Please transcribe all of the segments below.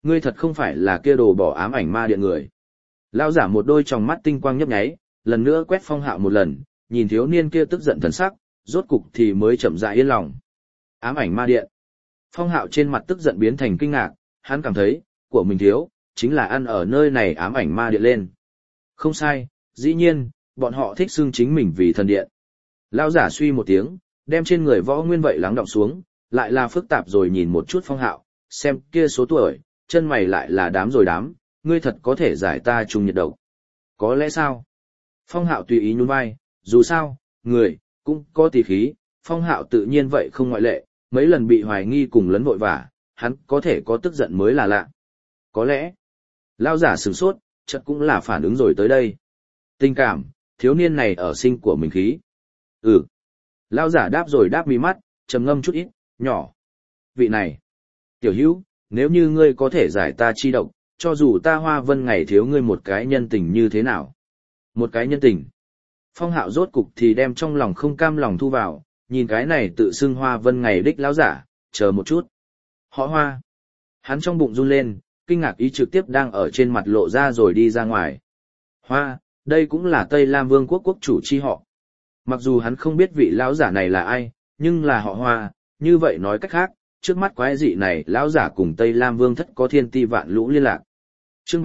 ngươi thật không phải là kia đồ bỏ ám ảnh ma điện người. Lão giả một đôi tròng mắt tinh quang nhấp nháy, lần nữa quét Phong Hạo một lần, nhìn thiếu niên kia tức giận thần sắc, rốt cục thì mới chậm rãi yên lòng. Ám ảnh ma điện. Phong Hạo trên mặt tức giận biến thành kinh ngạc, hắn cảm thấy, của mình thiếu, chính là ăn ở nơi này ám ảnh ma điện lên. Không sai, dĩ nhiên, bọn họ thích xưng chính mình vì thần điện. Lão giả suy một tiếng, đem trên người Võ Nguyên vậy lắng đọng xuống, lại là phức tạp rồi nhìn một chút Phong Hạo, xem kia số tuổi, chân mày lại là đám rồi đám, ngươi thật có thể giải ta trùng nhiệt độc. Có lẽ sao? Phong Hạo tùy ý nhún vai, dù sao, người, cũng có tỳ khí, Phong Hạo tự nhiên vậy không ngoại lệ, mấy lần bị hoài nghi cùng lấn vội vả, hắn có thể có tức giận mới là lạ. Có lẽ, lão giả sửng sốt, chợt cũng là phản ứng rồi tới đây. Tình cảm, thiếu niên này ở sinh của mình khí. Ừ. Lão giả đáp rồi đáp mí mắt, trầm ngâm chút ít, nhỏ. Vị này, tiểu hữu, nếu như ngươi có thể giải ta chi độc, cho dù ta Hoa Vân ngày thiếu ngươi một cái nhân tình như thế nào. Một cái nhân tình. Phong Hạo rốt cục thì đem trong lòng không cam lòng thu vào, nhìn cái này tự xưng Hoa Vân ngày đích lão giả, chờ một chút. Họ Hoa. Hắn trong bụng run lên, kinh ngạc ý trực tiếp đang ở trên mặt lộ ra rồi đi ra ngoài. Hoa, đây cũng là Tây Lam Vương quốc quốc chủ chi họ. Mặc dù hắn không biết vị lão giả này là ai, nhưng là họ Hoa, như vậy nói cách khác, trước mắt quái dị này lão giả cùng Tây Lam Vương thất có thiên ti vạn lũ liên lạc. Chương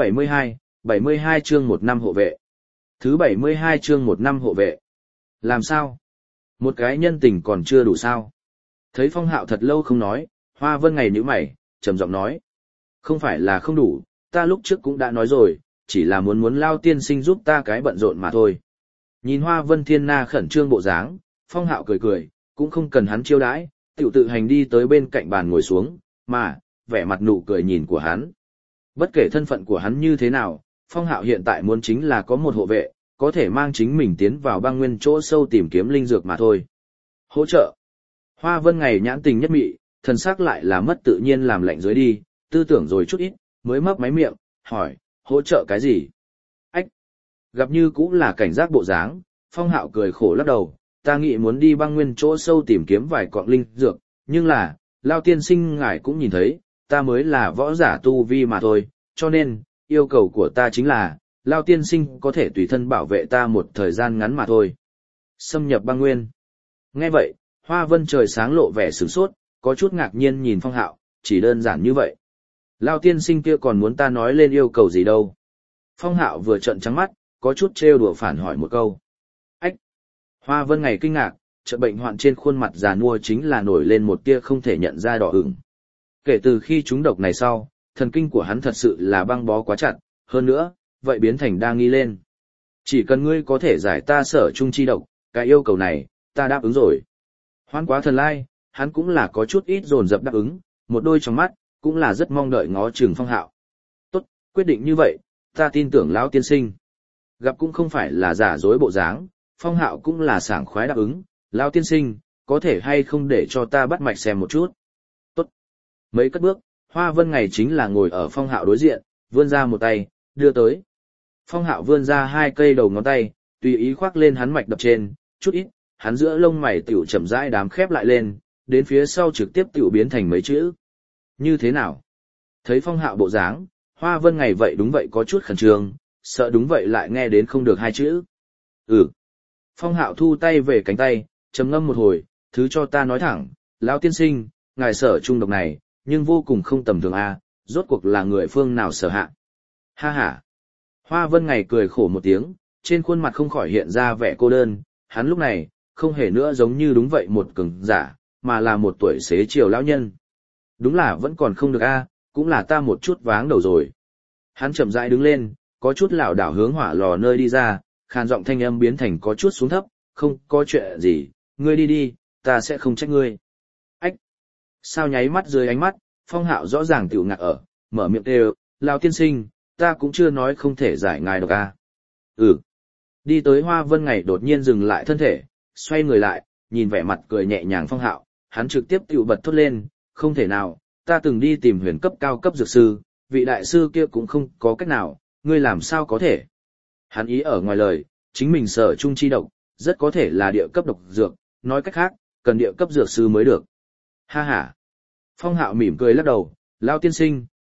72 chương 1 năm hộ vệ. Thứ 72 chương 1 năm hộ vệ. Làm sao? Một cái nhân tình còn chưa đủ sao? Thấy Phong Hạo thật lâu không nói, Hoa Vân ngày nhíu mày, trầm giọng nói. Không phải là không đủ, ta lúc trước cũng đã nói rồi, chỉ là muốn Lao tiên sinh giúp ta cái bận rộn mà thôi. Nhìn Hoa Vân Thiên Na khẩn trương bộ dáng, Phong Hạo cười cười, cũng không cần hắn chiêu đãi, tự hành đi tới bên cạnh bàn ngồi xuống, mà, vẻ mặt nụ cười nhìn của hắn. Bất kể thân phận của hắn như thế nào, Phong Hạo hiện tại muốn chính là có một hộ vệ, có thể mang chính mình tiến vào băng nguyên chỗ sâu tìm kiếm linh dược mà thôi. Hỗ trợ. Hoa Vân ngày nhãn tình nhất mị, thần sắc lại là mất tự nhiên làm lạnh dưới đi, tư tưởng rồi chút ít, mới mấp máy miệng, hỏi, hỗ trợ cái gì? Ách! Gặp như cũng là cảnh giác bộ dáng, Phong Hạo cười khổ lắc đầu, ta nghĩ muốn đi băng nguyên chỗ sâu tìm kiếm vài cọng linh dược, nhưng là, Lao tiên sinh ngài cũng nhìn thấy, ta mới là võ giả tu vi mà thôi, cho nên, yêu cầu của ta chính là, Lao tiên sinh có thể tùy thân bảo vệ ta một thời gian ngắn mà thôi. Xâm nhập băng nguyên. Nghe vậy, Hoa Vân trời sáng lộ vẻ sửng sốt, có chút ngạc nhiên nhìn Phong Hạo, chỉ đơn giản như vậy. Lao tiên sinh kia còn muốn ta nói lên yêu cầu gì đâu. Phong Hạo vừa trợn trắng mắt, có chút trêu đùa phản hỏi một câu. Ách! Hoa Vân ngày kinh ngạc, chợt bệnh hoạn trên khuôn mặt già nua chính là nổi lên một tia không thể nhận ra đỏ ửng. Kể từ khi trúng độc này sau, thần kinh của hắn thật sự là băng bó quá chặt, hơn nữa, vậy biến thành đa nghi lên. Chỉ cần ngươi có thể giải ta sở trung chi độc, cái yêu cầu này, ta đáp ứng rồi. Hoan quá thần lai, hắn cũng là có chút ít dồn dập đáp ứng, một đôi trong mắt, cũng là rất mong đợi ngó chừng Phong Hạo. Tốt, quyết định như vậy, ta tin tưởng lão tiên sinh. Gặp cũng không phải là giả dối bộ dáng, Phong Hạo cũng là sảng khoái đáp ứng, lão tiên sinh, có thể hay không để cho ta bắt mạch xem một chút. Tốt. Mấy cất bước, Hoa Vân ngày chính là ngồi ở Phong Hạo đối diện, vươn ra một tay, đưa tới. Phong Hạo vươn ra hai cây đầu ngón tay, tùy ý khoác lên hắn mạch đập trên, chút ít, hắn giữa lông mày tiểu chậm rãi đám khép lại lên, đến phía sau trực tiếp tiểu biến thành mấy chữ. Như thế nào? Thấy Phong Hạo bộ dáng, Hoa Vân ngày vậy đúng vậy có chút khẩn trương, sợ đúng vậy lại nghe đến không được hai chữ. Ừ. Phong Hạo thu tay về cánh tay, trầm ngâm một hồi, thứ cho ta nói thẳng, lão tiên sinh, ngài sở trung độc này, nhưng vô cùng không tầm thường a, rốt cuộc là người phương nào sở hạ. Ha ha. Hoa Vân ngày cười khổ một tiếng, trên khuôn mặt không khỏi hiện ra vẻ cô đơn, hắn lúc này, không hề nữa giống như đúng vậy một cường giả, mà là một tuổi xế chiều lão nhân. Đúng là vẫn còn không được a, cũng là ta một chút váng đầu rồi. Hắn chậm rãi đứng lên, có chút lảo đảo hướng hỏa lò nơi đi ra, khàn giọng thanh âm biến thành có chút xuống thấp, không có chuyện gì, ngươi đi đi, ta sẽ không trách ngươi. Ách! Sao nháy mắt dưới ánh mắt, Phong Hạo rõ ràng tiểu ngạc ở, mở miệng đều, lão tiên sinh, ta cũng chưa nói không thể giải ngài độc a. Ừ. Đi tới Hoa Vân ngày đột nhiên dừng lại thân thể, xoay người lại, nhìn vẻ mặt cười nhẹ nhàng Phong Hạo, hắn trực tiếp tiểu bật thốt lên, không thể nào, ta từng đi tìm huyền cấp cao cấp dược sư, vị đại sư kia cũng không có cách nào, ngươi làm sao có thể. Hắn ý ở ngoài lời, chính mình sở trung chi độc, rất có thể là địa cấp độc dược, nói cách khác, cần địa cấp dược sư mới được. Ha ha. Phong Hạo mỉm cười lắc đầu, lão tiên sinh,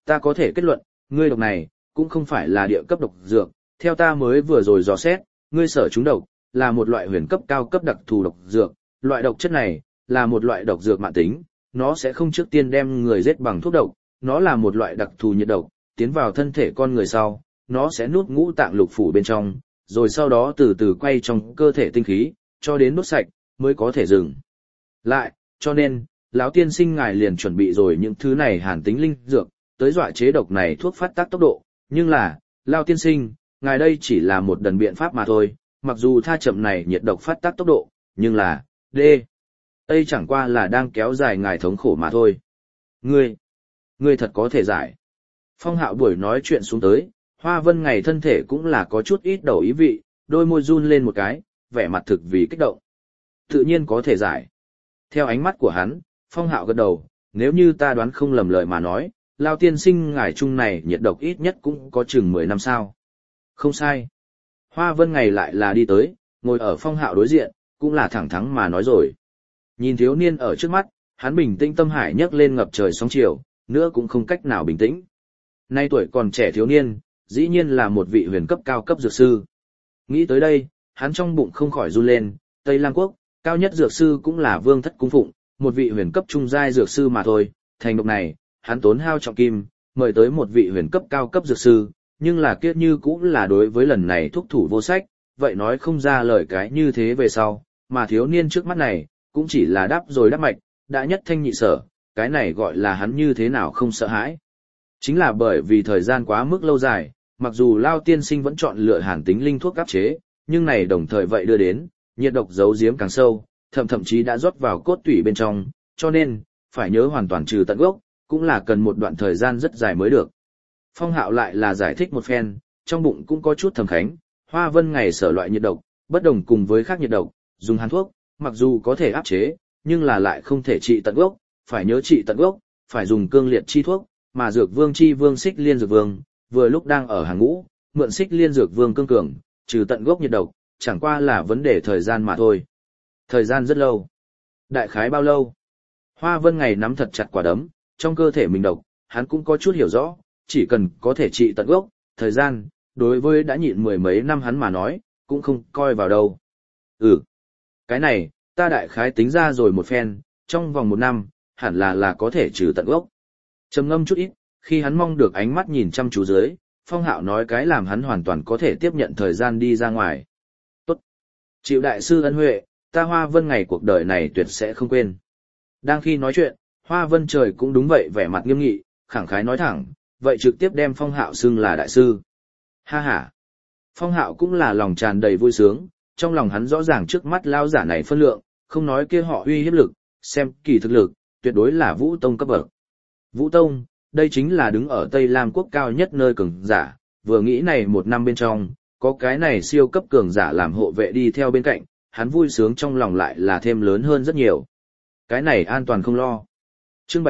ta có thể kết luận, ngươi độc này, cũng không phải là địa cấp độc dược, theo ta mới vừa rồi dò xét, ngươi sở trúng độc, là một loại huyền cấp cao cấp đặc thù độc dược, loại độc chất này, là một loại độc dược mãn tính, nó sẽ không trước tiên đem người giết bằng thuốc độc, nó là một loại đặc thù nhiệt độc, tiến vào thân thể con người sau, nó sẽ nuốt ngũ tạng lục phủ bên trong, rồi sau đó từ từ quay trong cơ thể tinh khí, cho đến nuốt sạch, mới có thể dừng lại, cho nên, lão tiên sinh ngài liền chuẩn bị rồi những thứ này hàn tính linh dược, tới dọa chế độc này thuốc phát tác tốc độ, nhưng là, lão tiên sinh, ngài đây chỉ là một đần biện pháp mà thôi, mặc dù tha chậm này nhiệt độc phát tác tốc độ, nhưng là, đây chẳng qua là đang kéo dài ngài thống khổ mà thôi. Ngươi thật có thể giải. Phong Hạo buổi nói chuyện xuống tới, Hoa Vân ngày thân thể cũng là có chút ít đầu ý vị, đôi môi run lên một cái, vẻ mặt thực vì kích động. Tự nhiên có thể giải. Theo ánh mắt của hắn, Phong Hạo gật đầu, nếu như ta đoán không lầm lời mà nói, Lao tiên sinh ngài chung này nhiệt độc ít nhất cũng có chừng 10 năm sao. Không sai. Hoa Vân ngày lại là đi tới, ngồi ở Phong Hạo đối diện, cũng là thẳng thắn mà nói rồi. Nhìn thiếu niên ở trước mắt, hắn bình tĩnh tâm hải nhấc lên ngập trời sóng chiều, nữa cũng không cách nào bình tĩnh. Nay tuổi còn trẻ thiếu niên, dĩ nhiên là một vị huyền cấp cao cấp dược sư. Nghĩ tới đây, hắn trong bụng không khỏi run lên, Tây Lang Quốc, cao nhất dược sư cũng là Vương Thất cung phụng, một vị huyền cấp trung giai dược sư mà thôi, thành độc này, hắn tốn hao trọng kim, mời tới một vị huyền cấp cao cấp dược sư, nhưng là kiết như cũng là đối với lần này thúc thủ vô sách, vậy nói không ra lời cái như thế về sau, mà thiếu niên trước mắt này, cũng chỉ là đáp rồi đáp mạch, đã nhất thanh nhị sở, cái này gọi là hắn như thế nào không sợ hãi. Chính là bởi vì thời gian quá mức lâu dài, mặc dù Lao tiên sinh vẫn chọn lựa hàn tính linh thuốc áp chế, nhưng này đồng thời vậy đưa đến, nhiệt độc giấu giếm càng sâu, thậm chí đã rót vào cốt tủy bên trong, cho nên, phải nhớ hoàn toàn trừ tận gốc, cũng là cần một đoạn thời gian rất dài mới được. Phong Hạo lại là giải thích một phen, trong bụng cũng có chút thầm khánh, Hoa Vân ngày sở loại nhiệt độc, bất đồng cùng với khác nhiệt độc, dùng hàn thuốc, mặc dù có thể áp chế, nhưng là lại không thể trị tận gốc, phải nhớ trị tận gốc, phải dùng cương liệt chi thuốc, mà Dược Vương chi vương Xích Liên Dược Vương, vừa lúc đang ở hàng ngũ, mượn Xích Liên Dược Vương cương cường, trừ tận gốc nhiệt độc, chẳng qua là vấn đề thời gian mà thôi. Thời gian rất lâu. Đại khái bao lâu? Hoa Vân ngày nắm thật chặt quả đấm, trong cơ thể mình độc, hắn cũng có chút hiểu rõ, chỉ cần có thể trị tận gốc, thời gian, đối với đã nhịn 10 mấy năm hắn mà nói, cũng không coi vào đâu. Cái này, ta đại khái tính ra rồi một phen, trong vòng 1 năm, hẳn là có thể trừ tận gốc. Trầm ngâm chút ít, khi hắn mong được ánh mắt nhìn chăm chú dưới, Phong Hạo nói cái làm hắn hoàn toàn có thể tiếp nhận thời gian đi ra ngoài. Tốt. Chịu đại sư ân huệ, ta Hoa Vân ngày cuộc đời này tuyệt sẽ không quên. Đang khi nói chuyện, Hoa Vân trời cũng đúng vậy vẻ mặt nghiêm nghị, khẳng khái nói thẳng, vậy trực tiếp đem Phong Hạo xưng là đại sư. Ha ha. Phong Hạo cũng là lòng tràn đầy vui sướng, trong lòng hắn rõ ràng trước mắt lao giả này phân lượng, không nói kia họ uy hiếp lực, xem kỳ thực lực, tuyệt đối là Vũ Tông cấp bậc. Vũ Tông, đây chính là đứng ở Tây Lam quốc cao nhất nơi cường giả, vừa nghĩ này 1 năm bên trong, có cái này siêu cấp cường giả làm hộ vệ đi theo bên cạnh, hắn vui sướng trong lòng lại là thêm lớn hơn rất nhiều. Cái này an toàn không lo. Chương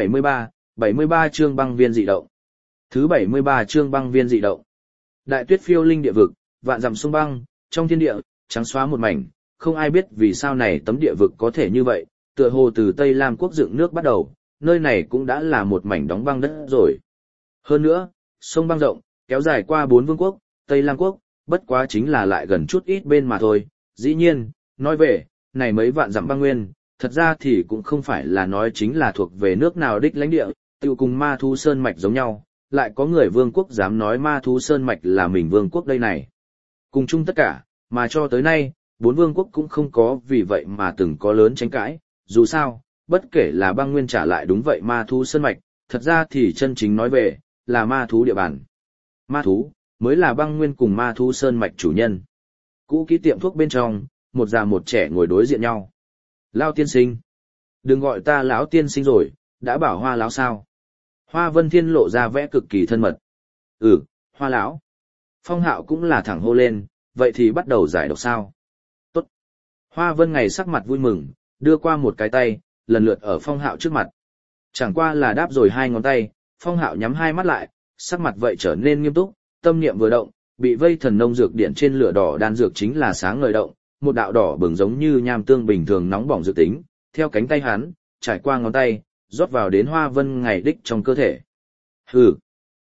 73 chương băng viên dị động. Thứ 73 chương băng viên dị động. Đại tuyết phiêu linh địa vực, vạn dặm sông băng, trong thiên địa, trắng xóa một mảnh, không ai biết vì sao này tấm địa vực có thể như vậy, tựa hồ từ Tây Lam quốc dựng nước bắt đầu, nơi này cũng đã là một mảnh đóng băng đất rồi. Hơn nữa, sông băng rộng, kéo dài qua 4 vương quốc, Tây Lam quốc, bất quá chính là lại gần chút ít bên mà thôi. Dĩ nhiên, nói về, này mấy vạn dặm băng nguyên, thật ra thì cũng không phải là nói chính là thuộc về nước nào đích lãnh địa, tự cùng ma thú sơn mạch giống nhau, lại có người vương quốc dám nói ma thú sơn mạch là mình vương quốc đây này. Cùng chung tất cả, mà cho tới nay, 4 vương quốc cũng không có vì vậy mà từng có lớn tranh cãi, dù sao, bất kể là băng nguyên trả lại đúng vậy ma thú sơn mạch, thật ra thì chân chính nói về, là ma thú địa bàn. Ma thú, mới là băng nguyên cùng ma thú sơn mạch chủ nhân. Cũ kỹ tiệm thuốc bên trong, một già một trẻ ngồi đối diện nhau. Lao tiên sinh. Đừng gọi ta lão tiên sinh rồi, đã bảo Hoa lão sao. Hoa Vân Thiên lộ ra vẽ cực kỳ thân mật. Hoa lão. Phong Hạo cũng là thẳng hô lên, vậy thì bắt đầu giải độc sao. Tốt. Hoa Vân ngày sắc mặt vui mừng, đưa qua một cái tay, lần lượt ở Phong Hạo trước mặt. Chẳng qua là đáp rồi 2 ngón tay, Phong Hạo nhắm 2 mắt lại, sắc mặt vậy trở nên nghiêm túc, tâm niệm vừa động, bị vây thần nông dược điện trên lửa đỏ đan dược chính là sáng ngời động, một đạo đỏ bừng giống như nham tương bình thường nóng bỏng dự tính, theo cánh tay hắn, trải qua ngón tay, rót vào đến Hoa Vân ngày đích trong cơ thể.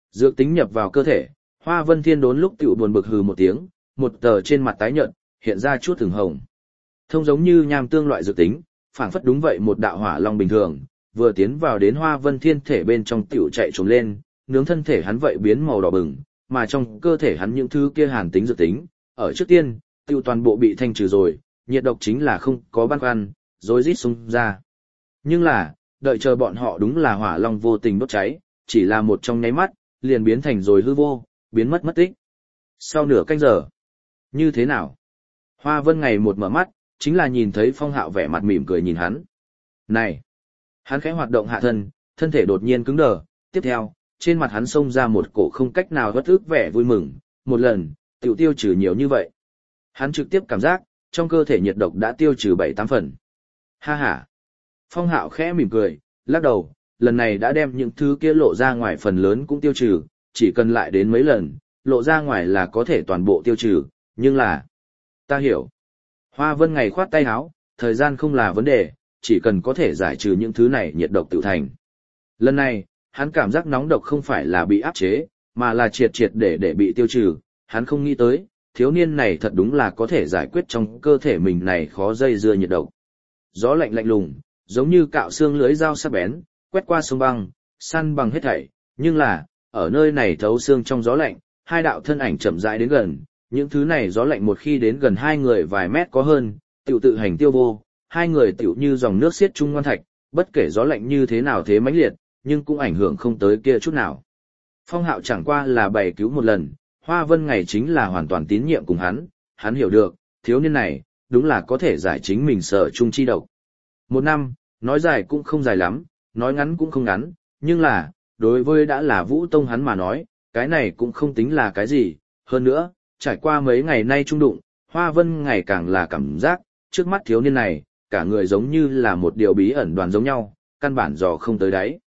Dược tính nhập vào cơ thể, Hoa Vân Thiên đốn lúc tiểu buồn bực hừ một tiếng, một tờ trên mặt tái nhợt, hiện ra chút từng hồng. Thông giống như nham tương loại dược tính, phảng phất đúng vậy một đạo hỏa long bình thường, vừa tiến vào đến Hoa Vân Thiên thể bên trong tiểu chạy trồm lên, nướng thân thể hắn vậy biến màu đỏ bừng, mà trong cơ thể hắn những thứ kia hàn tính dược tính, ở trước tiên, tiêu toàn bộ bị thanh trừ rồi, nhiệt độc chính là không có băn khoăn, rối rít xung ra. Nhưng là, đợi chờ bọn họ đúng là hỏa long vô tình đốt cháy, chỉ là một trong nháy mắt, liền biến thành rồi hư vô, biến mất mất tích. Sau nửa canh giờ, như thế nào? Hoa Vân ngày một mở mắt, chính là nhìn thấy Phong Hạo vẻ mặt mỉm cười nhìn hắn. Này! Hắn khẽ hoạt động hạ thân, thân thể đột nhiên cứng đờ, tiếp theo, trên mặt hắn xông ra một cổ không cách nào bất ức vẻ vui mừng, một lần, tiểu tiêu trừ nhiều như vậy. Hắn trực tiếp cảm giác, trong cơ thể nhiệt độc đã tiêu trừ 7-8 phần. Ha ha! Phong Hạo khẽ mỉm cười, lắc đầu, lần này đã đem những thứ kia lộ ra ngoài phần lớn cũng tiêu trừ, chỉ cần lại đến mấy lần, lộ ra ngoài là có thể toàn bộ tiêu trừ, nhưng là... Ta hiểu. Hoa Vân ngày khoát tay áo, thời gian không là vấn đề, chỉ cần có thể giải trừ những thứ này nhiệt độc tự thành. Lần này, hắn cảm giác nóng độc không phải là bị áp chế, mà là triệt triệt để bị tiêu trừ, hắn không nghĩ tới, thiếu niên này thật đúng là có thể giải quyết trong cơ thể mình này khó dây dưa nhiệt độc. Gió lạnh lạnh lùng, giống như cạo xương lưới dao sắc bén, quét qua sông băng, săn bằng hết thảy, nhưng là, ở nơi này thấu xương trong gió lạnh, hai đạo thân ảnh chậm rãi đến gần, những thứ này gió lạnh một khi đến gần hai người vài mét có hơn, tiểu tự hành tiêu vô, hai người tiểu như dòng nước xiết chung ngoan thạch, bất kể gió lạnh như thế nào thế mãnh liệt, nhưng cũng ảnh hưởng không tới kia chút nào. Phong Hạo chẳng qua là bày cứu một lần, Hoa Vân ngày chính là hoàn toàn tín nhiệm cùng hắn hiểu được, thiếu niên này, đúng là có thể giải chính mình sở chung chi độc. Một năm, nói dài cũng không dài lắm, nói ngắn cũng không ngắn, nhưng là, đối với đã là Vũ Tông hắn mà nói, cái này cũng không tính là cái gì, hơn nữa, trải qua mấy ngày nay trung đụng, Hoa Vân ngày càng là cảm giác, trước mắt thiếu niên này, cả người giống như là một điều bí ẩn đoàn giống nhau, căn bản dò không tới đáy.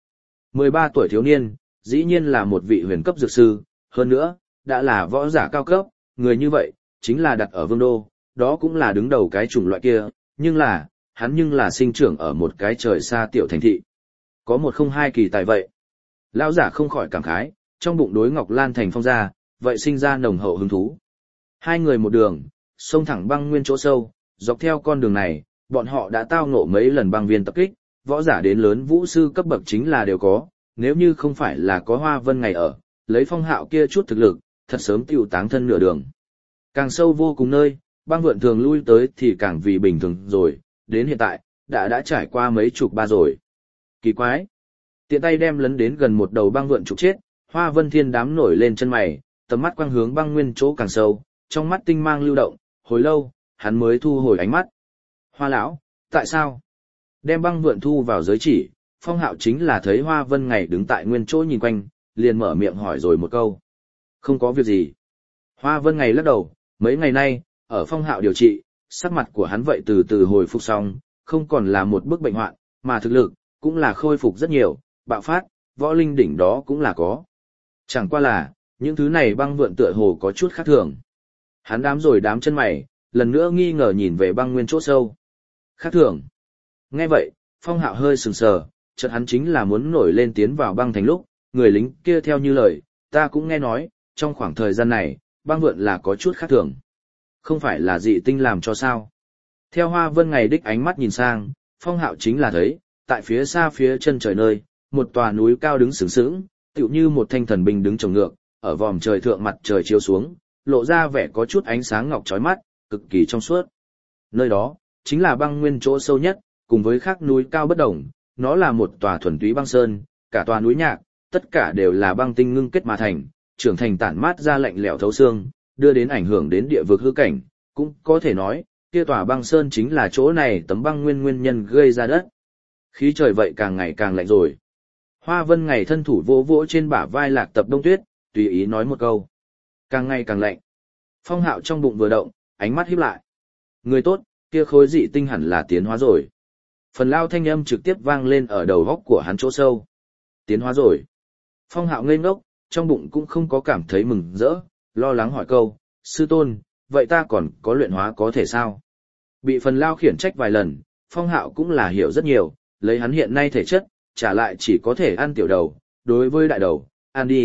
13 tuổi thiếu niên, dĩ nhiên là một vị huyền cấp dược sư, hơn nữa, đã là võ giả cao cấp, người như vậy, chính là đặt ở vương đô, đó cũng là đứng đầu cái chủng loại kia, nhưng là, hắn nhưng là sinh trưởng ở một cái trời xa tiểu thành thị. Có một không hai kỳ tài vậy. Lão giả không khỏi cảm khái, trong bụng đối Ngọc Lan Thành Phong ra, vậy sinh ra nồng hậu hứng thú. Hai người một đường, xông thẳng băng nguyên chỗ sâu, dọc theo con đường này, bọn họ đã tao ngộ mấy lần băng viên tập kích, võ giả đến lớn vũ sư cấp bậc chính là đều có, nếu như không phải là có Hoa Vân ngày ở, lấy Phong Hạo kia chút thực lực, thật sớm tiêu táng thân nửa đường. Càng sâu vô cùng nơi, băng vượn thường lui tới thì càng vì bình thường rồi, đến hiện tại, đã trải qua mấy chục ba rồi. Kỳ quái! Tiện tay đem lấn đến gần một đầu băng vượn trục chết, Hoa Vân Thiên đám nổi lên chân mày, tầm mắt quang hướng băng nguyên chỗ càng sâu, trong mắt tinh mang lưu động, hồi lâu, hắn mới thu hồi ánh mắt. Hoa lão, tại sao? Đem băng vượn thu vào giới chỉ, Phong Hạo chính là thấy Hoa Vân ngày đứng tại nguyên chỗ nhìn quanh, liền mở miệng hỏi rồi một câu. Không có việc gì. Hoa Vân ngày lắc đầu, mấy ngày nay, ở Phong Hạo điều trị, sắc mặt của hắn vậy từ từ hồi phục xong, không còn là một bức bệnh hoạn, mà thực lực, cũng là khôi phục rất nhiều, bạo phát, võ linh đỉnh đó cũng là có. Chẳng qua là, những thứ này băng vượn tựa hồ có chút khác thường. Hắn đám chân mày, lần nữa nghi ngờ nhìn về băng nguyên chỗ sâu. Khác thường. Nghe vậy, Phong Hạo hơi sừng sờ, chợt hắn chính là muốn nổi lên tiến vào băng thành lúc, người lính kia theo như lời, ta cũng nghe nói, trong khoảng thời gian này, băng vượn là có chút khác thường. Không phải là dị tinh làm cho sao. Theo Hoa Vân ngày đích ánh mắt nhìn sang, Phong Hạo chính là thấy, tại phía xa phía chân trời nơi, một tòa núi cao đứng sướng sướng, tựu như một thanh thần binh đứng trồng ngược, ở vòm trời thượng mặt trời chiếu xuống, lộ ra vẻ có chút ánh sáng ngọc chói mắt, cực kỳ trong suốt. Nơi đó, chính là băng nguyên chỗ sâu nhất, cùng với khác núi cao bất đồng, nó là một tòa thuần túy băng sơn, cả tòa núi nhạc, tất cả đều là băng tinh ngưng kết mà thành, trưởng thành tản mát ra lạnh lẽo thấu xương, đưa đến ảnh hưởng đến địa vực hư cảnh, cũng có thể nói, kia tòa băng sơn chính là chỗ này tấm băng nguyên nhân gây ra đất. Khí trời vậy càng ngày càng lạnh rồi. Hoa Vân ngày thân thủ vỗ vỗ trên bả vai Lạc Tập Đông Tuyết, tùy ý nói một câu. Càng ngày càng lạnh. Phong Hạo trong bụng vừa động, ánh mắt híp lại. Người tốt, kia khối dị tinh hẳn là tiến hóa rồi. Phần lao thanh âm trực tiếp vang lên ở đầu góc của hắn chỗ sâu. Tiến hóa rồi. Phong Hạo ngây ngốc, trong bụng cũng không có cảm thấy mừng rỡ, lo lắng hỏi câu, sư tôn, vậy ta còn có luyện hóa có thể sao? Bị phần lao khiển trách vài lần, Phong Hạo cũng là hiểu rất nhiều, lấy hắn hiện nay thể chất, trả lại chỉ có thể ăn tiểu đầu, đối với đại đầu, ăn đi,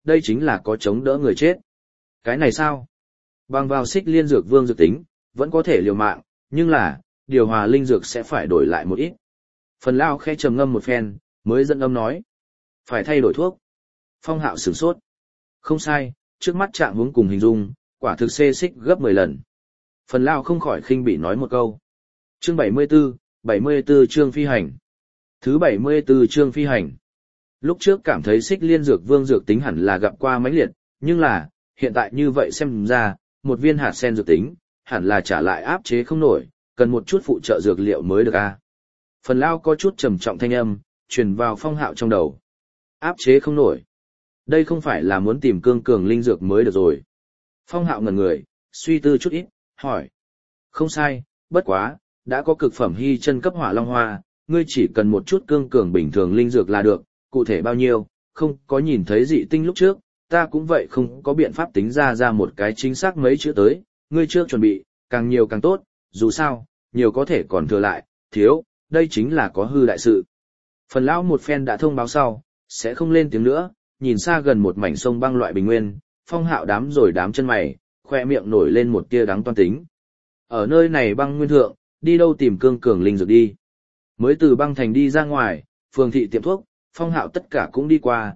đây chính là có chống đỡ người chết. Cái này sao? Bằng vào xích liên dược vương dược tính, vẫn có thể liều mạng, nhưng là, điều hòa linh dược sẽ phải đổi lại một ít. Phần Lao khẽ trầm ngâm một phen, mới dẫn âm nói. Phải thay đổi thuốc. Phong Hạo sửng sốt. Không sai, trước mắt trạng huống cùng hình dung, quả thực xê xích gấp 10 lần. Phần Lao không khỏi khinh bỉ nói một câu. Chương 74 chương phi hành. Thứ 74 chương phi hành. Lúc trước cảm thấy xích liên dược vương dược tính hẳn là gặp qua mãnh liệt, nhưng là, hiện tại như vậy xem ra, một viên hạt sen dược tính, hẳn là trả lại áp chế không nổi, cần một chút phụ trợ dược liệu mới được a. Phần Lao có chút trầm trọng thanh âm, truyền vào Phong Hạo trong đầu. Áp chế không nổi. Đây không phải là muốn tìm cương cường linh dược mới được rồi. Phong Hạo ngẩn người, suy tư chút ít, hỏi. Không sai, bất quá, đã có cực phẩm hy chân cấp hỏa long hoa, ngươi chỉ cần một chút cương cường bình thường linh dược là được, cụ thể bao nhiêu, không có nhìn thấy dị tinh lúc trước, ta cũng vậy không có biện pháp tính ra một cái chính xác mấy chữ tới, ngươi trước chuẩn bị, càng nhiều càng tốt, dù sao, nhiều có thể còn thừa lại, thiếu, đây chính là có hư đại sự. Phần Lão một phen đã thông báo sau, sẽ không lên tiếng nữa, nhìn xa gần một mảnh sông băng loại bình nguyên, Phong Hạo đám chân mày, khoe miệng nổi lên một tia đáng toan tính. Ở nơi này băng nguyên thượng, đi đâu tìm cương cường linh dược đi. Mới từ băng thành đi ra ngoài, phường thị tiệm thuốc, Phong Hạo tất cả cũng đi qua,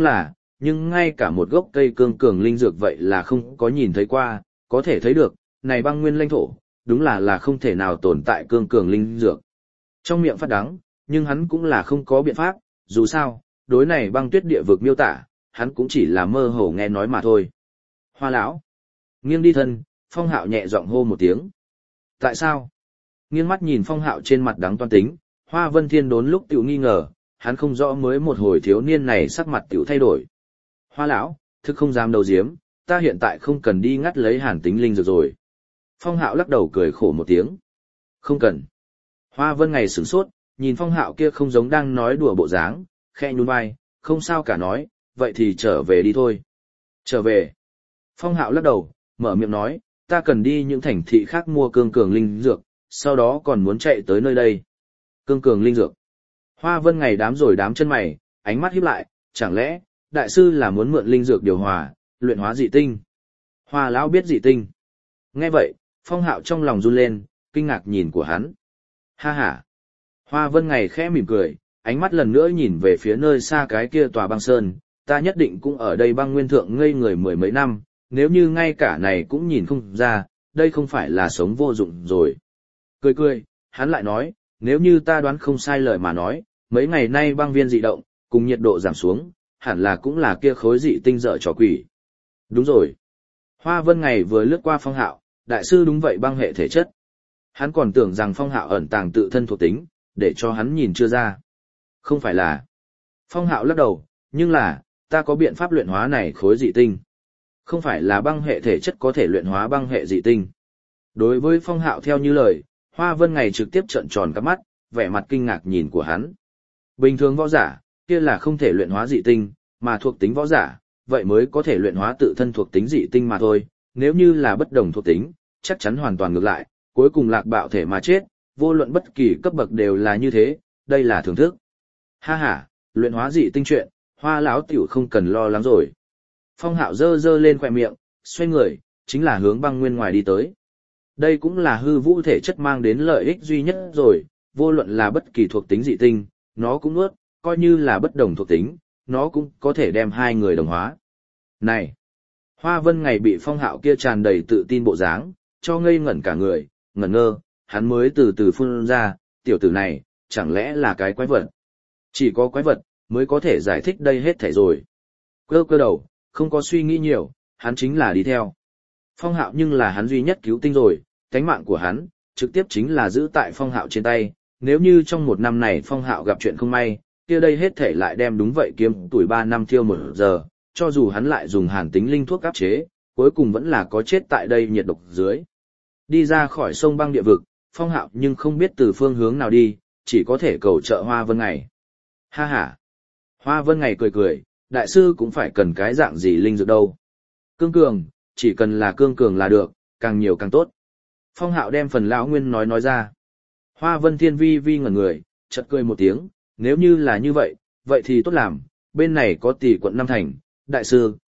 nhưng ngay cả một gốc cây cương cường linh dược vậy là không có nhìn thấy qua, có thể thấy được, này băng nguyên lãnh thổ, đúng là không thể nào tồn tại cương cường linh dược. Trong miệng phát đắng, nhưng hắn cũng là không có biện pháp, dù sao, đối này băng tuyết địa vực miêu tả, hắn cũng chỉ là mơ hồ nghe nói mà thôi. Hoa lão, nghiêng đi thân, Phong Hạo nhẹ giọng hô một tiếng. Tại sao? Nghiêng mắt nhìn Phong Hạo trên mặt đắng toan tính, Hoa Vân Thiên đốn lúc tiểu nghi ngờ, hắn không rõ mới một hồi thiếu niên này sắc mặt tiểu thay đổi. Hoa lão, thực không dám đầu diếm, ta hiện tại không cần đi ngắt lấy hàn tính linh dược rồi. Phong Hạo lắc đầu cười khổ một tiếng. Không cần. Hoa Vân ngày sửng sốt, nhìn Phong Hạo kia không giống đang nói đùa bộ dáng, khẽ nhún vai, không sao cả nói, vậy thì trở về đi thôi. Trở về. Phong Hạo lắc đầu, mở miệng nói, ta cần đi những thành thị khác mua cương cường linh dược, sau đó còn muốn chạy tới nơi đây. Cương cường linh dược. Hoa Vân ngày đám chân mày, ánh mắt híp lại, chẳng lẽ, đại sư là muốn mượn linh dược điều hòa, luyện hóa dị tinh. Hoa lão biết dị tinh. Nghe vậy, Phong Hạo trong lòng run lên, kinh ngạc nhìn của hắn. Ha ha. Hoa Vân ngày khẽ mỉm cười, ánh mắt lần nữa nhìn về phía nơi xa cái kia tòa băng sơn, ta nhất định cũng ở đây băng nguyên thượng ngây người mười mấy năm, nếu như ngay cả này cũng nhìn không ra, đây không phải là sống vô dụng rồi. Cười, hắn lại nói, nếu như ta đoán không sai lời mà nói, mấy ngày nay băng viên dị động, cùng nhiệt độ giảm xuống, hẳn là cũng là kia khối dị tinh dở trò quỷ. Đúng rồi. Hoa Vân ngày vừa lướt qua Phong Hạo, đại sư đúng vậy băng hệ thể chất. Hắn còn tưởng rằng Phong Hạo ẩn tàng tự thân thuộc tính, để cho hắn nhìn chưa ra. Không phải là. Phong Hạo lắc đầu, nhưng là, ta có biện pháp luyện hóa này khối dị tinh. Không phải là băng hệ thể chất có thể luyện hóa băng hệ dị tinh. Đối với Phong Hạo theo như lời, Hoa Vân ngày trực tiếp trợn tròn các mắt, vẻ mặt kinh ngạc nhìn của hắn. Bình thường võ giả, kia là không thể luyện hóa dị tinh, mà thuộc tính võ giả, vậy mới có thể luyện hóa tự thân thuộc tính dị tinh mà thôi. Nếu như là bất đồng thuộc tính, chắc chắn hoàn toàn ngược lại, cuối cùng lạc bạo thể mà chết, vô luận bất kỳ cấp bậc đều là như thế, đây là thưởng thức. Ha ha, luyện hóa dị tinh chuyện, Hoa lão tiểu không cần lo lắng rồi. Phong Hạo giơ lên khóe miệng, xoay người, chính là hướng băng nguyên ngoài đi tới. Đây cũng là hư vũ thể chất mang đến lợi ích duy nhất rồi, vô luận là bất kỳ thuộc tính dị tinh, nó cũng nuốt, coi như là bất đồng thuộc tính, nó cũng có thể đem hai người đồng hóa. Này! Hoa Vân ngày bị Phong Hạo kia tràn đầy tự tin bộ dáng, cho ngây ngẩn cả người, ngẩn ngơ, hắn mới từ từ phun ra, tiểu tử này, chẳng lẽ là cái quái vật? Chỉ có quái vật, mới có thể giải thích đây hết thảy rồi. Cơ đầu, không có suy nghĩ nhiều, hắn chính là đi theo. Phong Hạo nhưng là hắn duy nhất cứu tinh rồi, tánh mạng của hắn, trực tiếp chính là giữ tại Phong Hạo trên tay. Nếu như trong một năm này Phong Hạo gặp chuyện không may, kia đây hết thể lại đem đúng vậy kiếm tuổi 3 năm thiêu 1 giờ, cho dù hắn lại dùng hàn tính linh thuốc áp chế, cuối cùng vẫn là có chết tại đây nhiệt độc dưới. Đi ra khỏi sông băng địa vực, Phong Hạo nhưng không biết từ phương hướng nào đi, chỉ có thể cầu trợ Hoa Vân ngày. Ha ha! Hoa Vân ngày cười, đại sư cũng phải cần cái dạng gì linh dược đâu. Cương cường, chỉ cần là cương cường là được, càng nhiều càng tốt. Phong Hạo đem phần lão nguyên nói ra. Hoa Vân Thiên vi ngẩn người, chợt cười một tiếng, nếu như là như vậy, vậy thì tốt làm, bên này có tỷ quận Nam Thành, đại sư,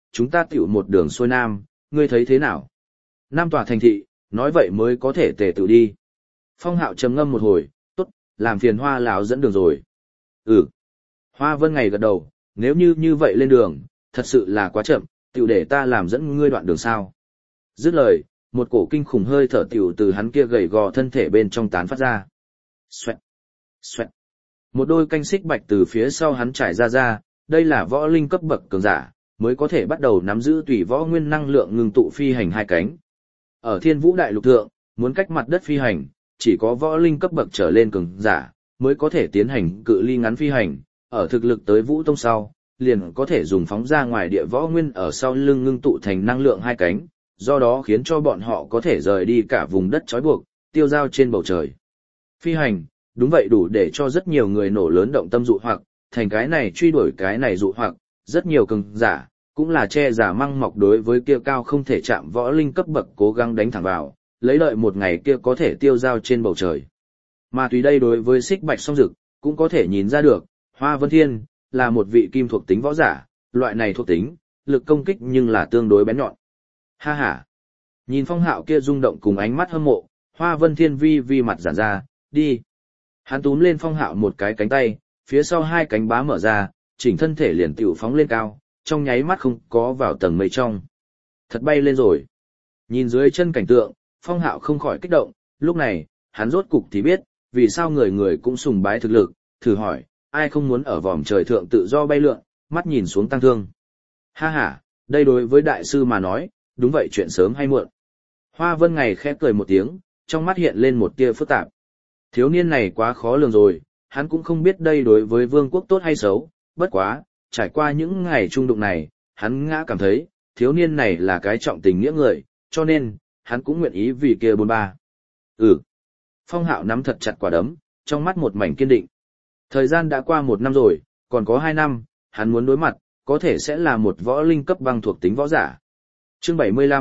chúng ta tiểu một đường xuôi nam, ngươi thấy thế nào? Nam tòa thành thị, nói vậy mới có thể tề tự đi. Phong Hạo trầm ngâm một hồi, tốt, làm phiền Hoa lão dẫn đường rồi. Ừ. Hoa Vân Ngày gật đầu, nếu như vậy lên đường, thật sự là quá chậm, tiểu để ta làm dẫn ngươi đoạn đường sao. Dứt lời, một cổ kinh khủng hơi thở tiểu từ hắn kia gầy gò thân thể bên trong tán phát ra. Xoẹt, xoẹt. Một đôi canh xích bạch từ phía sau hắn trải ra, đây là võ linh cấp bậc cường giả, mới có thể bắt đầu nắm giữ tùy võ nguyên năng lượng ngừng tụ phi hành hai cánh. Ở Thiên Vũ Đại Lục thượng, muốn cách mặt đất phi hành, chỉ có võ linh cấp bậc trở lên cường giả mới có thể tiến hành cự ly ngắn phi hành, ở thực lực tới Vũ Tông sau, liền có thể dùng phóng ra ngoài địa võ nguyên ở sau lưng ngưng tụ thành năng lượng hai cánh, do đó khiến cho bọn họ có thể rời đi cả vùng đất trói buộc, tiêu dao trên bầu trời. Phi hành, đúng vậy đủ để cho rất nhiều người nổ lớn động tâm dụ hoặc, thành cái này truy đuổi cái này dụ hoặc, rất nhiều cường giả, cũng là che giả măng mọc đối với kia cao không thể chạm võ linh cấp bậc cố gắng đánh thẳng vào, lấy lợi một ngày kia có thể tiêu dao trên bầu trời. Mà tùy đây đối với xích bạch song dực, cũng có thể nhìn ra được, Hoa Vân Thiên, là một vị kim thuộc tính võ giả, loại này thuộc tính, lực công kích nhưng là tương đối bén nhọn. Ha ha! Nhìn Phong Hạo kia rung động cùng ánh mắt hâm mộ, Hoa Vân Thiên vi mặt giãn ra, đi. Hắn túm lên Phong Hạo một cái cánh tay, phía sau hai cánh bá mở ra, chỉnh thân thể liền tiểu phóng lên cao, trong nháy mắt không có vào tầng mây trong. Thật bay lên rồi. Nhìn dưới chân cảnh tượng, Phong Hạo không khỏi kích động, lúc này, hắn rốt cục thì biết, vì sao người người cũng sùng bái thực lực, thử hỏi, ai không muốn ở vòm trời thượng tự do bay lượn, mắt nhìn xuống tăng thương. Ha ha, đây đối với đại sư mà nói, đúng vậy chuyện sớm hay muộn. Hoa Vân Ngày khẽ cười một tiếng, trong mắt hiện lên một tia phức tạp. Thiếu niên này quá khó lường rồi, hắn cũng không biết đây đối với vương quốc tốt hay xấu, bất quá, trải qua những ngày trung đụng này, hắn ngã cảm thấy, thiếu niên này là cái trọng tình nghĩa người, cho nên, hắn cũng nguyện ý vì kia bôn ba. Ừ. Phong Hạo nắm thật chặt quả đấm, trong mắt một mảnh kiên định. Thời gian đã qua 1 năm rồi, còn có 2 năm, hắn muốn đối mặt, có thể sẽ là một võ linh cấp băng thuộc tính võ giả. Chương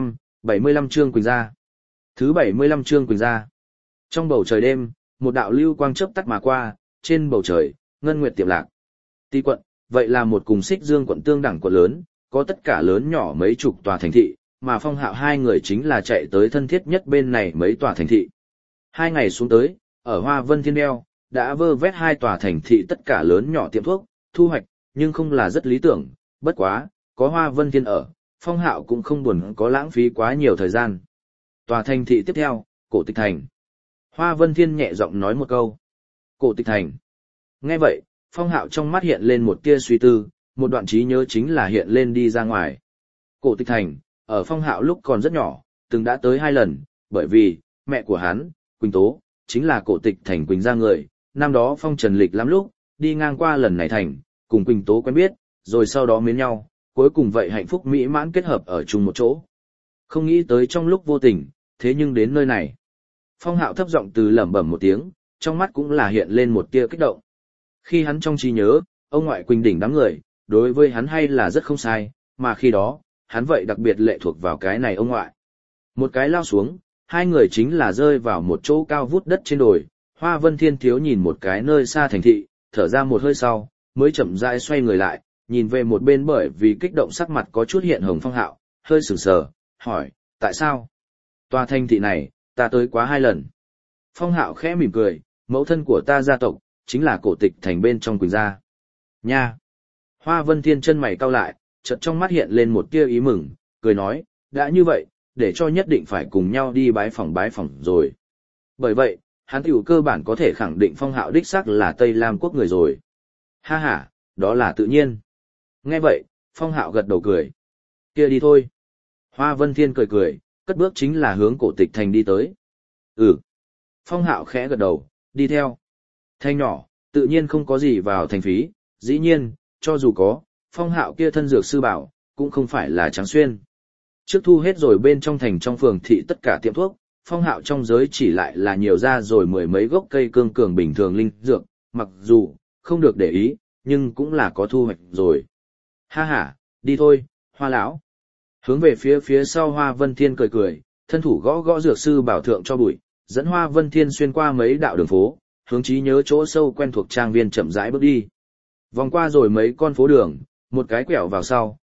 75 chương Quỳnh Gia. Thứ 75 chương Quỳnh Gia. Trong bầu trời đêm, một đạo lưu quang chớp tắt mà qua, trên bầu trời, ngân nguyệt tiệm lạc. Ti quận, vậy là một cùng Xích Dương quận tương đẳng quận lớn, có tất cả lớn nhỏ mấy chục tòa thành thị, mà Phong Hạo hai người chính là chạy tới thân thiết nhất bên này mấy tòa thành thị. 2 ngày xuống tới, ở Hoa Vân Thiên Đeo, đã vơ vét 2 tòa thành thị tất cả lớn nhỏ tiệm thuốc, thu hoạch, nhưng không là rất lý tưởng, bất quá, có Hoa Vân Thiên ở, Phong Hạo cũng không buồn có lãng phí quá nhiều thời gian. Tòa thành thị tiếp theo, Cổ Tịch Thành. Hoa Vân Thiên nhẹ giọng nói một câu. Cổ Tịch Thành. Nghe vậy, Phong Hạo trong mắt hiện lên một tia suy tư, một đoạn trí nhớ chính là hiện lên đi ra ngoài. Cổ Tịch Thành, ở Phong Hạo lúc còn rất nhỏ, từng đã tới 2 lần, bởi vì, mẹ của hắn, Quỳnh Tố, chính là Cổ Tịch Thành Quỳnh gia người, năm đó Phong Trần Lịch lắm lúc, đi ngang qua lần này thành, cùng Quỳnh Tố quen biết, rồi sau đó mến nhau, cuối cùng vậy hạnh phúc mỹ mãn kết hợp ở chung một chỗ. Không nghĩ tới trong lúc vô tình, thế nhưng đến nơi này. Phong Hạo thấp giọng từ lẩm bẩm một tiếng, trong mắt cũng là hiện lên một tia kích động. Khi hắn trong trí nhớ, ông ngoại Quỳnh đỉnh đám người, đối với hắn hay là rất không sai, mà khi đó, hắn vậy đặc biệt lệ thuộc vào cái này ông ngoại. Một cái lao xuống, hai người chính là rơi vào một chỗ cao vút đất trên đồi. Hoa Vân Thiên thiếu nhìn một cái nơi xa thành thị, thở ra một hơi sau, mới chậm rãi xoay người lại, nhìn về một bên bởi vì kích động sắc mặt có chút hiện hồng Phong Hạo, hơi sửng sờ, hỏi, tại sao? Tòa thành thị này, ta tới quá 2 lần. Phong Hạo khẽ mỉm cười, mẫu thân của ta gia tộc, chính là Cổ Tịch Thành bên trong Quỳnh gia. Nha! Hoa Vân Thiên chân mày cau lại, chợt trong mắt hiện lên một tia ý mừng, cười nói, đã như vậy, để cho nhất định phải cùng nhau đi bái phỏng rồi. Bởi vậy, hắn tiểu cơ bản có thể khẳng định Phong Hạo đích xác là Tây Lam quốc người rồi. Ha ha, đó là tự nhiên. Nghe vậy, Phong Hạo gật đầu cười. Kia đi thôi. Hoa Vân Thiên cười cười, cất bước chính là hướng Cổ Tịch Thành đi tới. Ừ. Phong Hạo khẽ gật đầu, đi theo. Thành nhỏ, tự nhiên không có gì vào thành phí, dĩ nhiên, cho dù có, Phong Hạo kia thân dược sư bảo, cũng không phải là trắng xuyên. Trước thu hết rồi bên trong thành trong phường thị tất cả tiệm thuốc, Phong Hạo trong giới chỉ lại là nhiều ra rồi 10 mấy gốc cây cương cường bình thường linh dược, mặc dù không được để ý, nhưng cũng là có thu hoạch rồi. Ha ha, đi thôi, Hoa lão. Hướng về phía sau Hoa Vân Thiên cười cười, thân thủ gõ gõ dược sư bảo thượng cho bụi, dẫn Hoa Vân Thiên xuyên qua mấy đạo đường phố, hướng trí nhớ chỗ sâu quen thuộc trang viên chậm rãi bước đi. Vòng qua rồi mấy con phố đường, một cái quẹo vào sau,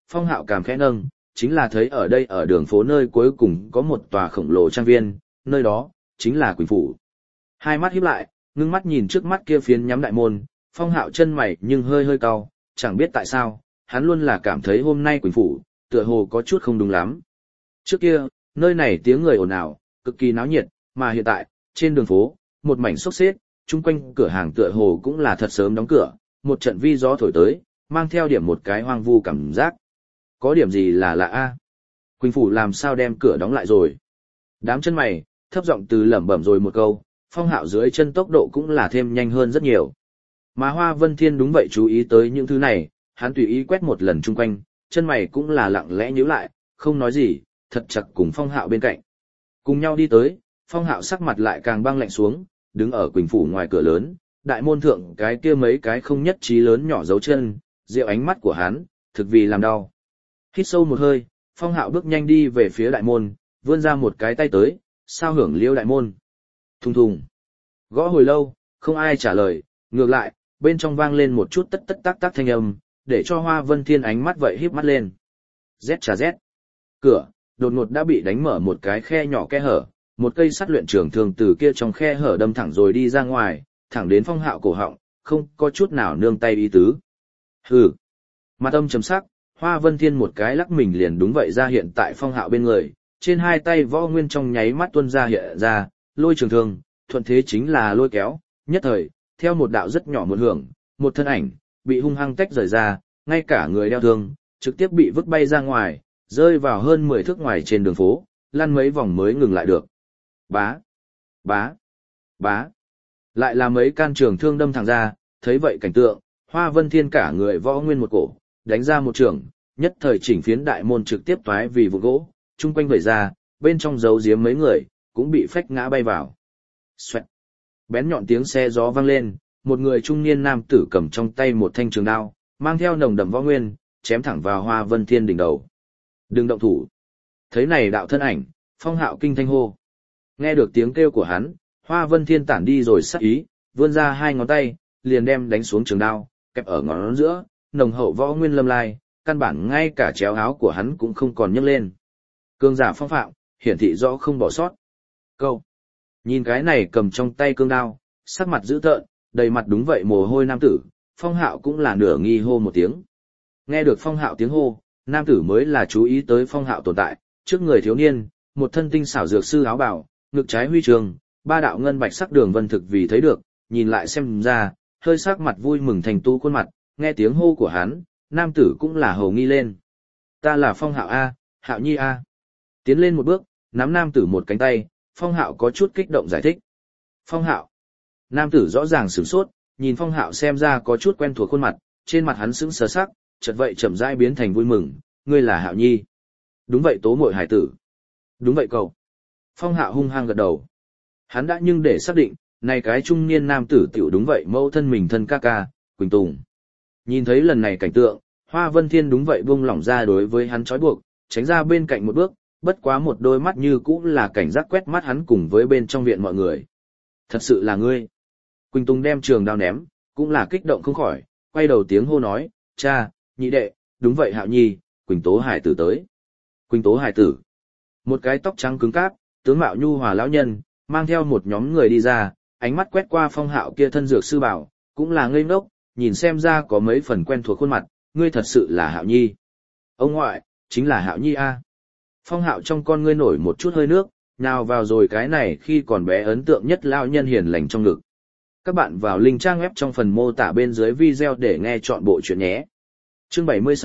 Phong Hạo cảm khẽ nâng, chính là thấy ở đây ở đường phố nơi cuối cùng có một tòa khổng lồ trang viên, nơi đó chính là Quỳnh phủ. Hai mắt híp lại, ngưng mắt nhìn trước mắt kia phiến nhắm đại môn, Phong Hạo chân mày nhưng hơi hơi cau, chẳng biết tại sao, hắn luôn là cảm thấy hôm nay Quỳnh phủ tựa hồ có chút không đúng lắm. Trước kia, nơi này tiếng người ồn ào, cực kỳ náo nhiệt, mà hiện tại, trên đường phố, một mảnh xốc xếp, chung quanh cửa hàng tựa hồ cũng là thật sớm đóng cửa, một trận vi gió thổi tới, mang theo điểm một cái hoang vu cảm giác. Có điểm gì là lạ a? Quỳnh phủ làm sao đem cửa đóng lại rồi? Đám chân mày, thấp giọng từ lẩm bẩm rồi một câu, Phong Hạo dưới chân tốc độ cũng là thêm nhanh hơn rất nhiều. Mà Hoa Vân Thiên đúng vậy chú ý tới những thứ này, hắn tùy ý quét một lần chung quanh, chân mày cũng là lặng lẽ nhíu lại, không nói gì, thật chặt cùng Phong Hạo bên cạnh. Cùng nhau đi tới, Phong Hạo sắc mặt lại càng băng lạnh xuống, đứng ở Quỳnh phủ ngoài cửa lớn, đại môn thượng cái kia mấy cái không nhất trí lớn nhỏ dấu chân, rượu ánh mắt của hắn, thực vì làm đau. Hít sâu một hơi, Phong Hạo bước nhanh đi về phía đại môn, vươn ra một cái tay tới, sao hưởng liêu đại môn. Thùng thùng. Gõ hồi lâu, không ai trả lời, ngược lại, bên trong vang lên một chút tất tất tác tác thanh âm, để cho Hoa Vân Thiên ánh mắt vậy híp mắt lên. Rét chà rét. Cửa, đột ngột đã bị đánh mở một cái khe nhỏ khe hở, một cây sắt luyện trường thường từ kia trong khe hở đâm thẳng rồi đi ra ngoài, thẳng đến Phong Hạo cổ họng, không có chút nào nương tay ý tứ. Hừ. Mặt âm trầm sắc, Hoa Vân Thiên một cái lắc mình liền đúng vậy ra hiện tại Phong Hạo bên người, trên hai tay võ nguyên trong nháy mắt tuôn ra hiện ra, lôi trường thương, thuận thế chính là lôi kéo, nhất thời, theo một đạo rất nhỏ một hưởng, một thân ảnh, bị hung hăng tách rời ra, ngay cả người đeo thương, trực tiếp bị vứt bay ra ngoài, rơi vào hơn 10 thước ngoài trên đường phố, lăn mấy vòng mới ngừng lại được. Bá, bá, bá. Lại là mấy can trường thương đâm thẳng ra, thấy vậy cảnh tượng, Hoa Vân Thiên cả người võ nguyên một cổ, đánh ra một trường, nhất thời chỉnh phiến đại môn trực tiếp toái vì vụ gỗ, chung quanh vẩy ra, bên trong giấu giếm mấy người, cũng bị phách ngã bay vào. Xoẹt. Bén nhọn tiếng xe gió vang lên, một người trung niên nam tử cầm trong tay một thanh trường đao, mang theo nồng đậm võ nguyên, chém thẳng vào Hoa Vân Thiên đỉnh đầu. Đừng động thủ. Thấy này đạo thân ảnh, Phong Hạo kinh thanh hô. Nghe được tiếng kêu của hắn, Hoa Vân Thiên tản đi rồi sắc ý, vươn ra hai ngón tay, liền đem đánh xuống trường đao, kẹp ở ngón giữa, nồng hậu võ nguyên lâm lai, căn bản ngay cả chéo áo của hắn cũng không còn nhấc lên. Cương giả phong phạm, hiển thị rõ không bỏ sót. Câu. Nhìn cái này cầm trong tay cương đao, sắc mặt dữ tợn, đầy mặt đúng vậy mồ hôi nam tử, Phong Hạo cũng là nửa nghi hô một tiếng. Nghe được Phong Hạo tiếng hô, nam tử mới là chú ý tới Phong Hạo tồn tại, trước người thiếu niên, một thân tinh xảo dược sư áo bào, ngực trái huy trường, ba đạo ngân bạch sắc đường vân thực vì thấy được, nhìn lại xem ra, hơi sắc mặt vui mừng thành tu khuôn mặt, nghe tiếng hô của hắn, nam tử cũng là hầu nghi lên. Ta là Phong Hạo A, Hạo Nhi A. Tiến lên một bước, nắm nam tử một cánh tay, Phong Hạo có chút kích động giải thích. Phong Hạo. Nam tử rõ ràng sửng sốt, nhìn Phong Hạo xem ra có chút quen thuộc khuôn mặt, trên mặt hắn sững sờ sắc, chợt vậy chậm rãi biến thành vui mừng, ngươi là Hạo Nhi. Đúng vậy tố muội hải tử. Đúng vậy cậu. Phong Hạo hung hăng gật đầu. Hắn đã nhưng để xác định, này cái trung niên nam tử tiểu đúng vậy mẫu thân mình thân ca ca, Quỳnh Tùng. Nhìn thấy lần này cảnh tượng, Hoa Vân Thiên đúng vậy buông lỏng ra đối với hắn trói buộc, tránh ra bên cạnh một bước, bất quá một đôi mắt như cũ là cảnh giác quét mắt hắn cùng với bên trong viện mọi người. Thật sự là ngươi. Quỳnh Tùng đem trường đao ném, cũng là kích động không khỏi, quay đầu tiếng hô nói, cha, nhị đệ, đúng vậy Hạo Nhi, Quỳnh Tố Hải tử tới. Quỳnh Tố Hải tử. Một cái tóc trắng cứng cáp, tướng mạo nhu hòa lão nhân, mang theo một nhóm người đi ra, ánh mắt quét qua Phong Hạo kia thân dược sư bảo, cũng là ngây ngốc, nhìn xem ra có mấy phần quen thuộc khuôn mặt, ngươi thật sự là Hạo Nhi. Ông ngoại, chính là Hạo Nhi a. Phong Hạo trong con ngươi nổi một chút hơi nước, nào vào rồi cái này khi còn bé ấn tượng nhất lão nhân hiền lành trong ngực. Các bạn vào link trang web trong phần mô tả bên dưới video để nghe chọn bộ chuyện nhé. Chương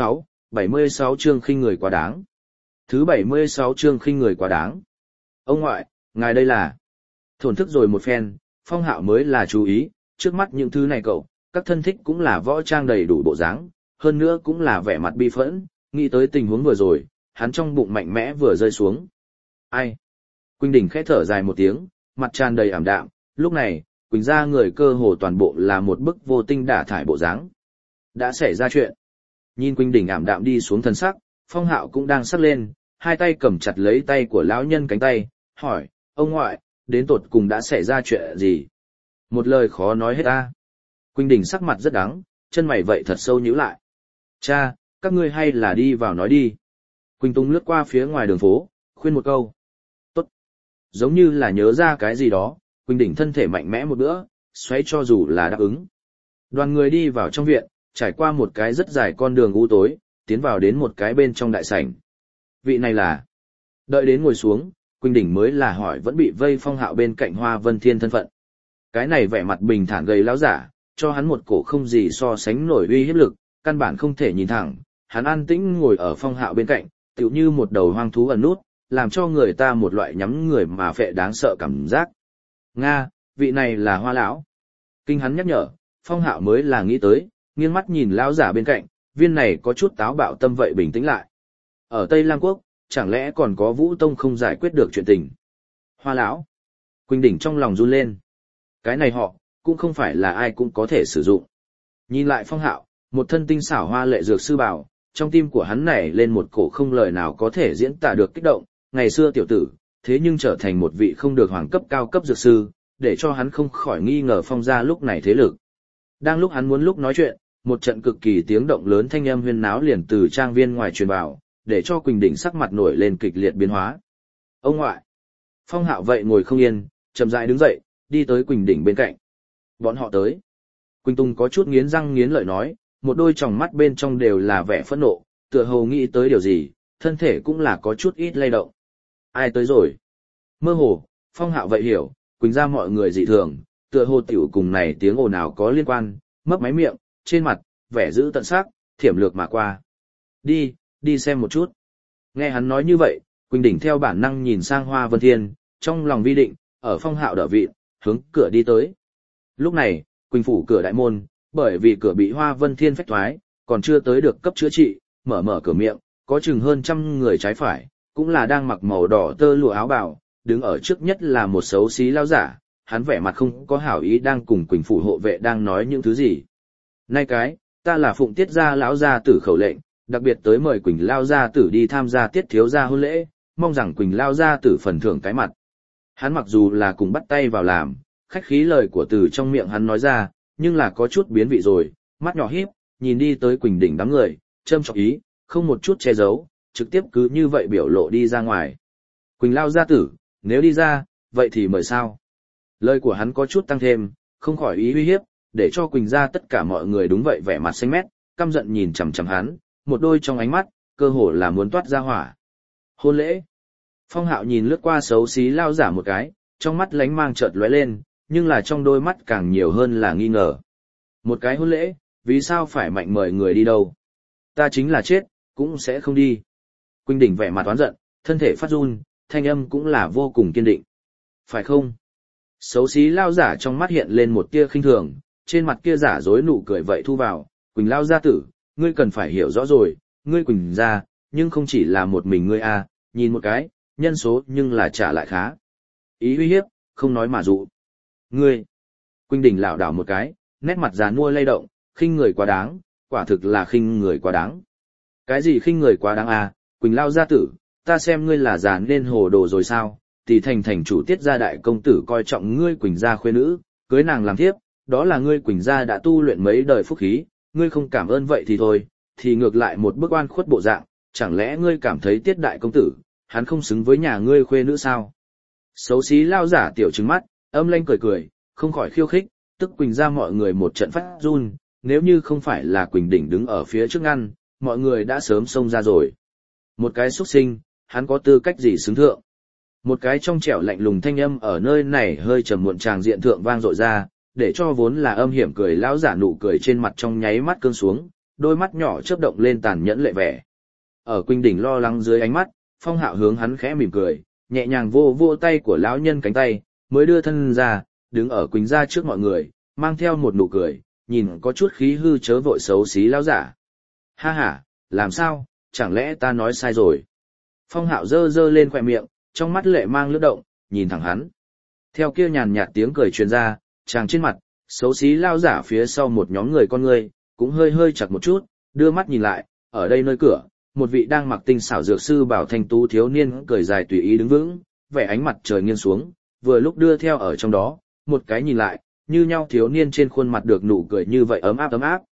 76 chương khinh người quá đáng. Thứ 76 chương khinh người quá đáng. Ông ngoại, ngài đây là... Thổn thức rồi một phen, Phong Hạo mới là chú ý, trước mắt những thứ này cậu, các thân thích cũng là võ trang đầy đủ bộ dáng, hơn nữa cũng là vẻ mặt bi phẫn, nghĩ tới tình huống vừa rồi, hắn trong bụng mạnh mẽ vừa rơi xuống. Ai? Quỳnh Đình khẽ thở dài một tiếng, mặt tràn đầy ảm đạm, lúc này, Quỳnh gia người cơ hồ toàn bộ là một bức vô tinh đả thải bộ dáng. Đã xảy ra chuyện. Nhìn Quỳnh Đình ảm đạm đi xuống thân sắc, Phong Hạo cũng đang sắc lên, hai tay cầm chặt lấy tay của lão nhân cánh tay, hỏi, ông ngoại, đến tột cùng đã xảy ra chuyện gì? Một lời khó nói hết a. Quỳnh Đình sắc mặt rất đắng, chân mày vậy thật sâu nhíu lại. Cha, các ngươi hay là đi vào nói đi. Quỳnh Tùng lướt qua phía ngoài đường phố, khuyên một câu. Tốt. Giống như là nhớ ra cái gì đó, Quỳnh Đỉnh thân thể mạnh mẽ một bữa, xoáy cho dù là đáp ứng. Đoàn người đi vào trong viện, trải qua một cái rất dài con đường u tối, tiến vào đến một cái bên trong đại sảnh. Vị này là... Đợi đến ngồi xuống, Quỳnh Đỉnh mới là hỏi vẫn bị vây Phong Hạo bên cạnh Hoa Vân Thiên thân phận. Cái này vẻ mặt bình thản gầy lão giả, cho hắn một cổ không gì so sánh nổi uy hiếp lực, căn bản không thể nhìn thẳng, hắn an tĩnh ngồi ở Phong Hạo bên cạnh, tựu như một đầu hoang thú ẩn nút, làm cho người ta một loại nhắm người mà phệ đáng sợ cảm giác. Nga, vị này là Hoa lão. Kinh hắn nhắc nhở, Phong Hạo mới là nghĩ tới, nghiêng mắt nhìn lão giả bên cạnh, viên này có chút táo bạo tâm vậy bình tĩnh lại. Ở Tây Lang Quốc, chẳng lẽ còn có Vũ Tông không giải quyết được chuyện tình? Hoa lão. Quỳnh Đỉnh trong lòng run lên. Cái này họ, cũng không phải là ai cũng có thể sử dụng. Nhìn lại Phong Hạo, một thân tinh xảo hoa lệ dược sư bảo, trong tim của hắn nảy lên một cổ không lời nào có thể diễn tả được kích động, ngày xưa tiểu tử, thế nhưng trở thành một vị không được hoàng cấp cao cấp dược sư, để cho hắn không khỏi nghi ngờ Phong gia lúc này thế lực. Đang lúc hắn muốn lúc nói chuyện, một trận cực kỳ tiếng động lớn thanh âm huyên náo liền từ trang viên ngoài truyền vào, để cho Quỳnh Đỉnh sắc mặt nổi lên kịch liệt biến hóa. Ông ngoại! Phong Hạo vậy ngồi không yên, chậm rãi đứng dậy, đi tới Quỳnh Đỉnh bên cạnh. Bọn họ tới. Quỳnh Tùng có chút nghiến răng nghiến lợi nói, một đôi tròng mắt bên trong đều là vẻ phẫn nộ, tựa hồ nghĩ tới điều gì, thân thể cũng là có chút ít lay động. Ai tới rồi? Mơ hồ, Phong Hạo vậy hiểu, Quỳnh gia mọi người dị thường, tựa hồ tiểu cùng này tiếng ồn ào có liên quan, mấp máy miệng, trên mặt, vẻ giữ tận sắc, thiểm lược mà qua. Đi xem một chút. Nghe hắn nói như vậy, Quỳnh Đỉnh theo bản năng nhìn sang Hoa Vân Thiên, trong lòng vi định, ở Phong Hạo đỡ vị, hướng cửa đi tới. Lúc này, Quỳnh phủ cửa đại môn, bởi vì cửa bị Hoa Vân Thiên phách thoái, còn chưa tới được cấp chữa trị, mở cửa miệng, có chừng hơn 100 người trái phải, cũng là đang mặc màu đỏ tơ lụa áo bào, đứng ở trước nhất là một xấu xí lao giả, hắn vẻ mặt không có hảo ý đang cùng Quỳnh phủ hộ vệ đang nói những thứ gì. Nay cái, ta là Phụng Tiết gia lão gia tử khẩu lệnh, đặc biệt tới mời Quỳnh lao gia tử đi tham gia Tiết thiếu gia hôn lễ, mong rằng Quỳnh lao gia tử phần thưởng cái mặt. Hắn mặc dù là cùng bắt tay vào làm, khách khí lời của từ trong miệng hắn nói ra, nhưng là có chút biến vị rồi, mắt nhỏ híp, nhìn đi tới Quỳnh Đỉnh đám người, châm chọc ý, không một chút che giấu, trực tiếp cứ như vậy biểu lộ đi ra ngoài. Quỳnh lao gia tử, nếu đi ra, vậy thì mời sao? Lời của hắn có chút tăng thêm, không khỏi ý uy hiếp, để cho Quỳnh gia tất cả mọi người đúng vậy vẻ mặt xanh mét, căm giận nhìn chằm chằm hắn, một đôi trong ánh mắt, cơ hồ là muốn toát ra hỏa. Hôn lễ. Phong Hạo nhìn lướt qua xấu xí lao giả một cái, trong mắt lánh mang chợt lóe lên, nhưng là trong đôi mắt càng nhiều hơn là nghi ngờ. Một cái hôn lễ, vì sao phải mạnh mời người đi đâu? Ta chính là chết, cũng sẽ không đi. Quỳnh Đỉnh vẻ mặt oán giận, thân thể phát run, thanh âm cũng là vô cùng kiên định. Phải không? Xấu xí lao giả trong mắt hiện lên một tia khinh thường, trên mặt kia giả dối nụ cười vậy thu vào. Quỳnh lao gia tử, ngươi cần phải hiểu rõ rồi, ngươi Quỳnh gia, nhưng không chỉ là một mình ngươi a, nhìn một cái, nhân số nhưng là trả lại khá. Ý uy hiếp, không nói mà dụ. Ngươi. Quỳnh Đỉnh lảo đảo một cái, nét mặt già nua lay động, khinh người quá đáng, quả thực là khinh người quá đáng. Cái gì khinh người quá đáng à, Quỳnh lao gia tử, ta xem ngươi là già nên hồ đồ rồi sao, tỷ thành chủ Tiết gia đại công tử coi trọng ngươi Quỳnh gia khuê nữ, cưới nàng làm thiếp, đó là ngươi Quỳnh gia đã tu luyện mấy đời phúc khí, ngươi không cảm ơn vậy thì thôi, thì ngược lại một bức oan khuất bộ dạng, chẳng lẽ ngươi cảm thấy Tiết đại công tử, hắn không xứng với nhà ngươi khuê nữ sao? Xấu xí lao giả tiểu trứng mắt, âm lanh cười, không khỏi khiêu khích, tức Quỳnh gia mọi người một trận phát run, nếu như không phải là Quỳnh Đỉnh đứng ở phía trước ngăn, mọi người đã sớm xông ra rồi. Một cái xuất sinh, hắn có tư cách gì xứng thượng? Một cái trong trẻo lạnh lùng thanh âm ở nơi này hơi trầm muộn tràng diện thượng vang dội ra, để cho vốn là âm hiểm cười lão giả nụ cười trên mặt trong nháy mắt cương xuống, đôi mắt nhỏ chớp động lên tàn nhẫn lệ vẻ. Ở Quỳnh Đỉnh lo lắng dưới ánh mắt, Phong Hạo hướng hắn khẽ mỉm cười, nhẹ nhàng vô tay của lão nhân cánh tay, mới đưa thân ra, đứng ở Quỳnh gia trước mọi người, mang theo một nụ cười, nhìn có chút khí hư chớ vội xấu xí lão giả. Ha ha, làm sao, chẳng lẽ ta nói sai rồi? Phong Hạo giơ lên khóe miệng, trong mắt lệ mang lướt động, nhìn thẳng hắn. Theo kia nhàn nhạt tiếng cười truyền ra, chàng trên mặt, xấu xí lão giả phía sau một nhóm người con người, cũng hơi chặt một chút, đưa mắt nhìn lại, ở đây nơi cửa, một vị đang mặc tinh xảo dược sư bảo thanh tú thiếu niên cười dài tùy ý đứng vững, vẻ ánh mặt trời nghiêng xuống, vừa lúc đưa theo ở trong đó, một cái nhìn lại, như nhau thiếu niên trên khuôn mặt được nụ cười như vậy ấm áp.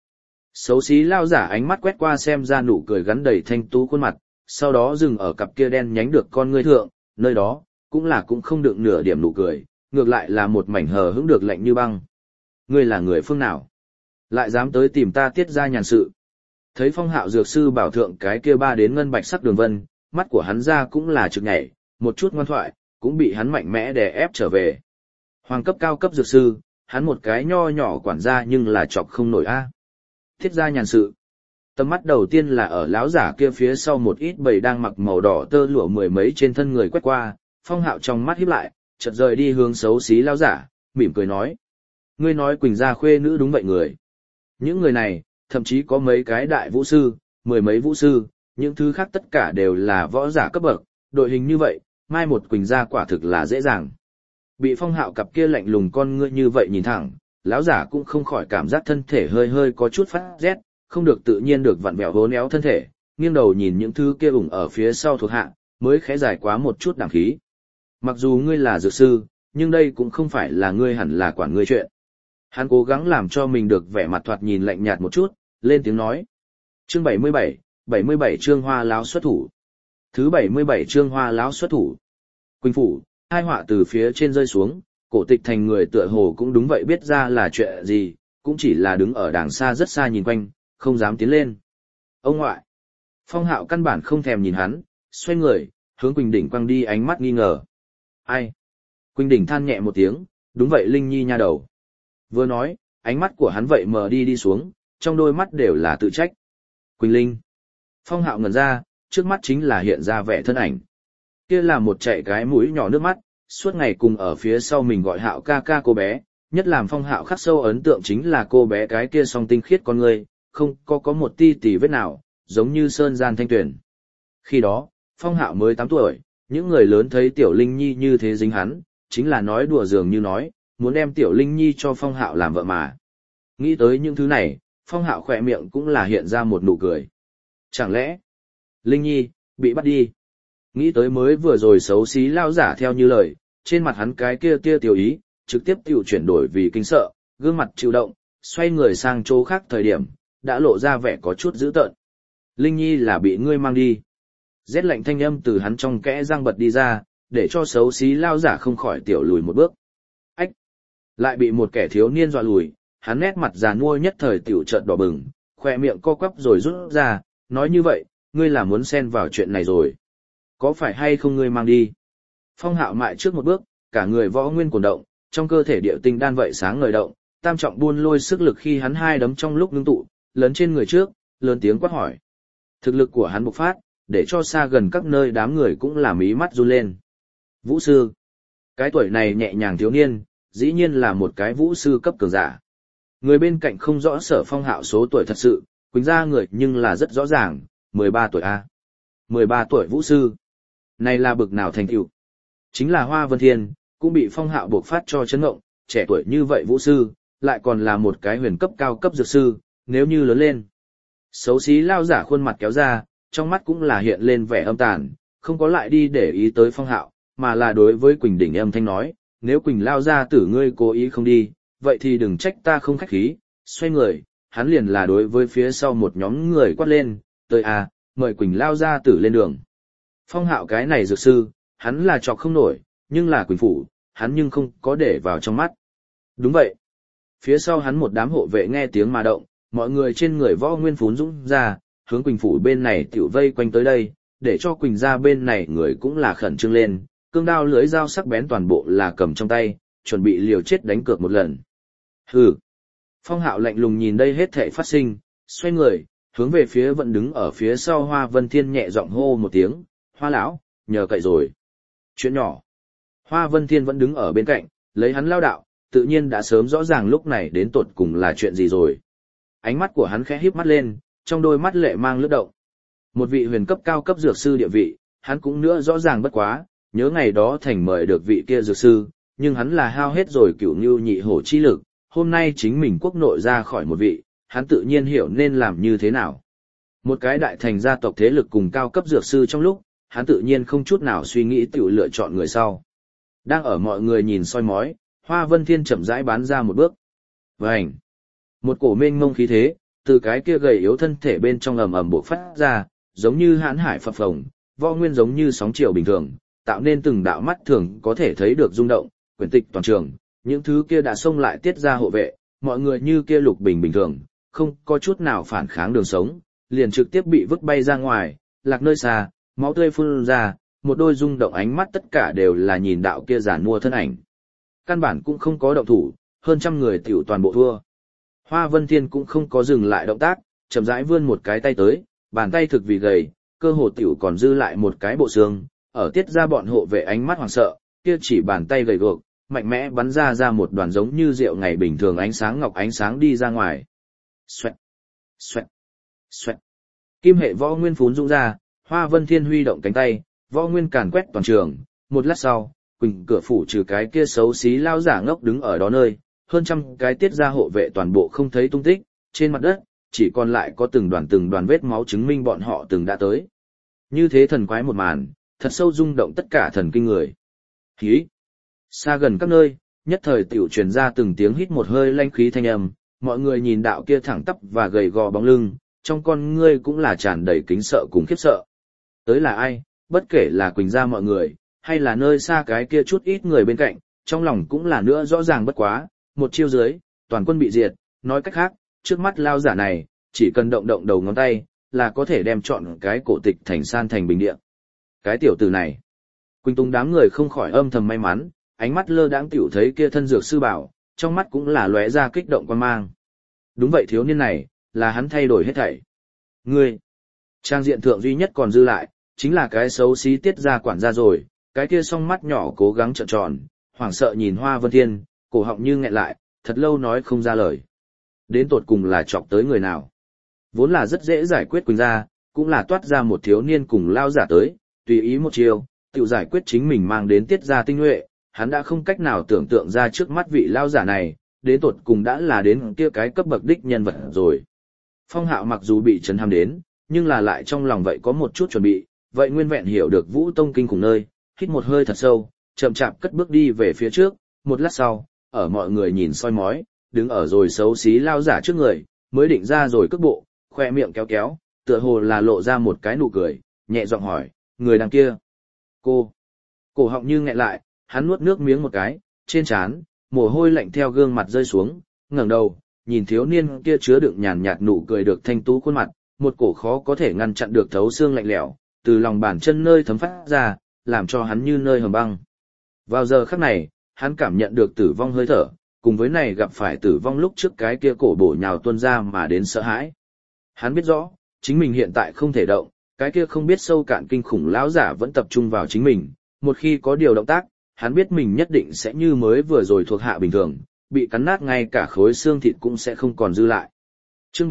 Xấu xí lao giả ánh mắt quét qua xem ra nụ cười gắn đầy thanh tú khuôn mặt, sau đó dừng ở cặp kia đen nhánh được con ngươi thượng, nơi đó, cũng không đựng nửa điểm nụ cười, ngược lại là một mảnh hờ hững được lạnh như băng. Ngươi là người phương nào? Lại dám tới tìm ta tiết ra nhàn sự. Thấy Phong Hạo dược sư bảo thượng cái kia ba đến ngân bạch sắc đường vân, mắt của hắn ra cũng là trực nhảy, một chút ngoan thoại, cũng bị hắn mạnh mẽ đè ép trở về. Hoàng cấp cao cấp dược sư, hắn một cái nho nhỏ quản gia nhưng là chọc không nổi a. Thiết gia nhàn sự. Tầm mắt đầu tiên là ở lão giả kia phía sau một ít bầy đang mặc màu đỏ tơ lụa mười mấy trên thân người quét qua, Phong Hạo trong mắt híp lại, chợt rời đi hướng xấu xí lão giả, mỉm cười nói: "Ngươi nói Quỳnh gia khuê nữ đúng vậy người?" Những người này, thậm chí có mấy cái đại vũ sư, mười mấy vũ sư, những thứ khác tất cả đều là võ giả cấp bậc, đội hình như vậy, mai một Quỳnh gia quả thực là dễ dàng. Bị Phong Hạo cặp kia lạnh lùng con ngươi như vậy nhìn thẳng, lão giả cũng không khỏi cảm giác thân thể hơi hơi có chút phát rét, không được tự nhiên được vặn vẹo vốn éo thân thể, nghiêng đầu nhìn những thứ kia ủng ở phía sau thuộc hạ, mới khẽ giải quá một chút đẳng khí. Mặc dù ngươi là dược sư, nhưng đây cũng không phải là ngươi hẳn là quản ngươi chuyện. Hắn cố gắng làm cho mình được vẻ mặt thoạt nhìn lạnh nhạt một chút, lên tiếng nói. Chương 77 chương hoa láo xuất thủ. Thứ 77 chương hoa láo xuất thủ. Quỳnh phủ, hai họa từ phía trên rơi xuống, cổ tịch thành người tựa hồ cũng đúng vậy biết ra là chuyện gì, cũng chỉ là đứng ở đàng xa rất xa nhìn quanh, không dám tiến lên. Ông ngoại. Phong Hạo căn bản không thèm nhìn hắn, xoay người, hướng Quỳnh Đỉnh quăng đi ánh mắt nghi ngờ. Ai? Quỳnh Đỉnh than nhẹ một tiếng, đúng vậy Linh Nhi nha đầu. Vừa nói, ánh mắt của hắn vậy mờ đi xuống, trong đôi mắt đều là tự trách. Quỳnh Linh. Phong Hạo ngẩn ra, trước mắt chính là hiện ra vẻ thân ảnh. Kia là một chạy cái mũi nhỏ nước mắt, suốt ngày cùng ở phía sau mình gọi Hạo ca ca cô bé, nhất làm Phong Hạo khắc sâu ấn tượng chính là cô bé cái kia song tinh khiết con người, không có một ti tì vết nào, giống như sơn gian thanh tuyển. Khi đó, Phong Hạo mới 8 tuổi, những người lớn thấy Tiểu Linh Nhi như thế dính hắn, chính là nói đùa dường như nói, muốn đem Tiểu Linh Nhi cho Phong Hạo làm vợ mà. Nghĩ tới những thứ này, Phong Hạo khỏe miệng cũng là hiện ra một nụ cười. Chẳng lẽ, Linh Nhi, bị bắt đi? Nghĩ tới mới vừa rồi xấu xí lao giả theo như lời, trên mặt hắn cái kia tia tiểu ý, trực tiếp tiểu chuyển đổi vì kinh sợ, gương mặt chịu động, xoay người sang chỗ khác thời điểm, đã lộ ra vẻ có chút dữ tợn. Linh Nhi là bị ngươi mang đi. Rét lạnh thanh âm từ hắn trong kẽ răng bật đi ra, để cho xấu xí lao giả không khỏi tiểu lùi một bước. Ách! Lại bị một kẻ thiếu niên dọa lùi, hắn nét mặt già nua nhất thời tiểu chợt đỏ bừng, khoe miệng co quắp rồi rút ra, nói như vậy, ngươi là muốn xen vào chuyện này rồi. Có phải hay không ngươi mang đi? Phong Hạo mại trước một bước, cả người võ nguyên cuồn động, trong cơ thể điệu tinh đan vậy sáng ngời động, tam trọng buôn lôi sức lực khi hắn hai đấm trong lúc ngưng tụ, lớn trên người trước, lớn tiếng quát hỏi. Thực lực của hắn bộc phát, để cho xa gần các nơi đám người cũng là mí mắt run lên. Vũ sư. Cái tuổi này nhẹ nhàng thiếu niên, dĩ nhiên là một cái vũ sư cấp cường giả. Người bên cạnh không rõ Sở Phong Hạo số tuổi thật sự, Quỳnh gia người nhưng là rất rõ ràng, 13 tuổi A. 13 tuổi vũ sư. Này là bực nào thành tựu? Chính là Hoa Vân Thiên, cũng bị Phong Hạo buộc phát cho chấn ngộng, trẻ tuổi như vậy vũ sư, lại còn là một cái huyền cấp cao cấp dược sư, nếu như lớn lên. Xấu xí lao giả khuôn mặt kéo ra, trong mắt cũng là hiện lên vẻ âm tàn, không có lại đi để ý tới Phong Hạo, mà là đối với Quỳnh Đỉnh âm thanh nói, nếu Quỳnh lao ra tử ngươi cố ý không đi, vậy thì đừng trách ta không khách khí. Xoay người, hắn liền là đối với phía sau một nhóm người quát lên, tới à, mời Quỳnh lao ra tử lên đường. Phong Hạo cái này dược sư, hắn là chọc không nổi, nhưng là Quỳnh phủ, hắn nhưng không có để vào trong mắt. Đúng vậy. Phía sau hắn một đám hộ vệ nghe tiếng mà động, mọi người trên người võ nguyên phún dũng ra, hướng Quỳnh phủ bên này tiểu vây quanh tới đây, để cho Quỳnh gia bên này người cũng là khẩn trương lên, cương đao lưỡi dao sắc bén toàn bộ là cầm trong tay, chuẩn bị liều chết đánh cược một lần. Hừ. Phong Hạo lạnh lùng nhìn đây hết thảy phát sinh, xoay người, hướng về phía vẫn đứng ở phía sau Hoa Vân Thiên nhẹ giọng hô một tiếng, Hoa lão, nhờ cậy rồi. Chuyện nhỏ. Hoa Vân Thiên vẫn đứng ở bên cạnh, lấy hắn lao đạo, tự nhiên đã sớm rõ ràng lúc này đến tột cùng là chuyện gì rồi. Ánh mắt của hắn khẽ híp mắt lên, trong đôi mắt lệ mang lướt động. Một vị huyền cấp cao cấp dược sư địa vị, hắn cũng nữa rõ ràng bất quá, nhớ ngày đó thành mời được vị kia dược sư, nhưng hắn là hao hết rồi cửu như nhị hổ chi lực, hôm nay chính mình quốc nội ra khỏi một vị, hắn tự nhiên hiểu nên làm như thế nào. Một cái đại thành gia tộc thế lực cùng cao cấp dược sư trong lúc, hắn tự nhiên không chút nào suy nghĩ tự lựa chọn người sau. Đang ở mọi người nhìn soi mói, Hoa Vân Thiên chậm rãi bán ra một bước. Vành! Một cổ mênh mông khí thế, từ cái kia gầy yếu thân thể bên trong ầm ầm bộc phát ra, giống như hãn hải phập phồng, võ nguyên giống như sóng chiều bình thường, tạo nên từng đạo mắt thường có thể thấy được rung động, quyển tịch toàn trường, những thứ kia đã xông lại tiết ra hộ vệ, mọi người như kia lục bình bình thường, không có chút nào phản kháng đường sống, liền trực tiếp bị vứt bay ra ngoài, lạc nơi xa, máu tươi phun ra, một đôi rung động ánh mắt tất cả đều là nhìn đạo kia giản mua thân ảnh. Căn bản cũng không có động thủ, hơn trăm người tiểu toàn bộ thua. Hoa Vân Thiên cũng không có dừng lại động tác, chậm rãi vươn một cái tay tới, bàn tay thực vì gầy, cơ hồ tiểu còn dư lại một cái bộ xương, ở tiết ra bọn hộ vệ ánh mắt hoảng sợ, kia chỉ bàn tay gầy guộc, mạnh mẽ bắn ra một đoàn giống như rượu ngày bình thường ánh sáng ngọc ánh sáng đi ra ngoài. Xoẹt, xoẹt, xoẹt. Kim hệ võ nguyên phún dũng ra, Hoa Vân Thiên huy động cánh tay, võ nguyên càn quét toàn trường, một lát sau, quỳnh cửa phủ trừ cái kia xấu xí lao giả ngốc đứng ở đó nơi, hơn trăm cái tiết ra hộ vệ toàn bộ không thấy tung tích, trên mặt đất, chỉ còn lại có từng đoàn vết máu chứng minh bọn họ từng đã tới. Như thế thần quái một màn, thật sâu rung động tất cả thần kinh người. Hí! Xa gần các nơi, nhất thời tiểu truyền ra từng tiếng hít một hơi lanh khí thanh âm, mọi người nhìn đạo kia thẳng tắp và gầy gò bóng lưng, trong con ngươi cũng là tràn đầy kính sợ cùng khiếp sợ. Tới là ai, bất kể là Quỳnh gia mọi người, hay là nơi xa cái kia chút ít người bên cạnh, trong lòng cũng là nữa rõ ràng bất quá, một chiêu dưới, toàn quân bị diệt, nói cách khác, trước mắt lao giả này, chỉ cần động động đầu ngón tay, là có thể đem chọn cái cổ tịch thành san thành bình địa. Cái tiểu tử này, Quỳnh Tùng đám người không khỏi âm thầm may mắn, ánh mắt lơ đãng tiểu thấy kia thân dược sư bảo, trong mắt cũng là lóe ra kích động quan mang. Đúng vậy, thiếu niên này, là hắn thay đổi hết thảy. Ngươi, trang diện thượng duy nhất còn dư lại, chính là cái xấu xí tiết ra quản gia rồi, cái kia song mắt nhỏ cố gắng trợn tròn, hoảng sợ nhìn Hoa Vân Thiên, cổ họng như nghẹn lại, thật lâu nói không ra lời. Đến tột cùng là chọc tới người nào? Vốn là rất dễ giải quyết Quỳnh gia, cũng là toát ra một thiếu niên cùng lao giả tới, tùy ý một chiều, tự giải quyết chính mình mang đến tiết ra tinh nhuệ, hắn đã không cách nào tưởng tượng ra trước mắt vị lao giả này, đến tột cùng đã là đến kia cái cấp bậc đích nhân vật rồi. Phong Hạo mặc dù bị chấn hăm đến, nhưng là lại trong lòng vậy có một chút chuẩn bị, vậy nguyên vẹn hiểu được Vũ Tông kinh khủng nơi, hít một hơi thật sâu, chậm chạp cất bước đi về phía trước, một lát sau, ở mọi người nhìn soi mói, đứng ở rồi xấu xí lao giả trước người, mới định ra rồi cước bộ, khoe miệng kéo kéo, tựa hồ là lộ ra một cái nụ cười, nhẹ giọng hỏi, người đằng kia. Cô. Cổ họng như nghẹn lại, hắn nuốt nước miếng một cái, trên trán, mồ hôi lạnh theo gương mặt rơi xuống, ngẩng đầu, nhìn thiếu niên kia chứa đựng nhàn nhạt nụ cười được thanh tú khuôn mặt, một cổ khó có thể ngăn chặn được thấu xương lạnh lẽo, từ lòng bàn chân nơi thấm phát ra, làm cho hắn như nơi hầm băng. Vào giờ khắc này, hắn cảm nhận được tử vong hơi thở, cùng với này gặp phải tử vong lúc trước cái kia cổ bổ nhào tuôn ra mà đến sợ hãi. Hắn biết rõ, chính mình hiện tại không thể động, cái kia không biết sâu cạn kinh khủng lão giả vẫn tập trung vào chính mình, một khi có điều động tác, hắn biết mình nhất định sẽ như mới vừa rồi thuộc hạ bình thường, bị cắn nát ngay cả khối xương thịt cũng sẽ không còn dư lại. Chương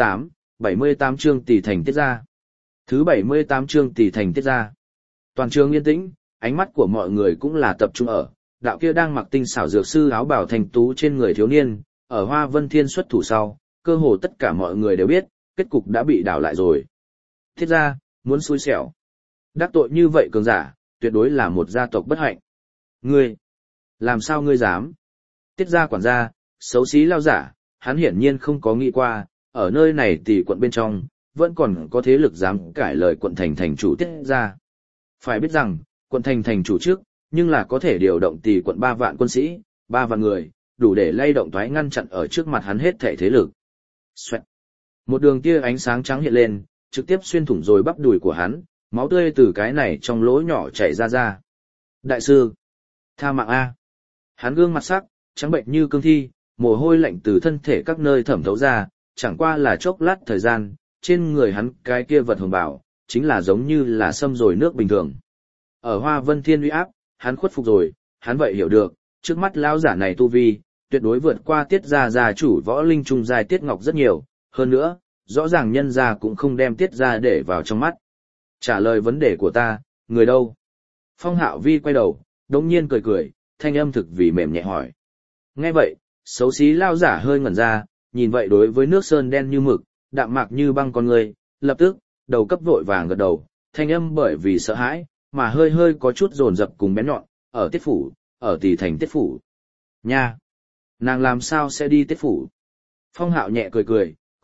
78 chương tỷ thành tiết ra. Thứ 78 chương tỷ thành tiết ra. Toàn trường yên tĩnh, ánh mắt của mọi người cũng là tập trung ở đạo kia đang mặc tinh xảo dược sư áo bào thành tú trên người thiếu niên, ở Hoa Vân Thiên xuất thủ sau, cơ hồ tất cả mọi người đều biết, kết cục đã bị đảo lại rồi. Thiết ra, muốn xui xẻo. Đắc tội như vậy cường giả, tuyệt đối là một gia tộc bất hạnh. Ngươi, làm sao ngươi dám? Tiết ra quản gia, xấu xí lao giả, hắn hiển nhiên không có nghĩ qua, ở nơi này tỷ quận bên trong, vẫn còn có thế lực dám cãi lời quận thành thành chủ tiết ra. Phải biết rằng, quận thành thành chủ trước, nhưng là có thể điều động tỷ quận 3 vạn quân sĩ, 3 vạn người, đủ để lay động thoái ngăn chặn ở trước mặt hắn hết thể thế lực. Xoẹt. Một đường tia ánh sáng trắng hiện lên, trực tiếp xuyên thủng rồi bắp đùi của hắn, máu tươi từ cái này trong lỗ nhỏ chảy ra. Đại sư, tha mạng A. Hắn gương mặt sắc, trắng bệnh như cương thi, mồ hôi lạnh từ thân thể các nơi thẩm thấu ra, chẳng qua là chốc lát thời gian, trên người hắn cái kia vật hồng bảo, chính là giống như là xâm rồi nước bình thường. Ở Hoa Vân Thiên uy áp, hắn khuất phục rồi, hắn vậy hiểu được, trước mắt lão giả này tu vi, tuyệt đối vượt qua tiết gia chủ võ linh trung giai Tiết Ngọc rất nhiều, hơn nữa, rõ ràng nhân gia cũng không đem tiết gia để vào trong mắt. Trả lời vấn đề của ta, người đâu? Phong Hạo Vi quay đầu, đống nhiên cười cười, thanh âm thực vì mềm nhẹ hỏi. Nghe vậy, xấu xí lao giả hơi ngẩn ra, nhìn vậy đối với nước sơn đen như mực, đạm mạc như băng con người, lập tức, đầu cấp vội vàng gật đầu, thanh âm bởi vì sợ hãi, mà hơi hơi có chút dồn dập cùng bén nhọn, ở tiết phủ, ở tỷ thành tiết phủ. Nha! Nàng làm sao sẽ đi tiết phủ? Phong Hạo nhẹ cười cười,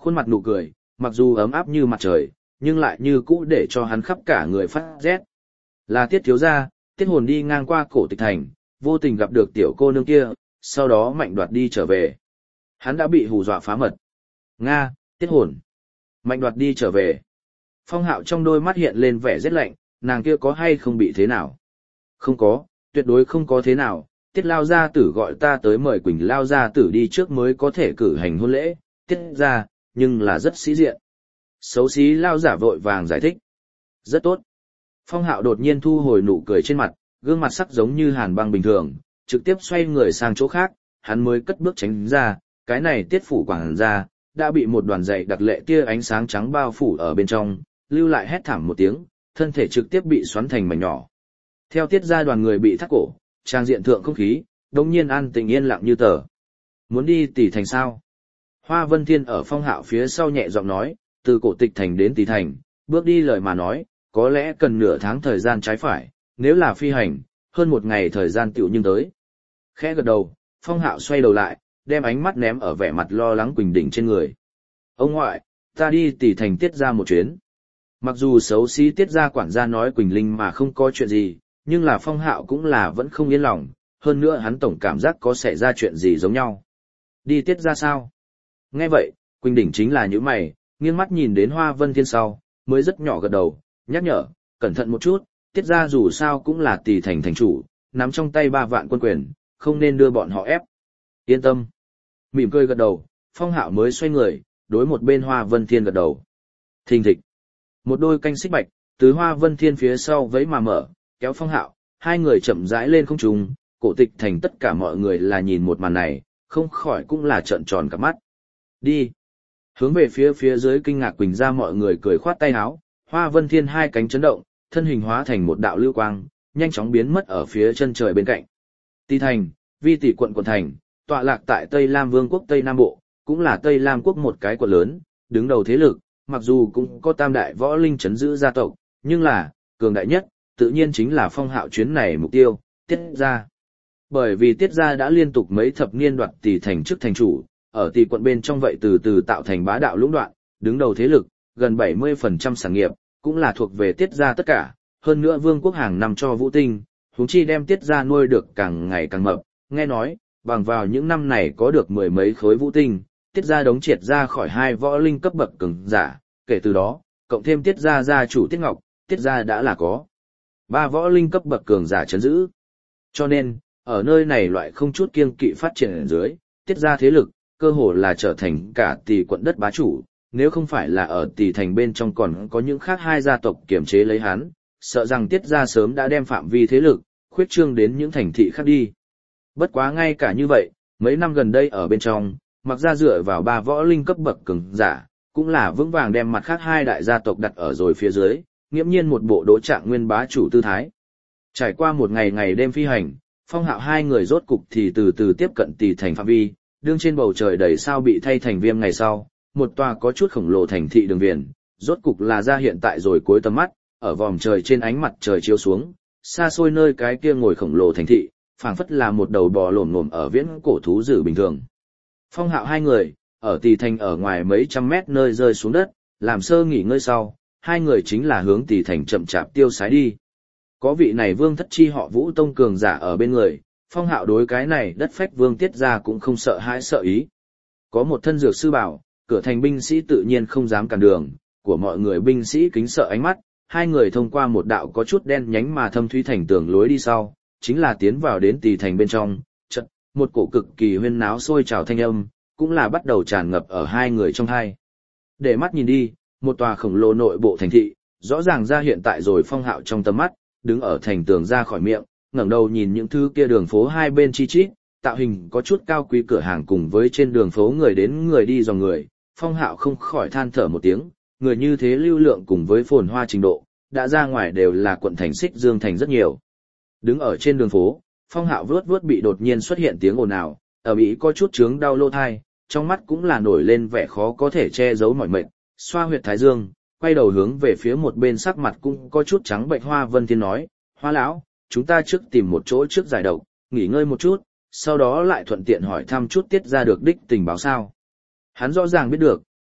khuôn mặt nụ cười, mặc dù ấm áp như mặt trời, nhưng lại như cũ để cho hắn khắp cả người phát rét. Là Tiết thiếu gia, Tiết Hồn đi ngang qua Cổ Tịch Thành, vô tình gặp được tiểu cô nương kia, sau đó Mạnh Đoạt đi trở về. Hắn đã bị hù dọa phá mật. Nga, Tiết Hồn. Mạnh Đoạt đi trở về. Phong Hạo trong đôi mắt hiện lên vẻ rét lạnh, nàng kia có hay không bị thế nào? Không có, tuyệt đối không có thế nào. Tiết Lao gia tử gọi ta tới mời Quỳnh Lao gia tử đi trước mới có thể cử hành hôn lễ, Tiết gia, nhưng là rất sĩ diện. Xấu xí Lao giả vội vàng giải thích. Rất tốt. Phong Hạo đột nhiên thu hồi nụ cười trên mặt, gương mặt sắc giống như hàn băng bình thường, trực tiếp xoay người sang chỗ khác, hắn mới cất bước tránh ra, cái này Tiết phủ quảng gia đã bị một đoàn dày đặc lệ tia ánh sáng trắng bao phủ ở bên trong, lưu lại hét thảm một tiếng, thân thể trực tiếp bị xoắn thành mảnh nhỏ. Theo Tiết gia đoàn người bị thắt cổ, trang diện thượng không khí, đột nhiên an tĩnh yên lặng như tờ. Muốn đi Tỷ Thành sao? Hoa Vân Thiên ở Phong Hạo phía sau nhẹ giọng nói, từ Cổ Tịch Thành đến Tỷ Thành, bước đi lời mà nói, có lẽ cần nửa tháng thời gian trái phải, nếu là phi hành, hơn một ngày thời gian tiểu nhưng tới. Khẽ gật đầu, Phong Hạo xoay đầu lại, đem ánh mắt ném ở vẻ mặt lo lắng Quỳnh Đỉnh trên người. Ông ngoại, ta đi Tỷ Thành Tiết ra một chuyến. Mặc dù xấu xí Tiết ra quản gia nói Quỳnh Linh mà không có chuyện gì, nhưng là Phong Hạo cũng là vẫn không yên lòng, hơn nữa hắn tổng cảm giác có xảy ra chuyện gì giống nhau. Đi Tiết ra sao? Nghe vậy, Quỳnh Đỉnh chính là những mày, nghiêng mắt nhìn đến Hoa Vân Thiên sau, mới rất nhỏ gật đầu, nhắc nhở, cẩn thận một chút, Tiết ra dù sao cũng là Tỷ Thành thành chủ, nắm trong tay 3 vạn quân quyền, không nên đưa bọn họ ép. Yên tâm. Mỉm cười gật đầu, Phong Hạo mới xoay người, đối một bên Hoa Vân Thiên gật đầu. Thình thịch. Một đôi canh xích bạch, từ Hoa Vân Thiên phía sau vẫy mà mở, kéo Phong Hạo, hai người chậm rãi lên không trung, Cổ Tịch Thành tất cả mọi người là nhìn một màn này, không khỏi cũng là trợn tròn cả mắt. Đi. Hướng về phía dưới kinh ngạc Quỳnh ra mọi người cười khoát tay áo, Hoa Vân Thiên hai cánh chấn động, thân hình hóa thành một đạo lưu quang, nhanh chóng biến mất ở phía chân trời bên cạnh. Tỷ Thành, Vi Tỷ quận thành, tọa lạc tại Tây Lam Vương quốc Tây Nam Bộ, cũng là Tây Lam quốc một cái quận lớn, đứng đầu thế lực, mặc dù cũng có tam đại võ linh chấn giữ gia tộc, nhưng là, cường đại nhất, tự nhiên chính là Phong Hạo chuyến này mục tiêu, Tiết gia. Bởi vì Tiết gia đã liên tục mấy thập niên đoạt Tỷ Thành trước thành chủ, ở Tỷ quận bên trong vậy từ từ tạo thành bá đạo lũng đoạn, đứng đầu thế lực, gần 70% sản nghiệp, cũng là thuộc về Tiết gia tất cả, hơn nữa Vương quốc hàng năm cho Vũ Tinh, huống chi đem Tiết gia nuôi được càng ngày càng mập, nghe nói, bằng vào những năm này có được 10 mấy khối Vũ Tinh, Tiết gia đống triệt ra khỏi 2 võ linh cấp bậc cường giả, kể từ đó, cộng thêm Tiết gia gia chủ Tiết Ngọc, Tiết gia đã là có 3 võ linh cấp bậc cường giả trấn giữ. Cho nên, ở nơi này loại không chút kiêng kỵ phát triển ở dưới, Tiết gia thế lực, cơ hồ là trở thành cả Tỷ quận đất bá chủ, nếu không phải là ở Tỷ Thành bên trong còn có những khác 2 gia tộc kiểm chế lấy hắn, sợ rằng Tiết gia sớm đã đem phạm vi thế lực, khuyết trương đến những thành thị khác đi. Bất quá ngay cả như vậy, mấy năm gần đây ở bên trong, mặc ra dựa vào 3 võ linh cấp bậc cường giả, cũng là vững vàng đem mặt khác 2 đại gia tộc đặt ở rồi phía dưới, nghiễm nhiên một bộ đỗ trạng nguyên bá chủ tư thái. Trải qua một ngày ngày đêm phi hành, Phong Hạo hai người rốt cục thì từ từ tiếp cận Tỷ Thành phạm vi, đương trên bầu trời đầy sao bị thay thành viêm ngày sau, một tòa có chút khổng lồ thành thị đường viền, rốt cục là ra hiện tại rồi cuối tầm mắt, ở vòm trời trên ánh mặt trời chiếu xuống, xa xôi nơi cái kia ngồi khổng lồ thành thị, phảng phất là một đầu bò lổm lổm ở viễn cổ thú dữ bình thường. Phong Hạo hai người, ở Tỷ Thành ở ngoài mấy trăm mét nơi rơi xuống đất, làm sơ nghỉ ngơi sau, hai người chính là hướng Tỷ Thành chậm chạp tiêu sái đi. Có vị này Vương Thất Chi họ Vũ Tông cường giả ở bên người, Phong Hạo đối cái này đất phách Vương Tiết gia cũng không sợ hãi sợ ý. Có một thân dược sư bảo, cửa thành binh sĩ tự nhiên không dám cản đường, của mọi người binh sĩ kính sợ ánh mắt, hai người thông qua một đạo có chút đen nhánh mà thâm thúy thành tường lối đi sau, chính là tiến vào đến Tỷ Thành bên trong, chợt, một cổ cực kỳ huyên náo sôi trào thanh âm, cũng là bắt đầu tràn ngập ở hai người trong hai. Để mắt nhìn đi, một tòa khổng lồ nội bộ thành thị, rõ ràng ra hiện tại rồi Phong Hạo trong tầm mắt, đứng ở thành tường ra khỏi miệng, ngẩng đầu nhìn những thứ kia đường phố hai bên chi chít, tạo hình có chút cao quý cửa hàng cùng với trên đường phố người đến người đi dòng người, Phong Hạo không khỏi than thở một tiếng, người như thế lưu lượng cùng với phồn hoa trình độ, đã ra ngoài đều là quận thành Xích Dương thành rất nhiều. Đứng ở trên đường phố, Phong Hạo vuốt vuốt bị đột nhiên xuất hiện tiếng ồn ào, ở bị có chút chướng đau lỗ tai, trong mắt cũng là nổi lên vẻ khó có thể che giấu mỏi mệt, xoa huyệt thái dương, quay đầu hướng về phía một bên sắc mặt cũng có chút trắng bệnh Hoa Vân Thiên nói, Hoa lão, chúng ta trước tìm một chỗ trước giải độc, nghỉ ngơi một chút, sau đó lại thuận tiện hỏi thăm chút Tiết ra được đích tình báo sao. Hắn rõ ràng biết được,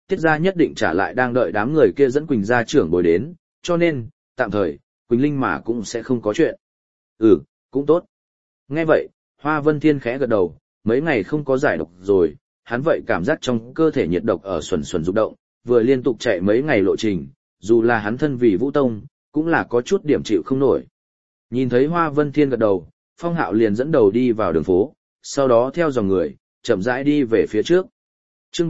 Tiết gia nhất định trả lại đang đợi đám người kia dẫn Quỳnh gia trưởng bối đến, cho nên, tạm thời, Quỳnh Linh mà cũng sẽ không có chuyện. Ừ, cũng tốt. Nghe vậy, Hoa Vân Thiên khẽ gật đầu, mấy ngày không có giải độc rồi, hắn vậy cảm giác trong cơ thể nhiệt độc ở xuẩn xuẩn rụng động, vừa liên tục chạy mấy ngày lộ trình, dù là hắn thân vì Vũ Tông, cũng là có chút điểm chịu không nổi. Nhìn thấy Hoa Vân Thiên gật đầu, Phong Hạo liền dẫn đầu đi vào đường phố, sau đó theo dòng người, chậm rãi đi về phía trước. Chương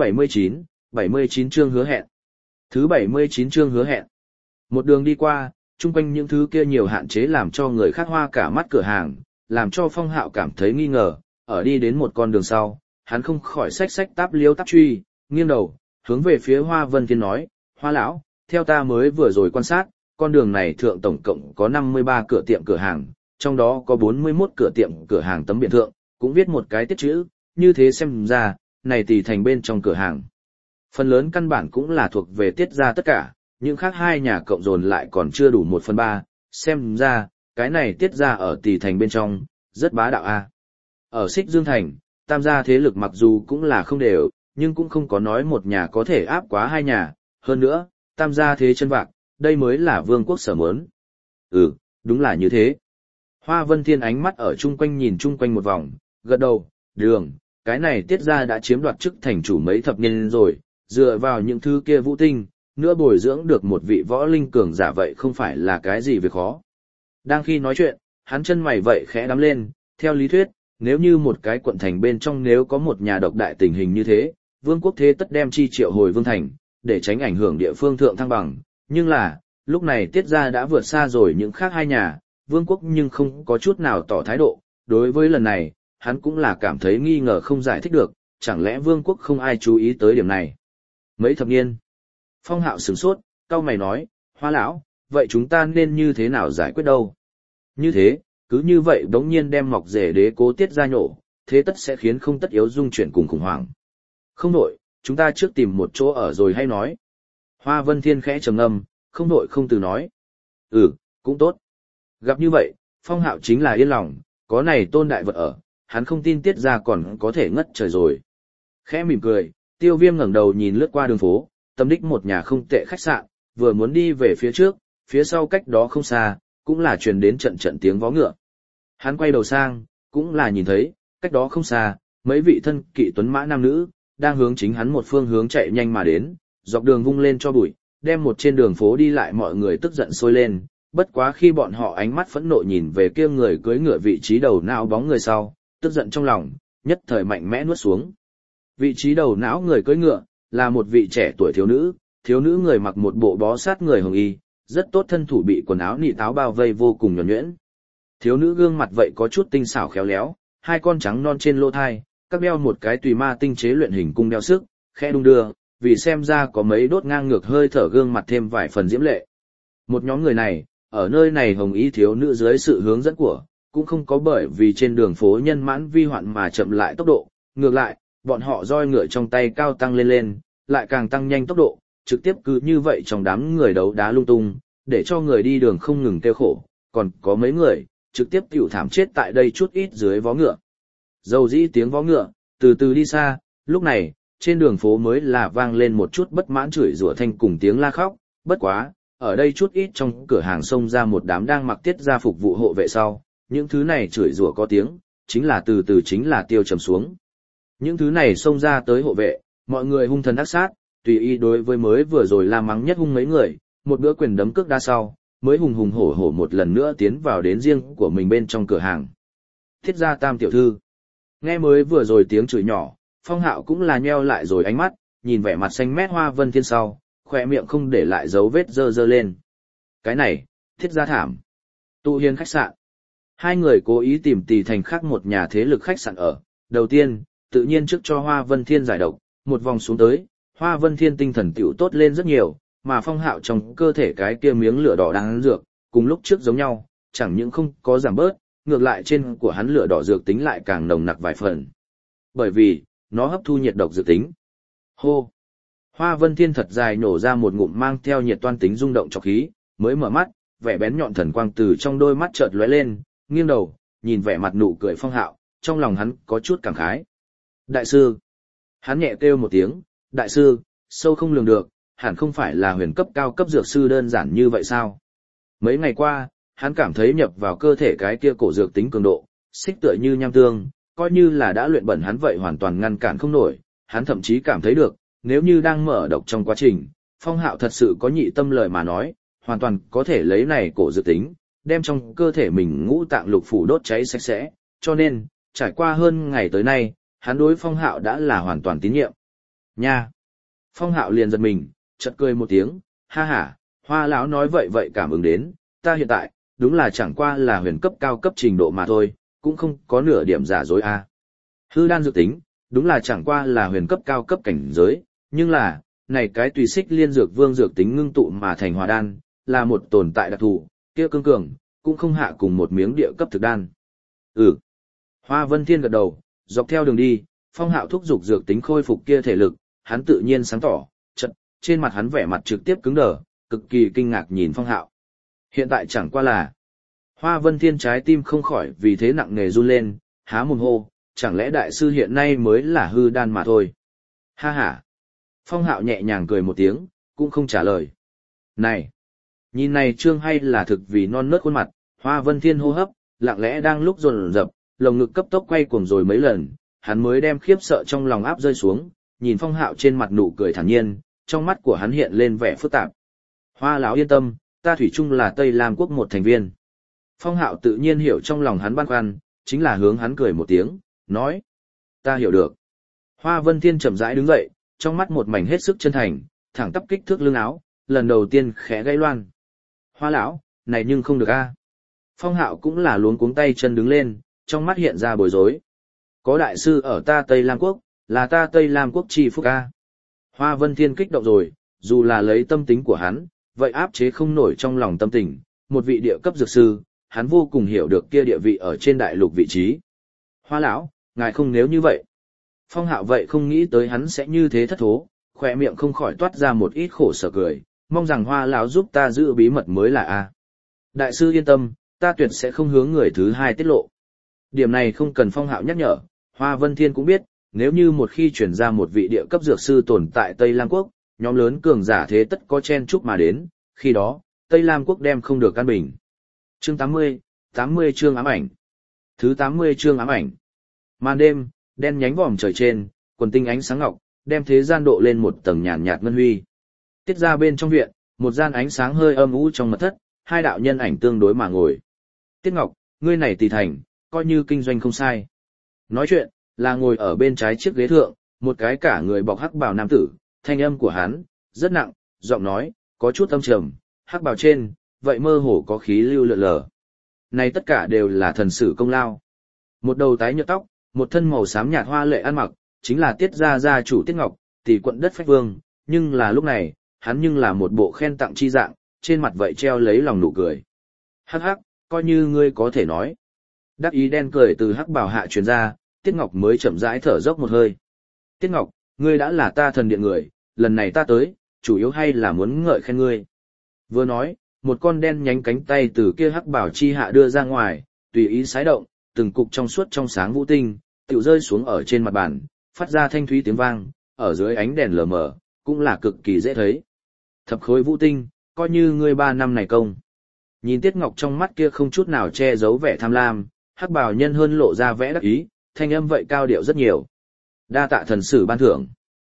79 chương hứa hẹn. Thứ 79 chương hứa hẹn. Một đường đi qua, chung quanh những thứ kia nhiều hạn chế làm cho người khác hoa cả mắt cửa hàng, làm cho Phong Hạo cảm thấy nghi ngờ, ở đi đến một con đường sau, hắn không khỏi xách xách táp liêu táp truy, nghiêng đầu, hướng về phía Hoa Vân Thiên nói, Hoa lão, theo ta mới vừa rồi quan sát, con đường này thượng tổng cộng có 53 cửa tiệm cửa hàng, trong đó có 41 cửa tiệm cửa hàng tấm biển thượng, cũng viết một cái tiết chữ, như thế xem ra, này tỷ thành bên trong cửa hàng. Phần lớn căn bản cũng là thuộc về Tiết gia tất cả, những khác hai nhà cộng dồn lại còn chưa đủ 1/3, xem ra, cái này Tiết gia ở tỷ thành bên trong, rất bá đạo a. Ở Xích Dương Thành, tam gia thế lực mặc dù cũng là không đều, nhưng cũng không có nói một nhà có thể áp quá hai nhà, hơn nữa, tam gia thế chân vạc, đây mới là vương quốc sở mớn. Ừ, đúng là như thế. Hoa Vân Thiên ánh mắt ở chung quanh nhìn chung quanh một vòng, gật đầu, đường, cái này Tiết gia đã chiếm đoạt chức thành chủ mấy thập niên rồi, dựa vào những thứ kia vũ tinh, nữa bồi dưỡng được một vị võ linh cường giả vậy không phải là cái gì việc khó. Đang khi nói chuyện, hắn chân mày vậy khẽ đắm lên, theo lý thuyết, nếu như một cái quận thành bên trong nếu có một nhà độc đại tình hình như thế, vương quốc thế tất đem chi triệu hồi vương thành, để tránh ảnh hưởng địa phương thượng thăng bằng, nhưng là, lúc này Tiết gia đã vượt xa rồi những khác hai nhà, vương quốc nhưng không có chút nào tỏ thái độ, đối với lần này, hắn cũng là cảm thấy nghi ngờ không giải thích được, chẳng lẽ vương quốc không ai chú ý tới điểm này. Mấy thập niên, Phong Hạo sửng sốt, cau mày nói, Hoa lão, vậy chúng ta nên như thế nào giải quyết đâu? Như thế, cứ như vậy đống nhiên đem Mọc Rể Đế cố Tiết gia nhổ, thế tất sẽ khiến không tất yếu dung chuyển cùng khủng hoảng. Không đổi, chúng ta trước tìm một chỗ ở rồi hay nói. Hoa Vân Thiên khẽ trầm ngâm, không đổi không từ nói. Ừ, cũng tốt. Gặp như vậy, Phong Hạo chính là yên lòng, có này tôn đại vật ở, hắn không tin Tiết gia còn có thể ngất trời rồi. Khẽ mỉm cười, Tiêu Viêm ngẩng đầu nhìn lướt qua đường phố, tâm đích một nhà không tệ khách sạn, vừa muốn đi về phía trước, phía sau cách đó không xa, cũng là truyền đến trận trận tiếng vó ngựa. Hắn quay đầu sang, cũng là nhìn thấy, cách đó không xa, mấy vị thân kỵ tuấn mã nam nữ, đang hướng chính hắn một phương hướng chạy nhanh mà đến, dọc đường vung lên cho bụi, đem một trên đường phố đi lại mọi người tức giận sôi lên, bất quá khi bọn họ ánh mắt phẫn nộ nhìn về kia người cưỡi ngựa vị trí đầu não bóng người sau, tức giận trong lòng, nhất thời mạnh mẽ nuốt xuống. Vị trí đầu não người cưỡi ngựa, là một vị trẻ tuổi thiếu nữ người mặc một bộ bó sát người hồng y, rất tốt thân thủ bị quần áo nị táo bao vây vô cùng nhuần nhuyễn. Thiếu nữ gương mặt vậy có chút tinh xảo khéo léo, hai con trắng non trên lỗ thai, các đeo một cái tùy ma tinh chế luyện hình cung đeo sức, khẽ đung đưa, vì xem ra có mấy đốt ngang ngược hơi thở gương mặt thêm vài phần diễm lệ. Một nhóm người này, ở nơi này hồng y thiếu nữ dưới sự hướng dẫn của, cũng không có bởi vì trên đường phố nhân mãn vi hoạn mà chậm lại tốc độ, ngược lại, bọn họ roi ngựa trong tay cao tăng lên, lại càng tăng nhanh tốc độ, trực tiếp cứ như vậy trong đám người đấu đá lung tung, để cho người đi đường không ngừng kêu khổ, còn có mấy người, trực tiếp tiểu thảm chết tại đây chút ít dưới vó ngựa. Dầu dĩ tiếng vó ngựa, từ từ đi xa, lúc này, trên đường phố mới là vang lên một chút bất mãn chửi rủa thanh cùng tiếng la khóc, bất quá, ở đây chút ít trong cửa hàng xông ra một đám đang mặc Tiết gia phục vụ hộ vệ sau, những thứ này chửi rủa có tiếng, chính là từ từ chính là tiêu trầm xuống. Những thứ này xông ra tới hộ vệ, mọi người hung thần ác sát, tùy ý đối với mới vừa rồi la mắng nhất hung mấy người, một bữa quyền đấm cước đá sau, mới hùng hùng hổ hổ một lần nữa tiến vào đến riêng của mình bên trong cửa hàng. Thiết gia Tam tiểu thư. Nghe mới vừa rồi tiếng chửi nhỏ, Phong Hạo cũng là nheo lại rồi ánh mắt, nhìn vẻ mặt xanh mét Hoa Vân Thiên sau, khỏe miệng không để lại dấu vết dơ lên. Cái này, Thiết gia thảm. Tụ Hiền khách sạn. Hai người cố ý tìm tì thành khác một nhà thế lực khách sạn ở. Đầu tiên, tự nhiên trước cho Hoa Vân Thiên giải độc, một vòng xuống tới, Hoa Vân Thiên tinh thần tiểu tốt lên rất nhiều, mà Phong Hạo trong cơ thể cái kia miếng lửa đỏ đang dược, cùng lúc trước giống nhau, chẳng những không có giảm bớt, ngược lại trên của hắn lửa đỏ dược tính lại càng nồng nặc vài phần. Bởi vì, nó hấp thu nhiệt độc dược tính. Hô! Hoa Vân Thiên thật dài nổ ra một ngụm mang theo nhiệt toan tính rung động trọc khí, mới mở mắt, vẻ bén nhọn thần quang từ trong đôi mắt chợt lóe lên, nghiêng đầu, nhìn vẻ mặt nụ cười Phong Hạo, trong lòng hắn có chút cảm khái. Đại sư! Hắn nhẹ kêu một tiếng, đại sư, sâu không lường được, hẳn không phải là huyền cấp cao cấp dược sư đơn giản như vậy sao? Mấy ngày qua, hắn cảm thấy nhập vào cơ thể cái kia cổ dược tính cường độ, xích tựa như nham tương, coi như là đã luyện bẩn hắn vậy hoàn toàn ngăn cản không nổi, hắn thậm chí cảm thấy được, nếu như đang mở độc trong quá trình, Phong Hạo thật sự có nhị tâm lời mà nói, hoàn toàn có thể lấy này cổ dược tính, đem trong cơ thể mình ngũ tạng lục phủ đốt cháy sạch sẽ, cho nên, trải qua hơn ngày tới nay, hắn đối Phong Hạo đã là hoàn toàn tín nhiệm. Nha! Phong Hạo liền giật mình, chợt cười một tiếng, ha ha, Hoa lão nói vậy cảm ứng đến, ta hiện tại, đúng là chẳng qua là huyền cấp cao cấp trình độ mà thôi, cũng không có nửa điểm giả dối a. Hư đan dược tính, đúng là chẳng qua là huyền cấp cao cấp cảnh giới, nhưng là, này cái tùy xích liên dược vương dược tính ngưng tụ mà thành hòa đan, là một tồn tại đặc thù, kia cương cường, cũng không hạ cùng một miếng địa cấp thực đan. Hoa Vân Thiên gật đầu, dọc theo đường đi, Phong Hạo thúc giục dược tính khôi phục kia thể lực, hắn tự nhiên sáng tỏ, trên mặt hắn vẻ mặt trực tiếp cứng đờ, cực kỳ kinh ngạc nhìn Phong Hạo. Hiện tại chẳng qua là, Hoa Vân Thiên trái tim không khỏi vì thế nặng nề run lên, há mồm hô, chẳng lẽ đại sư hiện nay mới là hư đan mà thôi. Ha ha. Phong Hạo nhẹ nhàng cười một tiếng, cũng không trả lời. Này, nhìn này trương hay là thực vì non nớt khuôn mặt, Hoa Vân Thiên hô hấp, lặng lẽ đang lúc dồn dập, lồng ngực cấp tốc quay cuồng rồi mấy lần, hắn mới đem khiếp sợ trong lòng áp rơi xuống, nhìn Phong Hạo trên mặt nụ cười thản nhiên, trong mắt của hắn hiện lên vẻ phức tạp. Hoa lão yên tâm, ta thủy chung là Tây Lam quốc một thành viên. Phong Hạo tự nhiên hiểu trong lòng hắn băn khoăn, chính là hướng hắn cười một tiếng, nói: ta hiểu được. Hoa Vân Thiên chậm rãi đứng dậy, trong mắt một mảnh hết sức chân thành, thẳng tắp kích thước lưng áo, lần đầu tiên khẽ gãy loan. Hoa lão, này nhưng không được a. Phong Hạo cũng là luống cuống tay chân đứng lên, trong mắt hiện ra bối rối. Có đại sư ở ta Tây Lam quốc, là ta Tây Lam quốc chi phúc a. Hoa Vân Thiên kích động rồi, dù là lấy tâm tính của hắn, vậy áp chế không nổi trong lòng tâm tình, một vị địa cấp dược sư, hắn vô cùng hiểu được kia địa vị ở trên đại lục vị trí. Hoa lão, ngài không nếu như vậy. Phong Hạo vậy không nghĩ tới hắn sẽ như thế thất thố, khỏe miệng không khỏi toát ra một ít khổ sở cười, mong rằng Hoa lão giúp ta giữ bí mật mới là a. Đại sư yên tâm, ta tuyệt sẽ không hướng người thứ hai tiết lộ. Điểm này không cần Phong Hạo nhắc nhở, Hoa Vân Thiên cũng biết, nếu như một khi truyền ra một vị địa cấp dược sư tồn tại Tây Lam quốc, nhóm lớn cường giả thế tất có chen chúc mà đến, khi đó, Tây Lam quốc đem không được an bình. Chương 80 chương ám ảnh. Thứ 80 chương ám ảnh. Màn đêm, đen nhánh vòm trời trên, quần tinh ánh sáng ngọc, đem thế gian độ lên một tầng nhàn nhạt ngân huy. Tiết ra bên trong viện, một gian ánh sáng hơi âm u trong mật thất, hai đạo nhân ảnh tương đối mà ngồi. Tiết Ngọc, ngươi này tỷ thành, coi như kinh doanh không sai. Nói chuyện, là ngồi ở bên trái chiếc ghế thượng, một cái cả người bọc hắc bào nam tử, thanh âm của hắn, rất nặng, giọng nói, có chút âm trầm, hắc bào trên, vậy mơ hồ có khí lưu lượn lờ. Này tất cả đều là thần sử công lao. Một đầu tái nhợt tóc, một thân màu xám nhạt hoa lệ ăn mặc, chính là Tiết gia chủ Tiết Ngọc, tỷ quận đất phách vương, nhưng là lúc này, hắn nhưng là một bộ khen tặng chi dạng, trên mặt vậy treo lấy lòng nụ cười. Hắc hắc, coi như ngươi có thể nói. Đắc ý đen cười từ hắc bào hạ truyền ra, Tiết Ngọc mới chậm rãi thở dốc một hơi. Tiết Ngọc, ngươi đã là ta thần điện người, lần này ta tới, chủ yếu hay là muốn ngợi khen ngươi. Vừa nói, một con đen nhánh cánh tay từ kia hắc bào chi hạ đưa ra ngoài, tùy ý sái động, từng cục trong suốt trong sáng vũ tinh, tựu rơi xuống ở trên mặt bàn, phát ra thanh thúy tiếng vang, ở dưới ánh đèn lờ mờ, cũng là cực kỳ dễ thấy. Thập khối vũ tinh, coi như ngươi 3 năm này công. Nhìn Tiết Ngọc trong mắt kia không chút nào che giấu vẻ tham lam, hắc bào nhân hơn lộ ra vẻ đắc ý, thanh âm vậy cao điệu rất nhiều. Đa tạ thần sử ban thưởng.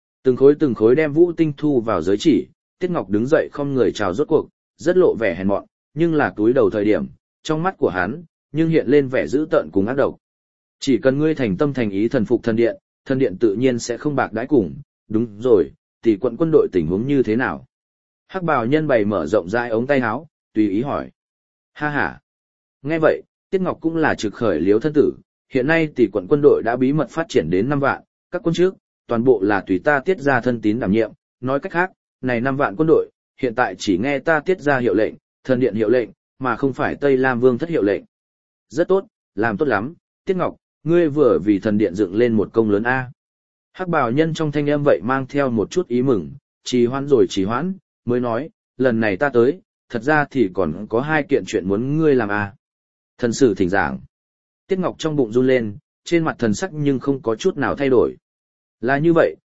Từng khối đem vũ tinh thu vào giới chỉ, Tiết Ngọc đứng dậy không người chào rốt cuộc, rất lộ vẻ hèn mọn, nhưng là túi đầu thời điểm, trong mắt của hắn, nhưng hiện lên vẻ dữ tợn cùng ác độc. Chỉ cần ngươi thành tâm thành ý thần phục thần điện tự nhiên sẽ không bạc đãi cùng, đúng rồi, tỷ quận quân đội tình huống như thế nào? Hắc bào nhân bày mở rộng rãi ống tay áo, tùy ý hỏi. Ha ha. Nghe vậy, Tiết Ngọc cũng là trực khởi liếu thân tử, hiện nay tỷ quận quân đội đã bí mật phát triển đến 5 vạn, các quân trước, toàn bộ là tùy ta Tiết ra thân tín đảm nhiệm, nói cách khác, này 5 vạn quân đội, hiện tại chỉ nghe ta Tiết ra hiệu lệnh, thần điện hiệu lệnh, mà không phải Tây Lam Vương thất hiệu lệnh. Rất tốt, làm tốt lắm, Tiết Ngọc, ngươi vừa vì thần điện dựng lên một công lớn A. Hắc bào nhân trong thanh âm vậy mang theo một chút ý mừng, trì hoãn, mới nói, lần này ta tới, thật ra thì còn có 2 kiện chuyện muốn ngươi làm A. Thần sử thỉnh giảng. Tiết Ngọc trong bụng run lên, trên mặt thần sắc nhưng không có chút nào thay đổi. Là như vậy,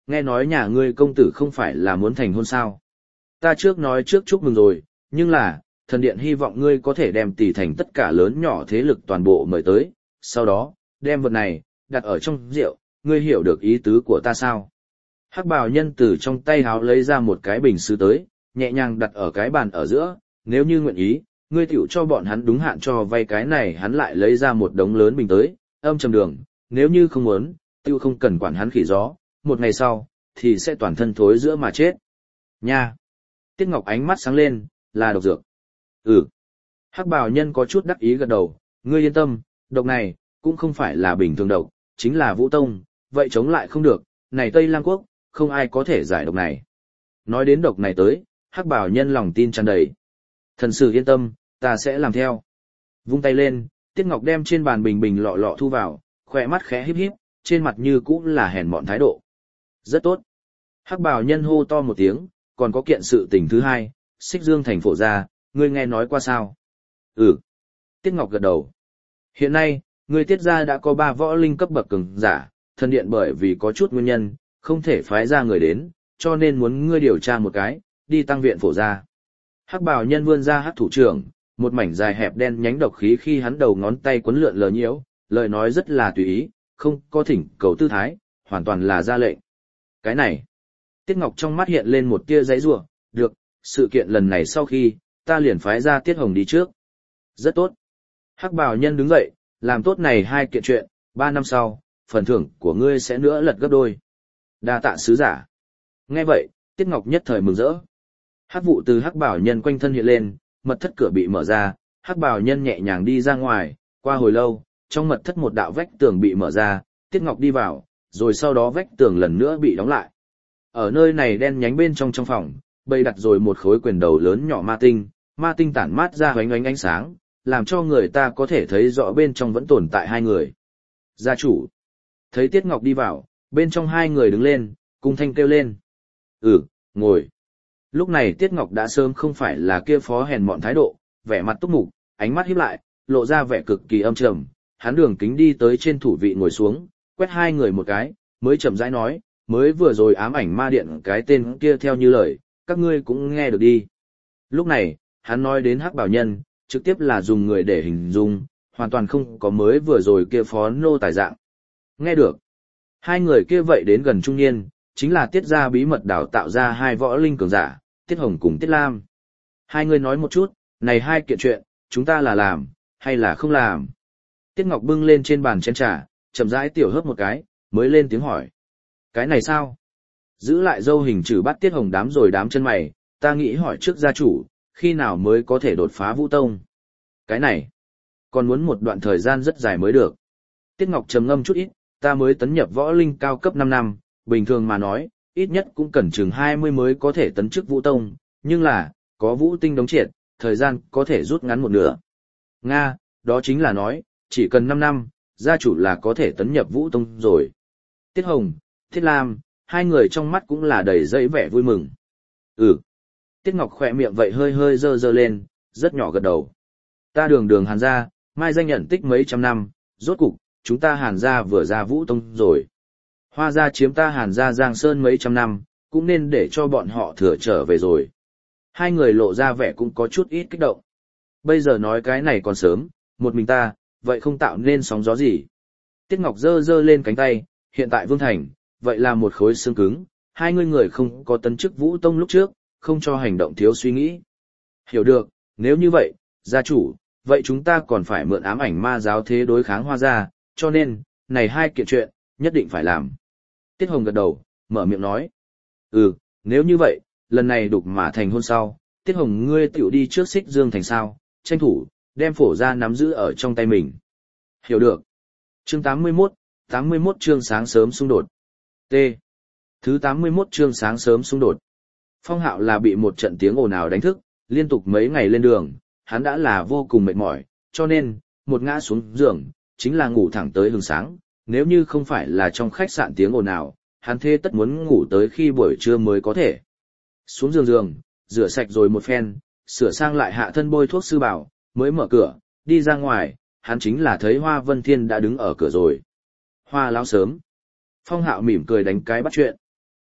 nghe nói nhà ngươi công tử không phải là muốn thành hôn sao. Ta trước nói trước chúc mừng rồi, nhưng là, thần điện hy vọng ngươi có thể đem tỷ thành tất cả lớn nhỏ thế lực toàn bộ mời tới, sau đó, đem vật này, đặt ở trong rượu, ngươi hiểu được ý tứ của ta sao? Hắc bào nhân từ trong tay háo lấy ra một cái bình sứ tới, nhẹ nhàng đặt ở cái bàn ở giữa, nếu như nguyện ý, ngươi tiểu cho bọn hắn đúng hạn cho vay cái này hắn lại lấy ra một đống lớn bình tới, âm trầm đường, nếu như không muốn, tiêu không cần quản hắn khỉ gió, một ngày sau, thì sẽ toàn thân thối giữa mà chết. Nha! Tiết Ngọc ánh mắt sáng lên, là độc dược. Ừ. Hắc bào nhân có chút đắc ý gật đầu, ngươi yên tâm, độc này, cũng không phải là bình thường độc, chính là vũ tông, vậy chống lại không được, này Tây Lang Quốc, không ai có thể giải độc này. Nói đến độc này tới, Hắc bào nhân lòng tin tràn đầy. Thần sử yên tâm, ta sẽ làm theo. Vung tay lên, Tiết Ngọc đem trên bàn bình bình lọ lọ thu vào, khỏe mắt khẽ híp híp, trên mặt như cũng là hèn mọn thái độ. Rất tốt. Hắc bào nhân hô to một tiếng, còn có kiện sự tình thứ hai, Xích Dương thành phổ ra, ngươi nghe nói qua sao? Ừ. Tiết Ngọc gật đầu. Hiện nay, ngươi Tiết gia đã có 3 võ linh cấp bậc cường giả, thần điện bởi vì có chút nguyên nhân, không thể phái ra người đến, cho nên muốn ngươi điều tra một cái, đi tăng viện phổ ra. Hắc bào nhân vươn ra hắc thủ trưởng, một mảnh dài hẹp đen nhánh độc khí khi hắn đầu ngón tay quấn lượn lờ nhiễu, lời nói rất là tùy ý, không có thỉnh cầu tư thái, hoàn toàn là ra lệnh. Cái này, Tiết Ngọc trong mắt hiện lên một tia giãy giụa, được, sự kiện lần này sau khi, ta liền phái ra Tiết Hồng đi trước. Rất tốt. Hắc bào nhân đứng dậy, làm tốt này 2 kiện chuyện, 3 năm sau, phần thưởng của ngươi sẽ nữa lật gấp đôi. Đa tạ sứ giả. Nghe vậy, Tiết Ngọc nhất thời mừng rỡ. Hắc vụ từ Hắc bào nhân quanh thân hiện lên, mật thất cửa bị mở ra, Hắc bào nhân nhẹ nhàng đi ra ngoài, qua hồi lâu, trong mật thất một đạo vách tường bị mở ra, Tiết Ngọc đi vào, rồi sau đó vách tường lần nữa bị đóng lại. Ở nơi này đen nhánh bên trong phòng, bày đặt rồi một khối quyền đầu lớn nhỏ ma tinh tản mát ra ánh ánh ánh sáng, làm cho người ta có thể thấy rõ bên trong vẫn tồn tại 2 người. Gia chủ. Thấy Tiết Ngọc đi vào, bên trong 2 người đứng lên, cùng thanh kêu lên. Ừ, ngồi. Lúc này Tiết Ngọc đã sớm không phải là kia phó hèn mọn thái độ, vẻ mặt túc mục, ánh mắt híp lại, lộ ra vẻ cực kỳ âm trầm. Hắn đường kính đi tới trên thủ vị ngồi xuống, quét 2 người một cái, mới chậm rãi nói, mới vừa rồi ám ảnh ma điện cái tên kia theo như lời, các ngươi cũng nghe được đi. Lúc này, hắn nói đến Hắc bào nhân, trực tiếp là dùng người để hình dung, hoàn toàn không có mới vừa rồi kia phó nô tài dạng. Nghe được. 2 người kia vậy đến gần trung niên, chính là Tiết gia bí mật đào tạo ra 2 võ linh cường giả, Tiết Hồng cùng Tiết Lam. 2 người nói một chút, này 2 kiện chuyện, chúng ta là làm, hay là không làm? Tiết Ngọc bưng lên trên bàn chén trà, chậm rãi tiểu hớp một cái, mới lên tiếng hỏi. Cái này sao? Giữ lại dâu hình trừ bắt Tiết Hồng đám rồi đám chân mày, ta nghĩ hỏi trước gia chủ, khi nào mới có thể đột phá Vũ Tông? Cái này, còn muốn một đoạn thời gian rất dài mới được. Tiết Ngọc trầm ngâm chút ít, ta mới tấn nhập võ linh cao cấp 5 năm, bình thường mà nói, ít nhất cũng cần chừng 20 mới có thể tấn chức Vũ Tông, nhưng là, có Vũ Tinh đóng triệt, thời gian có thể rút ngắn một nửa. Nga, đó chính là nói, chỉ cần 5 năm, gia chủ là có thể tấn nhập Vũ Tông rồi. Tiết Hồng, Tiết Lam, 2 người trong mắt cũng là đầy dẫy vẻ vui mừng. Ừ. Tiết Ngọc khỏe miệng vậy hơi hơi dơ dơ lên, rất nhỏ gật đầu. Ta đường Hàn gia, mai danh nhận tích mấy trăm năm, rốt cục, chúng ta Hàn gia vừa ra Vũ Tông rồi. Hoa gia chiếm ta Hàn gia Giang Sơn mấy trăm năm, cũng nên để cho bọn họ thừa trở về rồi. 2 người lộ ra vẻ cũng có chút ít kích động. Bây giờ nói cái này còn sớm, một mình ta, vậy không tạo nên sóng gió gì. Tiết Ngọc dơ dơ lên cánh tay, hiện tại Vương Thành, vậy là một khối xương cứng, 2 người không có tấn chức Vũ Tông lúc trước, không cho hành động thiếu suy nghĩ. Hiểu được, nếu như vậy, gia chủ, vậy chúng ta còn phải mượn ám ảnh ma giáo thế đối kháng Hoa gia, cho nên, này 2 kiện chuyện, nhất định phải làm. Tiết Hồng gật đầu, mở miệng nói. Ừ, nếu như vậy, lần này đục mà thành hôn sau, Tiết Hồng ngươi tiểu đi trước Xích Dương thành sao, tranh thủ, đem phổ ra nắm giữ ở trong tay mình. Hiểu được. Chương 81 chương sáng sớm xung đột. T. Thứ 81 chương sáng sớm xung đột. Phong Hạo là bị một trận tiếng ồn ào đánh thức, liên tục mấy ngày lên đường, hắn đã là vô cùng mệt mỏi, cho nên, một ngã xuống giường, chính là ngủ thẳng tới hừng sáng, nếu như không phải là trong khách sạn tiếng ồn ào, hắn thế tất muốn ngủ tới khi buổi trưa mới có thể. Xuống giường, rửa sạch rồi một phen, sửa sang lại hạ thân bôi thuốc sư bảo, mới mở cửa, đi ra ngoài, hắn chính là thấy Hoa Vân Thiên đã đứng ở cửa rồi. Hoa lão sớm. Phong Hạo mỉm cười đánh cái bắt chuyện.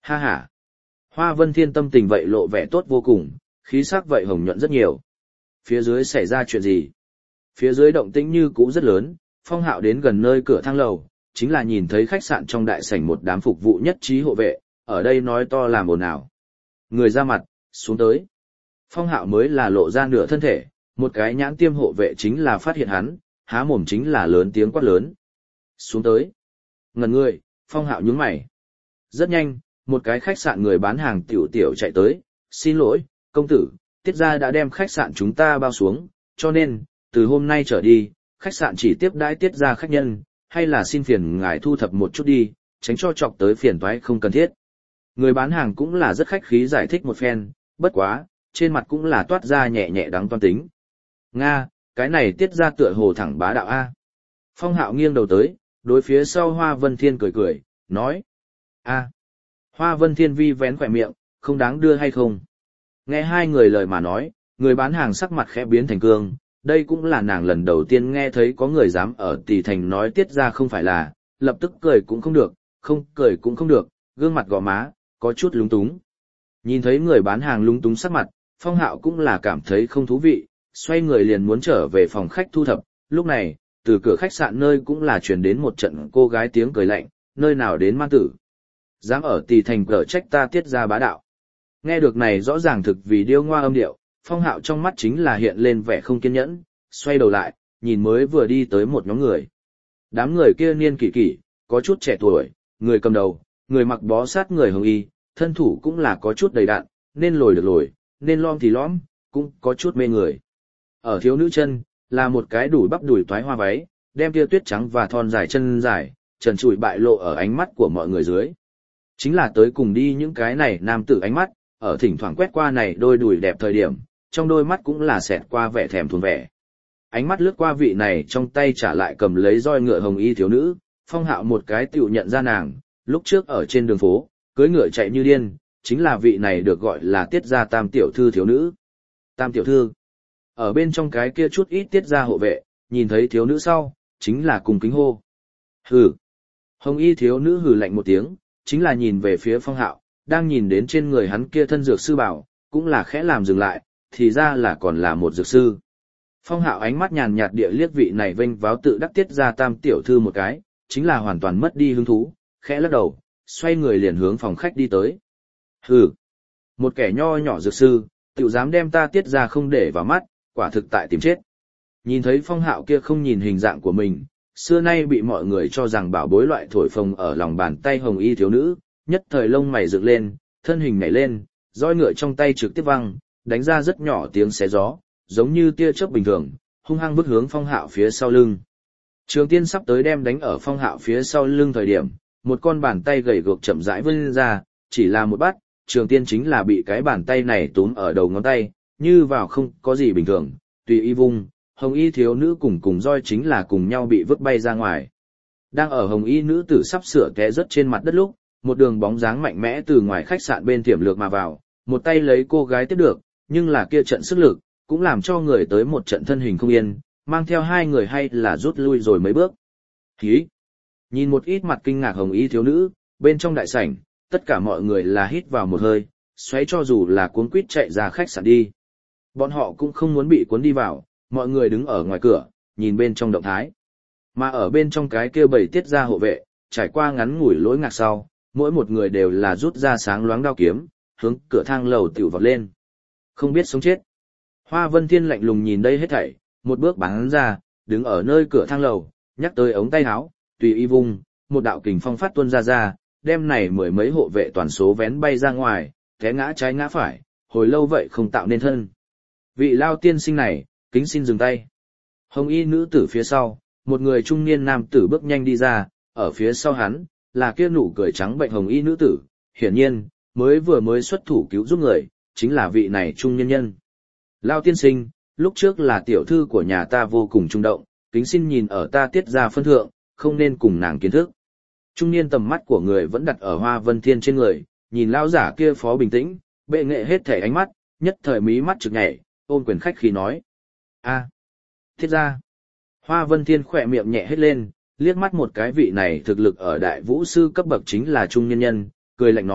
Ha ha. Hoa Vân Thiên tâm tình vậy lộ vẻ tốt vô cùng, khí sắc vậy hồng nhuận rất nhiều. Phía dưới xảy ra chuyện gì? Phía dưới động tĩnh như cũ rất lớn, Phong Hạo đến gần nơi cửa thang lầu, chính là nhìn thấy khách sạn trong đại sảnh một đám phục vụ nhất trí hộ vệ, ở đây nói to làm ồn ào. Người ra mặt, xuống tới. Phong Hạo mới là lộ ra nửa thân thể, một cái nhãn tiêm hộ vệ chính là phát hiện hắn, há mồm chính là lớn tiếng quát lớn. Xuống tới. Ngẩn người, Phong Hạo nhướng mày. Rất nhanh, một cái khách sạn người bán hàng tiểu tiểu chạy tới, xin lỗi, công tử, Tiết gia đã đem khách sạn chúng ta bao xuống, cho nên, từ hôm nay trở đi, khách sạn chỉ tiếp đãi Tiết gia khách nhân, hay là xin phiền ngài thu thập một chút đi, tránh cho chọc tới phiền toái không cần thiết. Người bán hàng cũng là rất khách khí giải thích một phen, bất quá, trên mặt cũng là toát ra nhẹ nhẹ đắng toan tính. Nga, cái này Tiết gia tựa hồ thẳng bá đạo A. Phong Hạo nghiêng đầu tới, đối phía sau Hoa Vân Thiên cười cười, nói. A. Hoa Vân Thiên vi vén khỏe miệng, không đáng đưa hay không. Nghe hai người lời mà nói, người bán hàng sắc mặt khẽ biến thành cương, đây cũng là nàng lần đầu tiên nghe thấy có người dám ở Tỷ Thành nói Tiết gia không phải là, lập tức cười cũng không được, không cười cũng không được, gương mặt gò má, có chút lúng túng. Nhìn thấy người bán hàng lúng túng sắc mặt, Phong Hạo cũng là cảm thấy không thú vị, xoay người liền muốn trở về phòng khách thu thập, lúc này, từ cửa khách sạn nơi cũng là truyền đến một trận cô gái tiếng cười lạnh, nơi nào đến man tử. Dám ở Tỷ Thành cờ trách ta Tiết gia bá đạo. Nghe được này rõ ràng thực vì điêu ngoa âm điệu, Phong Hạo trong mắt chính là hiện lên vẻ không kiên nhẫn, xoay đầu lại, nhìn mới vừa đi tới một nhóm người. Đám người kia niên kỷ kỷ, có chút trẻ tuổi, người cầm đầu, người mặc bó sát người hồng y, thân thủ cũng là có chút đầy đặn, nên lồi được lồi, nên lõm thì lõm, cũng có chút mê người. Ở thiếu nữ chân, là một cái đùi bắp đùi toái hoa váy, đem tia tuyết trắng và thon dài chân dài, trần trụi bại lộ ở ánh mắt của mọi người dưới. Chính là tới cùng đi những cái này nam tử ánh mắt, ở thỉnh thoảng quét qua này đôi đùi đẹp thời điểm, trong đôi mắt cũng là xẹt qua vẻ thèm thuồng vẻ. Ánh mắt lướt qua vị này trong tay trả lại cầm lấy roi ngựa hồng y thiếu nữ, Phong Hạo một cái tiểu nhận ra nàng, lúc trước ở trên đường phố, cưỡi ngựa chạy như điên, chính là vị này được gọi là Tiết gia Tam tiểu thư thiếu nữ. Tam tiểu thư. Ở bên trong cái kia chút ít Tiết gia hộ vệ, nhìn thấy thiếu nữ sau, chính là cùng kính hô. Hừ. Hồng y thiếu nữ hừ lạnh một tiếng, chính là nhìn về phía Phong Hạo, đang nhìn đến trên người hắn kia thân dược sư bảo, cũng là khẽ làm dừng lại, thì ra là còn là một dược sư. Phong Hạo ánh mắt nhàn nhạt địa liếc vị này vênh váo tự đắc Tiết gia Tam tiểu thư một cái, chính là hoàn toàn mất đi hứng thú, khẽ lắc đầu, xoay người liền hướng phòng khách đi tới. Hừ, một kẻ nho nhỏ dược sư, tự dám đem ta Tiết gia không để vào mắt, quả thực tại tìm chết. Nhìn thấy Phong Hạo kia không nhìn hình dạng của mình, xưa nay bị mọi người cho rằng bảo bối loại thổi phồng ở lòng bàn tay hồng y thiếu nữ, nhất thời lông mày dựng lên, thân hình nhảy lên, roi ngựa trong tay trực tiếp văng, đánh ra rất nhỏ tiếng xé gió, giống như tia chớp bình thường, hung hăng vứt hướng Phong Hạo phía sau lưng. Trường Tiên sắp tới đem đánh ở Phong Hạo phía sau lưng thời điểm, một con bàn tay gầy guộc chậm rãi vươn ra, chỉ là một bát, Trường Tiên chính là bị cái bàn tay này túm ở đầu ngón tay, như vào không có gì bình thường, tùy y vung, hồng y thiếu nữ cùng roi chính là cùng nhau bị vứt bay ra ngoài. Đang ở hồng y nữ tử sắp sửa té rớt trên mặt đất lúc, một đường bóng dáng mạnh mẽ từ ngoài khách sạn bên tiềm lược mà vào, một tay lấy cô gái tiếp được, nhưng là kia trận sức lực, cũng làm cho người tới một trận thân hình không yên, mang theo hai người hay là rút lui rồi mấy bước. Hí! Nhìn một ít mặt kinh ngạc hồng y thiếu nữ, bên trong đại sảnh, tất cả mọi người là hít vào một hơi, xoáy cho dù là cuốn quýt chạy ra khách sạn đi. Bọn họ cũng không muốn bị cuốn đi vào, mọi người đứng ở ngoài cửa, nhìn bên trong động thái. Mà ở bên trong cái kia bầy Tiết gia hộ vệ, trải qua ngắn ngủi lỗi ngạc sau, mỗi một người đều là rút ra sáng loáng đao kiếm, hướng cửa thang lầu tiểu vọt lên. Không biết sống chết. Hoa Vân Thiên lạnh lùng nhìn đây hết thảy, một bước bắn ra, đứng ở nơi cửa thang lầu, nhắc tới ống tay áo, tùy y vung, một đạo kình phong phát tuôn ra, đem này mười mấy hộ vệ toàn số vén bay ra ngoài, té ngã trái ngã phải, hồi lâu vậy không tạo nên thân. Vị lao tiên sinh này, kính xin dừng tay. Hồng y nữ tử phía sau, một người trung niên nam tử bước nhanh đi ra, ở phía sau hắn, là kia nụ cười trắng bệnh hồng y nữ tử, hiển nhiên, mới xuất thủ cứu giúp người, chính là vị này trung nhân nhân. Lao tiên sinh, lúc trước là tiểu thư của nhà ta vô cùng trung động, kính xin nhìn ở ta Tiết gia phân thượng, không nên cùng nàng kiến thức. Trung niên tầm mắt của người vẫn đặt ở Hoa Vân Thiên trên người, nhìn lão giả kia phó bình tĩnh, bệ nghệ hết thảy ánh mắt, nhất thời mí mắt trực nhảy, ôn quyền khách khí nói. A, Tiết gia. Hoa Vân Thiên khỏe miệng nhẹ hết lên, liếc mắt một cái vị này thực lực ở đại vũ sư cấp bậc chính là trung nhân nhân, cười lạnh nói,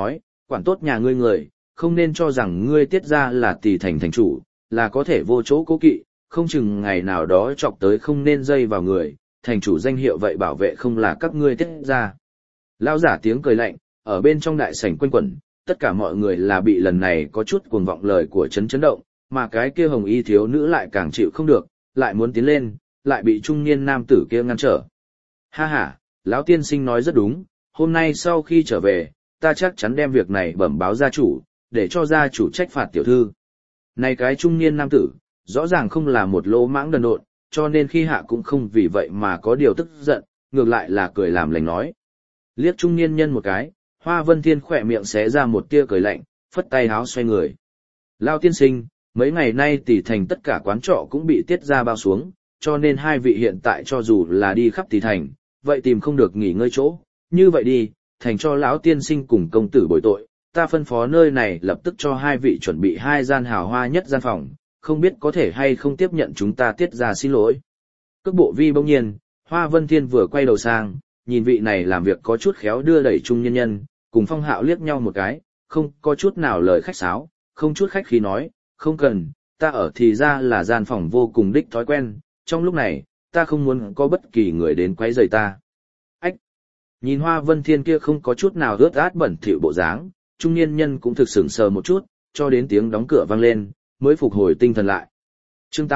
quản tốt nhà ngươi người, không nên cho rằng ngươi Tiết gia là Tỳ thành thành chủ, là có thể vô chỗ cố kỵ, không chừng ngày nào đó chọc tới không nên dây vào người, thành chủ danh hiệu vậy bảo vệ không là các ngươi Tiết gia. Lão giả tiếng cười lạnh, ở bên trong đại sảnh quanh quẩn, tất cả mọi người là bị lần này có chút cuồng vọng lời của chấn động, mà cái kia hồng y thiếu nữ lại càng chịu không được, lại muốn tiến lên, lại bị trung niên nam tử kia ngăn trở. Ha ha, lão tiên sinh nói rất đúng, hôm nay sau khi trở về, ta chắc chắn đem việc này bẩm báo gia chủ, để cho gia chủ trách phạt tiểu thư. Này cái trung niên nam tử, rõ ràng không là một lỗ mãng đần độn, cho nên khi hạ cũng không vì vậy mà có điều tức giận, ngược lại là cười làm lành nói. Liếc trung niên nhân một cái, Hoa Vân Thiên khỏe miệng xé ra một tia cười lạnh, phất tay háo xoay người. Lao tiên sinh, mấy ngày nay Tỳ thành tất cả quán trọ cũng bị Tiết gia bao xuống, cho nên hai vị hiện tại cho dù là đi khắp Tỳ thành, vậy tìm không được nghỉ ngơi chỗ. Như vậy đi, thành cho lão tiên sinh cùng công tử bồi tội, ta phân phó nơi này lập tức cho hai vị chuẩn bị hai gian hào hoa nhất gian phòng, không biết có thể hay không tiếp nhận chúng ta Tiết gia xin lỗi. Cước bộ vi bỗng nhiên, Hoa Vân Thiên vừa quay đầu sang, nhìn vị này làm việc có chút khéo đưa đẩy trung nhân nhân, cùng Phong Hạo liếc nhau một cái, không có chút nào lời khách sáo, không chút khách khí nói, không cần, ta ở thì ra là gian phòng vô cùng đích thói quen, trong lúc này, ta không muốn có bất kỳ người đến quấy rầy ta. Ách! Nhìn Hoa Vân Thiên kia không có chút nào ướt át bẩn thỉu bộ dáng, trung niên nhân cũng thực sửng sờ một chút, cho đến tiếng đóng cửa vang lên, mới phục hồi tinh thần lại. Chương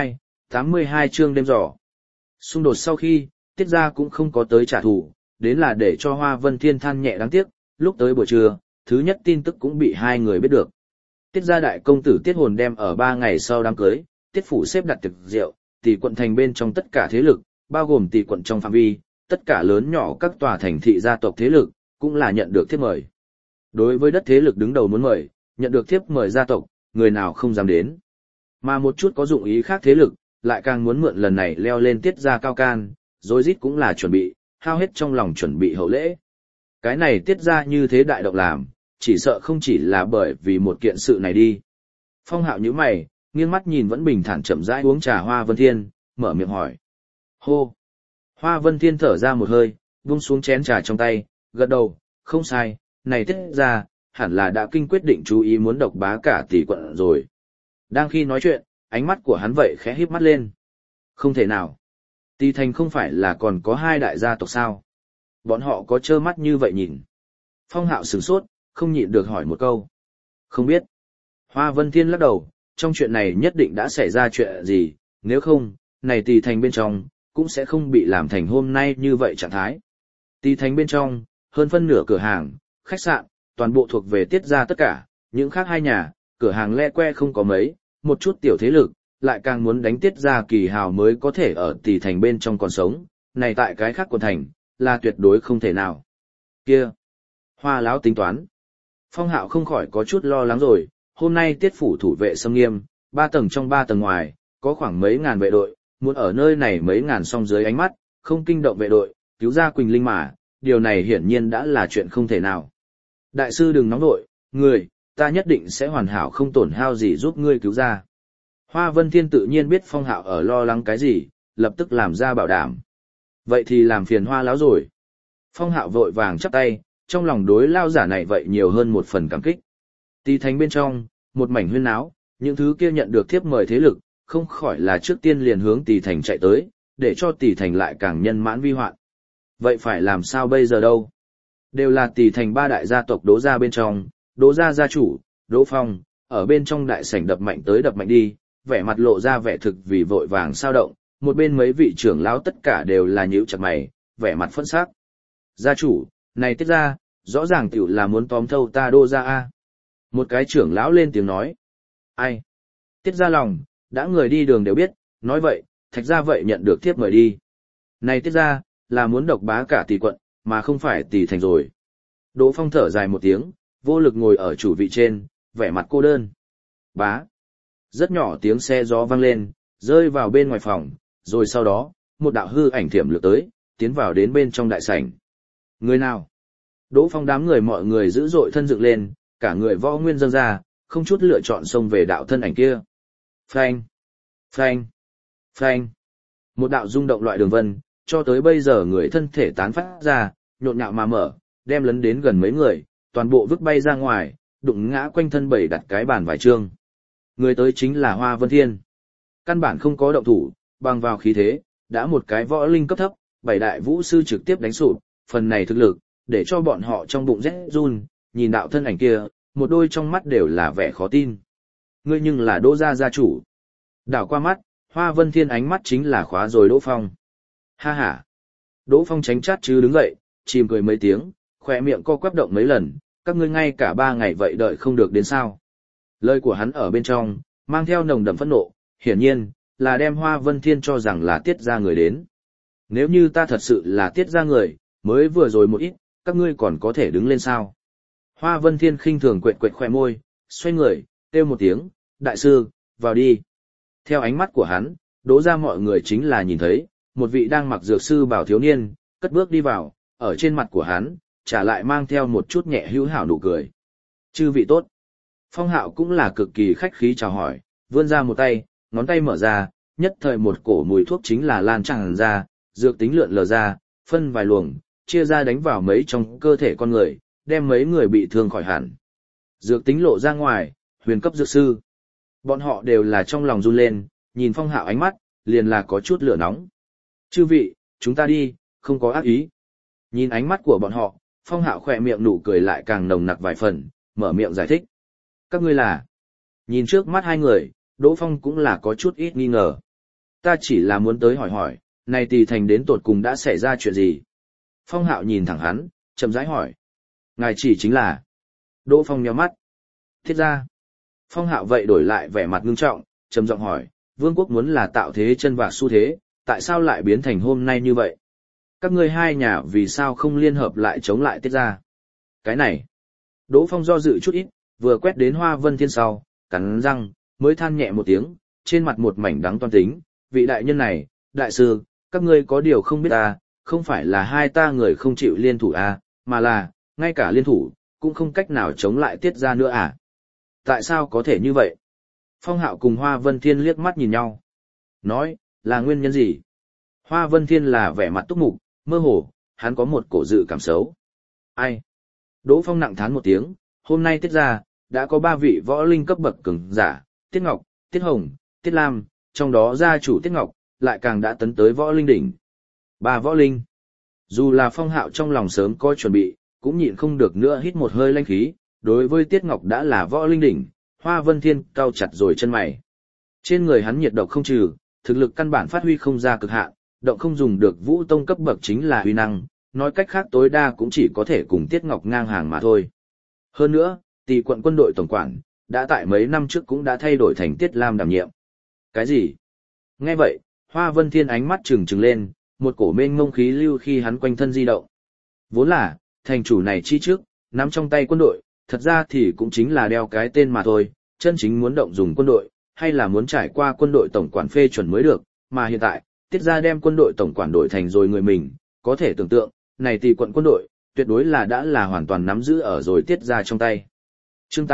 82 chương đêm giỏ. Xung đột sau khi, Tiết gia cũng không có tới trả thù, đến là để cho Hoa Vân Thiên than nhẹ đáng tiếc, lúc tới buổi trưa, thứ nhất tin tức cũng bị hai người biết được. Tiết gia đại công tử Tiết Hồn đem ở 3 ngày sau đám cưới, Tiết phủ xếp đặt tiệc rượu, Tỳ quận thành bên trong tất cả thế lực, bao gồm Tỳ quận trong phạm vi, tất cả lớn nhỏ các tòa thành thị gia tộc thế lực, cũng là nhận được thiếp mời. Đối với đất thế lực đứng đầu muốn mời, nhận được thiếp mời gia tộc, người nào không dám đến. Mà một chút có dụng ý khác thế lực, lại càng muốn mượn lần này leo lên Tiết gia cao can, rối rít cũng là chuẩn bị, hao hết trong lòng chuẩn bị hậu lễ. Cái này Tiết gia như thế đại động làm, chỉ sợ không chỉ là bởi vì một kiện sự này đi. Phong Hạo nhíu mày, nghiêng mắt nhìn vẫn bình thản chậm rãi uống trà Hoa Vân Thiên, mở miệng hỏi. Hô! Hoa Vân Thiên thở ra một hơi, buông xuống chén trà trong tay, gật đầu, không sai, này Tiết gia, hẳn là đã kinh quyết định chú ý muốn độc bá cả Tỳ quận rồi. Đang khi nói chuyện, ánh mắt của hắn vậy khẽ híp mắt lên. Không thể nào. Tỳ thành không phải là còn có hai đại gia tộc sao? Bọn họ có trơ mắt như vậy nhìn. Phong Hạo sửng sốt, không nhịn được hỏi một câu. Không biết. Hoa Vân Thiên lắc đầu, trong chuyện này nhất định đã xảy ra chuyện gì, nếu không, này Tỳ thành bên trong, cũng sẽ không bị làm thành hôm nay như vậy trạng thái. Tỳ thành bên trong, hơn phân nửa cửa hàng, khách sạn, toàn bộ thuộc về Tiết gia tất cả, những khác hai nhà, cửa hàng le que không có mấy, một chút tiểu thế lực, lại càng muốn đánh Tiết gia kỳ hào mới có thể ở Tỳ thành bên trong còn sống, này tại cái khác của thành, là tuyệt đối không thể nào. Kia! Hoa lão tính toán. Phong Hạo không khỏi có chút lo lắng rồi, hôm nay Tiết phủ thủ vệ xâm nghiêm, 3 tầng trong 3 tầng ngoài, có khoảng mấy ngàn vệ đội, muốn ở nơi này mấy ngàn song dưới ánh mắt, không kinh động vệ đội, cứu ra Quỳnh Linh mà, điều này hiển nhiên đã là chuyện không thể nào. Đại sư đừng nóng nội, người, ta nhất định sẽ hoàn hảo không tổn hao gì giúp ngươi cứu ra. Hoa Vân Thiên tự nhiên biết Phong Hạo ở lo lắng cái gì, lập tức làm ra bảo đảm. Vậy thì làm phiền Hoa lão rồi. Phong Hạo vội vàng chắp tay, trong lòng đối lao giả này vậy nhiều hơn một phần cảm kích. Tỳ thành bên trong, một mảnh huyên náo, những thứ kia nhận được thiếp mời thế lực, không khỏi là trước tiên liền hướng Tỳ thành chạy tới, để cho Tỳ thành lại càng nhân mãn vi hoạn. Vậy phải làm sao bây giờ đâu? Đều là Tỳ thành 3 đại gia tộc Đỗ gia bên trong, Đỗ gia gia chủ, Đỗ Phong, ở bên trong đại sảnh đập mạnh tới đập mạnh đi, vẻ mặt lộ ra vẻ thực vì vội vàng sao động, một bên mấy vị trưởng lão tất cả đều là nhíu chặt mày, vẻ mặt phẫn sắc. Gia chủ, này Tiết gia, rõ ràng tiểu là muốn tóm thâu ta Đỗ gia a. Một cái trưởng lão lên tiếng nói. Ai? Tiết gia lòng, đã người đi đường đều biết, nói vậy, Thạch gia vậy nhận được thiếp mời đi. Này Tiết gia, là muốn độc bá cả Tỳ quận, mà không phải Tỳ thành rồi. Đỗ Phong thở dài một tiếng, vô lực ngồi ở chủ vị trên, vẻ mặt cô đơn. Bá. Rất nhỏ tiếng xe gió vang lên, rơi vào bên ngoài phòng, rồi sau đó, một đạo hư ảnh thiểm lược tới, tiến vào đến bên trong đại sảnh. Người nào? Đỗ Phong đám người mọi người dữ dội thân dựng lên, cả người võ nguyên dâng ra, không chút lựa chọn xông về đạo thân ảnh kia. Phanh! Phanh! Phanh! Một đạo rung động loại đường vân, cho tới bây giờ người thân thể tán phát ra, nhộn nhạo mà mở, đem lấn đến gần mấy người, toàn bộ vứt bay ra ngoài, đụng ngã quanh thân bầy đặt cái bàn vài trương. Người tới chính là Hoa Vân Thiên. Căn bản không có động thủ, bằng vào khí thế, đã một cái võ linh cấp thấp, 7 đại vũ sư trực tiếp đánh sụp, phần này thực lực, để cho bọn họ trong bụng rét run, nhìn đạo thân ảnh kia, một đôi trong mắt đều là vẻ khó tin. Ngươi nhưng là Đỗ gia gia chủ. Đảo qua mắt, Hoa Vân Thiên ánh mắt chính là khóa rồi Đỗ Phong. Ha ha. Đỗ Phong tránh chát chứ đứng dậy, chìm cười mấy tiếng, khỏe miệng co quắp động mấy lần, các ngươi ngay cả 3 ngày vậy đợi không được đến sao. Lời của hắn ở bên trong, mang theo nồng đậm phẫn nộ, hiển nhiên, là đem Hoa Vân Thiên cho rằng là Tiết gia người đến. Nếu như ta thật sự là Tiết gia người, mới vừa rồi một ít, các ngươi còn có thể đứng lên sao. Hoa Vân Thiên khinh thường quệt quệt khoe môi, xoay người, kêu một tiếng, đại sư, vào đi. Theo ánh mắt của hắn, Đỗ ra mọi người chính là nhìn thấy, một vị đang mặc dược sư bảo thiếu niên, cất bước đi vào, ở trên mặt của hắn, trả lại mang theo một chút nhẹ hữu hảo nụ cười. Chư vị tốt. Phong Hạo cũng là cực kỳ khách khí chào hỏi, vươn ra một tay, ngón tay mở ra, nhất thời một cổ mùi thuốc chính là lan tràn ra, dược tính lượn lờ ra, phân vài luồng, chia ra đánh vào mấy trong cơ thể con người, đem mấy người bị thương khỏi hẳn. Dược tính lộ ra ngoài, huyền cấp dược sư. Bọn họ đều là trong lòng run lên, nhìn Phong Hạo ánh mắt, liền là có chút lửa nóng. Chư vị, chúng ta đi, không có ác ý. Nhìn ánh mắt của bọn họ, Phong Hạo khỏe miệng nụ cười lại càng nồng nặc vài phần, mở miệng giải thích. Các ngươi là... Nhìn trước mắt hai người, Đỗ Phong cũng là có chút ít nghi ngờ. Ta chỉ là muốn tới hỏi hỏi, này Tỳ Thành đến tột cùng đã xảy ra chuyện gì? Phong Hạo nhìn thẳng hắn, chậm rãi hỏi. Ngài chỉ chính là... Đỗ Phong nhíu mắt. Thiết ra. Phong Hạo vậy đổi lại vẻ mặt ngưng trọng, trầm giọng hỏi, vương quốc muốn là tạo thế chân vạc xu thế, tại sao lại biến thành hôm nay như vậy? Các ngươi hai nhà vì sao không liên hợp lại chống lại Tiết gia? Cái này. Đỗ Phong do dự chút ít, vừa quét đến Hoa Vân Thiên sau, cắn răng, mới than nhẹ một tiếng, trên mặt một mảnh đắng toan tính, vị đại nhân này, đại sư, các ngươi có điều không biết ta, không phải là hai ta người không chịu liên thủ à, mà là, ngay cả liên thủ, cũng không cách nào chống lại Tiết gia nữa à? Tại sao có thể như vậy? Phong Hạo cùng Hoa Vân Thiên liếc mắt nhìn nhau. Nói, là nguyên nhân gì? Hoa Vân Thiên là vẻ mặt túc mục, mơ hồ, hắn có một cổ dự cảm xấu. Ai? Đỗ Phong nặng thán một tiếng, hôm nay Tiết gia đã có 3 vị võ linh cấp bậc cường giả, Tiết Ngọc, Tiết Hồng, Tiết Lam, trong đó gia chủ Tiết Ngọc, lại càng đã tấn tới võ linh đỉnh. 3 võ linh. Dù là Phong Hạo trong lòng sớm có chuẩn bị, cũng nhịn không được nữa hít một hơi lanh khí, đối với Tiết Ngọc đã là võ linh đỉnh, Hoa Vân Thiên cau chặt rồi chân mày. Trên người hắn nhiệt độc không trừ, thực lực căn bản phát huy không ra cực hạn, động không dùng được vũ tông cấp bậc chính là uy năng, nói cách khác tối đa cũng chỉ có thể cùng Tiết Ngọc ngang hàng mà thôi. Hơn nữa, Tỳ quận quân đội tổng quản, đã tại mấy năm trước cũng đã thay đổi thành Tiết Lam đảm nhiệm. Cái gì? Nghe vậy, Hoa Vân Thiên ánh mắt trừng trừng lên, một cổ mênh mông khí lưu khi hắn quanh thân di động. Vốn là, thành chủ này chi trước, nắm trong tay quân đội, thật ra thì cũng chính là đeo cái tên mà thôi, chân chính muốn động dùng quân đội, hay là muốn trải qua quân đội tổng quản phê chuẩn mới được, mà hiện tại, Tiết gia đem quân đội tổng quản đổi thành rồi người mình, có thể tưởng tượng, này Tỳ quận quân đội, tuyệt đối là đã là hoàn toàn nắm giữ ở rồi Tiết gia trong tay. Chương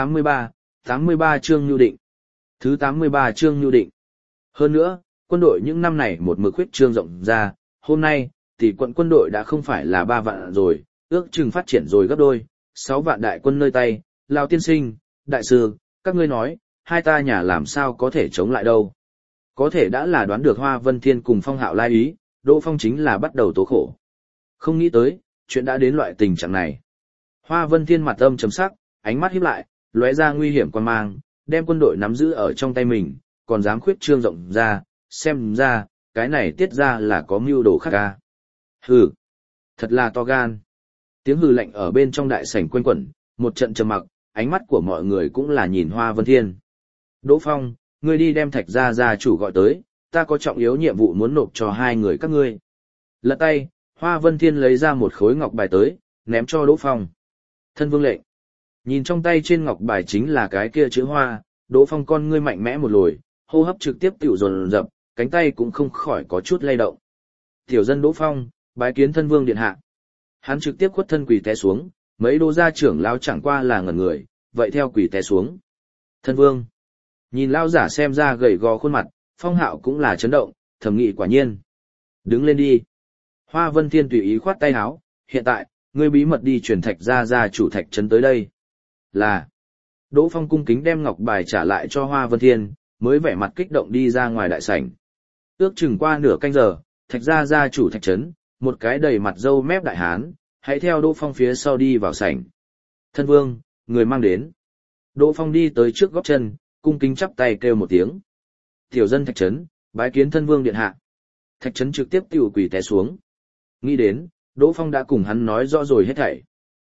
83 chương Nhu Định. Thứ 83 chương Nhu Định. Hơn nữa, quân đội những năm này một mực huyết trương rộng ra, hôm nay, Tỳ quận quân đội đã không phải là 3 vạn rồi, ước chừng phát triển rồi gấp đôi, 6 vạn đại quân nơi tay, Lão tiên sinh, đại sư, các ngươi nói, hai ta nhà làm sao có thể chống lại đâu. Có thể đã là đoán được Hoa Vân Thiên cùng Phong Hạo lai ý, Đỗ Phong chính là bắt đầu tố khổ. Không nghĩ tới, chuyện đã đến loại tình trạng này. Hoa Vân Thiên mặt âm trầm sắc, ánh mắt híp lại, lóe ra nguy hiểm quan mang, đem quân đội nắm giữ ở trong tay mình, còn dám khuyết trương rộng ra, xem ra, cái này Tiết ra là có mưu đồ khác ca. Hừ, thật là to gan. Tiếng hừ lạnh ở bên trong đại sảnh quanh quẩn, một trận trầm mặc, ánh mắt của mọi người cũng là nhìn Hoa Vân Thiên. Đỗ Phong, ngươi đi đem Thạch gia gia chủ gọi tới, ta có trọng yếu nhiệm vụ muốn nộp cho hai người các ngươi. Lật tay, Hoa Vân Thiên lấy ra một khối ngọc bài tới, ném cho Đỗ Phong. Thân vương lệnh. Nhìn trong tay trên ngọc bài chính là cái kia chữ Hoa, Đỗ Phong con ngươi mạnh mẽ một lồi, hô hấp trực tiếp tiểu dồn dập, cánh tay cũng không khỏi có chút lay động. Tiểu dân Đỗ Phong, bái kiến thân vương điện hạ. Hắn trực tiếp khuất thân quỳ té xuống, mấy đô gia trưởng lão chẳng qua là ngẩn người, vậy theo quỳ té xuống. Thân vương. Nhìn lão giả xem ra gầy gò khuôn mặt, Phong Hạo cũng là chấn động, thầm nghĩ quả nhiên. Đứng lên đi. Hoa Vân Thiên tùy ý khoát tay áo, hiện tại, ngươi bí mật đi truyền Thạch gia chủ Thạch trấn tới đây. Là. Đỗ Phong cung kính đem ngọc bài trả lại cho Hoa Vân Thiên, mới vẻ mặt kích động đi ra ngoài đại sảnh. Ước chừng qua nửa canh giờ, Thạch gia chủ Thạch trấn, một cái đầy mặt râu mép đại hán, hãy theo Đỗ Phong phía sau đi vào sảnh. Thân vương, người mang đến. Đỗ Phong đi tới trước góc chân, cung kính chắp tay kêu một tiếng. Tiểu dân Thạch trấn, bái kiến thân vương điện hạ. Thạch trấn trực tiếp tiểu quỳ té xuống. Nghĩ đến, Đỗ Phong đã cùng hắn nói rõ rồi hết thảy.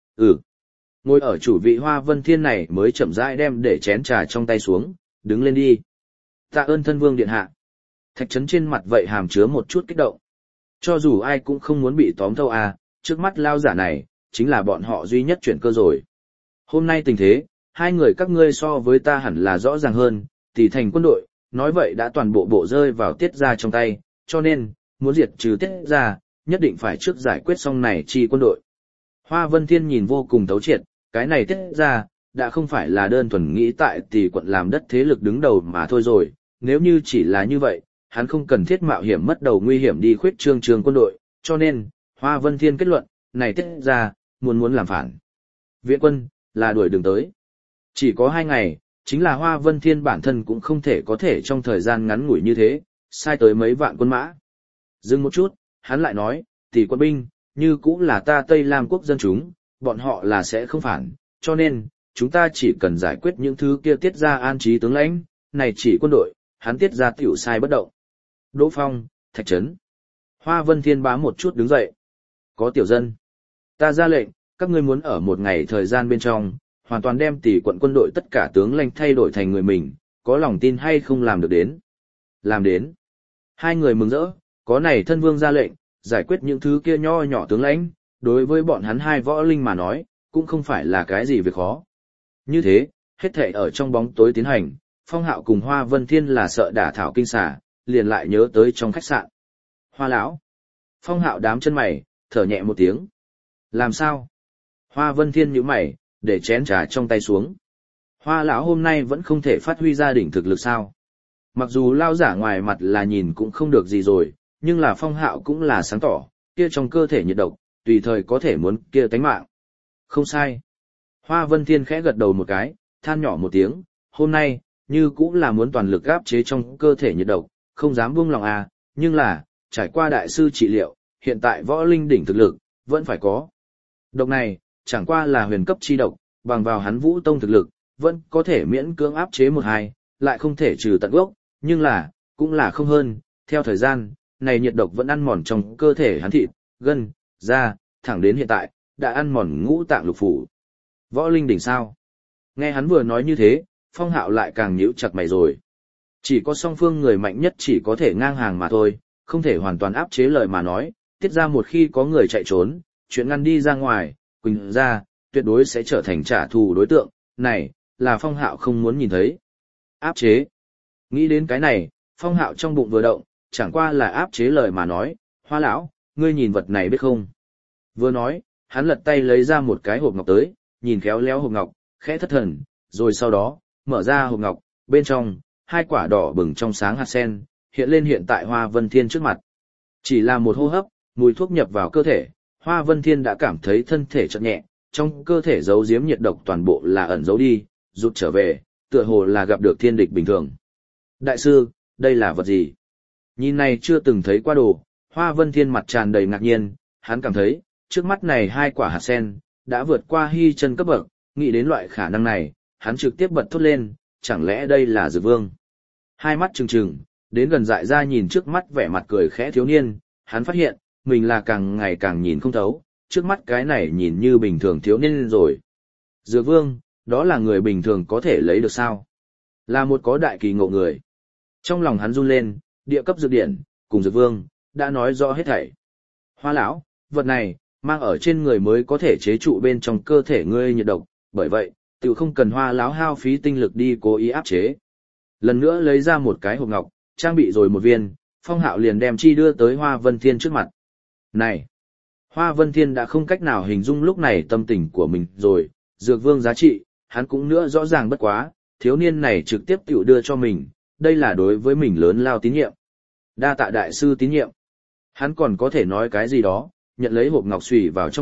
Ngồi ở chủ vị Hoa Vân Thiên này mới chậm rãi đem để chén trà trong tay xuống, đứng lên đi. Tạ ơn thân vương điện hạ. Thạch trấn trên mặt vậy hàm chứa một chút kích động. Cho dù ai cũng không muốn bị tóm thâu trước mắt lao giả này, chính là bọn họ duy nhất chuyển cơ rồi. Hôm nay tình thế, hai người các ngươi so với ta hẳn là rõ ràng hơn, tỷ thành quân đội, nói vậy đã toàn bộ rơi vào Tiết gia trong tay, cho nên, muốn diệt trừ Tiết gia, nhất định phải trước giải quyết xong này chi quân đội. Hoa Vân Thiên nhìn vô cùng thấu triệt, cái này Tiết gia, đã không phải là đơn thuần nghĩ tại tỷ quận làm đất thế lực đứng đầu mà thôi rồi, nếu như chỉ là như vậy, hắn không cần thiết mạo hiểm mất đầu nguy hiểm đi khuyết trương trường quân đội, cho nên, Hoa Vân Thiên kết luận, này Tiết gia, muốn làm phản. Viện quân, là đuổi đường tới. Chỉ có 2 ngày, chính là Hoa Vân Thiên bản thân cũng không thể có thể trong thời gian ngắn ngủi như thế, sai tới mấy vạn quân mã. Dừng một chút, hắn lại nói, tỷ quân binh, như cũng là ta Tây Lam quốc dân chúng, bọn họ là sẽ không phản, cho nên, chúng ta chỉ cần giải quyết những thứ kia Tiết gia an trí tướng lãnh, này chỉ quân đội, hắn Tiết gia tiểu sai bất động. Đỗ Phong, Thạch trấn. Hoa Vân Thiên bá một chút đứng dậy. Có tiểu dân. Ta ra lệnh, các ngươi muốn ở một ngày thời gian bên trong, hoàn toàn đem tỷ quận quân đội tất cả tướng lãnh thay đổi thành người mình, có lòng tin hay không làm được đến. Làm đến. Hai người mừng rỡ, có này thân vương ra lệnh, giải quyết những thứ kia nho nhỏ tướng lãnh, đối với bọn hắn hai võ linh mà nói, cũng không phải là cái gì việc khó. Như thế, hết thảy ở trong bóng tối tiến hành, Phong Hạo cùng Hoa Vân Thiên là sợ đả thảo kinh xà, liền lại nhớ tới trong khách sạn. Hoa lão. Phong Hạo đám chân mày, thở nhẹ một tiếng. Làm sao? Hoa Vân Thiên nhíu mày, để chén trà trong tay xuống. Hoa lão hôm nay vẫn không thể phát huy ra đỉnh thực lực sao? Mặc dù lao giả ngoài mặt là nhìn cũng không được gì rồi, nhưng là Phong Hạo cũng là sáng tỏ, kia trong cơ thể nhiệt độc, tùy thời có thể muốn kia tánh mạng. Không sai. Hoa Vân Thiên khẽ gật đầu một cái, than nhỏ một tiếng, hôm nay, như cũng là muốn toàn lực áp chế trong cơ thể nhiệt độc, không dám buông lòng nhưng là, trải qua đại sư trị liệu, hiện tại võ linh đỉnh thực lực, vẫn phải có. Độc này, chẳng qua là huyền cấp chi độc, bằng vào hắn Vũ Tông thực lực, vẫn có thể miễn cưỡng áp chế 1-2, lại không thể trừ tận gốc, nhưng là, cũng là không hơn, theo thời gian, này nhiệt độc vẫn ăn mòn trong cơ thể hắn thịt, gân, da, thẳng đến hiện tại, đã ăn mòn ngũ tạng lục phủ. Võ linh đỉnh sao? Nghe hắn vừa nói như thế, Phong Hạo lại càng nhíu chặt mày rồi. Chỉ có song phương người mạnh nhất chỉ có thể ngang hàng mà thôi, không thể hoàn toàn áp chế lời mà nói, tiết ra một khi có người chạy trốn, chuyện ngăn đi ra ngoài, Quỳnh ra, tuyệt đối sẽ trở thành trả thù đối tượng, này, là Phong Hạo không muốn nhìn thấy. Áp chế. Nghĩ đến cái này, Phong Hạo trong bụng vừa động, chẳng qua là áp chế lời mà nói, Hoa lão, ngươi nhìn vật này biết không? Vừa nói, hắn lật tay lấy ra một cái hộp ngọc tới, nhìn khéo léo hộp ngọc, khẽ thất thần, rồi sau đó, mở ra hộp ngọc, bên trong, 2 quả đỏ bừng trong sáng hạt sen, hiện lên hiện tại Hoa Vân Thiên trước mặt. Chỉ là một hô hấp, mùi thuốc nhập vào cơ thể, Hoa Vân Thiên đã cảm thấy thân thể chợt nhẹ, trong cơ thể giấu giếm nhiệt độc toàn bộ là ẩn giấu đi, rút trở về, tựa hồ là gặp được thiên địch bình thường. Đại sư, đây là vật gì? Nhìn này chưa từng thấy qua đồ, Hoa Vân Thiên mặt tràn đầy ngạc nhiên, hắn cảm thấy, trước mắt này 2 quả hạt sen, đã vượt qua hy chân cấp bậc, nghĩ đến loại khả năng này, hắn trực tiếp bật thốt lên, chẳng lẽ đây là Dược Vương? Hai mắt trừng trừng, đến gần dại ra nhìn trước mắt vẻ mặt cười khẽ thiếu niên, hắn phát hiện, mình là càng ngày càng nhìn không thấu, trước mắt cái này nhìn như bình thường thiếu niên rồi. Dược Vương, đó là người bình thường có thể lấy được sao? Là một có đại kỳ ngộ người. Trong lòng hắn run lên, địa cấp dược điển, cùng Dược Vương, đã nói rõ hết thảy. Hoa lão, vật này, mang ở trên người mới có thể chế trụ bên trong cơ thể ngươi nhiệt độc, bởi vậy, tự không cần Hoa lão hao phí tinh lực đi cố ý áp chế. Lần nữa lấy ra một cái hộp ngọc, trang bị rồi một viên, Phong Hạo liền đem chi đưa tới Hoa Vân Thiên trước mặt. Này! Hoa Vân Thiên đã không cách nào hình dung lúc này tâm tình của mình rồi, Dược Vương giá trị, hắn cũng nữa rõ ràng bất quá, thiếu niên này trực tiếp tiểu đưa cho mình, đây là đối với mình lớn lao tín nhiệm. Đa tạ đại sư tín nhiệm. Hắn còn có thể nói cái gì đó, nhận lấy hộp ngọc xùy vào trong ngực,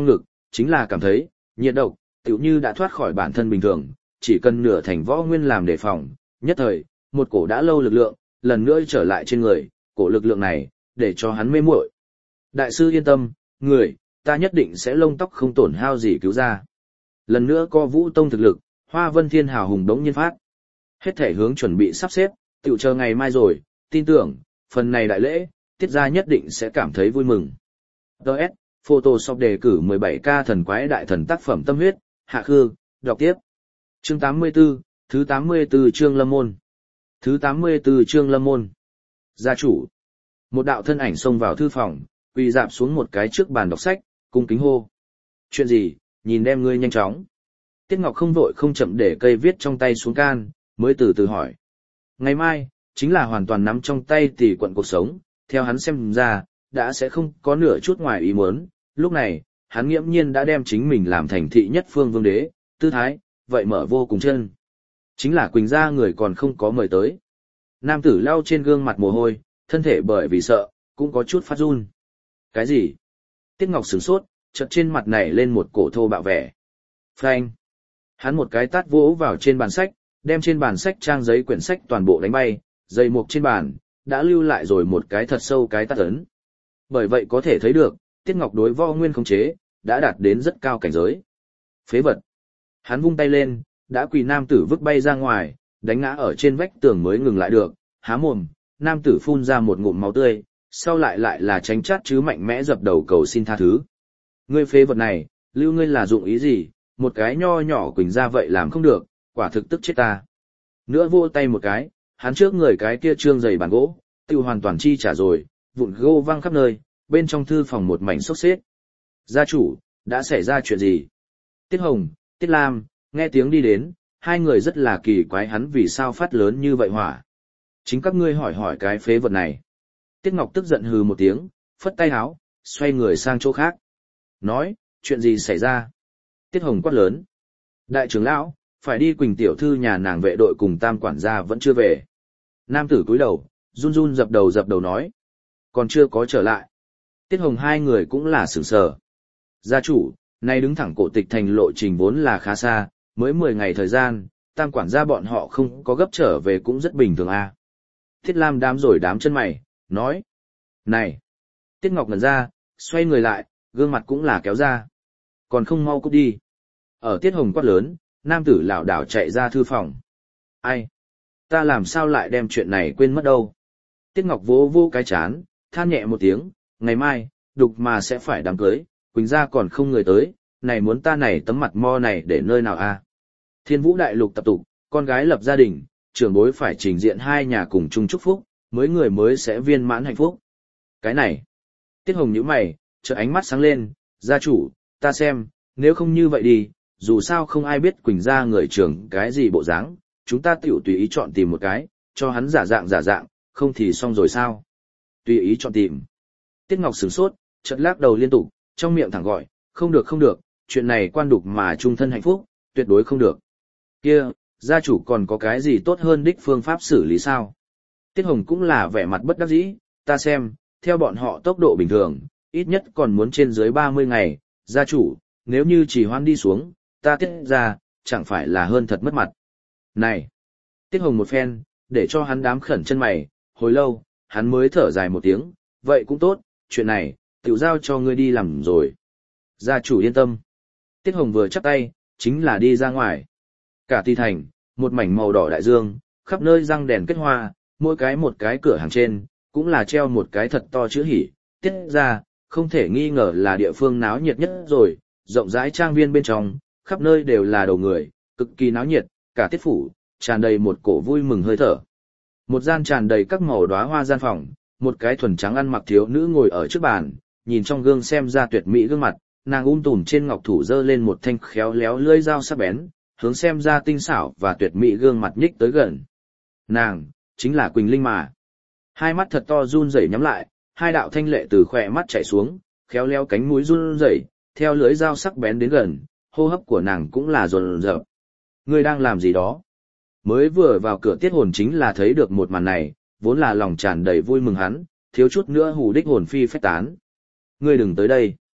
chính là cảm thấy, nhiệt độc, tựu như đã thoát khỏi bản thân bình thường, chỉ cần nửa thành võ nguyên làm đề phòng, nhất thời, một cổ đã lâu lực lượng, lần nữa trở lại trên người, cổ lực lượng này, để cho hắn mê muội. Đại sư yên tâm, người, ta nhất định sẽ lông tóc không tổn hao gì cứu ra. Lần nữa co Vũ Tông thực lực, Hoa Vân Thiên hào hùng đống nhiên phát. Hết thể hướng chuẩn bị sắp xếp, tựu chờ ngày mai rồi, tin tưởng, phần này đại lễ, Tiết gia nhất định sẽ cảm thấy vui mừng. Đợt, Photoshop đề cử 17K thần quái đại thần tác phẩm tâm huyết, Hạ Khư, đọc tiếp. Chương 84, thứ 84 chương Lâm Môn. Thứ 84 chương Lâm Môn. Gia chủ. Một đạo thân ảnh xông vào thư phòng, quỳ dạp xuống một cái trước bàn đọc sách, cung kính hô. Chuyện gì, nhìn đem ngươi nhanh chóng. Tiết Ngọc không vội không chậm để cây viết trong tay xuống can, mới từ từ hỏi. Ngày mai, chính là hoàn toàn nắm trong tay tỷ quận cuộc sống, theo hắn xem ra, đã sẽ không có nửa chút ngoài ý muốn. Lúc này, hắn nghiễm nhiên đã đem chính mình làm thành thị nhất phương vương đế, tư thái, vậy mở vô cùng chân. Chính là Quỳnh gia người còn không có mời tới. Nam tử lau trên gương mặt mồ hôi, thân thể bởi vì sợ, cũng có chút phát run. Cái gì? Tiết Ngọc sửng sốt, chợt trên mặt nảy lên một cổ thô bạo vẻ. Phanh! Hắn một cái tát vỗ vào trên bàn sách, đem trên bàn sách trang giấy quyển sách toàn bộ đánh bay, dây mục trên bàn, đã lưu lại rồi một cái thật sâu cái tát ấn. Bởi vậy có thể thấy được, Tiết Ngọc đối võ nguyên khống chế, đã đạt đến rất cao cảnh giới. Phế vật! Hắn vung tay lên, đã quỳ nam tử vứt bay ra ngoài, đánh ngã ở trên vách tường mới ngừng lại được, há mồm, nam tử phun ra một ngụm máu tươi, sau lại là tránh chát chứ mạnh mẽ dập đầu cầu xin tha thứ. Ngươi phế vật này, lưu ngươi là dụng ý gì, một cái nho nhỏ Quỳnh ra vậy làm không được, quả thực tức chết ta. Nữa vô tay một cái, hắn trước người cái kia trương dày bàn gỗ, tiêu hoàn toàn chi trả rồi, vụn gỗ văng khắp nơi, bên trong thư phòng một mảnh xốc xếp. Gia chủ, đã xảy ra chuyện gì? Tiết Hồng, Tiết Lam, nghe tiếng đi đến, hai người rất là kỳ quái hắn vì sao phát lớn như vậy hỏa. Chính các ngươi hỏi hỏi cái phế vật này. Tiết Ngọc tức giận hừ một tiếng, phất tay áo, xoay người sang chỗ khác. Nói, chuyện gì xảy ra? Tiết Hồng quát lớn. Đại trưởng lão, phải đi Quỳnh tiểu thư nhà nàng vệ đội cùng tam quản gia vẫn chưa về. Nam tử cúi đầu, run run dập đầu nói. Còn chưa có trở lại. Tiết Hồng hai người cũng là sửng sờ. Gia chủ, nay đứng thẳng cổ tịch thành lộ trình vốn là khá xa, mới 10 ngày thời gian, tam quản gia bọn họ không có gấp trở về cũng rất bình thường à. Thiết Lam đám chân mày, nói. Này! Tiết Ngọc ngẩn ra, xoay người lại, gương mặt cũng là kéo ra. Còn không mau cút đi. Ở Tiết Hồng quát lớn, nam tử lảo đảo chạy ra thư phòng. Ai? Ta làm sao lại đem chuyện này quên mất đâu? Tiết Ngọc vô cái chán, than nhẹ một tiếng, ngày mai, đục mà sẽ phải đám cưới, Quỳnh gia còn không người tới, này muốn ta này tấm mặt mo này để nơi nào a? Thiên Vũ đại lục tập tục, con gái lập gia đình, trưởng bối phải trình diện hai nhà cùng chung chúc phúc, người mới sẽ viên mãn hạnh phúc. Cái này, Tiết Hồng nhíu mày, chợt ánh mắt sáng lên, gia chủ, ta xem, nếu không như vậy đi, dù sao không ai biết Quỳnh gia người trưởng cái gì bộ dáng, chúng ta tiểu tùy ý chọn tìm một cái, cho hắn giả dạng, không thì xong rồi sao? Tùy ý chọn tìm. Tiết Ngọc sửng sốt, chợt lắc đầu liên tục, trong miệng thẳng gọi, không được, chuyện này quan đục mà trung thân hạnh phúc, tuyệt đối không được. Kia, gia chủ còn có cái gì tốt hơn đích phương pháp xử lý sao? Tiết Hồng cũng là vẻ mặt bất đắc dĩ, ta xem, theo bọn họ tốc độ bình thường, ít nhất còn muốn trên dưới 30 ngày, gia chủ, nếu như chỉ hoan đi xuống, ta tiết ra, chẳng phải là hơn thật mất mặt. Này! Tiết Hồng một phen, để cho hắn đám khẩn chân mày, hồi lâu, hắn mới thở dài một tiếng, vậy cũng tốt, chuyện này, tiểu giao cho ngươi đi làm rồi. Gia chủ yên tâm. Tiết Hồng vừa chắp tay, chính là đi ra ngoài. Cả Ti thành, một mảnh màu đỏ đại dương, khắp nơi răng đèn kết hoa, mỗi cái một cái cửa hàng trên, cũng là treo một cái thật to chữ hỉ. Tiết ra, không thể nghi ngờ là địa phương náo nhiệt nhất rồi, rộng rãi trang viên bên trong, khắp nơi đều là đầu người, cực kỳ náo nhiệt, cả tiết phủ, tràn đầy một cổ vui mừng hơi thở. Một gian tràn đầy các màu đóa hoa gian phòng, một cái thuần trắng ăn mặc thiếu nữ ngồi ở trước bàn, nhìn trong gương xem ra tuyệt mỹ gương mặt, nàng tùm trên ngọc thủ giơ lên một thanh khéo léo lưỡi dao sắc bén, hướng xem ra tinh xảo và tuyệt mỹ gương mặt nhích tới gần. Nàng, chính là Quỳnh Linh mà. Hai mắt thật to run rẩy nhắm lại, hai đạo thanh lệ từ khóe mắt chảy xuống, khéo léo cánh mũi run rẩy, theo lưỡi dao sắc bén đến gần, hô hấp của nàng cũng là dồn dập. Ngươi đang làm gì đó? Mới vừa vào cửa Tiết Hồn chính là thấy được một màn này, vốn là lòng tràn đầy vui mừng hắn, thiếu chút nữa hù đích hồn phi phách tán. Ngươi đừng tới đây.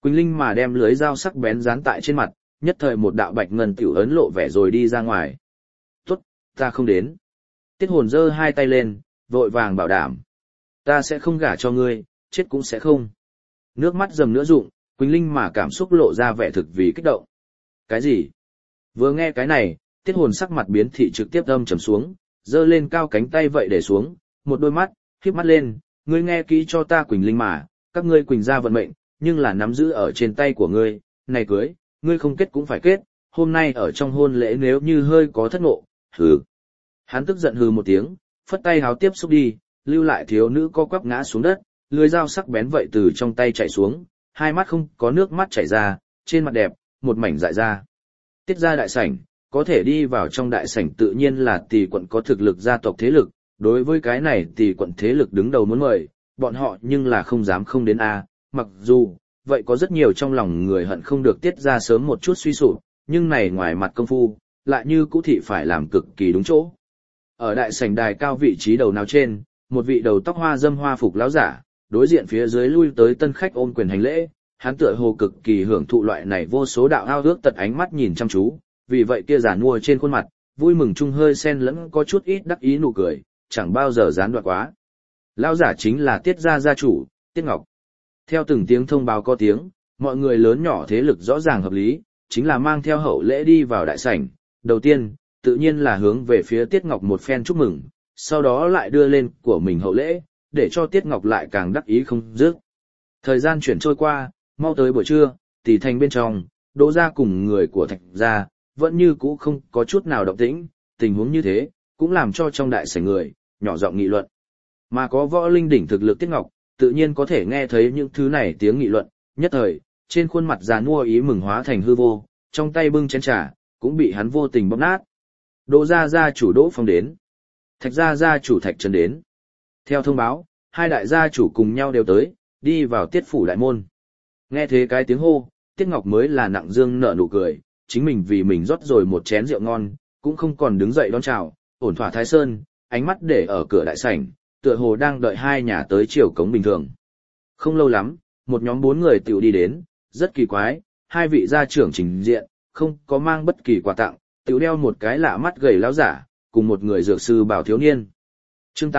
Quỳnh Linh mà đem lưới dao sắc bén dán tại trên mặt, nhất thời một đạo bạch ngân tiểu ấn lộ vẻ rồi đi ra ngoài. Tốt, ta không đến. Tiết hồn giơ hai tay lên, vội vàng bảo đảm. Ta sẽ không gả cho ngươi, chết cũng sẽ không. Nước mắt dầm nữa rụng, Quỳnh Linh mà cảm xúc lộ ra vẻ thực vì kích động. Cái gì? Vừa nghe cái này, tiết hồn sắc mặt biến thị trực tiếp âm trầm xuống, giơ lên cao cánh tay vậy để xuống, một đôi mắt, khép mắt lên, ngươi nghe kỹ cho ta Quỳnh Linh mà, các ngươi Quỳnh gia vận mệnh, nhưng là nắm giữ ở trên tay của ngươi, này cưới, ngươi không kết cũng phải kết, hôm nay ở trong hôn lễ nếu như hơi có thất ngộ, hừ. Hắn tức giận hừ một tiếng, phất tay háo tiếp xúc đi, lưu lại thiếu nữ co quắp ngã xuống đất, lưỡi dao sắc bén vậy từ trong tay chảy xuống, hai mắt không có nước mắt chảy ra, trên mặt đẹp, một mảnh dại ra. Tiết ra đại sảnh, có thể đi vào trong đại sảnh tự nhiên là Tỳ quận có thực lực gia tộc thế lực, đối với cái này Tỳ quận thế lực đứng đầu muốn mời, bọn họ nhưng là không dám không đến a. Mặc dù, vậy có rất nhiều trong lòng người hận không được Tiết ra sớm một chút suy sụp, nhưng này ngoài mặt công phu, lại như cũ thị phải làm cực kỳ đúng chỗ. Ở đại sảnh đài cao vị trí đầu nào trên, một vị đầu tóc hoa dâm hoa phục lão giả, đối diện phía dưới lui tới tân khách ôm quyền hành lễ, hắn tựa hồ cực kỳ hưởng thụ loại này vô số đạo ao ước tật ánh mắt nhìn chăm chú, vì vậy kia giả nua trên khuôn mặt, vui mừng chung hơi xen lẫn có chút ít đắc ý nụ cười, chẳng bao giờ gián đoạn quá. Lão giả chính là Tiết gia gia chủ, Tiết Ngọc. Theo từng tiếng thông báo có tiếng, mọi người lớn nhỏ thế lực rõ ràng hợp lý, chính là mang theo hậu lễ đi vào đại sảnh. Đầu tiên, tự nhiên là hướng về phía Tiết Ngọc một phen chúc mừng, sau đó lại đưa lên của mình hậu lễ, để cho Tiết Ngọc lại càng đắc ý không dứt. Thời gian chuyển trôi qua, mau tới buổi trưa, Tỷ thành bên trong, Đỗ gia cùng người của Thạch gia vẫn như cũ không có chút nào động tĩnh, tình huống như thế cũng làm cho trong đại sảnh người nhỏ giọng nghị luận. Mà có võ linh đỉnh thực lực Tiết Ngọc, tự nhiên có thể nghe thấy những thứ này tiếng nghị luận, nhất thời, trên khuôn mặt già nua ý mừng hóa thành hư vô, trong tay bưng chén trà cũng bị hắn vô tình bóp nát. Đỗ gia gia chủ Đỗ Phong đến, Thạch gia gia chủ Thạch Trấn đến. Theo thông báo, hai đại gia chủ cùng nhau đều tới, đi vào Tiết phủ đại môn. Nghe thế cái tiếng hô, Tiết Ngọc mới là nặng dương nở nụ cười, chính mình vì mình rót rồi một chén rượu ngon, cũng không còn đứng dậy đón chào, ổn thỏa Thái Sơn, ánh mắt để ở cửa đại sảnh, tựa hồ đang đợi hai nhà tới chiều cống bình thường. Không lâu lắm, một nhóm 4 người tiểu đi đến, rất kỳ quái, hai vị gia trưởng trình diện, không có mang bất kỳ quà tặng, tiểu đeo một cái lạ mắt gầy lão giả, cùng một người dược sư bảo thiếu niên. Chương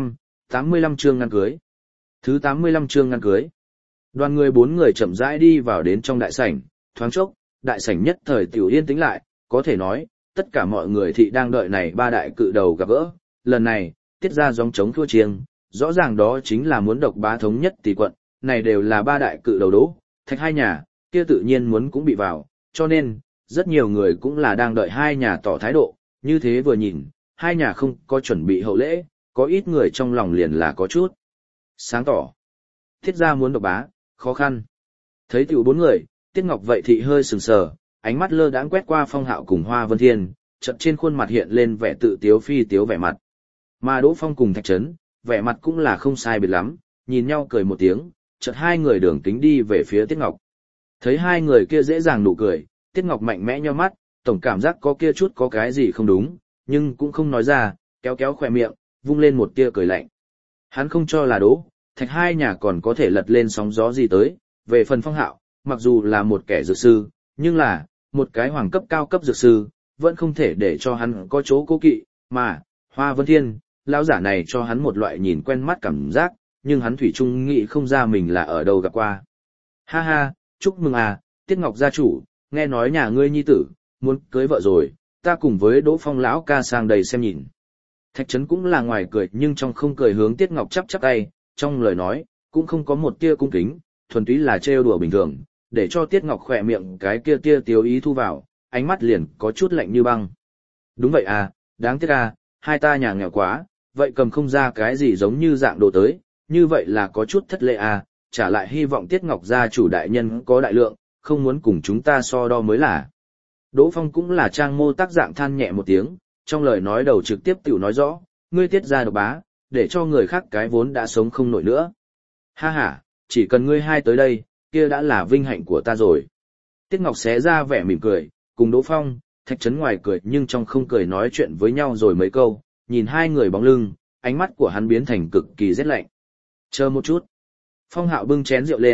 85 chương ngăn cưới. Thứ 85 chương ngăn cưới. Đoàn người 4 người chậm rãi đi vào đến trong đại sảnh, thoáng chốc, đại sảnh nhất thời tiểu yên tĩnh lại, có thể nói, tất cả mọi người thị đang đợi này ba đại cự đầu gặp gỡ. Lần này, Tiết ra gióng trống thua chiêng, rõ ràng đó chính là muốn độc bá thống nhất Tỳ quận, này đều là ba đại cự đầu Đỗ, Thạch hai nhà, kia tự nhiên muốn cũng bị vào, cho nên, rất nhiều người cũng là đang đợi hai nhà tỏ thái độ, như thế vừa nhìn, hai nhà không có chuẩn bị hậu lễ, có ít người trong lòng liền là có chút sáng tỏ. Tiết ra muốn độc bá, khó khăn. Thấy tiểu 4 người, Tiết Ngọc vậy thị hơi sừng sờ, ánh mắt lơ đãng quét qua Phong Hạo cùng Hoa Vân Thiên, chợt trên khuôn mặt hiện lên vẻ tự tiếu phi tiếu vẻ mặt. Mà Đỗ Phong cùng Thạch Trấn, vẻ mặt cũng là không sai biệt lắm, nhìn nhau cười một tiếng, chợt hai người đường kính đi về phía Tiết Ngọc. Thấy hai người kia dễ dàng nụ cười, Tiết Ngọc mạnh mẽ nhíu mắt, tổng cảm giác có kia chút có cái gì không đúng, nhưng cũng không nói ra, kéo kéo khóe miệng, vung lên một tia cười lạnh. Hắn không cho là Đỗ, Thạch hai nhà còn có thể lật lên sóng gió gì tới, về phần Phong Hạo, mặc dù là một kẻ dược sư, nhưng là một cái hoàng cấp cao cấp dược sư, vẫn không thể để cho hắn có chỗ cố kỵ, mà Hoa Vân Thiên, lão giả này cho hắn một loại nhìn quen mắt cảm giác, nhưng hắn thủy chung nghĩ không ra mình là ở đâu gặp qua. Ha ha, chúc mừng à, Tiết Ngọc gia chủ, nghe nói nhà ngươi nhi tử muốn cưới vợ rồi, ta cùng với Đỗ Phong lão ca sang đây xem nhìn. Thạch Trấn cũng là ngoài cười nhưng trong không cười hướng Tiết Ngọc chắp chắp tay, trong lời nói cũng không có một tia cung kính, thuần túy là trêu đùa bình thường, để cho Tiết Ngọc khỏe miệng cái kia tia tiếu ý thu vào, ánh mắt liền có chút lạnh như băng. Đúng vậy à, đáng tiếc à, hai ta nhà nghèo quá, vậy cầm không ra cái gì giống như dạng đồ tới, như vậy là có chút thất lễ à, trả lại hy vọng Tiết Ngọc gia chủ đại nhân có đại lượng, không muốn cùng chúng ta so đo mới là. Đỗ Phong cũng là trang mô tác dạng than nhẹ một tiếng, trong lời nói đầu trực tiếp tiểu nói rõ, ngươi Tiết gia độc bá, để cho người khác cái vốn đã sống không nổi nữa. Ha ha, chỉ cần ngươi hai tới đây, kia đã là vinh hạnh của ta rồi. Tiết Ngọc xé ra vẻ mỉm cười, cùng Đỗ Phong, Thạch Trấn ngoài cười nhưng trong không cười nói chuyện với nhau rồi mấy câu, nhìn hai người bóng lưng, ánh mắt của hắn biến thành cực kỳ rét lạnh. Chờ một chút. Phong Hạo bưng chén rượu lên,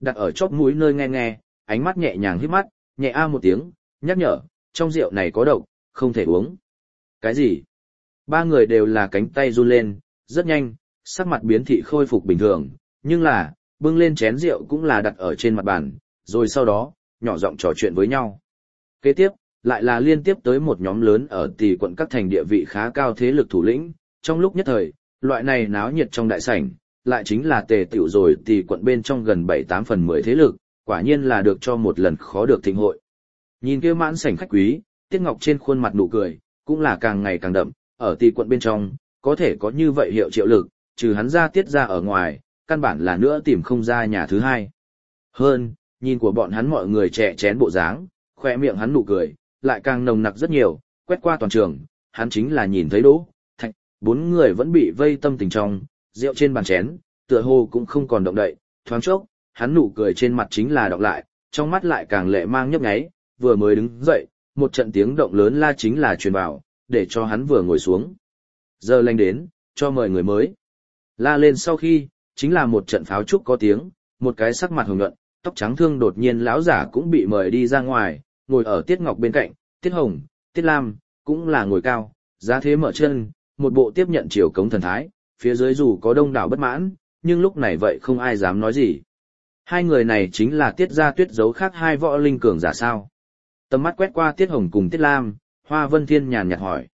đặt ở chóp mũi nơi nghe nghe, ánh mắt nhẹ nhàng híp mắt, nhẹ a một tiếng, nhắc nhở, trong rượu này có độc, không thể uống. Cái gì? Ba người đều là cánh tay run lên, rất nhanh, sắc mặt biến thị khôi phục bình thường, nhưng là, bưng lên chén rượu cũng là đặt ở trên mặt bàn, rồi sau đó, nhỏ giọng trò chuyện với nhau. Kế tiếp, lại là liên tiếp tới một nhóm lớn ở Tỳ quận các thành địa vị khá cao thế lực thủ lĩnh, trong lúc nhất thời, loại này náo nhiệt trong đại sảnh, lại chính là tề tiểu rồi Tỳ quận bên trong gần 7/8/10 thế lực, quả nhiên là được cho một lần khó được thịnh hội. Nhìn kia mãn sảnh khách quý, Tiết Ngọc trên khuôn mặt nụ cười, cũng là càng ngày càng đậm, ở Tỳ quận bên trong, có thể có như vậy hiệu triệu lực, trừ hắn ra Tiết ra ở ngoài, căn bản là nữa tìm không ra nhà thứ hai. Hơn, nhìn của bọn hắn mọi người trẻ chén bộ dáng, khoe miệng hắn nụ cười, lại càng nồng nặc rất nhiều, quét qua toàn trường, hắn chính là nhìn thấy Đỗ, Thạch, bốn người vẫn bị vây tâm tình trong, rượu trên bàn chén, tựa hồ cũng không còn động đậy, thoáng chốc, hắn nụ cười trên mặt chính là đọc lại, trong mắt lại càng lệ mang nhấp nháy, vừa mới đứng dậy, một trận tiếng động lớn la chính là truyền vào, để cho hắn vừa ngồi xuống. Giờ lành đến, cho mời người mới. La lên sau khi, chính là một trận pháo trúc có tiếng, một cái sắc mặt hồng nhuận, tóc trắng thương đột nhiên lão giả cũng bị mời đi ra ngoài, ngồi ở Tiết Ngọc bên cạnh, Tiết Hồng, Tiết Lam, cũng là ngồi cao, giá thế mở chân, một bộ tiếp nhận chiều cống thần thái, phía dưới dù có đông đảo bất mãn, nhưng lúc này vậy không ai dám nói gì. Hai người này chính là Tiết gia Tuyết giấu khác hai võ linh cường giả sao. Tầm mắt quét qua Tiết Hồng cùng Tiết Lam, Hoa Vân Thiên nhàn nhạt hỏi.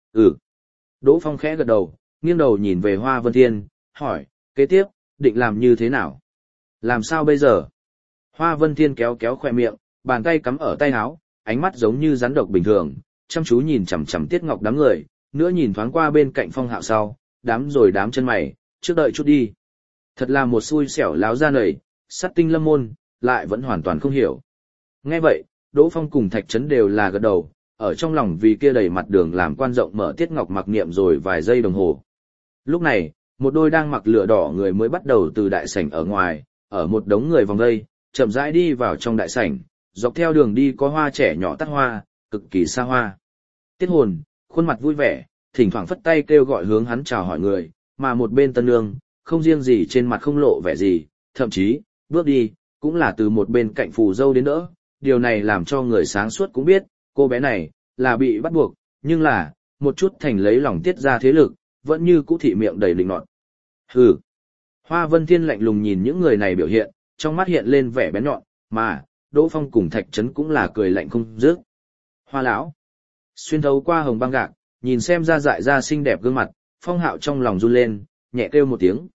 Đỗ Phong khẽ gật đầu, nghiêng đầu nhìn về Hoa Vân Thiên, hỏi, kế tiếp, định làm như thế nào? Làm sao bây giờ? Hoa Vân Thiên kéo kéo khỏe miệng, bàn tay cắm ở tay áo, ánh mắt giống như rắn độc bình thường, chăm chú nhìn chằm chằm Tiết Ngọc đám người, nữa nhìn thoáng qua bên cạnh Phong Hạo sau, đám chân mày, trước đợi chút đi. Thật là một xui xẻo láo ra nầy, sát tinh lâm môn, lại vẫn hoàn toàn không hiểu. Nghe vậy, Đỗ Phong cùng Thạch Trấn đều là gật đầu, ở trong lòng vì kia đầy mặt đường làm quan rộng mở Tiết Ngọc mặc niệm rồi vài giây đồng hồ. Lúc này, một đôi đang mặc lửa đỏ người mới bắt đầu từ đại sảnh ở ngoài, ở một đống người vòng đây, chậm rãi đi vào trong đại sảnh, dọc theo đường đi có hoa trẻ nhỏ tắt hoa, cực kỳ xa hoa. Tiết Hồn, khuôn mặt vui vẻ, thỉnh thoảng phất tay kêu gọi hướng hắn chào hỏi người, mà một bên tân nương, không riêng gì trên mặt không lộ vẻ gì, thậm chí, bước đi, cũng là từ một bên cạnh phù dâu đến đỡ, điều này làm cho người sáng suốt cũng biết, cô bé này, là bị bắt buộc, nhưng là, một chút thành lấy lòng Tiết ra thế lực, vẫn như cũ thị miệng đầy lịnh nọt. Hừ. Hoa Vân Thiên lạnh lùng nhìn những người này biểu hiện, trong mắt hiện lên vẻ bén nhọn, mà, Đỗ Phong cùng Thạch Trấn cũng là cười lạnh không dứt. Hoa lão. Xuyên thấu qua hồng băng gạc, nhìn xem ra dại ra xinh đẹp gương mặt, Phong Hạo trong lòng run lên, nhẹ kêu một tiếng.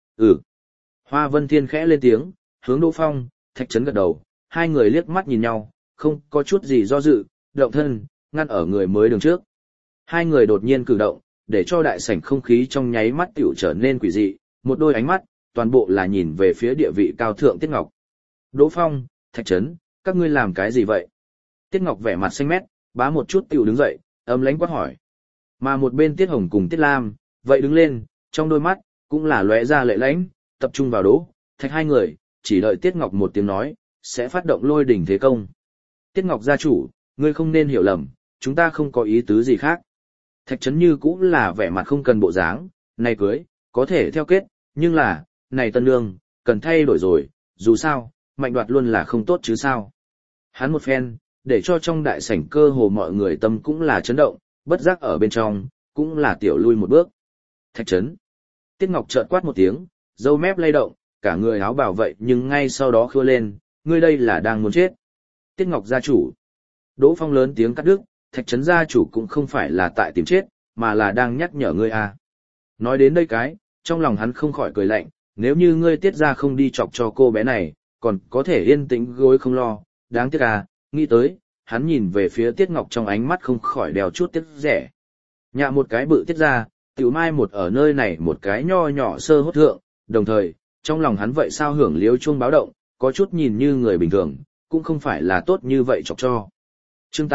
Hoa Vân Thiên khẽ lên tiếng, hướng Đỗ Phong, Thạch Trấn gật đầu, hai người liếc mắt nhìn nhau, không có chút gì do dự, động thân, ngăn ở người mới đường trước. Hai người đột nhiên cử động, để cho đại sảnh không khí trong nháy mắt tiểu trở nên quỷ dị, một đôi ánh mắt, toàn bộ là nhìn về phía địa vị cao thượng Tiết Ngọc. Đỗ Phong, Thạch Trấn, các ngươi làm cái gì vậy? Tiết Ngọc vẻ mặt xanh mét, bá một chút tiểu đứng dậy, âm lãnh quát hỏi. Mà một bên Tiết Hồng cùng Tiết Lam, vậy đứng lên, trong đôi mắt, cũng là lóe ra lệ lãnh, tập trung vào Đỗ, Thạch hai người, chỉ đợi Tiết Ngọc một tiếng nói, sẽ phát động lôi đỉnh thế công. Tiết Ngọc gia chủ, ngươi không nên hiểu lầm, chúng ta không có ý tứ gì khác. Thạch Trấn như cũng là vẻ mặt không cần bộ dáng, này cưới, có thể theo kết, nhưng là, này tân nương, cần thay đổi rồi, dù sao, mạnh đoạt luôn là không tốt chứ sao. Hắn một phen, để cho trong đại sảnh cơ hồ mọi người tâm cũng là chấn động, bất giác ở bên trong, cũng là tiểu lui một bước. Thạch Trấn. Tiết Ngọc chợt quát một tiếng, râu mép lay động, cả người áo bảo vậy nhưng ngay sau đó khua lên, ngươi đây là đang muốn chết. Tiết Ngọc gia chủ. Đỗ Phong lớn tiếng cắt đứt, Thạch Trấn gia chủ cũng không phải là tại tìm chết, mà là đang nhắc nhở ngươi à. Nói đến đây cái, trong lòng hắn không khỏi cười lạnh, nếu như ngươi Tiết ra không đi chọc cho cô bé này, còn có thể yên tĩnh gối không lo, đáng tiếc à, nghĩ tới, hắn nhìn về phía Tiết Ngọc trong ánh mắt không khỏi đèo chút tiếc rẻ. Nhạ một cái bự Tiết ra, tiểu mai một ở nơi này một cái nho nhỏ sơ hốt thượng, đồng thời, trong lòng hắn vậy sao hưởng liếu chuông báo động, có chút nhìn như người bình thường, cũng không phải là tốt như vậy chọc cho. Chương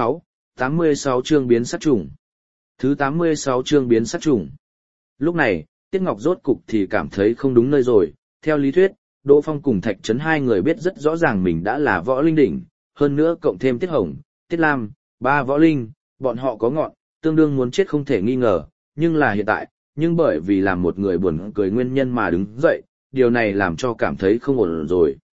86 chương biến sát trùng. Thứ 86 chương biến sát trùng. Lúc này, Tiết Ngọc rốt cục thì cảm thấy không đúng nơi rồi, theo lý thuyết, Đỗ Phong cùng Thạch Trấn hai người biết rất rõ ràng mình đã là võ linh đỉnh, hơn nữa cộng thêm Tiết Hồng, Tiết Lam, ba võ linh, bọn họ có ngọn, tương đương muốn chết không thể nghi ngờ, nhưng là hiện tại, nhưng bởi vì làm một người buồn cười nguyên nhân mà đứng dậy, điều này làm cho cảm thấy không ổn rồi,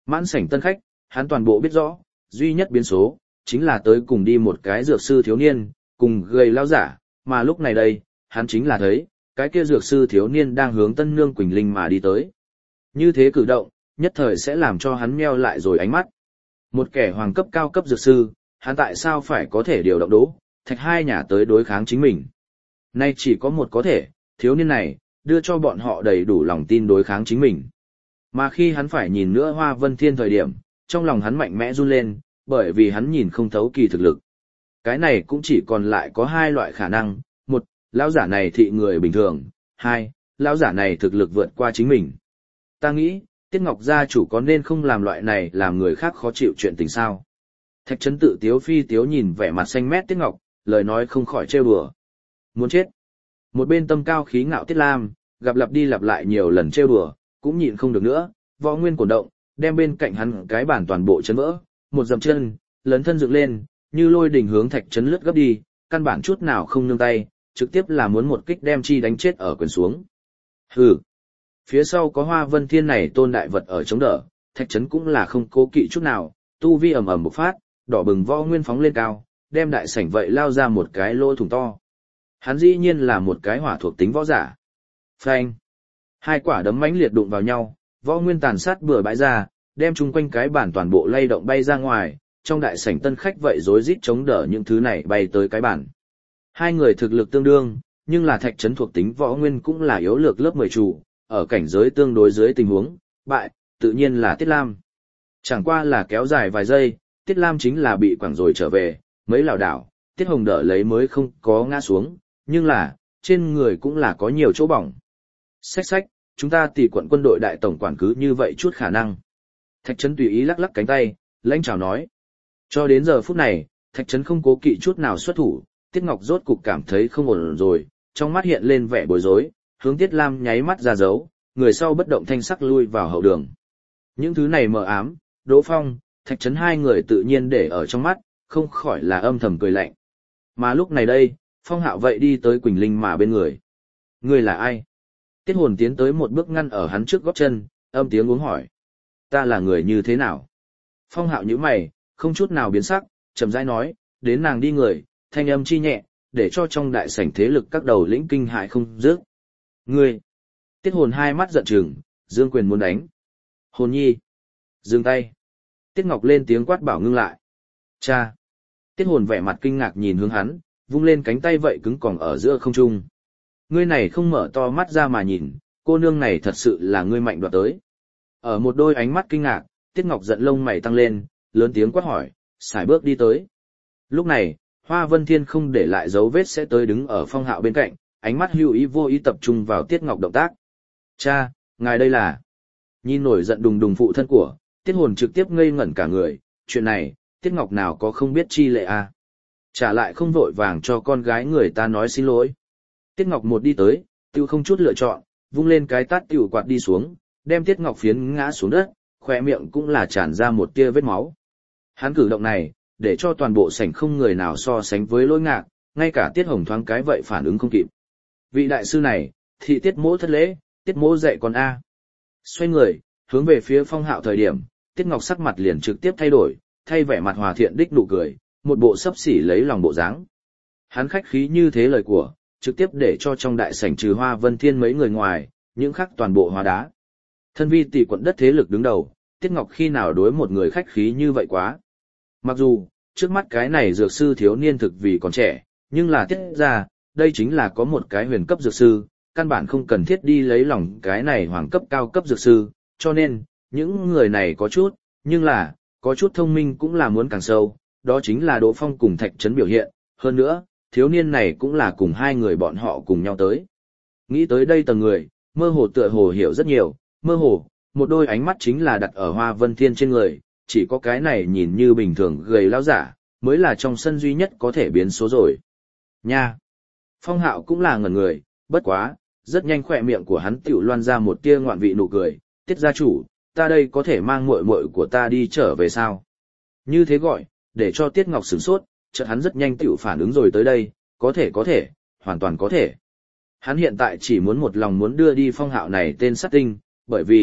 Mãn sảnh tân khách, hắn toàn bộ biết rõ, duy nhất biến số, chính là tới cùng đi một cái dược sư thiếu niên, cùng gầy lao giả, mà lúc này đây, hắn chính là thấy, cái kia dược sư thiếu niên đang hướng Tân Nương Quỳnh Linh mà đi tới. Như thế cử động, nhất thời sẽ làm cho hắn meo lại rồi ánh mắt. Một kẻ hoàng cấp cao cấp dược sư, hắn tại sao phải có thể điều động Đỗ, Thạch hai nhà tới đối kháng chính mình. Nay chỉ có một có thể, thiếu niên này, đưa cho bọn họ đầy đủ lòng tin đối kháng chính mình. Mà khi hắn phải nhìn nữa Hoa Vân Thiên thời điểm, trong lòng hắn mạnh mẽ run lên, bởi vì hắn nhìn không thấu kỳ thực lực. Cái này cũng chỉ còn lại có hai loại khả năng, một, lão giả này thị người bình thường, hai, lão giả này thực lực vượt qua chính mình. Ta nghĩ, Tiết Ngọc gia chủ có nên không làm loại này làm người khác khó chịu chuyện tình sao? Thạch Trấn tự tiếu phi tiếu nhìn vẻ mặt xanh mét Tiết Ngọc, lời nói không khỏi trêu đùa. Muốn chết. Một bên tâm cao khí ngạo Tiết Lam, gặp lặp đi lặp lại nhiều lần trêu đùa, cũng nhịn không được nữa, võ nguyên cuồn động, đem bên cạnh hắn cái bàn toàn bộ chấn vỡ, một dậm chân, lấn thân dựng lên, như lôi đỉnh hướng Thạch Trấn lướt gấp đi, căn bản chút nào không nương tay, trực tiếp là muốn một kích đem chi đánh chết ở quyền xuống. Hừ. Phía sau có Hoa Vân Thiên này tôn đại vật ở chống đỡ, Thạch Trấn cũng là không cố kỵ chút nào, tu vi ầm ầm bộc phát, đỏ bừng võ nguyên phóng lên cao, đem đại sảnh vậy lao ra một cái lỗ thủng to. Hắn dĩ nhiên là một cái hỏa thuộc tính võ giả. Phanh. Hai quả đấm mãnh liệt đụng vào nhau, võ nguyên tàn sát bừa bãi ra, đem chung quanh cái bàn toàn bộ lay động bay ra ngoài, trong đại sảnh tân khách vậy rối rít chống đỡ những thứ này bay tới cái bàn. Hai người thực lực tương đương, nhưng là Thạch Trấn thuộc tính võ nguyên cũng là yếu lược lớp 10 chủ, ở cảnh giới tương đối dưới tình huống, bại, tự nhiên là Tiết Lam. Chẳng qua là kéo dài vài giây, Tiết Lam chính là bị quẳng rồi trở về, mấy lảo đảo, Tiết Hồng đỡ lấy mới không có ngã xuống, nhưng là, trên người cũng là có nhiều chỗ bỏng. Xách, chúng ta tỷ quận quân đội đại tổng quản cứ như vậy chút khả năng. Thạch Trấn tùy ý lắc lắc cánh tay, lãnh chào nói. Cho đến giờ phút này, Thạch Trấn không cố kỵ chút nào xuất thủ, Tiết Ngọc rốt cục cảm thấy không ổn rồi, trong mắt hiện lên vẻ bối rối, hướng Tiết Lam nháy mắt ra dấu, người sau bất động thanh sắc lui vào hậu đường. Những thứ này mờ ám, Đỗ Phong, Thạch Trấn hai người tự nhiên để ở trong mắt, không khỏi là âm thầm cười lạnh. Mà lúc này đây, Phong Hạo vậy đi tới Quỳnh Linh mà bên người. Người là ai? Tiết Hồn tiến tới một bước ngăn ở hắn trước gót chân, âm tiếng uống hỏi. Ta là người như thế nào? Phong Hạo nhíu mày, không chút nào biến sắc, chậm rãi nói, đến nàng đi người, thanh âm chi nhẹ, để cho trong đại sảnh thế lực các đầu lĩnh kinh hại không dứt. Ngươi! Tiết Hồn hai mắt giận trừng, dương quyền muốn đánh. Hồn nhi! Dừng tay! Tiết Ngọc lên tiếng quát bảo ngưng lại. Cha! Tiết Hồn vẻ mặt kinh ngạc nhìn hướng hắn, vung lên cánh tay vậy cứng còng ở giữa không trung. Ngươi này không mở to mắt ra mà nhìn, cô nương này thật sự là ngươi mạnh đoạt tới. Ở một đôi ánh mắt kinh ngạc, Tiết Ngọc giận lông mày tăng lên, lớn tiếng quát hỏi, sải bước đi tới. Lúc này, Hoa Vân Thiên không để lại dấu vết sẽ tới đứng ở Phong Hạo bên cạnh, ánh mắt hưu ý vô ý tập trung vào Tiết Ngọc động tác. Cha, ngài đây là... Nhìn nổi giận đùng đùng phụ thân của, Tiết Hồn trực tiếp ngây ngẩn cả người, chuyện này, Tiết Ngọc nào có không biết chi lệ à. Trả lại không vội vàng cho con gái người ta nói xin lỗi. Tiết Ngọc một đi tới, tiêu không chút lựa chọn, vung lên cái tát tiểu quạt đi xuống, đem Tiết Ngọc phiến ngã xuống đất, khỏe miệng cũng là tràn ra một tia vết máu. Hắn cử động này, để cho toàn bộ sảnh không người nào so sánh với Lỗi Ngạc, ngay cả Tiết Hồng thoáng cái vậy phản ứng không kịp. Vị đại sư này, thị Tiết mỗ thất lễ, Tiết mỗ dạy con A. Xoay người, hướng về phía Phong Hạo thời điểm, Tiết Ngọc sắc mặt liền trực tiếp thay đổi, thay vẻ mặt hòa thiện đích nụ cười, một bộ sấp xỉ lấy lòng bộ dáng. Hắn khách khí như thế lời của, trực tiếp để cho trong đại sảnh trừ Hoa Vân Thiên mấy người ngoài, những khác toàn bộ hóa đá. Thân vi tỷ quận đất thế lực đứng đầu, Tiết Ngọc khi nào đối một người khách khí như vậy quá. Mặc dù, trước mắt cái này dược sư thiếu niên thực vì còn trẻ, nhưng là tiết ra, đây chính là có một cái huyền cấp dược sư, căn bản không cần thiết đi lấy lòng cái này hoàng cấp cao cấp dược sư, cho nên, những người này có chút, nhưng là, có chút thông minh cũng là muốn càng sâu, đó chính là Đỗ Phong cùng Thạch Trấn biểu hiện, hơn nữa, thiếu niên này cũng là cùng hai người bọn họ cùng nhau tới. Nghĩ tới đây tầng người, mơ hồ tựa hồ hiểu rất nhiều, mơ hồ, một đôi ánh mắt chính là đặt ở Hoa Vân Thiên trên người, chỉ có cái này nhìn như bình thường gầy lão giả, mới là trong sân duy nhất có thể biến số rồi. Nha! Phong Hạo cũng là ngẩn người, bất quá, rất nhanh khỏe miệng của hắn tiểu loan ra một tia ngoạn vị nụ cười, Tiết gia chủ, ta đây có thể mang muội muội của ta đi trở về sao? Như thế gọi, để cho Tiết Ngọc sửng sốt, chợt hắn rất nhanh tiểu phản ứng rồi tới đây, có thể, hoàn toàn có thể. Hắn hiện tại chỉ muốn một lòng muốn đưa đi Phong Hạo này tên sát tinh, bởi vì,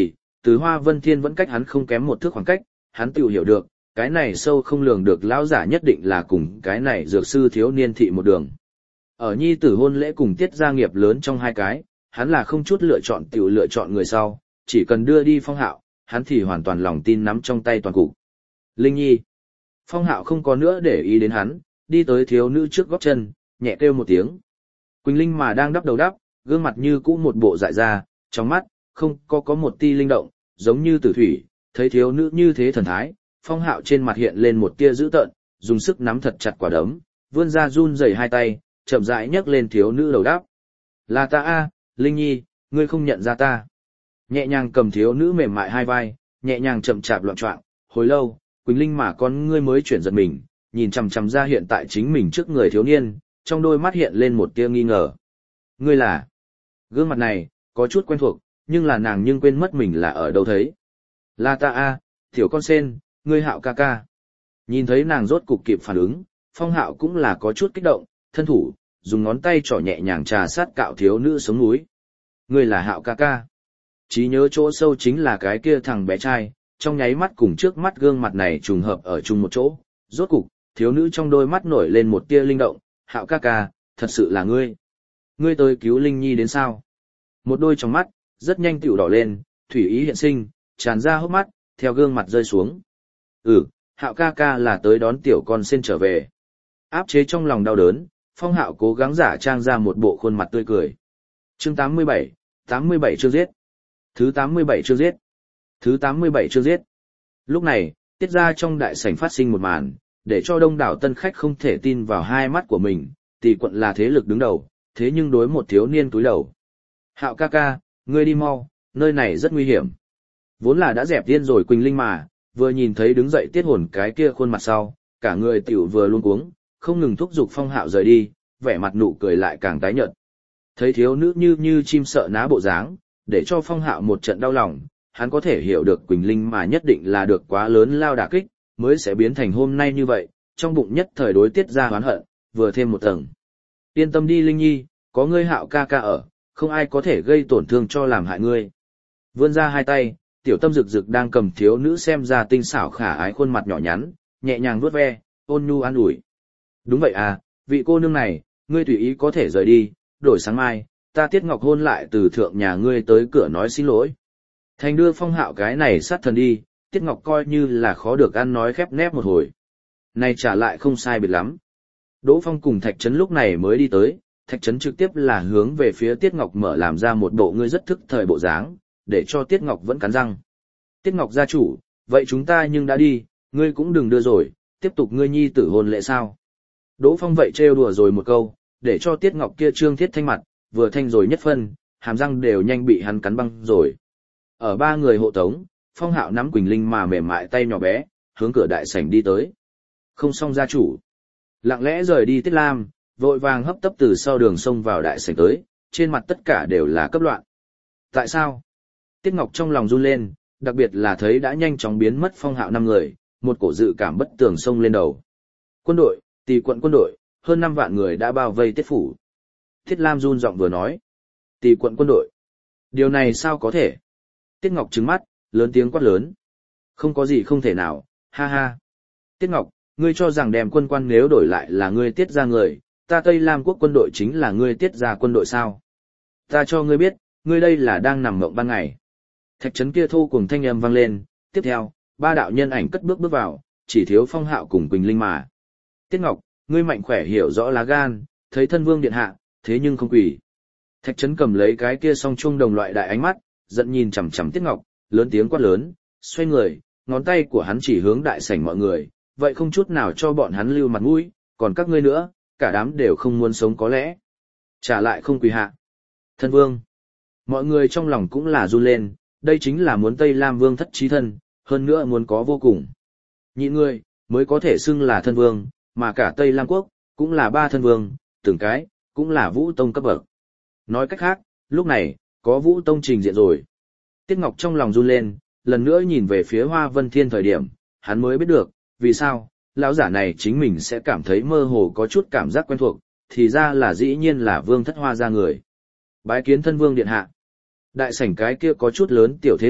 Từ Hoa Vân Thiên vẫn cách hắn không kém một thước khoảng cách, hắn tự hiểu được, cái này sâu không lường được lão giả nhất định là cùng cái này dược sư thiếu niên thị một đường. Ở nhi tử hôn lễ cùng tiết gia nghiệp lớn trong hai cái, hắn là không chút lựa chọn tiểu lựa chọn người sau, chỉ cần đưa đi Phong Hạo, hắn thì hoàn toàn lòng tin nắm trong tay toàn cục. Linh Nhi. Phong Hạo không có nữa để ý đến hắn, đi tới thiếu nữ trước gót chân, nhẹ kêu một tiếng. Quỳnh Linh mà đang đắp đầu đắp, gương mặt như cũ một bộ dại ra, trong mắt, không có một ti linh động, giống như tử thủy, thấy thiếu nữ như thế thần thái, Phong Hạo trên mặt hiện lên một tia dữ tợn, dùng sức nắm thật chặt quả đấm, vươn ra run rẩy hai tay, chậm rãi nhấc lên thiếu nữ đầu đắp. Là ta a, Linh Nhi, ngươi không nhận ra ta. Nhẹ nhàng cầm thiếu nữ mềm mại hai vai, nhẹ nhàng chậm chạp loạn choạng, hồi lâu, Quỳnh Linh mà con ngươi mới chuyển giật mình, nhìn chằm chằm ra hiện tại chính mình trước người thiếu niên, trong đôi mắt hiện lên một tia nghi ngờ. Ngươi là? Gương mặt này, có chút quen thuộc, nhưng là nàng nhưng quên mất mình là ở đâu thấy. Là ta a, tiểu con sen, ngươi Hạo ca ca. Nhìn thấy nàng rốt cục kịp phản ứng, Phong Hạo cũng là có chút kích động, thân thủ, dùng ngón tay trỏ nhẹ nhàng trà sát cạo thiếu nữ sống núi. Ngươi là Hạo ca ca. Trí nhớ chỗ sâu chính là cái kia thằng bé trai, trong nháy mắt cùng trước mắt gương mặt này trùng hợp ở chung một chỗ, rốt cục, thiếu nữ trong đôi mắt nổi lên một tia linh động, Hạo ca ca, thật sự là ngươi. Ngươi tới cứu Linh Nhi đến sao? Một đôi trong mắt, rất nhanh tiểu đỏ lên, thủy ý hiện sinh, tràn ra hốc mắt, theo gương mặt rơi xuống. Hạo ca ca là tới đón tiểu con sen trở về. Áp chế trong lòng đau đớn, Phong Hạo cố gắng giả trang ra một bộ khuôn mặt tươi cười. Chương 87 chương giết. Thứ 87 chương giết. Thứ 87 chương giết. Lúc này, tiết ra trong đại sảnh phát sinh một màn, để cho đông đảo tân khách không thể tin vào hai mắt của mình, Tỷ quận là thế lực đứng đầu, thế nhưng đối một thiếu niên túi đầu. Hạo ca ca, ngươi đi mau, nơi này rất nguy hiểm. Vốn là đã dẹp điên rồi Quỳnh Linh mà, vừa nhìn thấy đứng dậy tiết hồn cái kia khuôn mặt sau, cả người tiểu vừa luôn cuống, không ngừng thúc giục Phong Hạo rời đi, vẻ mặt nụ cười lại càng tái nhợt. Thấy thiếu nữ như chim sợ ná bộ dáng, để cho Phong Hạo một trận đau lòng, hắn có thể hiểu được Quỳnh Linh mà nhất định là được quá lớn lao đả kích, mới sẽ biến thành hôm nay như vậy, trong bụng nhất thời đối tiết ra oán hận, vừa thêm một tầng. Yên tâm đi Linh Nhi, có ngươi Hạo ca ca ở, không ai có thể gây tổn thương cho làm hại ngươi. Vươn ra hai tay, tiểu tâm rực rực đang cầm thiếu nữ xem ra tinh xảo khả ái khuôn mặt nhỏ nhắn, nhẹ nhàng vuốt ve, ôn nhu an ủi. Đúng vậy à, vị cô nương này, ngươi tùy ý có thể rời đi, đổi sáng mai, ta Tiết Ngọc hôn lại từ thượng nhà ngươi tới cửa nói xin lỗi. Thành đưa Phong Hạo cái này sát thần đi, Tiết Ngọc coi như là khó được ăn nói khép nép một hồi. Này trả lại không sai biệt lắm. Đỗ Phong cùng Thạch Trấn lúc này mới đi tới, Thạch Trấn trực tiếp là hướng về phía Tiết Ngọc mở làm ra một bộ ngươi rất thức thời bộ dáng, để cho Tiết Ngọc vẫn cắn răng. Tiết Ngọc gia chủ, vậy chúng ta nhưng đã đi, ngươi cũng đừng đưa rồi, tiếp tục ngươi nhi tử hôn lễ sao. Đỗ Phong vậy trêu đùa rồi một câu, để cho Tiết Ngọc kia trương thiết thanh mặt, vừa thanh rồi nhất phân, hàm răng đều nhanh bị hắn cắn băng rồi. Ở ba người hộ tống, Phong Hạo nắm Quỳnh Linh mà mềm mại tay nhỏ bé, hướng cửa đại sảnh đi tới. Không xong gia chủ. Lặng lẽ rời đi Tiết Lam, vội vàng hấp tấp từ sau đường xông vào đại sảnh tới, trên mặt tất cả đều là cấp loạn. Tại sao? Tiết Ngọc trong lòng run lên, đặc biệt là thấy đã nhanh chóng biến mất Phong Hạo 5 người, một cổ dự cảm bất tường xông lên đầu. Quân đội, Tỳ quận quân đội, hơn 5 vạn người đã bao vây Tiết phủ. Tiết Lam run giọng vừa nói. Tỳ quận quân đội. Điều này sao có thể? Tiết Ngọc trừng mắt, lớn tiếng quát lớn. Không có gì không thể nào, ha ha. Tiết Ngọc, ngươi cho rằng đem quân quan nếu đổi lại là ngươi Tiết ra người, ta Tây Lam quốc quân đội chính là ngươi Tiết ra quân đội sao? Ta cho ngươi biết, ngươi đây là đang nằm mộng ban ngày. Thạch Trấn kia thô cùng thanh âm vang lên, tiếp theo, ba đạo nhân ảnh cất bước vào, chỉ thiếu Phong Hạo cùng Quỳnh Linh mà. Tiết Ngọc, ngươi mạnh khỏe hiểu rõ lá gan, thấy thân vương điện hạ, thế nhưng không quỳ. Thạch Trấn cầm lấy cái kia song trung đồng loại đại ánh mắt, giận nhìn chằm chằm Tiết Ngọc, lớn tiếng quát lớn, xoay người, ngón tay của hắn chỉ hướng đại sảnh mọi người, vậy không chút nào cho bọn hắn lưu mặt mũi, còn các ngươi nữa, cả đám đều không muốn sống có lẽ. Trả lại không quỳ hạ. Thân vương. Mọi người trong lòng cũng là run lên, đây chính là muốn Tây Lam vương thất chí thân, hơn nữa muốn có vô cùng. Nhị người, mới có thể xưng là thân vương, mà cả Tây Lam quốc, cũng là ba thân vương, từng cái, cũng là Vũ Tông cấp bậc. Nói cách khác, lúc này, có Vũ Tông trình diện rồi. Tiết Ngọc trong lòng run lên, lần nữa nhìn về phía Hoa Vân Thiên thời điểm, hắn mới biết được, vì sao, lão giả này chính mình sẽ cảm thấy mơ hồ có chút cảm giác quen thuộc, thì ra là dĩ nhiên là vương thất Hoa gia người. Bái kiến thân vương điện hạ. Đại sảnh cái kia có chút lớn tiểu thế lực,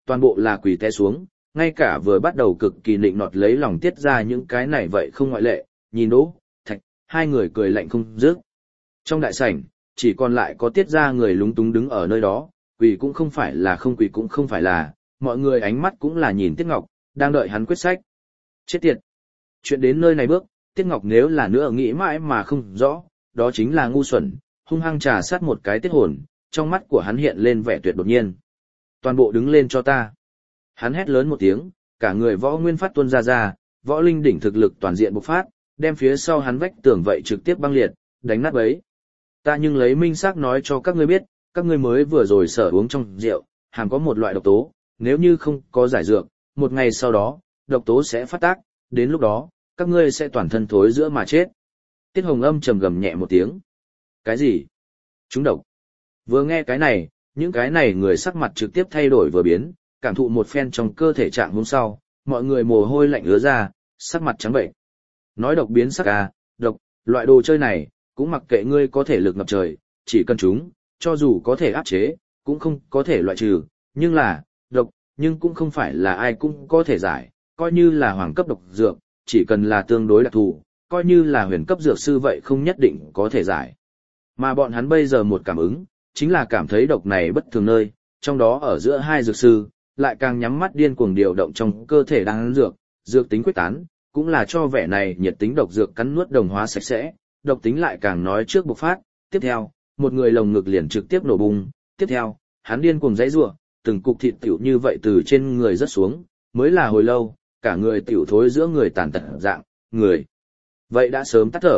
toàn bộ là quỳ té xuống, ngay cả vừa bắt đầu cực kỳ nịnh nọt lấy lòng Tiết ra những cái này vậy không ngoại lệ, nhìn Đỗ, Thạch, hai người cười lạnh không dứt. Trong đại sảnh, chỉ còn lại có Tiết ra người lúng túng đứng ở nơi đó, quỳ cũng không phải là không quỳ cũng không phải là, mọi người ánh mắt cũng là nhìn Tiết Ngọc, đang đợi hắn quyết sách. Chết tiệt! Chuyện đến nơi này bước, Tiết Ngọc nếu là nữa nghĩ mãi mà không rõ, đó chính là ngu xuẩn, hung hăng trà sát một cái tiết hồn, trong mắt của hắn hiện lên vẻ tuyệt đột nhiên. Toàn bộ đứng lên cho ta. Hắn hét lớn một tiếng, cả người võ nguyên phát tuôn ra, võ linh đỉnh thực lực toàn diện bộc phát, đem phía sau hắn vách tường vậy trực tiếp băng liệt, đánh nát bấy. Ta nhưng lấy minh xác nói cho các ngươi biết, các ngươi mới vừa rồi sở uống trong rượu, hàm có một loại độc tố, nếu như không có giải dược, một ngày sau đó, độc tố sẽ phát tác, đến lúc đó, các ngươi sẽ toàn thân thối giữa mà chết. Tiết Hồng Âm trầm gầm nhẹ một tiếng. Cái gì? Chúng độc. Vừa nghe cái này, những cái này người sắc mặt trực tiếp thay đổi vừa biến, cảm thụ một phen trong cơ thể trạng hôm sau, mọi người mồ hôi lạnh ứa ra, sắc mặt trắng bệnh. Nói độc biến sắc à, độc, loại đồ chơi này, cũng mặc kệ ngươi có thể lực ngập trời, chỉ cần chúng, cho dù có thể áp chế, cũng không có thể loại trừ, nhưng là, độc, nhưng cũng không phải là ai cũng có thể giải, coi như là hoàng cấp độc dược, chỉ cần là tương đối đặc thù, coi như là huyền cấp dược sư vậy không nhất định có thể giải. Mà bọn hắn bây giờ một cảm ứng, chính là cảm thấy độc này bất thường nơi, trong đó ở giữa hai dược sư, lại càng nhắm mắt điên cuồng điều động trong cơ thể đang dược, dược tính quyết tán, cũng là cho vẻ này nhiệt tính độc dược cắn nuốt đồng hóa sạch sẽ, độc tính lại càng nói trước bộc phát, tiếp theo, một người lồng ngực liền trực tiếp nổ bung, tiếp theo, hắn điên cuồng giãy giụa, từng cục thịt tiểu như vậy từ trên người rớt xuống, mới là hồi lâu, cả người tiểu thối giữa người tàn tật dạng, người. Vậy đã sớm tắt thở.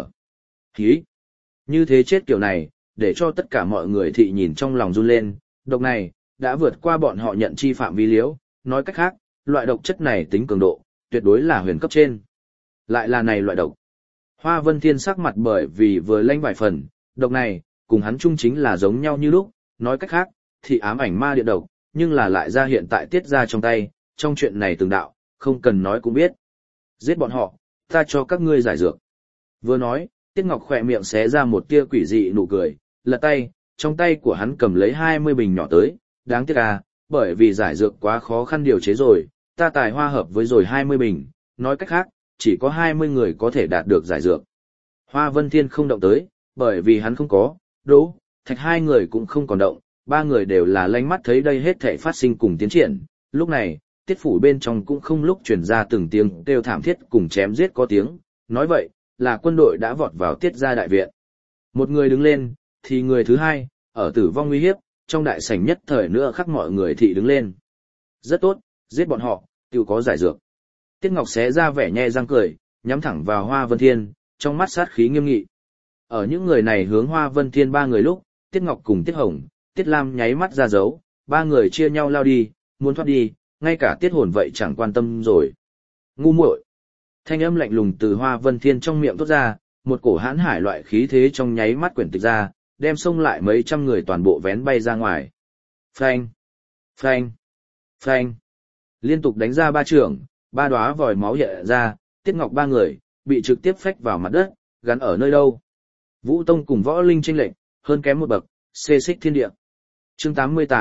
Hí! Như thế chết kiểu này, để cho tất cả mọi người thị nhìn trong lòng run lên, độc này, đã vượt qua bọn họ nhận chi phạm vi liễu, nói cách khác, loại độc chất này tính cường độ, tuyệt đối là huyền cấp trên. Lại là này loại độc. Hoa Vân Thiên sắc mặt bởi vì vừa lanh vài phần, độc này, cùng hắn chung chính là giống nhau như lúc, nói cách khác, thì ám ảnh ma điện độc, nhưng là lại ra hiện tại tiết ra trong tay, trong chuyện này từng đạo, không cần nói cũng biết. Giết bọn họ, ta cho các ngươi giải dược. Vừa nói, Tiết Ngọc khỏe miệng xé ra một tia quỷ dị nụ cười, lật tay, trong tay của hắn cầm lấy 20 bình nhỏ tới, đáng tiếc à, bởi vì giải dược quá khó khăn điều chế rồi, ta tài hoa hợp với rồi 20 bình, nói cách khác, chỉ có 20 người có thể đạt được giải dược. Hoa Vân Thiên không động tới, bởi vì hắn không có, Đỗ, Thạch hai người cũng không còn động, ba người đều là lánh mắt thấy đây hết thảy phát sinh cùng tiến triển, lúc này, tiết phủ bên trong cũng không lúc truyền ra từng tiếng kêu thảm thiết cùng chém giết có tiếng, nói vậy, là quân đội đã vọt vào tiết ra đại viện. Một người đứng lên, thì người thứ hai, ở tử vong nguy hiếp, trong đại sảnh nhất thời nữa khắc mọi người thị đứng lên. Rất tốt, giết bọn họ, tiêu có giải dược. Tiết Ngọc xé ra vẻ nhe răng cười, nhắm thẳng vào Hoa Vân Thiên, trong mắt sát khí nghiêm nghị. Ở những người này hướng Hoa Vân Thiên ba người lúc, Tiết Ngọc cùng Tiết Hồng, Tiết Lam nháy mắt ra dấu, ba người chia nhau lao đi, muốn thoát đi, ngay cả Tiết Hồn vậy chẳng quan tâm rồi. Ngu muội. Thanh âm lạnh lùng từ Hoa Vân Thiên trong miệng thốt ra, một cổ hãn hải loại khí thế trong nháy mắt quyển tịch ra, đem xông lại mấy trăm người toàn bộ vén bay ra ngoài. Phanh, phanh, phanh. Liên tục đánh ra ba trường, ba đóa vòi máu hiện ra, Tiết Ngọc ba người bị trực tiếp phách vào mặt đất, gắn ở nơi đâu? Vũ Tông cùng Võ Linh chênh lệch, hơn kém một bậc, xê xích thiên địa. Chương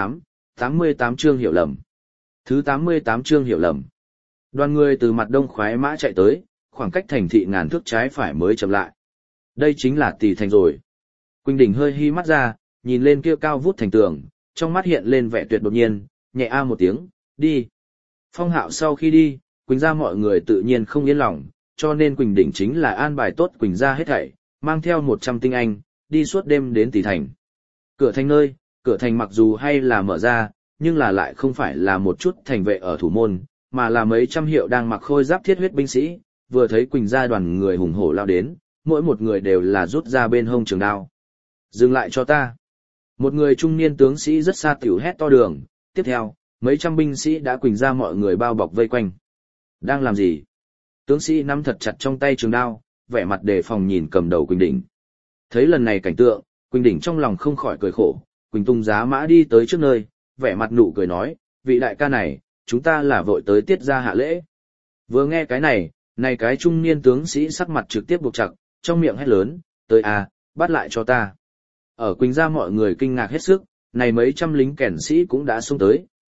88 chương hiểu lầm. Thứ 88 chương hiểu lầm. Đoàn người từ mặt đông khoái mã chạy tới, khoảng cách thành thị ngàn thước trái phải mới chậm lại. Đây chính là Tỷ Thành rồi. Quỳnh Đình hơi hi mắt ra, nhìn lên kia cao vút thành tường, trong mắt hiện lên vẻ tuyệt đột nhiên, nhẹ a một tiếng, đi. Phong Hạo sau khi đi, Quỳnh gia mọi người tự nhiên không yên lòng, cho nên Quỳnh Đình chính là an bài tốt Quỳnh gia hết thảy, mang theo 100 tinh anh, đi suốt đêm đến Tỷ Thành. Cửa thành nơi, cửa thành mặc dù hay là mở ra, nhưng là lại không phải là một chút thành vệ ở thủ môn, mà là mấy trăm hiệu đang mặc khôi giáp thiết huyết binh sĩ, vừa thấy Quỳnh gia đoàn người hùng hổ lao đến, mỗi một người đều là rút ra bên hông trường đao. Dừng lại cho ta. Một người trung niên tướng sĩ rất xa tiểu hét to đường, tiếp theo, mấy trăm binh sĩ đã Quỳnh gia mọi người bao bọc vây quanh. Đang làm gì? Tướng sĩ nắm thật chặt trong tay trường đao, vẻ mặt đề phòng nhìn cầm đầu Quỳnh Đình. Thấy lần này cảnh tượng, Quỳnh Đình trong lòng không khỏi cười khổ, Quỳnh tung giá mã đi tới trước nơi, vẻ mặt nụ cười nói, vị đại ca này, chúng ta là vội tới tiết ra hạ lễ. Vừa nghe cái này cái trung niên tướng sĩ sắc mặt trực tiếp buộc chặt, trong miệng hét lớn, tới à, bắt lại cho ta. Ở Quỳnh gia mọi người kinh ngạc hết sức, này mấy trăm lính kẻn sĩ cũng đã xông tới,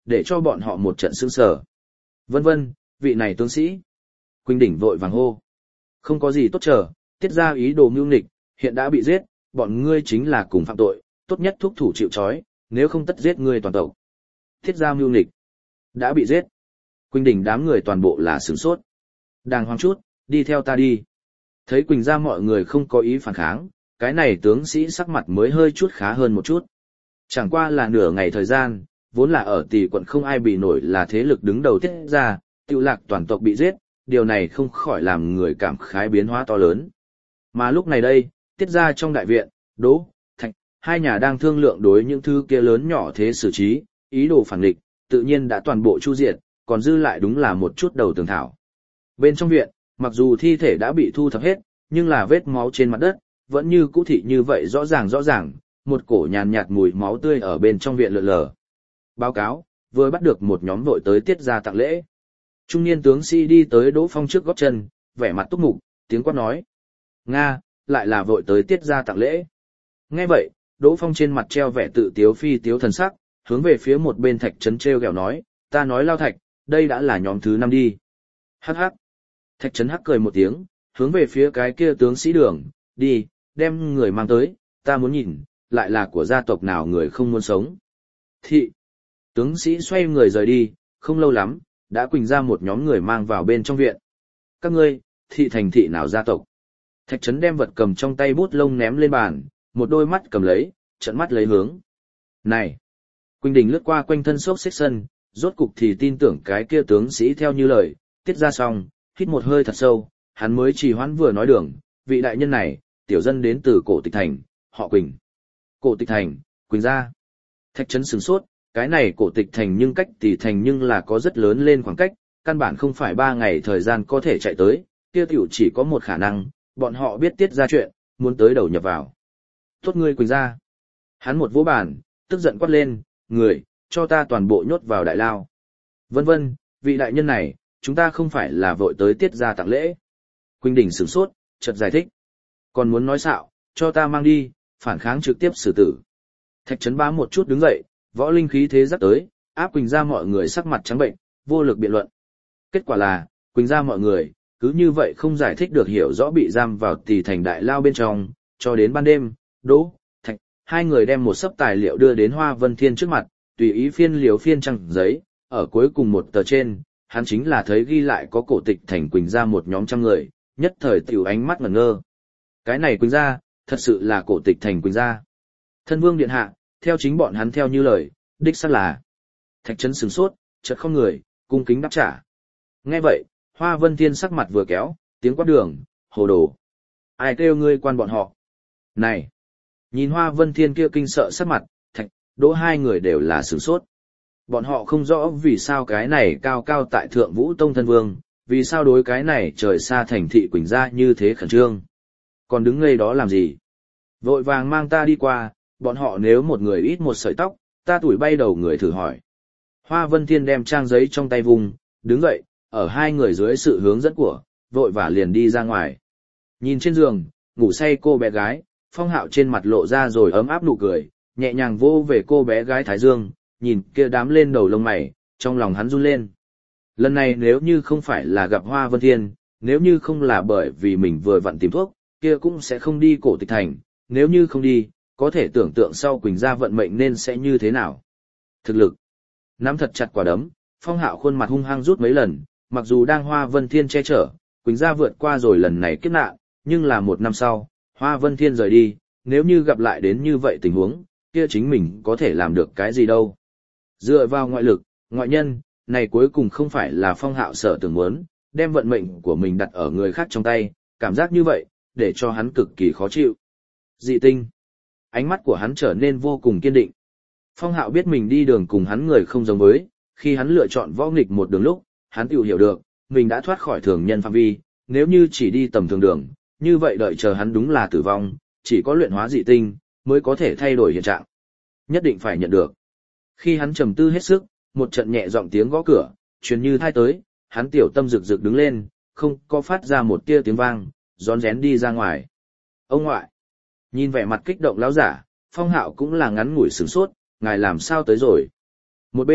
để cho bọn họ một trận sững sờ. Vân vân, vị này tướng sĩ. Quỳnh Đỉnh vội vàng hô. Không có gì tốt chờ, tiết ra ý đồ mưu nghịch, hiện đã bị giết, bọn ngươi chính là cùng phạm tội, tốt nhất thúc thủ chịu trói, nếu không tất giết ngươi toàn tộc. Tiết ra mưu nghịch, đã bị giết. Quỳnh Đỉnh đám người toàn bộ là sửng sốt. Đàng hoàng chút, đi theo ta đi. Thấy Quỳnh ra mọi người không có ý phản kháng, cái này tướng sĩ sắc mặt mới hơi chút khá hơn một chút. Chẳng qua là nửa ngày thời gian, vốn là ở Tỳ quận không ai bị nổi là thế lực đứng đầu tiết ra, tiêu lạc toàn tộc bị giết, điều này không khỏi làm người cảm khái biến hóa to lớn. Mà lúc này đây, tiết ra trong đại viện, Đỗ, Thạch, hai nhà đang thương lượng đối những thứ kia lớn nhỏ thế xử trí, ý đồ phản địch, tự nhiên đã toàn bộ chu diệt, còn dư lại đúng là một chút đầu tường thảo. Bên trong viện, mặc dù thi thể đã bị thu thập hết, nhưng là vết máu trên mặt đất, vẫn như cũ thị như vậy rõ ràng, một cổ nhàn nhạt mùi máu tươi ở bên trong viện lượn lờ. Báo cáo, vừa bắt được một nhóm vội tới tiết ra tặng lễ. Trung niên tướng sĩ đi tới Đỗ Phong trước gót chân, vẻ mặt túc mục, tiếng quát nói. Nga, lại là vội tới tiết ra tặng lễ. Nghe vậy, Đỗ Phong trên mặt treo vẻ tự tiếu phi tiếu thần sắc, hướng về phía một bên Thạch Trấn treo gẹo nói, ta nói Lao Thạch, đây đã là nhóm thứ 5 đi. Hắc hắc. Thạch Trấn hắc cười một tiếng, hướng về phía cái kia tướng sĩ Đường, đi, đem người mang tới, ta muốn nhìn, lại là của gia tộc nào người không muốn sống. Thị. Tướng sĩ xoay người rời đi, không lâu lắm, đã quỳnh ra một nhóm người mang vào bên trong viện. Các ngươi, thị thành thị nào gia tộc? Thạch Trấn đem vật cầm trong tay bút lông ném lên bàn, một đôi mắt cầm lấy, trợn mắt lấy hướng. Này! Quỳnh Đình lướt qua quanh thân xốc xích sân, rốt cục thì tin tưởng cái kia tướng sĩ theo như lời, tiết ra xong, hít một hơi thật sâu, hắn mới trì hoãn vừa nói đường, vị đại nhân này, tiểu dân đến từ cổ tịch thành, họ Quỳnh. Cổ tịch thành, Quỳnh gia. Thạch Trấn sửng sốt, cái này cổ tịch thành nhưng cách tỷ thành nhưng là có rất lớn lên khoảng cách, căn bản không phải 3 ngày thời gian có thể chạy tới, kia tiểu chỉ có một khả năng, bọn họ biết tiết ra chuyện, muốn tới đầu nhập vào. Tốt ngươi Quỳnh gia. Hắn một vỗ bàn, tức giận quát lên, người, cho ta toàn bộ nhốt vào đại lao. Vân vân, vị đại nhân này, chúng ta không phải là vội tới tiết ra tặng lễ. Quỳnh Đình sửng sốt, chợt giải thích. Còn muốn nói xạo, cho ta mang đi, phản kháng trực tiếp xử tử. Thạch Trấn bá một chút đứng dậy, võ linh khí thế dắt tới, áp Quỳnh ra mọi người sắc mặt trắng bệnh, vô lực biện luận. Kết quả là, Quỳnh ra mọi người, cứ như vậy không giải thích được hiểu rõ bị giam vào Tỳ thành đại lao bên trong, cho đến ban đêm, Đỗ, Thạch, hai người đem một sấp tài liệu đưa đến Hoa Vân Thiên trước mặt, tùy ý phiên liều phiên trang giấy, ở cuối cùng một tờ trên, hắn chính là thấy ghi lại có cổ tịch thành Quỳnh ra một nhóm trăm người, nhất thời tiểu ánh mắt ngẩn ngơ. Cái này Quỳnh ra, thật sự là cổ tịch thành Quỳnh ra. Thân vương điện hạ, theo chính bọn hắn theo như lời, đích xác là. Thạch Trấn sửng sốt, chợt không người, cung kính đáp trả. Nghe vậy, Hoa Vân Thiên sắc mặt vừa kéo, tiếng quát đường, hồ đồ. Ai kêu ngươi quan bọn họ? Này! Nhìn Hoa Vân Thiên kia kinh sợ sắc mặt, Thạch, Đỗ hai người đều là sửng sốt. Bọn họ không rõ vì sao cái này cao cao tại Thượng Vũ Tông thân vương, vì sao đối cái này trời xa thành thị Quỳnh gia như thế khẩn trương. Còn đứng ngây đó làm gì? Vội vàng mang ta đi qua, bọn họ nếu một người ít một sợi tóc, ta tuổi bay đầu người thử hỏi. Hoa Vân Thiên đem trang giấy trong tay vùng, đứng dậy, ở hai người dưới sự hướng dẫn của, vội vã liền đi ra ngoài. Nhìn trên giường, ngủ say cô bé gái, Phong Hạo trên mặt lộ ra rồi ấm áp nụ cười, nhẹ nhàng vô về cô bé gái thái dương, nhìn kia đám lên đầu lông mày, trong lòng hắn run lên. Lần này nếu như không phải là gặp Hoa Vân Thiên, nếu như không là bởi vì mình vừa vặn tìm thuốc, kia cũng sẽ không đi cổ tịch thành, nếu như không đi, có thể tưởng tượng sau Quỳnh gia vận mệnh nên sẽ như thế nào. Thực lực. Nắm thật chặt quả đấm, Phong Hạo khuôn mặt hung hăng rút mấy lần, mặc dù đang Hoa Vân Thiên che chở, Quỳnh gia vượt qua rồi lần này kiếp nạn, nhưng là 1 năm sau, Hoa Vân Thiên rời đi, nếu như gặp lại đến như vậy tình huống, kia chính mình có thể làm được cái gì đâu. Dựa vào ngoại lực, ngoại nhân, này cuối cùng không phải là Phong Hạo sợ tưởng muốn, đem vận mệnh của mình đặt ở người khác trong tay, cảm giác như vậy, để cho hắn cực kỳ khó chịu. Dị tinh. Ánh mắt của hắn trở nên vô cùng kiên định. Phong Hạo biết mình đi đường cùng hắn người không giống với, khi hắn lựa chọn võ nghịch một đường lúc, hắn tự hiểu được, mình đã thoát khỏi thường nhân phạm vi, nếu như chỉ đi tầm thường đường, như vậy đợi chờ hắn đúng là tử vong, chỉ có luyện hóa dị tinh, mới có thể thay đổi hiện trạng. Nhất định phải nhận được. Khi hắn trầm tư hết sức, một trận nhẹ giọng tiếng gõ cửa, truyền như thai tới, hắn tiểu tâm rực rực đứng lên, không có phát ra một tia tiếng vang, rón rén đi ra ngoài. Ông ngoại! Nhìn vẻ mặt kích động lão giả, Phong Hạo cũng là ngắn ngủi sửng sốt, ngài làm sao tới rồi? Một bên,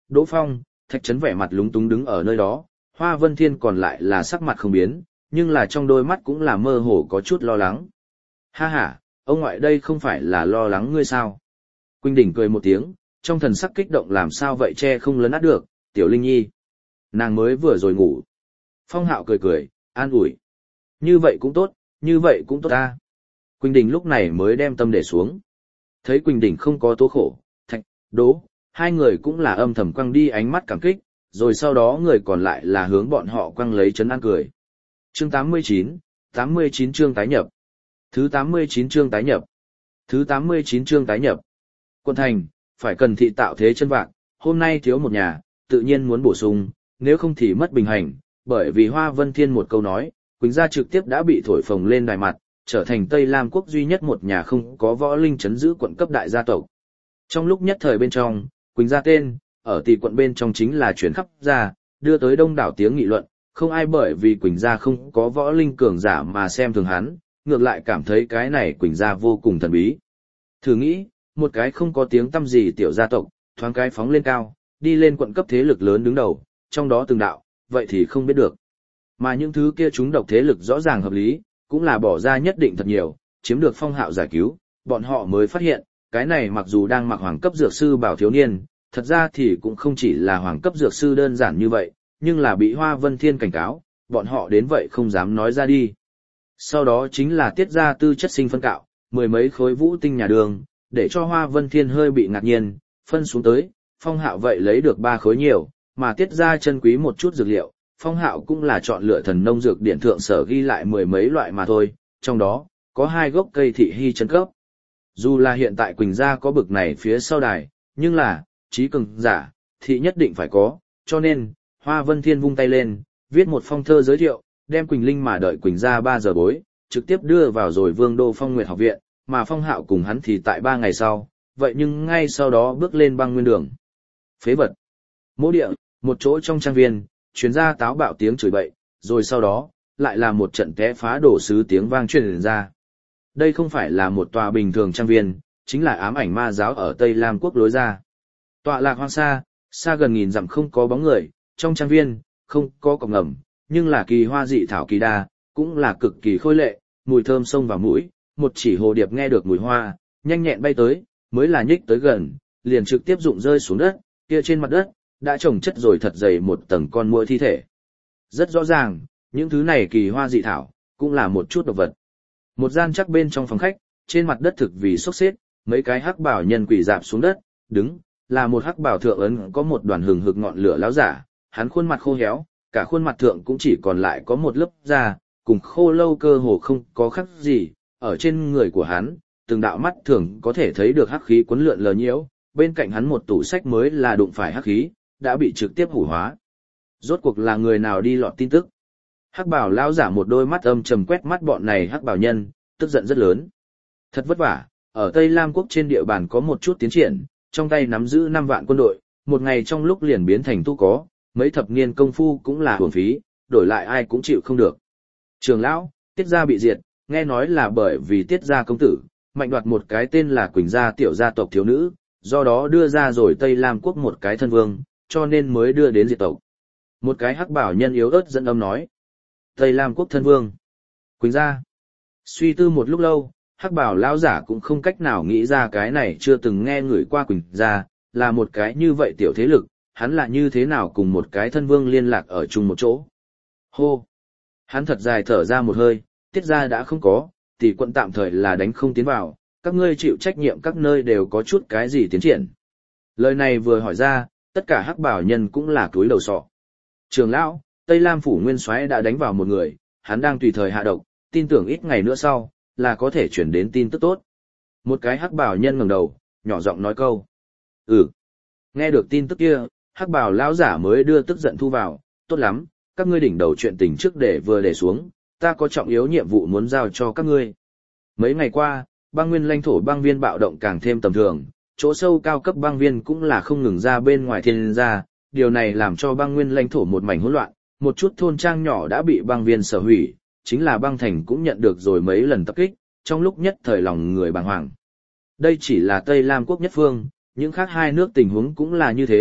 Đỗ Phong, Thạch Trấn vẻ mặt lúng túng đứng ở nơi đó, Hoa Vân Thiên còn lại là sắc mặt không biến, nhưng là trong đôi mắt cũng là mơ hồ có chút lo lắng. Ha ha, ông ngoại đây không phải là lo lắng ngươi sao? Quỳnh Đỉnh cười một tiếng, trong thần sắc kích động làm sao vậy che không lấn át được, Tiểu Linh Nhi. Nàng mới vừa rồi ngủ. Phong Hạo cười cười, an ủi. Như vậy cũng tốt, như vậy cũng tốt ta. Quỳnh Đỉnh lúc này mới đem tâm để xuống. Thấy Quỳnh Đỉnh không có tố khổ, Thạch, Đỗ, hai người cũng là âm thầm quăng đi ánh mắt cảm kích, rồi sau đó người còn lại là hướng bọn họ quăng lấy chấn an cười. Chương 89 chương tái nhập. Thứ 89 chương tái nhập. Thứ 89 chương tái nhập. Quân thành, phải cần thị tạo thế chân vạc, hôm nay thiếu một nhà, tự nhiên muốn bổ sung, nếu không thì mất bình hành, bởi vì Hoa Vân Thiên một câu nói, Quỳnh gia trực tiếp đã bị thổi phồng lên đài mặt, trở thành Tây Lam quốc duy nhất một nhà không có võ linh chấn giữ quận cấp đại gia tộc. Trong lúc nhất thời bên trong, Quỳnh gia tên, ở tỷ quận bên trong chính là chuyển khắp ra, đưa tới đông đảo tiếng nghị luận, không ai bởi vì Quỳnh gia không có võ linh cường giả mà xem thường hắn, ngược lại cảm thấy cái này Quỳnh gia vô cùng thần bí. Thử nghĩ, một cái không có tiếng tăm gì tiểu gia tộc, thoáng cái phóng lên cao, đi lên quận cấp thế lực lớn đứng đầu, trong đó từng đạo, vậy thì không biết được. Mà những thứ kia chúng độc thế lực rõ ràng hợp lý, cũng là bỏ ra nhất định thật nhiều, chiếm được Phong Hạo giải cứu, bọn họ mới phát hiện, cái này mặc dù đang mặc hoàng cấp dược sư bảo thiếu niên, thật ra thì cũng không chỉ là hoàng cấp dược sư đơn giản như vậy, nhưng là bị Hoa Vân Thiên cảnh cáo, bọn họ đến vậy không dám nói ra đi. Sau đó chính là tiết ra tư chất sinh phân cạo, mười mấy khối vũ tinh nhà đường, để cho Hoa Vân Thiên hơi bị ngạc nhiên, phân xuống tới, Phong Hạo vậy lấy được 3 khối nhiều, mà tiết ra chân quý một chút dược liệu, Phong Hạo cũng là chọn lựa thần nông dược điện thượng sở ghi lại mười mấy loại mà thôi, trong đó, có 2 gốc cây thị hy chân cấp. Dù là hiện tại Quỳnh gia có bực này phía sau đài, nhưng là, trí cường giả, thị nhất định phải có, cho nên, Hoa Vân Thiên vung tay lên, viết một phong thơ giới thiệu, đem Quỳnh Linh mà đợi Quỳnh gia 3 giờ bối, trực tiếp đưa vào rồi Vương Đô Phong Nguyệt học viện, mà Phong Hạo cùng hắn thì tại 3 ngày sau, vậy nhưng ngay sau đó bước lên băng nguyên đường. Phế vật. Mỗ địa, một chỗ trong trang viên, truyền ra táo bạo tiếng chửi bậy, rồi sau đó, lại là một trận té phá đổ sứ tiếng vang truyền ra. Đây không phải là một tòa bình thường trang viên, chính là ám ảnh ma giáo ở Tây Lam quốc lối ra. Tọa lạc hoang xa, xa gần nghìn dặm không có bóng người, trong trang viên, không có cọc ngầm, nhưng là kỳ hoa dị thảo kỳ đa, cũng là cực kỳ khôi lệ, mùi thơm xông vào mũi, một chỉ hồ điệp nghe được mùi hoa, nhanh nhẹn bay tới, mới là nhích tới gần, liền trực tiếp rụng rơi xuống đất, kia trên mặt đất, đã trồng chất rồi thật dày một tầng con muỗi thi thể. Rất rõ ràng, những thứ này kỳ hoa dị thảo, cũng là một chút độc vật. Một gian chắc bên trong phòng khách, trên mặt đất thực vì sốc xếp, mấy cái hắc bảo nhân quỷ dạp xuống đất, đứng, là một hắc bảo thượng ấn có một đoàn hừng hực ngọn lửa láo giả, hắn khuôn mặt khô héo, cả khuôn mặt thượng cũng chỉ còn lại có một lớp da, cùng khô lâu cơ hồ không có khác gì, ở trên người của hắn, từng đạo mắt thường có thể thấy được hắc khí cuốn lượn lờ nhiễu, bên cạnh hắn một tủ sách mới là đụng phải hắc khí, đã bị trực tiếp hủ hóa. Rốt cuộc là người nào đi lọt tin tức? Hắc bảo lão giả một đôi mắt âm trầm quét mắt bọn này hắc bảo nhân, tức giận rất lớn. Thật vất vả, ở Tây Lam quốc trên địa bàn có một chút tiến triển, trong tay nắm giữ 5 vạn quân đội, một ngày trong lúc liền biến thành tu có, mấy thập niên công phu cũng là hưởng phí, đổi lại ai cũng chịu không được. Trường lão, Tiết gia bị diệt, nghe nói là bởi vì Tiết gia công tử, mạnh đoạt một cái tên là Quỳnh gia tiểu gia tộc thiếu nữ, do đó đưa ra rồi Tây Lam quốc một cái thân vương, cho nên mới đưa đến diệt tộc. Một cái hắc bảo nhân yếu ớt dẫn âm nói. Tây Lam quốc thân vương. Quỳnh gia. Suy tư một lúc lâu, hắc bảo lão giả cũng không cách nào nghĩ ra cái này chưa từng nghe người qua Quỳnh gia, là một cái như vậy tiểu thế lực, hắn là như thế nào cùng một cái thân vương liên lạc ở chung một chỗ. Hô. Hắn thật dài thở ra một hơi, Tiết gia đã không có, tỷ quận tạm thời là đánh không tiến vào, các ngươi chịu trách nhiệm các nơi đều có chút cái gì tiến triển. Lời này vừa hỏi ra, tất cả hắc bảo nhân cũng là túi đầu sọ. Trường lão, Tây Lam phủ nguyên soái đã đánh vào một người, hắn đang tùy thời hạ độc, tin tưởng ít ngày nữa sau, là có thể chuyển đến tin tức tốt. Một cái hắc bảo nhân ngẩng đầu, nhỏ giọng nói câu. Nghe được tin tức kia, hắc bảo lão giả mới đưa tức giận thu vào, tốt lắm, các ngươi đỉnh đầu chuyện tình trước để vừa để xuống, ta có trọng yếu nhiệm vụ muốn giao cho các ngươi. Mấy ngày qua, băng nguyên lãnh thổ băng viên bạo động càng thêm tầm thường, chỗ sâu cao cấp băng viên cũng là không ngừng ra bên ngoài thiên ra, điều này làm cho băng nguyên lãnh thổ một mảnh hỗn loạn, một chút thôn trang nhỏ đã bị băng viên sở hủy, chính là băng thành cũng nhận được rồi mấy lần tập kích, trong lúc nhất thời lòng người bàng hoàng. Đây chỉ là Tây Lam quốc nhất phương, những khác hai nước tình huống cũng là như thế,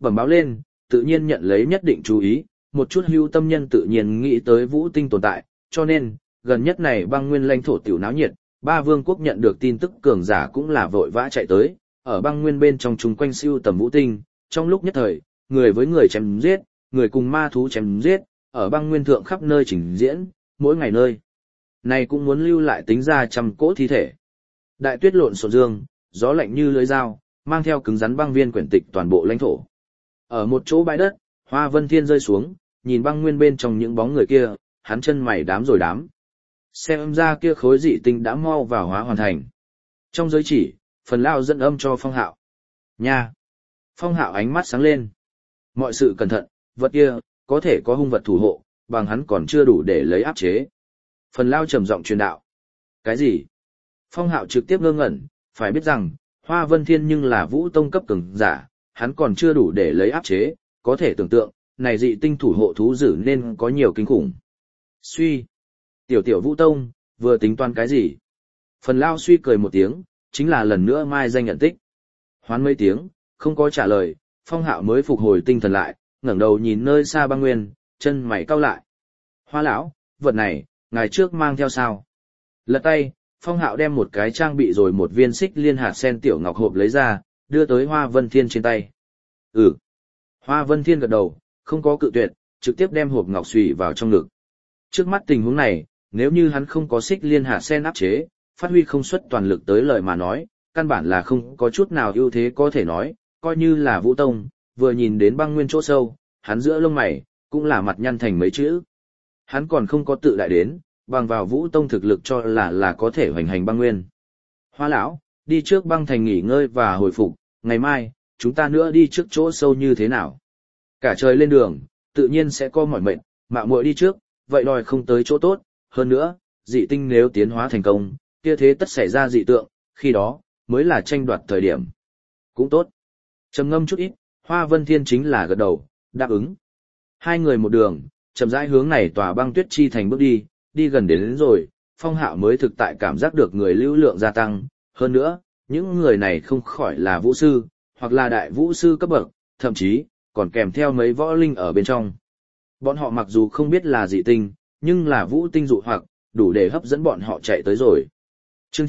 bẩm báo lên, tự nhiên nhận lấy nhất định chú ý, một chút hữu tâm nhân tự nhiên nghĩ tới vũ tinh tồn tại, cho nên, gần nhất này băng nguyên lãnh thổ tiểu náo nhiệt, ba vương quốc nhận được tin tức cường giả cũng là vội vã chạy tới, ở băng nguyên bên trong chung quanh siêu tầm vũ tinh, trong lúc nhất thời, người với người chém giết, người cùng ma thú chém giết, ở băng nguyên thượng khắp nơi trình diễn, mỗi ngày nơi. Này cũng muốn lưu lại tính ra trăm cỗ thi thể. Đại tuyết lộn xộn dương, gió lạnh như lưỡi dao, mang theo cứng rắn băng viên quyển tịch toàn bộ lãnh thổ. Ở một chỗ bãi đất, Hoa Vân Thiên rơi xuống, nhìn băng nguyên bên trong những bóng người kia, hắn chân mày đám rồi đám. Xem ra kia khối dị tinh đã mau vào hóa hoàn thành. Trong giới chỉ, phần lao dẫn âm cho Phong Hạo. Nha! Phong Hạo ánh mắt sáng lên. Mọi sự cẩn thận, vật kia, có thể có hung vật thủ hộ, bằng hắn còn chưa đủ để lấy áp chế. Phần lao trầm giọng truyền đạo. Cái gì? Phong Hạo trực tiếp ngơ ngẩn, phải biết rằng, Hoa Vân Thiên nhưng là vũ tông cấp cường giả, hắn còn chưa đủ để lấy áp chế, có thể tưởng tượng, này dị tinh thủ hộ thú dữ nên có nhiều kinh khủng. Suy! Tiểu tiểu vũ tông, vừa tính toán cái gì? Phần lao suy cười một tiếng, chính là lần nữa mai danh nhận tích. Hoán mấy tiếng, không có trả lời, Phong Hạo mới phục hồi tinh thần lại, ngẩng đầu nhìn nơi xa băng nguyên, chân mày cau lại. Hoa lão, vật này, ngày trước mang theo sao? Lật tay, Phong Hạo đem một cái trang bị rồi một viên xích liên hạt sen tiểu ngọc hộp lấy ra, đưa tới Hoa Vân Thiên trên tay. Ừ. Hoa Vân Thiên gật đầu, không có cự tuyệt, trực tiếp đem hộp ngọc xùy vào trong ngực. Trước mắt tình huống này, nếu như hắn không có xích liên hạt sen áp chế, phát huy không xuất toàn lực tới lời mà nói, căn bản là không có chút nào ưu thế có thể nói, coi như là Vũ Tông, vừa nhìn đến băng nguyên chỗ sâu, hắn giữa lông mày, cũng là mặt nhăn thành mấy chữ. Hắn còn không có tự đại đến, bằng vào Vũ Tông thực lực cho là có thể hoành hành băng nguyên. Hoa lão, đi trước băng thành nghỉ ngơi và hồi phục, ngày mai, chúng ta nữa đi trước chỗ sâu như thế nào? Cả trời lên đường, tự nhiên sẽ có mỏi mệt, mạo muội đi trước, vậy đòi không tới chỗ tốt, hơn nữa, dị tinh nếu tiến hóa thành công, kia thế tất xảy ra dị tượng, khi đó, mới là tranh đoạt thời điểm. Cũng tốt. Trầm ngâm chút ít, Hoa Vân Thiên chính là gật đầu, đáp ứng. Hai người một đường, chậm rãi hướng này tòa băng tuyết chi thành bước đi, đi gần đến rồi, Phong Hạo mới thực tại cảm giác được người lưu lượng gia tăng, hơn nữa, những người này không khỏi là vũ sư, hoặc là đại vũ sư cấp bậc, thậm chí, còn kèm theo mấy võ linh ở bên trong. Bọn họ mặc dù không biết là dị tinh, nhưng là vũ tinh dụ hoặc, đủ để hấp dẫn bọn họ chạy tới rồi. Chương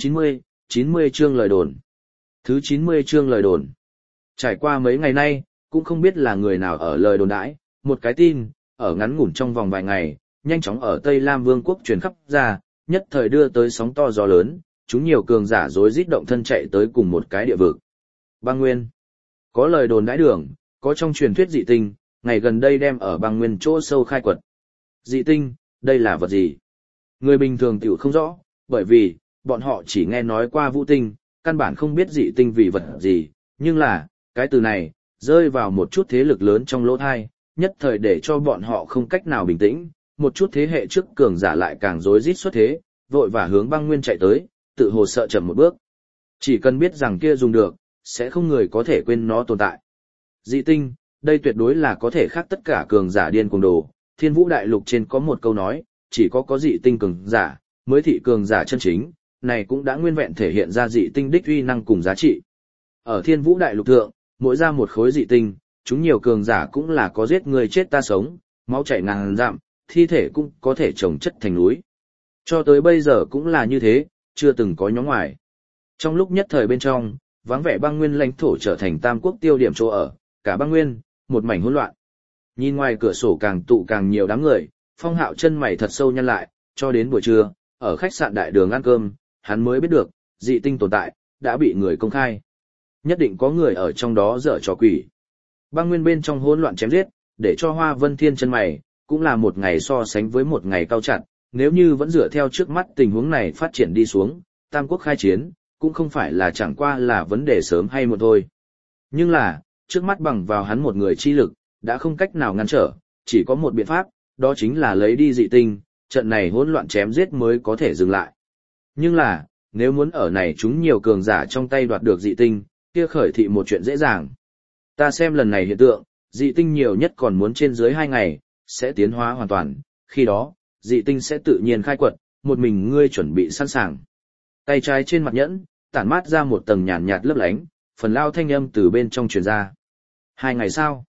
90 chương lời đồn. Thứ 90 chương lời đồn. Trải qua mấy ngày nay, cũng không biết là người nào ở lời đồn đãi, một cái tin, ở ngắn ngủn trong vòng vài ngày, nhanh chóng ở Tây Lam Vương quốc truyền khắp ra, nhất thời đưa tới sóng to gió lớn, chúng nhiều cường giả rối rít động thân chạy tới cùng một cái địa vực. Băng Nguyên. Có lời đồn đãi đường, có trong truyền thuyết dị tinh, ngày gần đây đem ở băng nguyên chỗ sâu khai quật. Dị tinh, đây là vật gì? Người bình thường tiểu không rõ, bởi vì, bọn họ chỉ nghe nói qua vũ tinh, căn bản không biết dị tinh vì vật gì, nhưng là, cái từ này, rơi vào một chút thế lực lớn trong lỗ thai, nhất thời để cho bọn họ không cách nào bình tĩnh, một chút thế hệ trước cường giả lại càng rối rít xuất thế, vội và hướng băng nguyên chạy tới, tự hồ sợ chậm một bước. Chỉ cần biết rằng kia dùng được, sẽ không người có thể quên nó tồn tại. Dị tinh, đây tuyệt đối là có thể khác tất cả cường giả điên cuồng đồ. Thiên Vũ Đại Lục trên có một câu nói, chỉ có dị tinh cường giả, mới thị cường giả chân chính, này cũng đã nguyên vẹn thể hiện ra dị tinh đích uy năng cùng giá trị. Ở Thiên Vũ Đại Lục thượng, mỗi ra một khối dị tinh, chúng nhiều cường giả cũng là có giết người chết ta sống, máu chảy ngàn dặm, thi thể cũng có thể chồng chất thành núi. Cho tới bây giờ cũng là như thế, chưa từng có nhóm ngoài. Trong lúc nhất thời bên trong, vắng vẻ băng nguyên lãnh thổ trở thành tam quốc tiêu điểm chỗ ở, cả băng nguyên, một mảnh hỗn loạn. Nhìn ngoài cửa sổ càng tụ càng nhiều đám người, Phong Hạo chân mày thật sâu nhăn lại, cho đến buổi trưa, ở khách sạn đại đường ăn cơm, hắn mới biết được, dị tinh tồn tại, đã bị người công khai. Nhất định có người ở trong đó dở trò quỷ. Băng nguyên bên trong hỗn loạn chém giết, để cho Hoa Vân Thiên chân mày, cũng là một ngày so sánh với một ngày cao chặt, nếu như vẫn dựa theo trước mắt tình huống này phát triển đi xuống, tam quốc khai chiến, cũng không phải là chẳng qua là vấn đề sớm hay muộn thôi. Nhưng là, trước mắt bằng vào hắn một người chi lực, đã không cách nào ngăn trở, chỉ có một biện pháp, đó chính là lấy đi dị tinh, trận này hỗn loạn chém giết mới có thể dừng lại. Nhưng là, nếu muốn ở này chúng nhiều cường giả trong tay đoạt được dị tinh, kia khởi thị một chuyện dễ dàng. Ta xem lần này hiện tượng, dị tinh nhiều nhất còn muốn trên dưới 2 ngày, sẽ tiến hóa hoàn toàn, khi đó, dị tinh sẽ tự nhiên khai quật, một mình ngươi chuẩn bị sẵn sàng. Tay trái trên mặt nhẫn, tản mát ra một tầng nhàn nhạt lấp lánh, phần lao thanh âm từ bên trong truyền ra. 2 ngày sau,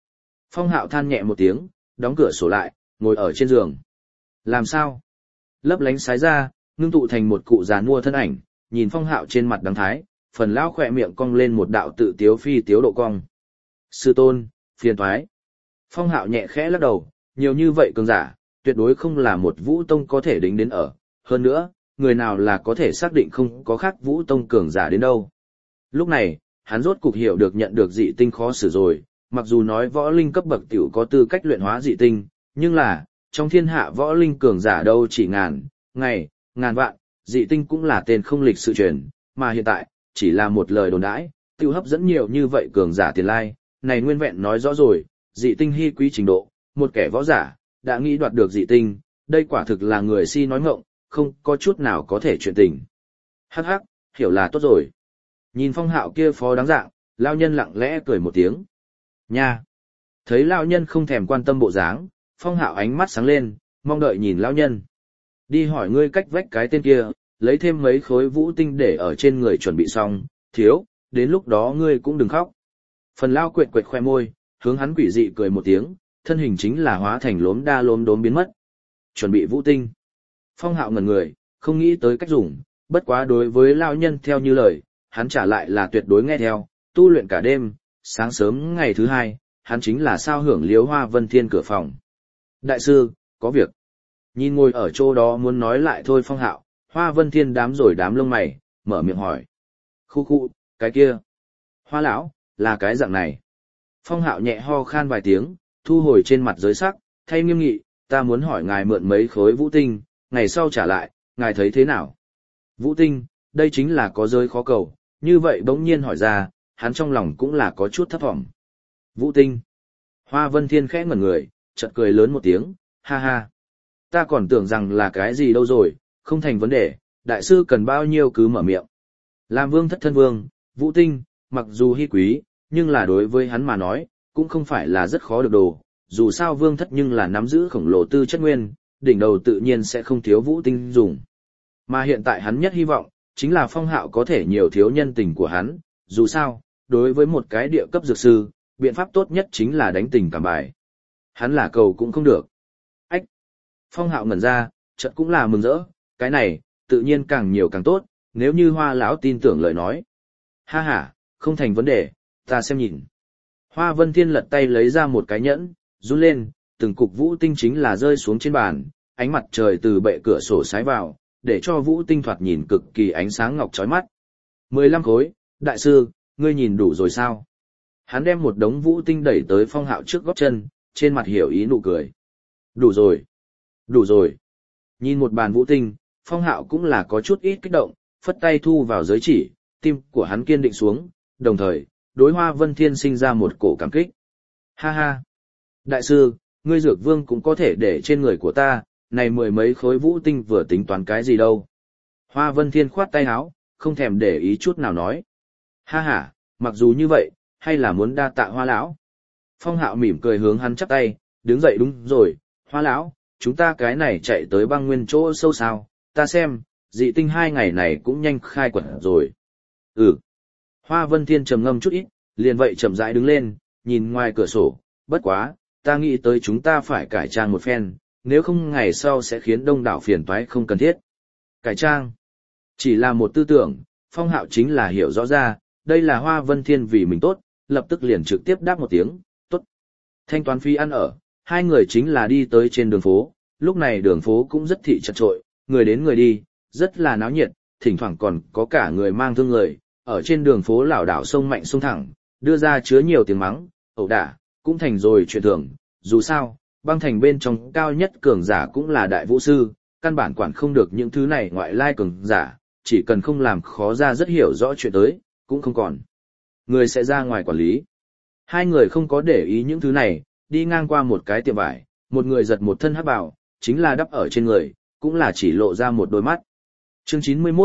Phong Hạo than nhẹ một tiếng, đóng cửa sổ lại, ngồi ở trên giường. Làm sao? Lấp lánh sái ra, ngưng tụ thành một cụ già nua thân ảnh, nhìn Phong Hạo trên mặt đắng thái, phần lão khỏe miệng cong lên một đạo tự tiếu phi tiếu độ cong. Sư tôn, phiền toái. Phong Hạo nhẹ khẽ lắc đầu, nhiều như vậy cường giả, tuyệt đối không là một Vũ Tông có thể đính đến ở. Hơn nữa, người nào là có thể xác định không có khác Vũ Tông cường giả đến đâu. Lúc này, hắn rốt cục hiểu được nhận được dị tinh khó xử rồi, mặc dù nói võ linh cấp bậc tiểu có tư cách luyện hóa dị tinh, nhưng là, trong thiên hạ võ linh cường giả đâu chỉ ngàn vạn, dị tinh cũng là tên không lịch sự truyền, mà hiện tại, chỉ là một lời đồn đãi, tiêu hấp dẫn nhiều như vậy cường giả tiền lai, này nguyên vẹn nói rõ rồi, dị tinh hy quý trình độ, một kẻ võ giả, đã nghĩ đoạt được dị tinh, đây quả thực là người si nói ngọng, không có chút nào có thể chuyện tình. Hắc hắc, hiểu là tốt rồi. Nhìn Phong Hạo kia phó đáng dạng, lão nhân lặng lẽ cười một tiếng. Nha! Thấy lão nhân không thèm quan tâm bộ dáng, Phong Hạo ánh mắt sáng lên, mong đợi nhìn lão nhân. Đi hỏi ngươi cách vách cái tên kia, lấy thêm mấy khối vũ tinh để ở trên người chuẩn bị xong, thiếu, đến lúc đó ngươi cũng đừng khóc. Phần lão quệt quệt khoe môi, hướng hắn quỷ dị cười một tiếng, thân hình chính là hóa thành lốm đa lốm đốm biến mất. Chuẩn bị vũ tinh. Phong Hạo ngẩn người, không nghĩ tới cách dùng, bất quá đối với lão nhân theo như lời, hắn trả lại là tuyệt đối nghe theo, tu luyện cả đêm, sáng sớm ngày thứ hai, hắn chính là sao hưởng liếu Hoa Vân Thiên cửa phòng. Đại sư, có việc. Nhìn ngồi ở chỗ đó muốn nói lại thôi Phong Hạo, Hoa Vân Thiên đám rồi đám lông mày, mở miệng hỏi. Khu khu, cái kia. Hoa lão, là cái dạng này. Phong Hạo nhẹ ho khan vài tiếng, thu hồi trên mặt giới sắc, thay nghiêm nghị, ta muốn hỏi ngài mượn mấy khối vũ tinh, ngày sau trả lại, ngài thấy thế nào? Vũ tinh, đây chính là có giới khó cầu, như vậy bỗng nhiên hỏi ra, hắn trong lòng cũng là có chút thấp vọng. Vũ tinh. Hoa Vân Thiên khẽ ngẩn người, chợt cười lớn một tiếng, ha ha. Ta còn tưởng rằng là cái gì đâu rồi, không thành vấn đề, đại sư cần bao nhiêu cứ mở miệng. Làm vương thất thân vương, vũ tinh, mặc dù hy quý, nhưng là đối với hắn mà nói, cũng không phải là rất khó được đồ, dù sao vương thất nhưng là nắm giữ khổng lồ tư chất nguyên, đỉnh đầu tự nhiên sẽ không thiếu vũ tinh dùng. Mà hiện tại hắn nhất hy vọng, chính là Phong Hạo có thể nhiều thiếu nhân tình của hắn, dù sao, đối với một cái địa cấp dược sư, biện pháp tốt nhất chính là đánh tình cảm bài. Hắn là cầu cũng không được. Ách! Phong Hạo ngẩn ra, chợt cũng là mừng rỡ, cái này, tự nhiên càng nhiều càng tốt, nếu như Hoa lão tin tưởng lời nói. Ha ha, không thành vấn đề, ta xem nhìn. Hoa Vân Thiên lật tay lấy ra một cái nhẫn, run lên, từng cục vũ tinh chính là rơi xuống trên bàn, ánh mặt trời từ bệ cửa sổ sái vào, để cho vũ tinh thoạt nhìn cực kỳ ánh sáng ngọc chói mắt. 15 khối, đại sư, ngươi nhìn đủ rồi sao? Hắn đem một đống vũ tinh đẩy tới Phong Hạo trước gót chân, trên mặt hiểu ý nụ cười. Đủ rồi, đủ rồi. Nhìn một bàn vũ tinh, Phong Hạo cũng là có chút ít kích động, phất tay thu vào giới chỉ, tim của hắn kiên định xuống, đồng thời, đối Hoa Vân Thiên sinh ra một cổ cảm kích. Ha ha! Đại sư, ngươi dược vương cũng có thể để trên người của ta, này mười mấy khối vũ tinh vừa tính toán cái gì đâu. Hoa Vân Thiên khoát tay áo, không thèm để ý chút nào nói. Ha ha, mặc dù như vậy, hay là muốn đa tạ Hoa lão. Phong Hạo mỉm cười hướng hắn chắp tay, đứng dậy đúng rồi, Hoa lão, chúng ta cái này chạy tới băng nguyên chỗ sâu sao, ta xem, dị tinh 2 ngày này cũng nhanh khai quật rồi. Ừ. Hoa Vân Thiên trầm ngâm chút ít, liền vậy chậm rãi đứng lên, nhìn ngoài cửa sổ, bất quá, ta nghĩ tới chúng ta phải cải trang một phen, nếu không ngày sau sẽ khiến đông đảo phiền toái không cần thiết. Cải trang. Chỉ là một tư tưởng, Phong Hạo chính là hiểu rõ ra, đây là Hoa Vân Thiên vì mình tốt, lập tức liền trực tiếp đáp một tiếng, tốt. Thanh toán phí ăn ở, hai người chính là đi tới trên đường phố, lúc này đường phố cũng rất thị chật trội, người đến người đi, rất là náo nhiệt, thỉnh thoảng còn có cả người mang thương người, ở trên đường phố lảo đảo sông mạnh sông thẳng, đưa ra chứa nhiều tiếng mắng, ẩu đả, cũng thành rồi chuyện thường, dù sao, băng thành bên trong cao nhất cường giả cũng là đại vũ sư, căn bản quản không được những thứ này ngoại lai cường giả, chỉ cần không làm khó ra rất hiểu rõ chuyện tới, cũng không còn. Người sẽ ra ngoài quản lý. Hai người không có để ý những thứ này, đi ngang qua một cái tiệm vải, một người giật một thân hắc bào, chính là đắp ở trên người, cũng là chỉ lộ ra một đôi mắt. Chương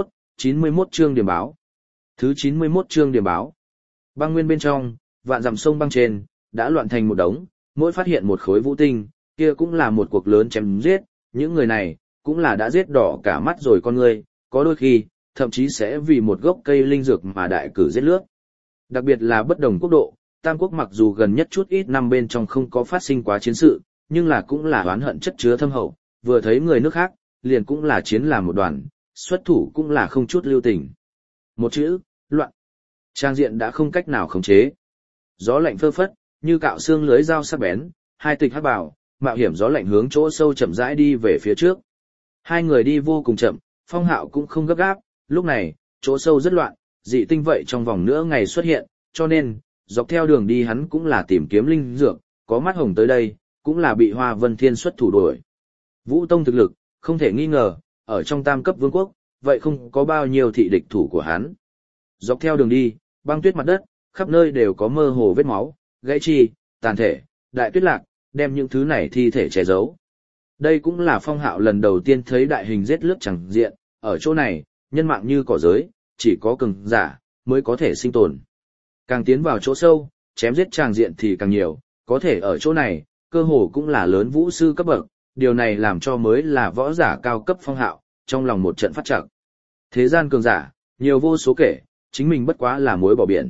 91 chương điểm báo. Thứ 91 chương điểm báo. Băng nguyên bên trong, vạn dặm sông băng trên, đã loạn thành một đống, mỗi phát hiện một khối vũ tinh, kia cũng là một cuộc lớn chém giết, những người này, cũng là đã giết đỏ cả mắt rồi con người, có đôi khi, thậm chí sẽ vì một gốc cây linh dược mà đại cử giết lướt. Đặc biệt là bất đồng quốc độ, Tam Quốc mặc dù gần nhất chút ít năm bên trong không có phát sinh quá chiến sự, nhưng là cũng là oán hận chất chứa thâm hậu, vừa thấy người nước khác, liền cũng là chiến làm một đoàn, xuất thủ cũng là không chút lưu tình. Một chữ, loạn. Trang diện đã không cách nào khống chế. Gió lạnh phơ phất, như cạo xương lưới dao sắc bén, hai tịch hắc bào, mạo hiểm gió lạnh hướng chỗ sâu chậm rãi đi về phía trước. Hai người đi vô cùng chậm, Phong Hạo cũng không gấp gáp, lúc này, chỗ sâu rất loạn, dị tinh vậy trong vòng nửa ngày xuất hiện, cho nên, dọc theo đường đi hắn cũng là tìm kiếm linh dược, có mắt hồng tới đây, cũng là bị Hoa Vân Thiên xuất thủ đuổi. Vũ Tông thực lực, không thể nghi ngờ, ở trong tam cấp vương quốc, vậy không có bao nhiêu thị địch thủ của hắn. Dọc theo đường đi, băng tuyết mặt đất, khắp nơi đều có mơ hồ vết máu, gãy chi, tàn thể, đại tuyết lạc, đem những thứ này thi thể che giấu. Đây cũng là Phong Hạo lần đầu tiên thấy đại hình giết lướt chẳng diện, ở chỗ này, nhân mạng như cỏ giới, chỉ có cường giả mới có thể sinh tồn. Càng tiến vào chỗ sâu, chém giết tràng diện thì càng nhiều, có thể ở chỗ này, cơ hồ cũng là lớn vũ sư cấp bậc, điều này làm cho mới là võ giả cao cấp Phong Hạo, trong lòng một trận phát trặc. Thế gian cường giả, nhiều vô số kể, chính mình bất quá là muối bỏ biển.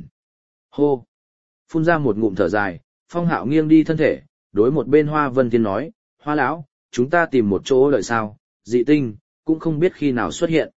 Hô! Phun ra một ngụm thở dài, Phong Hạo nghiêng đi thân thể, đối một bên Hoa Vân Thiên nói, Hoa lão, chúng ta tìm một chỗ đợi sao, dị tinh, cũng không biết khi nào xuất hiện.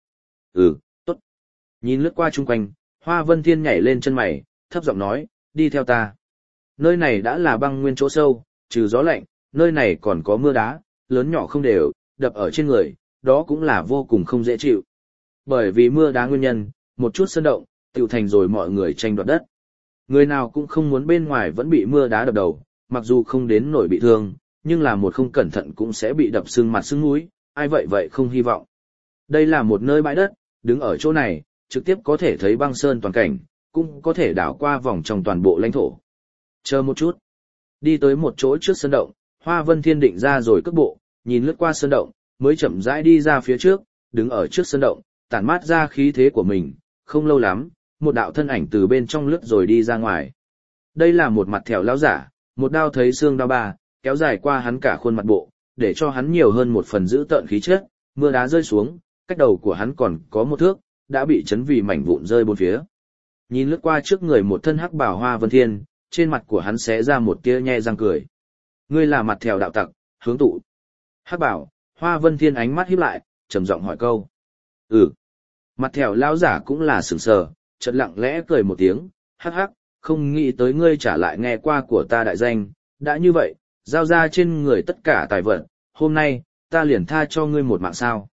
Tốt. Nhìn lướt qua chung quanh, Hoa Vân Thiên nhảy lên chân mày, thấp giọng nói, đi theo ta. Nơi này đã là băng nguyên chỗ sâu, trừ gió lạnh, nơi này còn có mưa đá, lớn nhỏ không đều, đập ở trên người, đó cũng là vô cùng không dễ chịu. Bởi vì mưa đá nguyên nhân, một chút sơn động, tiểu thành rồi mọi người tranh đoạt đất. Người nào cũng không muốn bên ngoài vẫn bị mưa đá đập đầu, mặc dù không đến nổi bị thương, nhưng là một không cẩn thận cũng sẽ bị đập sưng mặt sưng mũi, ai vậy không hy vọng. Đây là một nơi bãi đất, đứng ở chỗ này, trực tiếp có thể thấy băng sơn toàn cảnh, cũng có thể đảo qua vòng trong toàn bộ lãnh thổ. Chờ một chút. Đi tới một chỗ trước sơn động, Hoa Vân Thiên định ra rồi cước bộ, nhìn lướt qua sơn động, mới chậm rãi đi ra phía trước, đứng ở trước sơn động, tản mát ra khí thế của mình, không lâu lắm, một đạo thân ảnh từ bên trong lướt rồi đi ra ngoài. Đây là một mặt thẻo lão giả, một đao thấy xương đao ba, kéo dài qua hắn cả khuôn mặt bộ, để cho hắn nhiều hơn một phần giữ tợn khí chất, mưa đá rơi xuống, cách đầu của hắn còn có một thước, đã bị chấn vì mảnh vụn rơi bốn phía. Nhìn lướt qua trước người một thân hắc bào Hoa Vân Thiên, trên mặt của hắn xé ra một tia nhe răng cười. Ngươi là mặt thèo đạo tặc, hướng tụ. Hắc bảo, Hoa Vân Thiên ánh mắt híp lại, trầm giọng hỏi câu. Mặt thèo lão giả cũng là sửng sờ, chợt lặng lẽ cười một tiếng, hắc hắc, không nghĩ tới ngươi trả lại nghe qua của ta đại danh, đã như vậy, giao ra trên người tất cả tài vật, hôm nay, ta liền tha cho ngươi một mạng sao.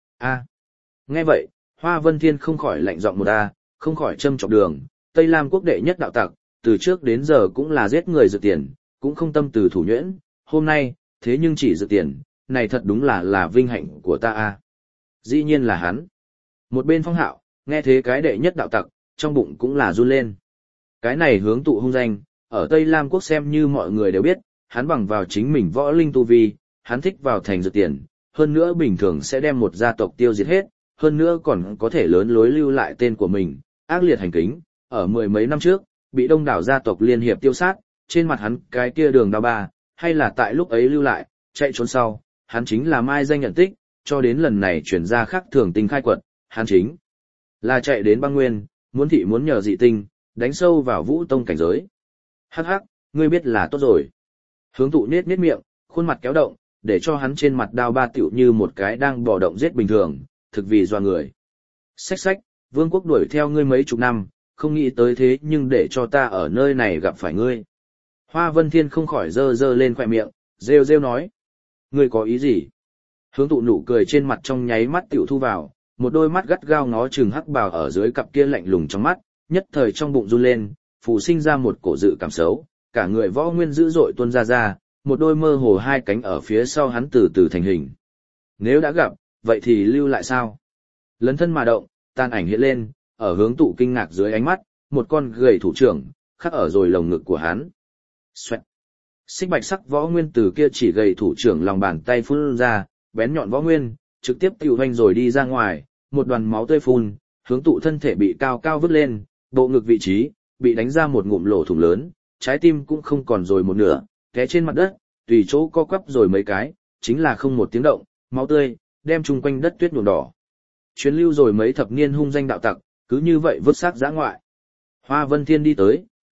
Nghe vậy, Hoa Vân Thiên không khỏi lạnh giọng một không khỏi châm chọc đường, Tây Lam quốc đệ nhất đạo tặc, từ trước đến giờ cũng là giết người dự tiền, cũng không tâm từ thủ nhuyễn, hôm nay, thế nhưng chỉ dự tiền, này thật đúng là vinh hạnh của ta Dĩ nhiên là hắn. Một bên Phong Hạo, nghe thế cái đệ nhất đạo tặc, trong bụng cũng là run lên. Cái này hướng tụ hung danh, ở Tây Lam quốc xem như mọi người đều biết, hắn bằng vào chính mình võ linh tu vi, hắn thích vào thành dự tiền, hơn nữa bình thường sẽ đem một gia tộc tiêu diệt hết, hơn nữa còn có thể lớn lối lưu lại tên của mình, ác liệt hành kính, ở mười mấy năm trước, bị đông đảo gia tộc liên hiệp tiêu sát, trên mặt hắn cái kia đường đao ba, hay là tại lúc ấy lưu lại, chạy trốn sau, hắn chính là mai danh nhận tích, cho đến lần này chuyển ra khác thường tinh khai quật, hắn chính là chạy đến băng nguyên, muốn thị muốn nhờ dị tinh, đánh sâu vào Vũ Tông cảnh giới. Hắc hắc, ngươi biết là tốt rồi. Hướng tụ nết miệng, khuôn mặt kéo động, để cho hắn trên mặt đao ba tựu như một cái đang bò động giết bình thường, thực vì doa người. Xách, vương quốc đuổi theo ngươi mấy chục năm, không nghĩ tới thế nhưng để cho ta ở nơi này gặp phải ngươi. Hoa Vân Thiên không khỏi dơ lên khỏe miệng, rêu nói. Ngươi có ý gì? Hướng tụ nụ cười trên mặt trong nháy mắt tiểu thu vào, một đôi mắt gắt gao ngó chừng hắc bào ở dưới cặp kia lạnh lùng trong mắt, nhất thời trong bụng run lên, phù sinh ra một cổ dự cảm xấu, cả người võ nguyên dữ dội tuôn ra, một đôi mơ hồ hai cánh ở phía sau hắn từ từ thành hình. Nếu đã gặp, vậy thì lưu lại sao? Lấn thân mà động, tàn ảnh hiện lên, ở hướng tụ kinh ngạc dưới ánh mắt, một con gầy thủ trưởng, khắc ở rồi lồng ngực của hắn. Xoẹt. Xích bạch sắc võ nguyên từ kia chỉ gầy thủ trưởng lòng bàn tay phun ra, bén nhọn võ nguyên, trực tiếp tiêu hoành rồi đi ra ngoài, một đoàn máu tươi phun, hướng tụ thân thể bị cao cao vứt lên, bộ ngực vị trí, bị đánh ra một ngụm lỗ thủng lớn, trái tim cũng không còn rồi một nửa, té trên mặt đất, tùy chỗ co quắp rồi mấy cái, chính là không một tiếng động, máu tươi, đem chung quanh đất tuyết nhuộm đỏ. Chuyến lưu rồi mấy thập niên hung danh đạo tặc, cứ như vậy vứt xác dã ngoại. Hoa Vân Thiên đi tới,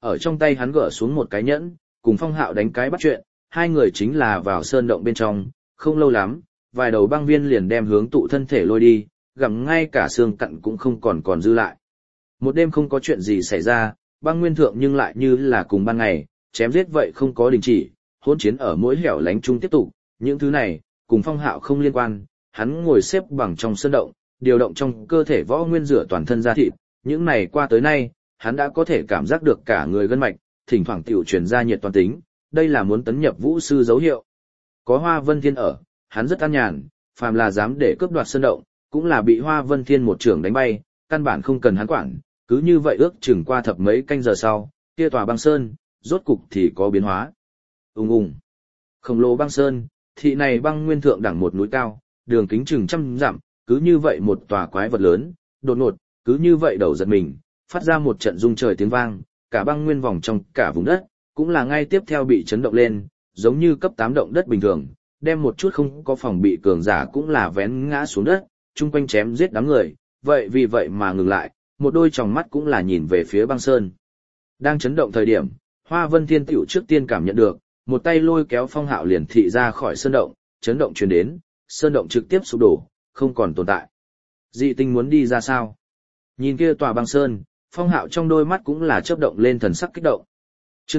ở trong tay hắn gỡ xuống một cái nhẫn, cùng Phong Hạo đánh cái bắt chuyện, hai người chính là vào sơn động bên trong, không lâu lắm, vài đầu băng viên liền đem hướng tụ thân thể lôi đi, gặm ngay cả xương cặn cũng không còn dư lại. Một đêm không có chuyện gì xảy ra, băng nguyên thượng nhưng lại như là cùng ban ngày, chém giết vậy không có đình chỉ, hỗn chiến ở mỗi hẻo lánh chung tiếp tục, những thứ này, cùng Phong Hạo không liên quan, hắn ngồi xếp bằng trong sơn động, điều động trong cơ thể võ nguyên rửa toàn thân da thịt, những này qua tới nay, hắn đã có thể cảm giác được cả người gân mạch, thỉnh thoảng tiểu truyền ra nhiệt toàn tính, đây là muốn tấn nhập vũ sư dấu hiệu. Có Hoa Vân Thiên ở, hắn rất an nhàn, phàm là dám để cướp đoạt sơn động, cũng là bị Hoa Vân Thiên một trưởng đánh bay, căn bản không cần hắn quản, cứ như vậy ước chừng qua thập mấy canh giờ sau, kia tòa băng sơn, rốt cục thì có biến hóa. Ùng ùng. Khổng lồ băng sơn, thị này băng nguyên thượng đẳng một núi cao, đường kính chừng trăm dặm, cứ như vậy một tòa quái vật lớn, đột ngột, cứ như vậy đầu giật mình, phát ra một trận rung trời tiếng vang, cả băng nguyên vòng trong cả vùng đất, cũng là ngay tiếp theo bị chấn động lên, giống như cấp 8 động đất bình thường, đem một chút không có phòng bị cường giả cũng là vén ngã xuống đất, chung quanh chém giết đám người, vậy vì vậy mà ngừng lại, một đôi tròng mắt cũng là nhìn về phía băng sơn. Đang chấn động thời điểm, Hoa Vân Thiên tiểu trước tiên cảm nhận được, một tay lôi kéo Phong Hạo liền thị ra khỏi sơn động, chấn động truyền đến, sơn động trực tiếp sụp đổ, không còn tồn tại. Dị tinh muốn đi ra sao? Nhìn kia tòa băng sơn, Phong Hạo trong đôi mắt cũng là chớp động lên thần sắc kích động. Chương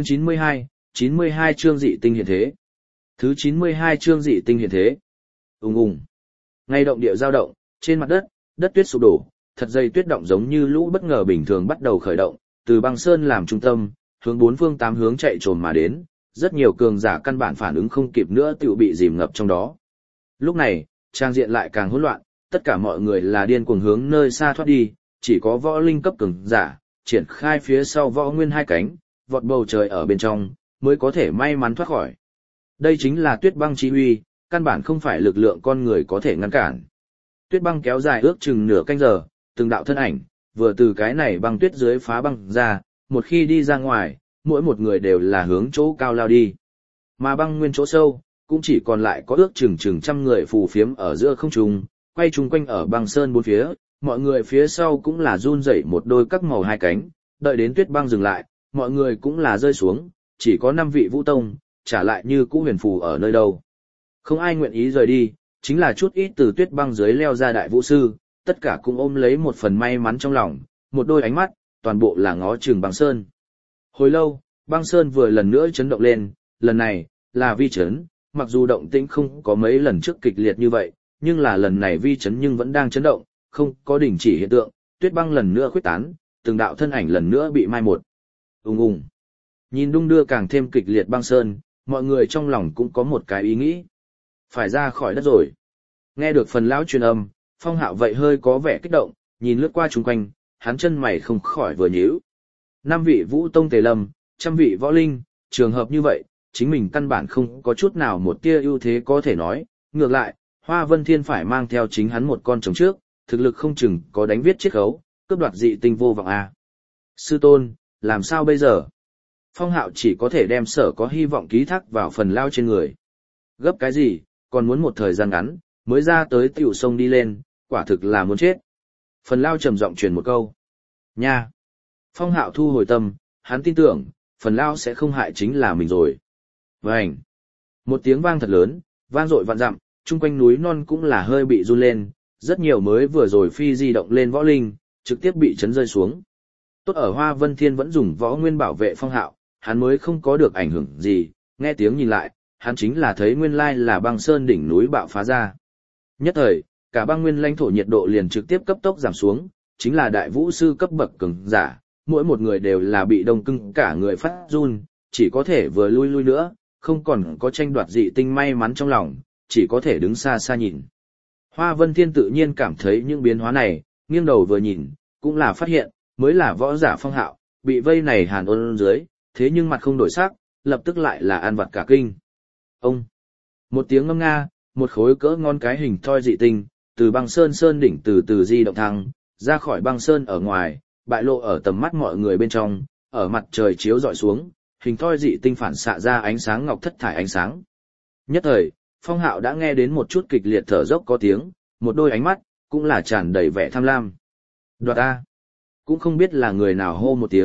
92 chương dị tinh hiện thế. Thứ 92 chương dị tinh hiện thế. Ùng ùng. Ngay động địa dao động, trên mặt đất, đất tuyết sụp đổ, thật dày tuyết động giống như lũ bất ngờ bình thường bắt đầu khởi động, từ băng sơn làm trung tâm, hướng bốn phương tám hướng chạy trồm mà đến, rất nhiều cường giả căn bản phản ứng không kịp nữa tiểu bị dìm ngập trong đó. Lúc này, trang diện lại càng hỗn loạn, tất cả mọi người là điên cuồng hướng nơi xa thoát đi, chỉ có võ linh cấp cường giả, triển khai phía sau võ nguyên hai cánh, vọt bầu trời ở bên trong, mới có thể may mắn thoát khỏi. Đây chính là tuyết băng chi uy, căn bản không phải lực lượng con người có thể ngăn cản. Tuyết băng kéo dài ước chừng nửa canh giờ, từng đạo thân ảnh, vừa từ cái này băng tuyết dưới phá băng ra, một khi đi ra ngoài, mỗi một người đều là hướng chỗ cao lao đi. Mà băng nguyên chỗ sâu, cũng chỉ còn lại có ước chừng trăm người phù phiếm ở giữa không trung, quay chung quanh ở băng sơn bốn phía, mọi người phía sau cũng là run rẩy một đôi các màu hai cánh, đợi đến tuyết băng dừng lại, mọi người cũng là rơi xuống, chỉ có 5 vị vũ tông, trả lại như cũ huyền phù ở nơi đâu. Không ai nguyện ý rời đi, chính là chút ít từ tuyết băng dưới leo ra đại vũ sư, tất cả cũng ôm lấy một phần may mắn trong lòng, một đôi ánh mắt, toàn bộ là ngó chừng băng sơn. Hồi lâu, băng sơn vừa lần nữa chấn động lên, lần này, là vi chấn, mặc dù động tĩnh không có mấy lần trước kịch liệt như vậy, nhưng là lần này vi chấn nhưng vẫn đang chấn động, không có đình chỉ hiện tượng, tuyết băng lần nữa khuếch tán, từng đạo thân ảnh lần nữa bị mai một. Ùng ùng. Nhìn đung đưa càng thêm kịch liệt băng sơn, mọi người trong lòng cũng có một cái ý nghĩ. Phải ra khỏi đất rồi. Nghe được phần lão truyền âm, Phong Hạo vậy hơi có vẻ kích động, nhìn lướt qua chung quanh, hắn chân mày không khỏi vừa nhíu. 5 vị vũ tông tề lâm, 100 vị võ linh, trường hợp như vậy, chính mình căn bản không có chút nào một tia ưu thế có thể nói, ngược lại, Hoa Vân Thiên phải mang theo chính hắn một con trống trước, thực lực không chừng có đánh viết chiết khấu, cướp đoạt dị tinh vô vọng a. Sư tôn, làm sao bây giờ? Phong Hạo chỉ có thể đem sở có hy vọng ký thác vào phần lao trên người. Gấp cái gì, còn muốn một thời gian ngắn, mới ra tới tiểu sông đi lên, quả thực là muốn chết. Phần lao trầm giọng truyền một câu. Nha! Phong Hạo thu hồi tâm, hắn tin tưởng, phần lao sẽ không hại chính là mình rồi. Vành! Một tiếng vang thật lớn, vang dội vạn dặm, chung quanh núi non cũng là hơi bị run lên, rất nhiều mới vừa rồi phi di động lên võ linh, trực tiếp bị chấn rơi xuống. Tốt ở Hoa Vân Thiên vẫn dùng võ nguyên bảo vệ Phong Hạo, hắn mới không có được ảnh hưởng gì, nghe tiếng nhìn lại, hắn chính là thấy nguyên lai là băng sơn đỉnh núi bạo phá ra. Nhất thời, cả băng nguyên lãnh thổ nhiệt độ liền trực tiếp cấp tốc giảm xuống, chính là đại vũ sư cấp bậc cường giả, mỗi một người đều là bị đông cứng cả người phát run, chỉ có thể vừa lui nữa, không còn có tranh đoạt dị tinh may mắn trong lòng, chỉ có thể đứng xa xa nhìn. Hoa Vân Thiên tự nhiên cảm thấy những biến hóa này, nghiêng đầu vừa nhìn, cũng là phát hiện, mới là võ giả Phong Hạo, bị vây này hàn ôn dưới, thế nhưng mặt không đổi sắc, lập tức lại là an vặt cả kinh. Ông! Một tiếng ngâm nga, một khối cỡ ngon cái hình thoi dị tinh, từ băng sơn đỉnh từ từ di động thăng, ra khỏi băng sơn ở ngoài, bại lộ ở tầm mắt mọi người bên trong, ở mặt trời chiếu dọi xuống, hình thoi dị tinh phản xạ ra ánh sáng ngọc thất thải ánh sáng. Nhất thời, Phong Hạo đã nghe đến một chút kịch liệt thở dốc có tiếng, một đôi ánh mắt, cũng là tràn đầy vẻ tham lam. Đoạt A! Cũng không biết là người nào hô một tiếng,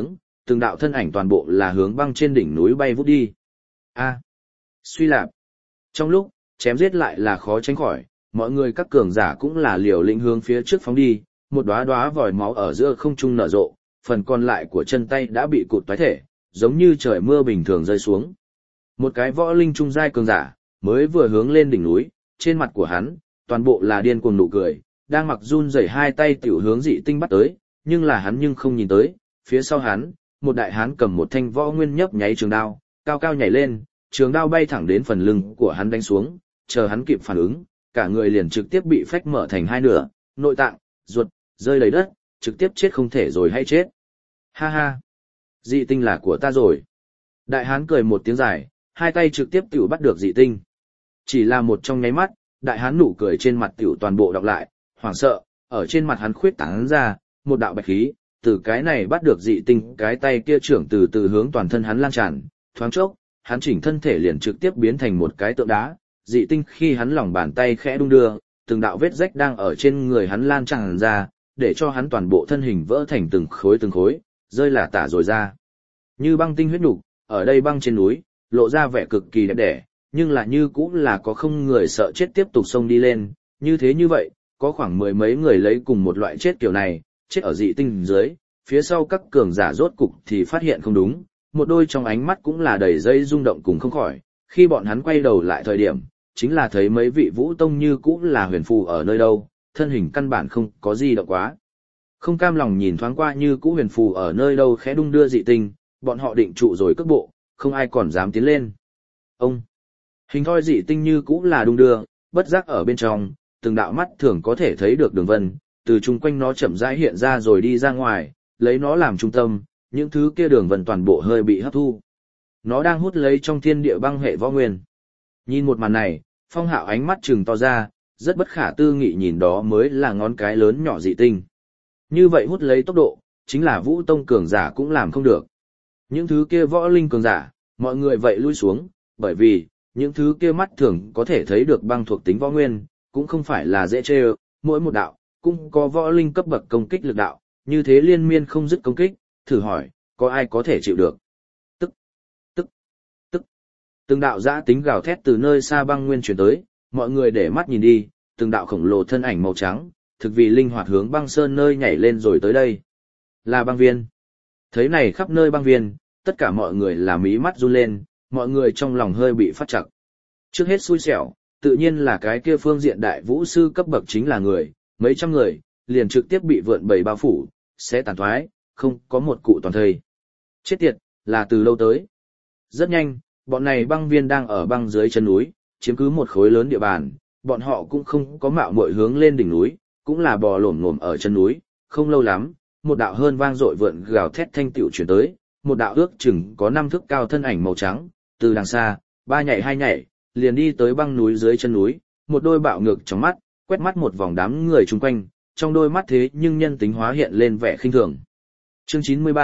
từng đạo thân ảnh toàn bộ là hướng băng trên đỉnh núi bay vút đi. A, suy lạp. Trong lúc, chém giết lại là khó tránh khỏi, mọi người các cường giả cũng là liều lĩnh hướng phía trước phóng đi, một đóa đóa vòi máu ở giữa không trung nở rộ, phần còn lại của chân tay đã bị cụt toái thể, giống như trời mưa bình thường rơi xuống. Một cái võ linh trung giai cường giả, mới vừa hướng lên đỉnh núi, trên mặt của hắn, toàn bộ là điên cuồng nụ cười, đang mặc run rẩy hai tay tiểu hướng dị tinh bắt tới, nhưng là hắn nhưng không nhìn tới, phía sau hắn, một đại hán cầm một thanh võ nguyên nhấp nháy trường đao, cao cao nhảy lên, trường đao bay thẳng đến phần lưng của hắn đánh xuống, chờ hắn kịp phản ứng, cả người liền trực tiếp bị phách mở thành hai nửa, nội tạng, ruột, rơi lấy đất, trực tiếp chết không thể rồi hay chết. Ha ha, dị tinh là của ta rồi. Đại hán cười một tiếng dài, hai tay trực tiếp tiểu bắt được dị tinh. Chỉ là một trong nháy mắt, đại hán nụ cười trên mặt tiểu toàn bộ đọc lại, hoảng sợ, ở trên mặt hắn khuyết tán ra, một đạo bạch khí, từ cái này bắt được dị tinh, cái tay kia trưởng từ từ hướng toàn thân hắn lan tràn, thoáng chốc, hắn chỉnh thân thể liền trực tiếp biến thành một cái tượng đá, dị tinh khi hắn lòng bàn tay khẽ đung đưa, từng đạo vết rách đang ở trên người hắn lan tràn ra, để cho hắn toàn bộ thân hình vỡ thành từng khối, rơi là tả rồi ra. Như băng tinh huyết nục, ở đây băng trên núi, lộ ra vẻ cực kỳ đẹp đẽ, nhưng là như cũng là có không người sợ chết tiếp tục xông đi lên, như thế như vậy, có khoảng mười mấy người lấy cùng một loại chết kiểu này, chết ở dị tinh dưới, phía sau các cường giả rốt cục thì phát hiện không đúng, một đôi trong ánh mắt cũng là đầy dây rung động cùng không khỏi, khi bọn hắn quay đầu lại thời điểm, chính là thấy mấy vị vũ tông như cũng là huyền phù ở nơi đâu, thân hình căn bản không có gì động quá. Không cam lòng nhìn thoáng qua như cũ huyền phù ở nơi đâu khẽ đung đưa dị tinh, bọn họ định trụ rồi cước bộ, không ai còn dám tiến lên. Ông, hình thoi dị tinh như cũ là đung đưa, bất giác ở bên trong, từng đạo mắt thường có thể thấy được đường vân, từ chung quanh nó chậm rãi hiện ra rồi đi ra ngoài, lấy nó làm trung tâm, những thứ kia đường vân toàn bộ hơi bị hấp thu. Nó đang hút lấy trong thiên địa băng hệ võ nguyên. Nhìn một màn này, Phong Hạo ánh mắt trừng to ra, rất bất khả tư nghị nhìn đó mới là ngón cái lớn nhỏ dị tinh. Như vậy hút lấy tốc độ, chính là Vũ Tông cường giả cũng làm không được. Những thứ kia võ linh cường giả, mọi người vậy lui xuống, bởi vì, những thứ kia mắt thường có thể thấy được băng thuộc tính võ nguyên, cũng không phải là dễ chơi, mỗi một đạo, cũng có võ linh cấp bậc công kích lực đạo, như thế liên miên không dứt công kích, thử hỏi, có ai có thể chịu được. Tức, tức, tức, từng đạo giã tính gào thét từ nơi xa băng nguyên chuyển tới, mọi người để mắt nhìn đi, từng đạo khổng lồ thân ảnh màu trắng, thực vì linh hoạt hướng băng sơn nơi nhảy lên rồi tới đây. Là băng viên. Thấy này khắp nơi băng viên, tất cả mọi người là mí mắt run lên, mọi người trong lòng hơi bị phát chặt. Trước hết xui xẻo, tự nhiên là cái kia phương diện đại vũ sư cấp bậc chính là người, mấy trăm người, liền trực tiếp bị vượn bầy bao phủ, sẽ tàn thoái, không có một cụ toàn thây. Chết tiệt, là từ lâu tới. Rất nhanh, bọn này băng viên đang ở băng dưới chân núi, chiếm cứ một khối lớn địa bàn, bọn họ cũng không có mạo muội hướng lên đỉnh núi, cũng là bò lổm ngổm ở chân núi, không lâu lắm, một đạo hơn vang dội vượn gào thét thanh tiểu chuyển tới, một đạo ước chừng có 5 thước cao thân ảnh màu trắng, từ đằng xa, ba nhảy hai nhảy, liền đi tới băng núi dưới chân núi, một đôi bạo ngược trong mắt, quét mắt một vòng đám người chung quanh, trong đôi mắt thế nhưng nhân tính hóa hiện lên vẻ khinh thường. Chương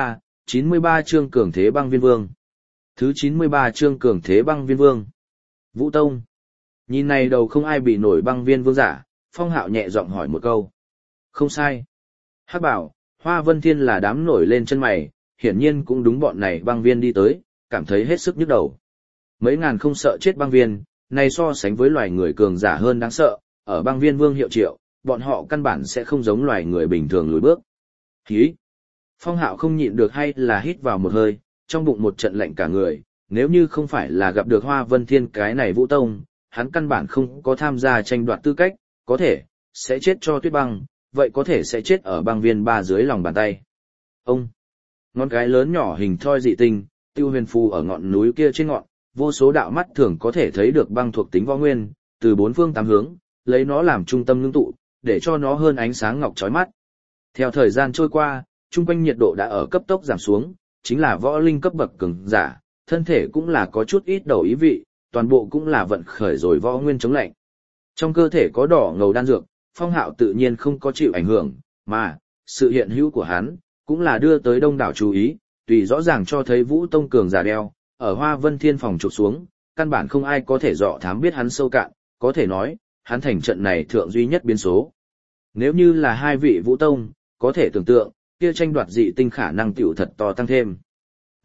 93 chương cường thế băng viên vương. Thứ 93 chương cường thế băng viên vương. Vũ Tông. Nhìn này đầu không ai bị nổi băng viên vương giả, Phong Hạo nhẹ giọng hỏi một câu. Không sai. Hắc Bảo, Hoa Vân Thiên là đám nổi lên chân mày, hiển nhiên cũng đúng bọn này băng viên đi tới, cảm thấy hết sức nhức đầu. Mấy ngàn không sợ chết băng viên, này so sánh với loài người cường giả hơn đáng sợ, ở băng viên vương hiệu triệu, bọn họ căn bản sẽ không giống loài người bình thường lùi bước. Hí! Phong Hạo không nhịn được hay là hít vào một hơi, trong bụng một trận lạnh cả người, nếu như không phải là gặp được Hoa Vân Thiên cái này Vũ Tông, hắn căn bản không có tham gia tranh đoạt tư cách, có thể, sẽ chết cho tuyết băng, vậy có thể sẽ chết ở băng viên ba dưới lòng bàn tay. Ông! Ngón cái lớn nhỏ hình thoi dị tinh, tiêu huyền phù ở ngọn núi kia trên ngọn, vô số đạo mắt thường có thể thấy được băng thuộc tính võ nguyên, từ bốn phương tám hướng, lấy nó làm trung tâm ngưng tụ, để cho nó hơn ánh sáng ngọc chói mắt. Theo thời gian trôi qua, chung quanh nhiệt độ đã ở cấp tốc giảm xuống, chính là võ linh cấp bậc cường giả, thân thể cũng là có chút ít đầu ý vị, toàn bộ cũng là vận khởi rồi võ nguyên chống lạnh. Trong cơ thể có đỏ ngầu đan dược, Phong Hạo tự nhiên không có chịu ảnh hưởng, mà sự hiện hữu của hắn cũng là đưa tới đông đảo chú ý, tùy rõ ràng cho thấy Vũ Tông cường giả đeo, ở Hoa Vân Thiên phòng chụp xuống, căn bản không ai có thể dọ thám biết hắn sâu cạn, có thể nói, hắn thành trận này thượng duy nhất biến số. Nếu như là hai vị Vũ Tông, có thể tưởng tượng, kia tranh đoạt dị tinh khả năng tiểu thật to tăng thêm.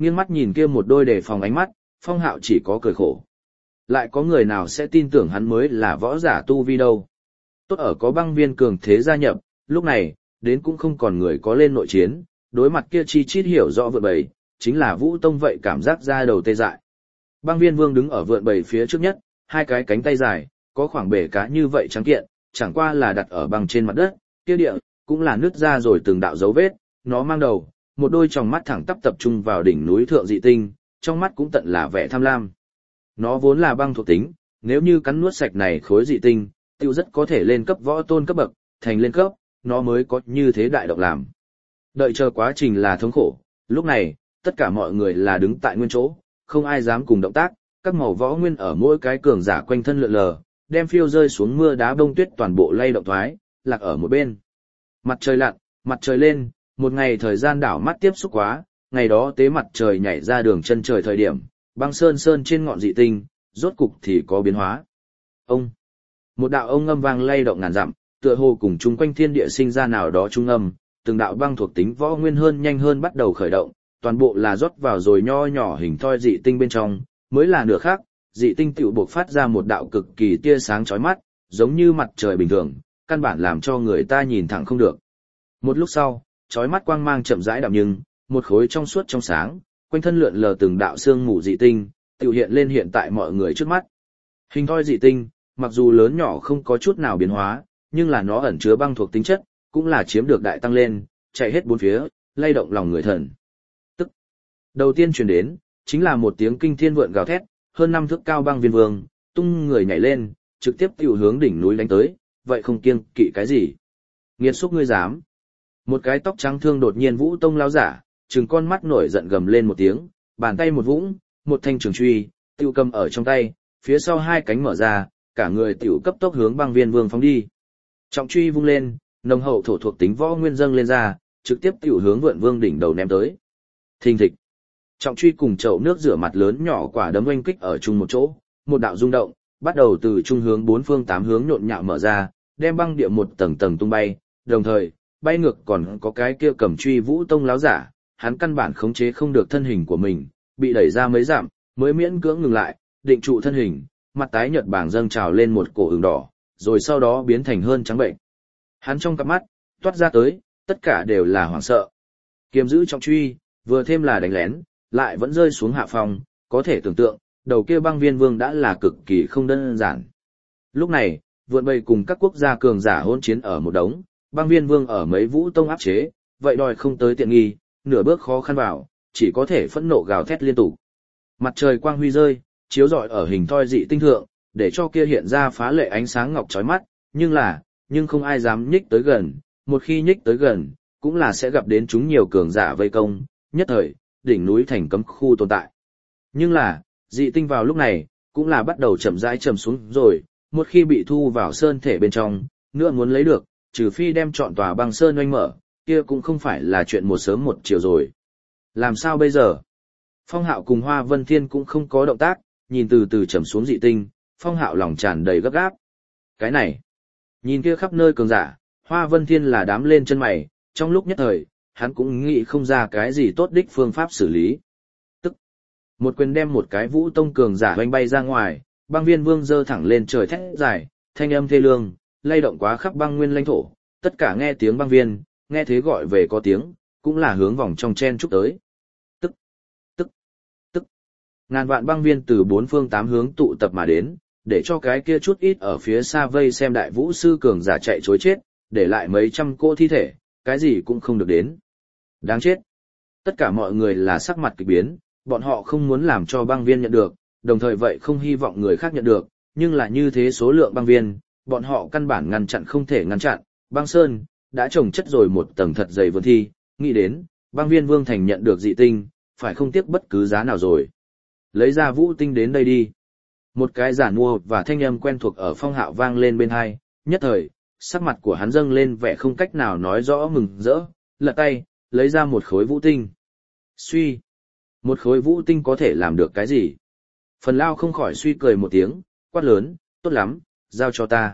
Nghiêng mắt nhìn kia một đôi đề phòng ánh mắt, Phong Hạo chỉ có cười khổ. Lại có người nào sẽ tin tưởng hắn mới là võ giả tu vi đâu. Tốt ở có băng viên cường thế gia nhập, lúc này, đến cũng không còn người có lên nội chiến, đối mặt kia chi chít hiểu rõ vượn bầy, chính là Vũ Tông vậy cảm giác ra đầu tê dại. Băng viên vương đứng ở vượn bầy phía trước nhất, hai cái cánh tay dài, có khoảng bể cá như vậy trắng kiện, chẳng qua là đặt ở băng trên mặt đất, kia địa, cũng là nứt ra rồi từng đạo dấu vết, nó mang đầu, một đôi tròng mắt thẳng tắp tập trung vào đỉnh núi thượng dị tinh, trong mắt cũng tận là vẻ tham lam. Nó vốn là băng thuộc tính, nếu như cắn nuốt sạch này khối dị tinh, tiêu rất có thể lên cấp võ tôn cấp bậc, thành lên cấp, nó mới có như thế đại động làm. Đợi chờ quá trình là thống khổ, lúc này, tất cả mọi người là đứng tại nguyên chỗ, không ai dám cùng động tác, các màu võ nguyên ở mỗi cái cường giả quanh thân lượn lờ, đem phiêu rơi xuống mưa đá bông tuyết toàn bộ lay động thoái, lạc ở một bên. Mặt trời lặn, mặt trời lên, một ngày thời gian đảo mắt tiếp xúc quá, ngày đó tế mặt trời nhảy ra đường chân trời thời điểm, băng sơn sơn trên ngọn dị tinh, rốt cục thì có biến hóa. Ông, một đạo ông âm vang lay động ngàn dặm, tựa hồ cùng chung quanh thiên địa sinh ra nào đó trung âm, từng đạo băng thuộc tính võ nguyên hơn nhanh hơn bắt đầu khởi động, toàn bộ là rót vào rồi nho nhỏ hình thoi dị tinh bên trong, mới là nửa khác, dị tinh tiểu buộc phát ra một đạo cực kỳ tia sáng chói mắt, giống như mặt trời bình thường, căn bản làm cho người ta nhìn thẳng không được. Một lúc sau, chói mắt quang mang chậm rãi đạm nhưng, một khối trong suốt trong sáng, quanh thân lượn lờ từng đạo xương mù dị tinh, tiểu hiện lên hiện tại mọi người trước mắt. Hình thoi dị tinh, mặc dù lớn nhỏ không có chút nào biến hóa, nhưng là nó ẩn chứa băng thuộc tính chất, cũng là chiếm được đại tăng lên, chạy hết bốn phía, lay động lòng người thần. Tức, đầu tiên truyền đến, chính là một tiếng kinh thiên vượn gào thét, hơn 5 thước cao băng viên vương, tung người nhảy lên, trực tiếp tiểu hướng đỉnh núi đánh tới, vậy không kiêng kỵ cái gì. Nghiệt xúc ngươi dám. Một cái tóc trắng thương đột nhiên Vũ Tông lao giả, trừng con mắt nổi giận gầm lên một tiếng, bàn tay một vũng, một thanh trường truy, tiêu cầm ở trong tay, phía sau hai cánh mở ra, cả người tiểu cấp tốc hướng băng viên vương phóng đi. Trọng truy vung lên, nồng hậu thổ thuộc tính võ nguyên dâng lên ra, trực tiếp tiểu hướng vượn vương đỉnh đầu ném tới. Thình thịch. Trọng truy cùng chậu nước rửa mặt lớn nhỏ quả đấm oanh kích ở chung một chỗ, một đạo rung động, bắt đầu từ trung hướng bốn phương tám hướng nhộn nhạo mở ra, đem băng địa một tầng tầng tung bay, đồng thời, bay ngược còn có cái kia cầm truy Vũ Tông láo giả, hắn căn bản khống chế không được thân hình của mình, bị đẩy ra mấy dặm, mới miễn cưỡng ngừng lại, định trụ thân hình, mặt tái nhợt bảng dâng trào lên một cổ ửng đỏ, rồi sau đó biến thành hơn trắng bệnh. Hắn trong cặp mắt, toát ra tới, tất cả đều là hoảng sợ. Kiềm giữ trọng truy, vừa thêm là đánh lén, lại vẫn rơi xuống hạ phòng, có thể tưởng tượng, đầu kia băng viên vương đã là cực kỳ không đơn giản. Lúc này, vượn bầy cùng các quốc gia cường giả hỗn chiến ở một đống, băng viên vương ở mấy Vũ Tông áp chế, vậy đòi không tới tiện nghi, nửa bước khó khăn vào, chỉ có thể phẫn nộ gào thét liên tục. Mặt trời quang huy rơi, chiếu rọi ở hình thoi dị tinh thượng, để cho kia hiện ra phá lệ ánh sáng ngọc chói mắt, nhưng không ai dám nhích tới gần, một khi nhích tới gần, cũng là sẽ gặp đến chúng nhiều cường giả vây công, nhất thời, đỉnh núi thành cấm khu tồn tại. Nhưng là, dị tinh vào lúc này, cũng là bắt đầu chậm rãi chậm xuống rồi, một khi bị thu vào sơn thể bên trong, nữa muốn lấy được, trừ phi đem trọn tòa băng sơn oanh mở, kia cũng không phải là chuyện một sớm một chiều rồi. Làm sao bây giờ? Phong Hạo cùng Hoa Vân Thiên cũng không có động tác, nhìn từ từ chậm xuống dị tinh, Phong Hạo lòng tràn đầy gấp gáp. Cái này, nhìn kia khắp nơi cường giả, Hoa Vân Thiên là đám lên chân mày, trong lúc nhất thời, hắn cũng nghĩ không ra cái gì tốt đích phương pháp xử lý. Tức, một quyền đem một cái Vũ Tông cường giả oanh bay ra ngoài, băng viên vương giơ thẳng lên trời thét dài, thanh âm thê lương, lay động quá khắp băng nguyên lãnh thổ, tất cả nghe tiếng băng viên, nghe thế gọi về có tiếng, cũng là hướng vòng trong chen chúc tới. Tức, tức, tức. Ngàn vạn băng viên từ bốn phương tám hướng tụ tập mà đến, để cho cái kia chút ít ở phía xa vây xem đại vũ sư cường giả chạy chối chết, để lại mấy trăm cô thi thể, cái gì cũng không được đến. Đáng chết. Tất cả mọi người là sắc mặt kỳ biến, bọn họ không muốn làm cho băng viên nhận được, đồng thời vậy không hy vọng người khác nhận được, nhưng là như thế số lượng băng viên, bọn họ căn bản ngăn chặn không thể ngăn chặn, băng sơn, đã trồng chất rồi một tầng thật dày vườn thi, nghĩ đến, băng viên vương thành nhận được dị tinh, phải không tiếc bất cứ giá nào rồi. Lấy ra vũ tinh đến đây đi. Một cái giản mua và thanh âm quen thuộc ở Phong Hạo vang lên bên hai, nhất thời, sắc mặt của hắn dâng lên vẻ không cách nào nói rõ mừng rỡ, lật tay, lấy ra một khối vũ tinh. Suy, một khối vũ tinh có thể làm được cái gì? Phần Lao không khỏi suy cười một tiếng, quát lớn, tốt lắm, giao cho ta.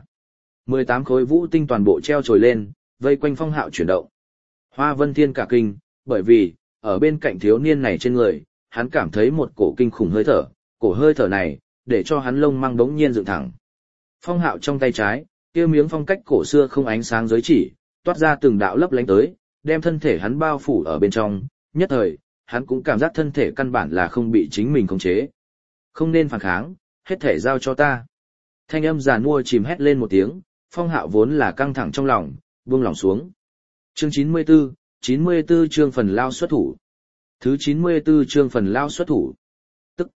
18 khối vũ tinh toàn bộ treo trồi lên, vây quanh Phong Hạo chuyển động. Hoa Vân Thiên cả kinh, bởi vì, ở bên cạnh thiếu niên này trên người, hắn cảm thấy một cổ kinh khủng hơi thở, cổ hơi thở này, để cho hắn lông măng đống nhiên dựng thẳng. Phong hạo trong tay trái, kia miếng phong cách cổ xưa không ánh sáng giới chỉ, toát ra từng đạo lấp lánh tới, đem thân thể hắn bao phủ ở bên trong, nhất thời, hắn cũng cảm giác thân thể căn bản là không bị chính mình khống chế. Không nên phản kháng, hết thể giao cho ta. Thanh âm giàn mua chìm hét lên một tiếng, phong hạo vốn là căng thẳng trong lòng, buông lòng xuống. Chương 94 chương phần lao xuất thủ. Thứ 94 chương phần lao xuất thủ. Tức.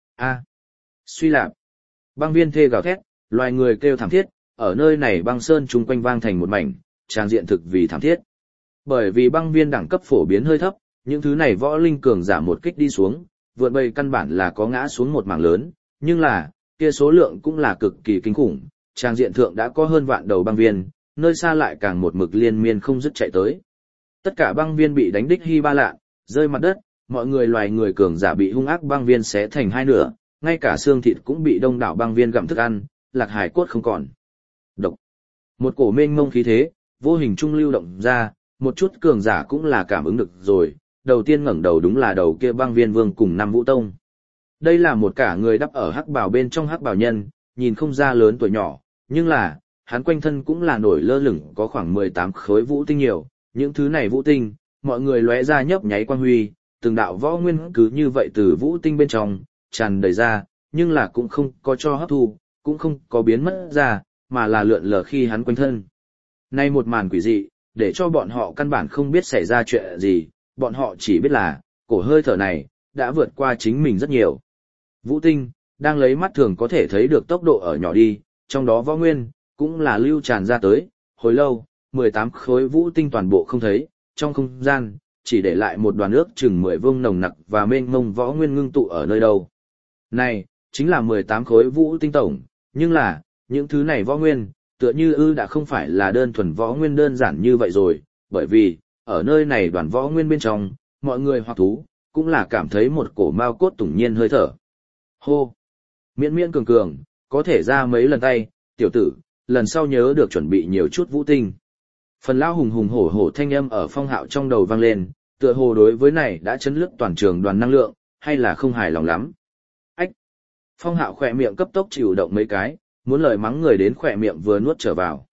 Suy lạp. Băng viên thê gào thét, loài người kêu thảm thiết, ở nơi này băng sơn chung quanh vang thành một mảnh, tràng diện thực vì thảm thiết. Bởi vì băng viên đẳng cấp phổ biến hơi thấp, những thứ này võ linh cường giả một kích đi xuống, vượt bầy căn bản là có ngã xuống một mảng lớn, nhưng là, kia số lượng cũng là cực kỳ kinh khủng, tràng diện thượng đã có hơn vạn đầu băng viên, nơi xa lại càng một mực liên miên không dứt chạy tới. Tất cả băng viên bị đánh đích hy ba lạ, rơi mặt đất, mọi người loài người cường giả bị hung ác băng viên xé thành hai nửa, ngay cả xương thịt cũng bị đông đảo băng viên gặm thức ăn, lạc hải cốt không còn. Độc. Một cổ mênh mông khí thế, vô hình trung lưu động ra, một chút cường giả cũng là cảm ứng được rồi, đầu tiên ngẩng đầu đúng là đầu kia băng viên vương cùng năm vũ tông. Đây là một cả người đắp ở hắc bào bên trong hắc bào nhân, nhìn không ra lớn tuổi nhỏ, nhưng là, hắn quanh thân cũng là nổi lơ lửng có khoảng 18 khối vũ tinh nhiều, những thứ này vũ tinh, mọi người lóe ra nhấp nháy quang huy, từng đạo võ nguyên cứ như vậy từ vũ tinh bên trong, tràn đầy ra, nhưng là cũng không có cho hấp thu, cũng không có biến mất ra, mà là lượn lờ khi hắn quanh thân. Nay một màn quỷ dị, để cho bọn họ căn bản không biết xảy ra chuyện gì, bọn họ chỉ biết là, cổ hơi thở này, đã vượt qua chính mình rất nhiều. Vũ tinh, đang lấy mắt thường có thể thấy được tốc độ ở nhỏ đi, trong đó võ nguyên, cũng là lưu tràn ra tới, hồi lâu, 18 khối vũ tinh toàn bộ không thấy, trong không gian, chỉ để lại một đoàn nước chừng 10 vương nồng nặc và mênh mông võ nguyên ngưng tụ ở nơi đâu. Này, chính là 18 khối vũ tinh tổng, nhưng là, những thứ này võ nguyên, tựa như đã không phải là đơn thuần võ nguyên đơn giản như vậy rồi, bởi vì, ở nơi này đoàn võ nguyên bên trong, mọi người hoặc thú, cũng là cảm thấy một cổ mao cốt tủng nhiên hơi thở. Hô! Miễn miễn cường cường, có thể ra mấy lần tay, tiểu tử, lần sau nhớ được chuẩn bị nhiều chút vũ tinh. Phần lao hùng hùng hổ hổ thanh âm ở phong hạo trong đầu vang lên, tựa hồ đối với này đã chấn lướt toàn trường đoàn năng lượng, hay là không hài lòng lắm. Ách! Phong hạo khỏe miệng cấp tốc chịu động mấy cái, muốn lời mắng người đến khỏe miệng vừa nuốt trở vào.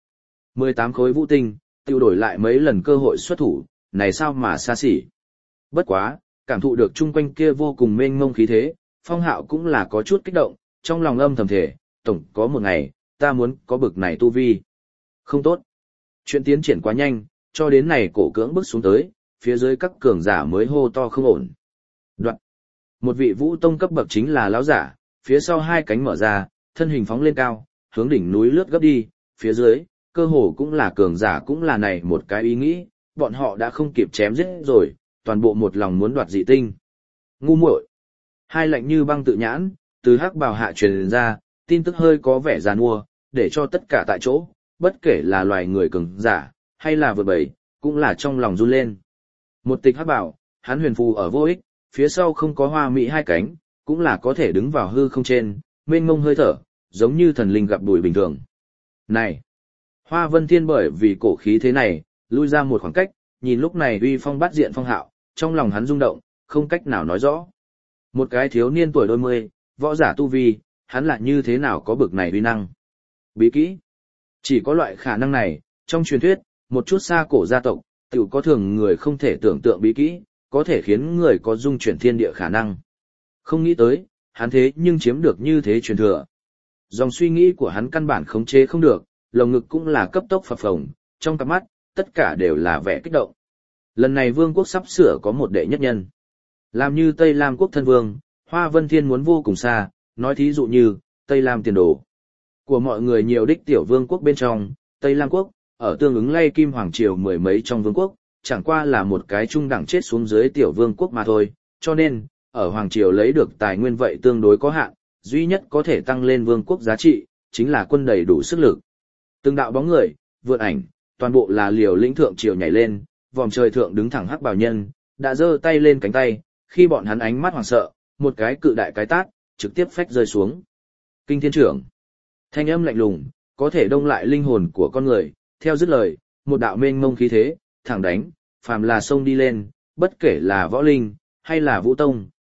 18 khối vũ tinh, tiêu đổi lại mấy lần cơ hội xuất thủ, này sao mà xa xỉ. Bất quá, cảm thụ được chung quanh kia vô cùng mênh mông khí thế, phong hạo cũng là có chút kích động, trong lòng âm thầm thể, tổng có một ngày, ta muốn có bực này tu vi. Không tốt. Chuyện tiến triển quá nhanh, cho đến này cổ cưỡng bước xuống tới, phía dưới các cường giả mới hô to không ổn. Đoạn. Một vị vũ tông cấp bậc chính là lão giả, phía sau hai cánh mở ra, thân hình phóng lên cao, hướng đỉnh núi lướt gấp đi, phía dưới, cơ hồ cũng là cường giả cũng là này một cái ý nghĩ, bọn họ đã không kịp chém giết rồi, toàn bộ một lòng muốn đoạt dị tinh. Ngu muội. Hai lạnh như băng tự nhãn, từ hắc bào hạ truyền ra, tin tức hơi có vẻ giàn mua, để cho tất cả tại chỗ, bất kể là loài người cường giả, hay là vượt bầy, cũng là trong lòng run lên. Một tịch hắc bào, hắn huyền phù ở vô ích, phía sau không có hoa mỹ hai cánh, cũng là có thể đứng vào hư không trên, mênh mông hơi thở, giống như thần linh gặp đuổi bình thường. Này! Hoa Vân Thiên bởi vì cổ khí thế này, lui ra một khoảng cách, nhìn lúc này uy phong bát diện phong hạo, trong lòng hắn rung động, không cách nào nói rõ. Một cái thiếu niên tuổi đôi mươi, võ giả tu vi, hắn lại như thế nào có bực này uy năng. Bí kỹ. Chỉ có loại khả năng này, trong truyền thuyết, một chút xa cổ gia tộc, tiểu có thường người không thể tưởng tượng bí kỹ, có thể khiến người có dung chuyển thiên địa khả năng. Không nghĩ tới, hắn thế nhưng chiếm được như thế truyền thừa. Dòng suy nghĩ của hắn căn bản khống chế không được, lồng ngực cũng là cấp tốc phập phồng, trong cặp mắt, tất cả đều là vẻ kích động. Lần này vương quốc sắp sửa có một đệ nhất nhân. Làm như Tây Lam quốc thân vương, Hoa Vân Thiên muốn vô cùng xa, nói thí dụ như, Tây Lam tiền đồ. Của mọi người nhiều đích tiểu vương quốc bên trong, Tây Lam quốc, ở tương ứng lay kim hoàng triều mười mấy trong vương quốc, chẳng qua là một cái trung đẳng chết xuống dưới tiểu vương quốc mà thôi, cho nên, ở hoàng triều lấy được tài nguyên vậy tương đối có hạn, duy nhất có thể tăng lên vương quốc giá trị, chính là quân đầy đủ sức lực. Từng đạo bóng người, vượt ảnh, toàn bộ là liều lĩnh thượng triều nhảy lên, vòm trời thượng đứng thẳng hắc bào nhân, đã giơ tay lên cánh tay, khi bọn hắn ánh mắt hoảng sợ, một cái cự đại cái tát, trực tiếp phách rơi xuống. Kinh thiên trưởng. Thanh âm lạnh lùng, có thể đông lại linh hồn của con người, theo dứt lời, một đạo mênh mông khí thế, thẳng đánh, phàm là sông đi lên, bất kể là võ linh, hay là vũ tông,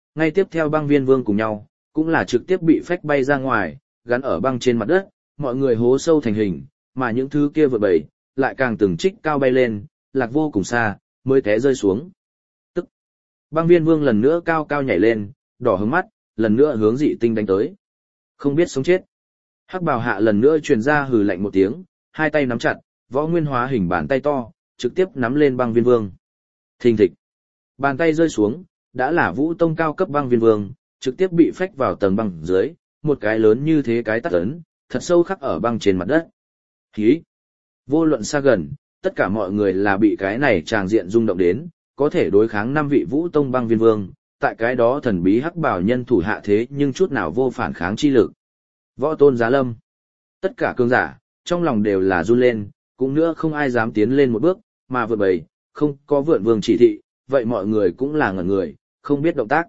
ngay tiếp theo băng viên vương cùng nhau, cũng là trực tiếp bị phách bay ra ngoài, gắn ở băng trên mặt đất, mọi người hố sâu thành hình, mà những thứ kia vượt bầy, lại càng từng trích cao bay lên, lạc vô cùng xa, mới té rơi xuống. Tức, băng viên vương lần nữa cao cao nhảy lên, đỏ hướng mắt, lần nữa hướng dị tinh đánh tới. Không biết sống chết. Hắc bào hạ lần nữa truyền ra hừ lạnh một tiếng, hai tay nắm chặt, võ nguyên hóa hình bàn tay to, trực tiếp nắm lên băng viên vương. Thình thịch. Bàn tay rơi xuống, đã là vũ tông cao cấp băng viên vương, trực tiếp bị phách vào tầng băng dưới, một cái lớn như thế cái tát ấn, thật sâu khắc ở băng trên mặt đất. Hí. Vô luận xa gần, tất cả mọi người là bị cái này tràng diện rung động đến, có thể đối kháng 5 vị vũ tông băng viên vương, tại cái đó thần bí hắc bảo nhân thủ hạ thế nhưng chút nào vô phản kháng chi lực. Võ tôn giá lâm. Tất cả cường giả, trong lòng đều là run lên, cũng nữa không ai dám tiến lên một bước, mà vượt bầy, không có vượn vương chỉ thị, vậy mọi người cũng là ngẩn người, không biết động tác.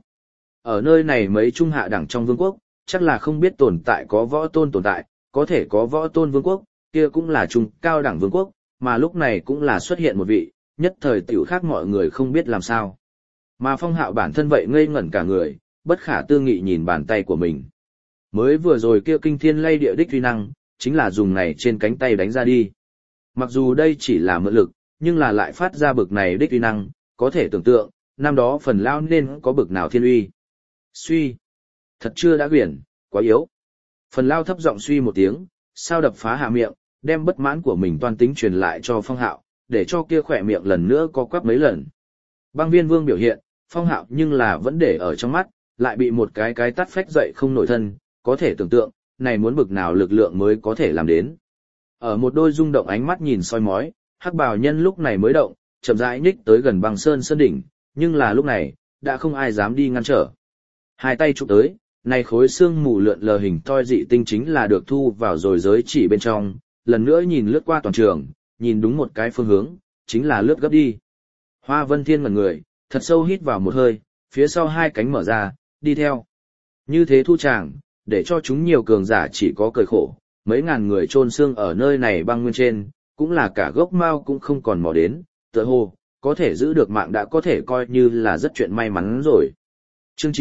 Ở nơi này mấy trung hạ đẳng trong vương quốc, chắc là không biết tồn tại có võ tôn tồn tại, có thể có võ tôn vương quốc, kia cũng là trung cao đẳng vương quốc, mà lúc này cũng là xuất hiện một vị, nhất thời tiểu khác mọi người không biết làm sao. Mà Phong Hạo bản thân vậy ngây ngẩn cả người, bất khả tư nghị nhìn bàn tay của mình. Mới vừa rồi kia kinh thiên lay địa đích uy năng, chính là dùng này trên cánh tay đánh ra đi. Mặc dù đây chỉ là mượn lực, nhưng là lại phát ra bực này đích uy năng, có thể tưởng tượng, năm đó phần lao nên có bực nào thiên uy. Suy. Thật chưa đã quyển, quá yếu. Phần lao thấp giọng suy một tiếng, sao đập phá hạ miệng, đem bất mãn của mình toan tính truyền lại cho Phong Hạo, để cho kia khỏe miệng lần nữa có quắp mấy lần. Băng viên vương biểu hiện, Phong Hạo nhưng là vẫn để ở trong mắt, lại bị một cái tát phách dậy không nổi thân, có thể tưởng tượng, này muốn bực nào lực lượng mới có thể làm đến. Ở một đôi rung động ánh mắt nhìn soi mói, hắc bào nhân lúc này mới động, chậm rãi nhích tới gần băng sơn đỉnh, nhưng là lúc này, đã không ai dám đi ngăn trở. Hai tay chụp tới, này khối xương mù lượn lờ hình toi dị tinh chính là được thu vào rồi giới chỉ bên trong, lần nữa nhìn lướt qua toàn trường, nhìn đúng một cái phương hướng, chính là lướt gấp đi. Hoa Vân Thiên ngẩn người, thật sâu hít vào một hơi, phía sau hai cánh mở ra, đi theo. Như thế thu tràng, để cho chúng nhiều cường giả chỉ có cười khổ, mấy ngàn người chôn xương ở nơi này băng nguyên trên, cũng là cả gốc mao cũng không còn mò đến, tựa hồ, có thể giữ được mạng đã có thể coi như là rất chuyện may mắn rồi. Chương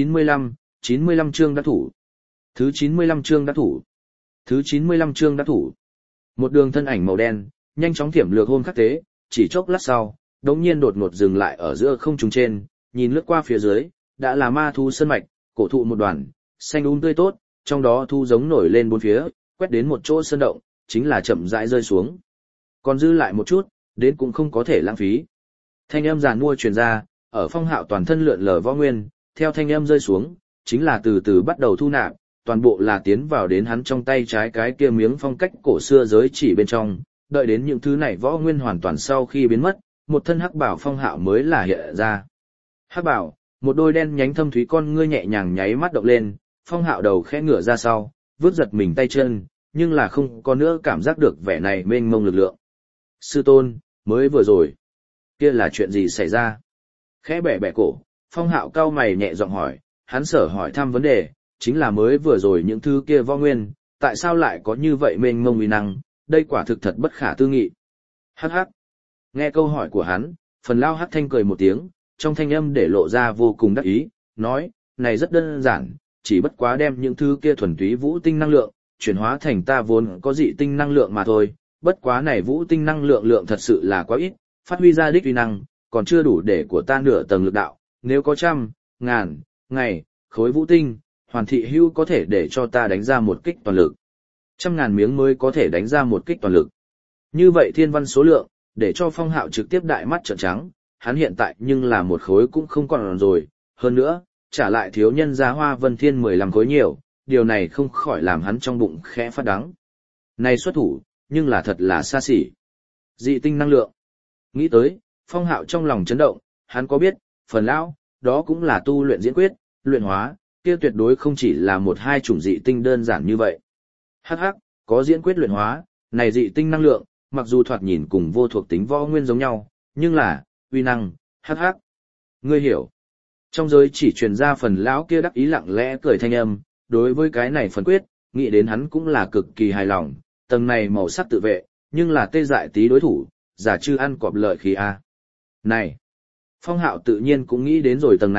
95 chương đã thủ. Thứ 95 chương đã thủ. Thứ 95 chương đã thủ. Một đường thân ảnh màu đen, nhanh chóng thiểm lược hôn khắc tế, chỉ chốc lát sau, đống nhiên đột ngột dừng lại ở giữa không trung trên, nhìn lướt qua phía dưới, đã là ma thu sơn mạch, cổ thụ một đoàn, xanh tươi tốt, trong đó thu giống nổi lên bốn phía, quét đến một chỗ sơn động, chính là chậm rãi rơi xuống. Còn dư lại một chút, đến cũng không có thể lãng phí. Thanh âm giàn mua truyền ra, ở Phong Hạo toàn thân lượn lờ võ nguyên, theo thanh âm rơi xuống, chính là từ từ bắt đầu thu nạp, toàn bộ là tiến vào đến hắn trong tay trái cái kia miếng phong cách cổ xưa giới chỉ bên trong, đợi đến những thứ này võ nguyên hoàn toàn sau khi biến mất, một thân hắc bảo Phong Hạo mới là hiện ra. Hắc bảo, một đôi đen nhánh thâm thúy con ngươi nhẹ nhàng nháy mắt động lên, Phong Hạo đầu khẽ ngửa ra sau, vứt giật mình tay chân, nhưng là không có nữa cảm giác được vẻ này mênh mông lực lượng. Sư tôn, mới vừa rồi, kia là chuyện gì xảy ra? Khẽ bẻ bẻ cổ, Phong Hạo cau mày nhẹ giọng hỏi, hắn sở hỏi thăm vấn đề, chính là mới vừa rồi những thứ kia võ nguyên, tại sao lại có như vậy mênh mông uy năng, đây quả thực thật bất khả tư nghị. Hắc hắc. Nghe câu hỏi của hắn, phần lao hắc thanh cười một tiếng, trong thanh âm để lộ ra vô cùng đắc ý, nói, này rất đơn giản, chỉ bất quá đem những thứ kia thuần túy vũ tinh năng lượng, chuyển hóa thành ta vốn có dị tinh năng lượng mà thôi, bất quá này vũ tinh năng lượng thật sự là quá ít, phát huy ra đích uy năng, còn chưa đủ để của ta nửa tầng lực đạo, nếu có trăm, ngàn, ngày, khối vũ tinh, hoàn thị hưu có thể để cho ta đánh ra một kích toàn lực. 100.000 miếng mới có thể đánh ra một kích toàn lực. Như vậy thiên văn số lượng, để cho Phong Hạo trực tiếp đại mắt trợn trắng, hắn hiện tại nhưng là một khối cũng không còn rồi, hơn nữa, trả lại thiếu nhân gia Hoa Vân Thiên 15 khối nhiều, điều này không khỏi làm hắn trong bụng khẽ phát đắng. Này xuất thủ, nhưng là thật là xa xỉ. Dị tinh năng lượng. Nghĩ tới, Phong Hạo trong lòng chấn động, hắn có biết, phần lão, đó cũng là tu luyện diễn quyết, luyện hóa, kia tuyệt đối không chỉ là một hai chủng dị tinh đơn giản như vậy. Hắc hắc, có diễn quyết luyện hóa, này dị tinh năng lượng, mặc dù thoạt nhìn cùng vô thuộc tính võ nguyên giống nhau, nhưng là, uy năng, hắc hắc. Ngươi hiểu. Trong giới chỉ truyền ra phần lão kia đắc ý lặng lẽ cười thanh âm, đối với cái này phần quyết, nghĩ đến hắn cũng là cực kỳ hài lòng, tầng này màu sắc tự vệ, nhưng là tê dại tí đối thủ, giả chư ăn cọp lợi khí a. Này, Phong Hạo tự nhiên cũng nghĩ đến rồi tầng này,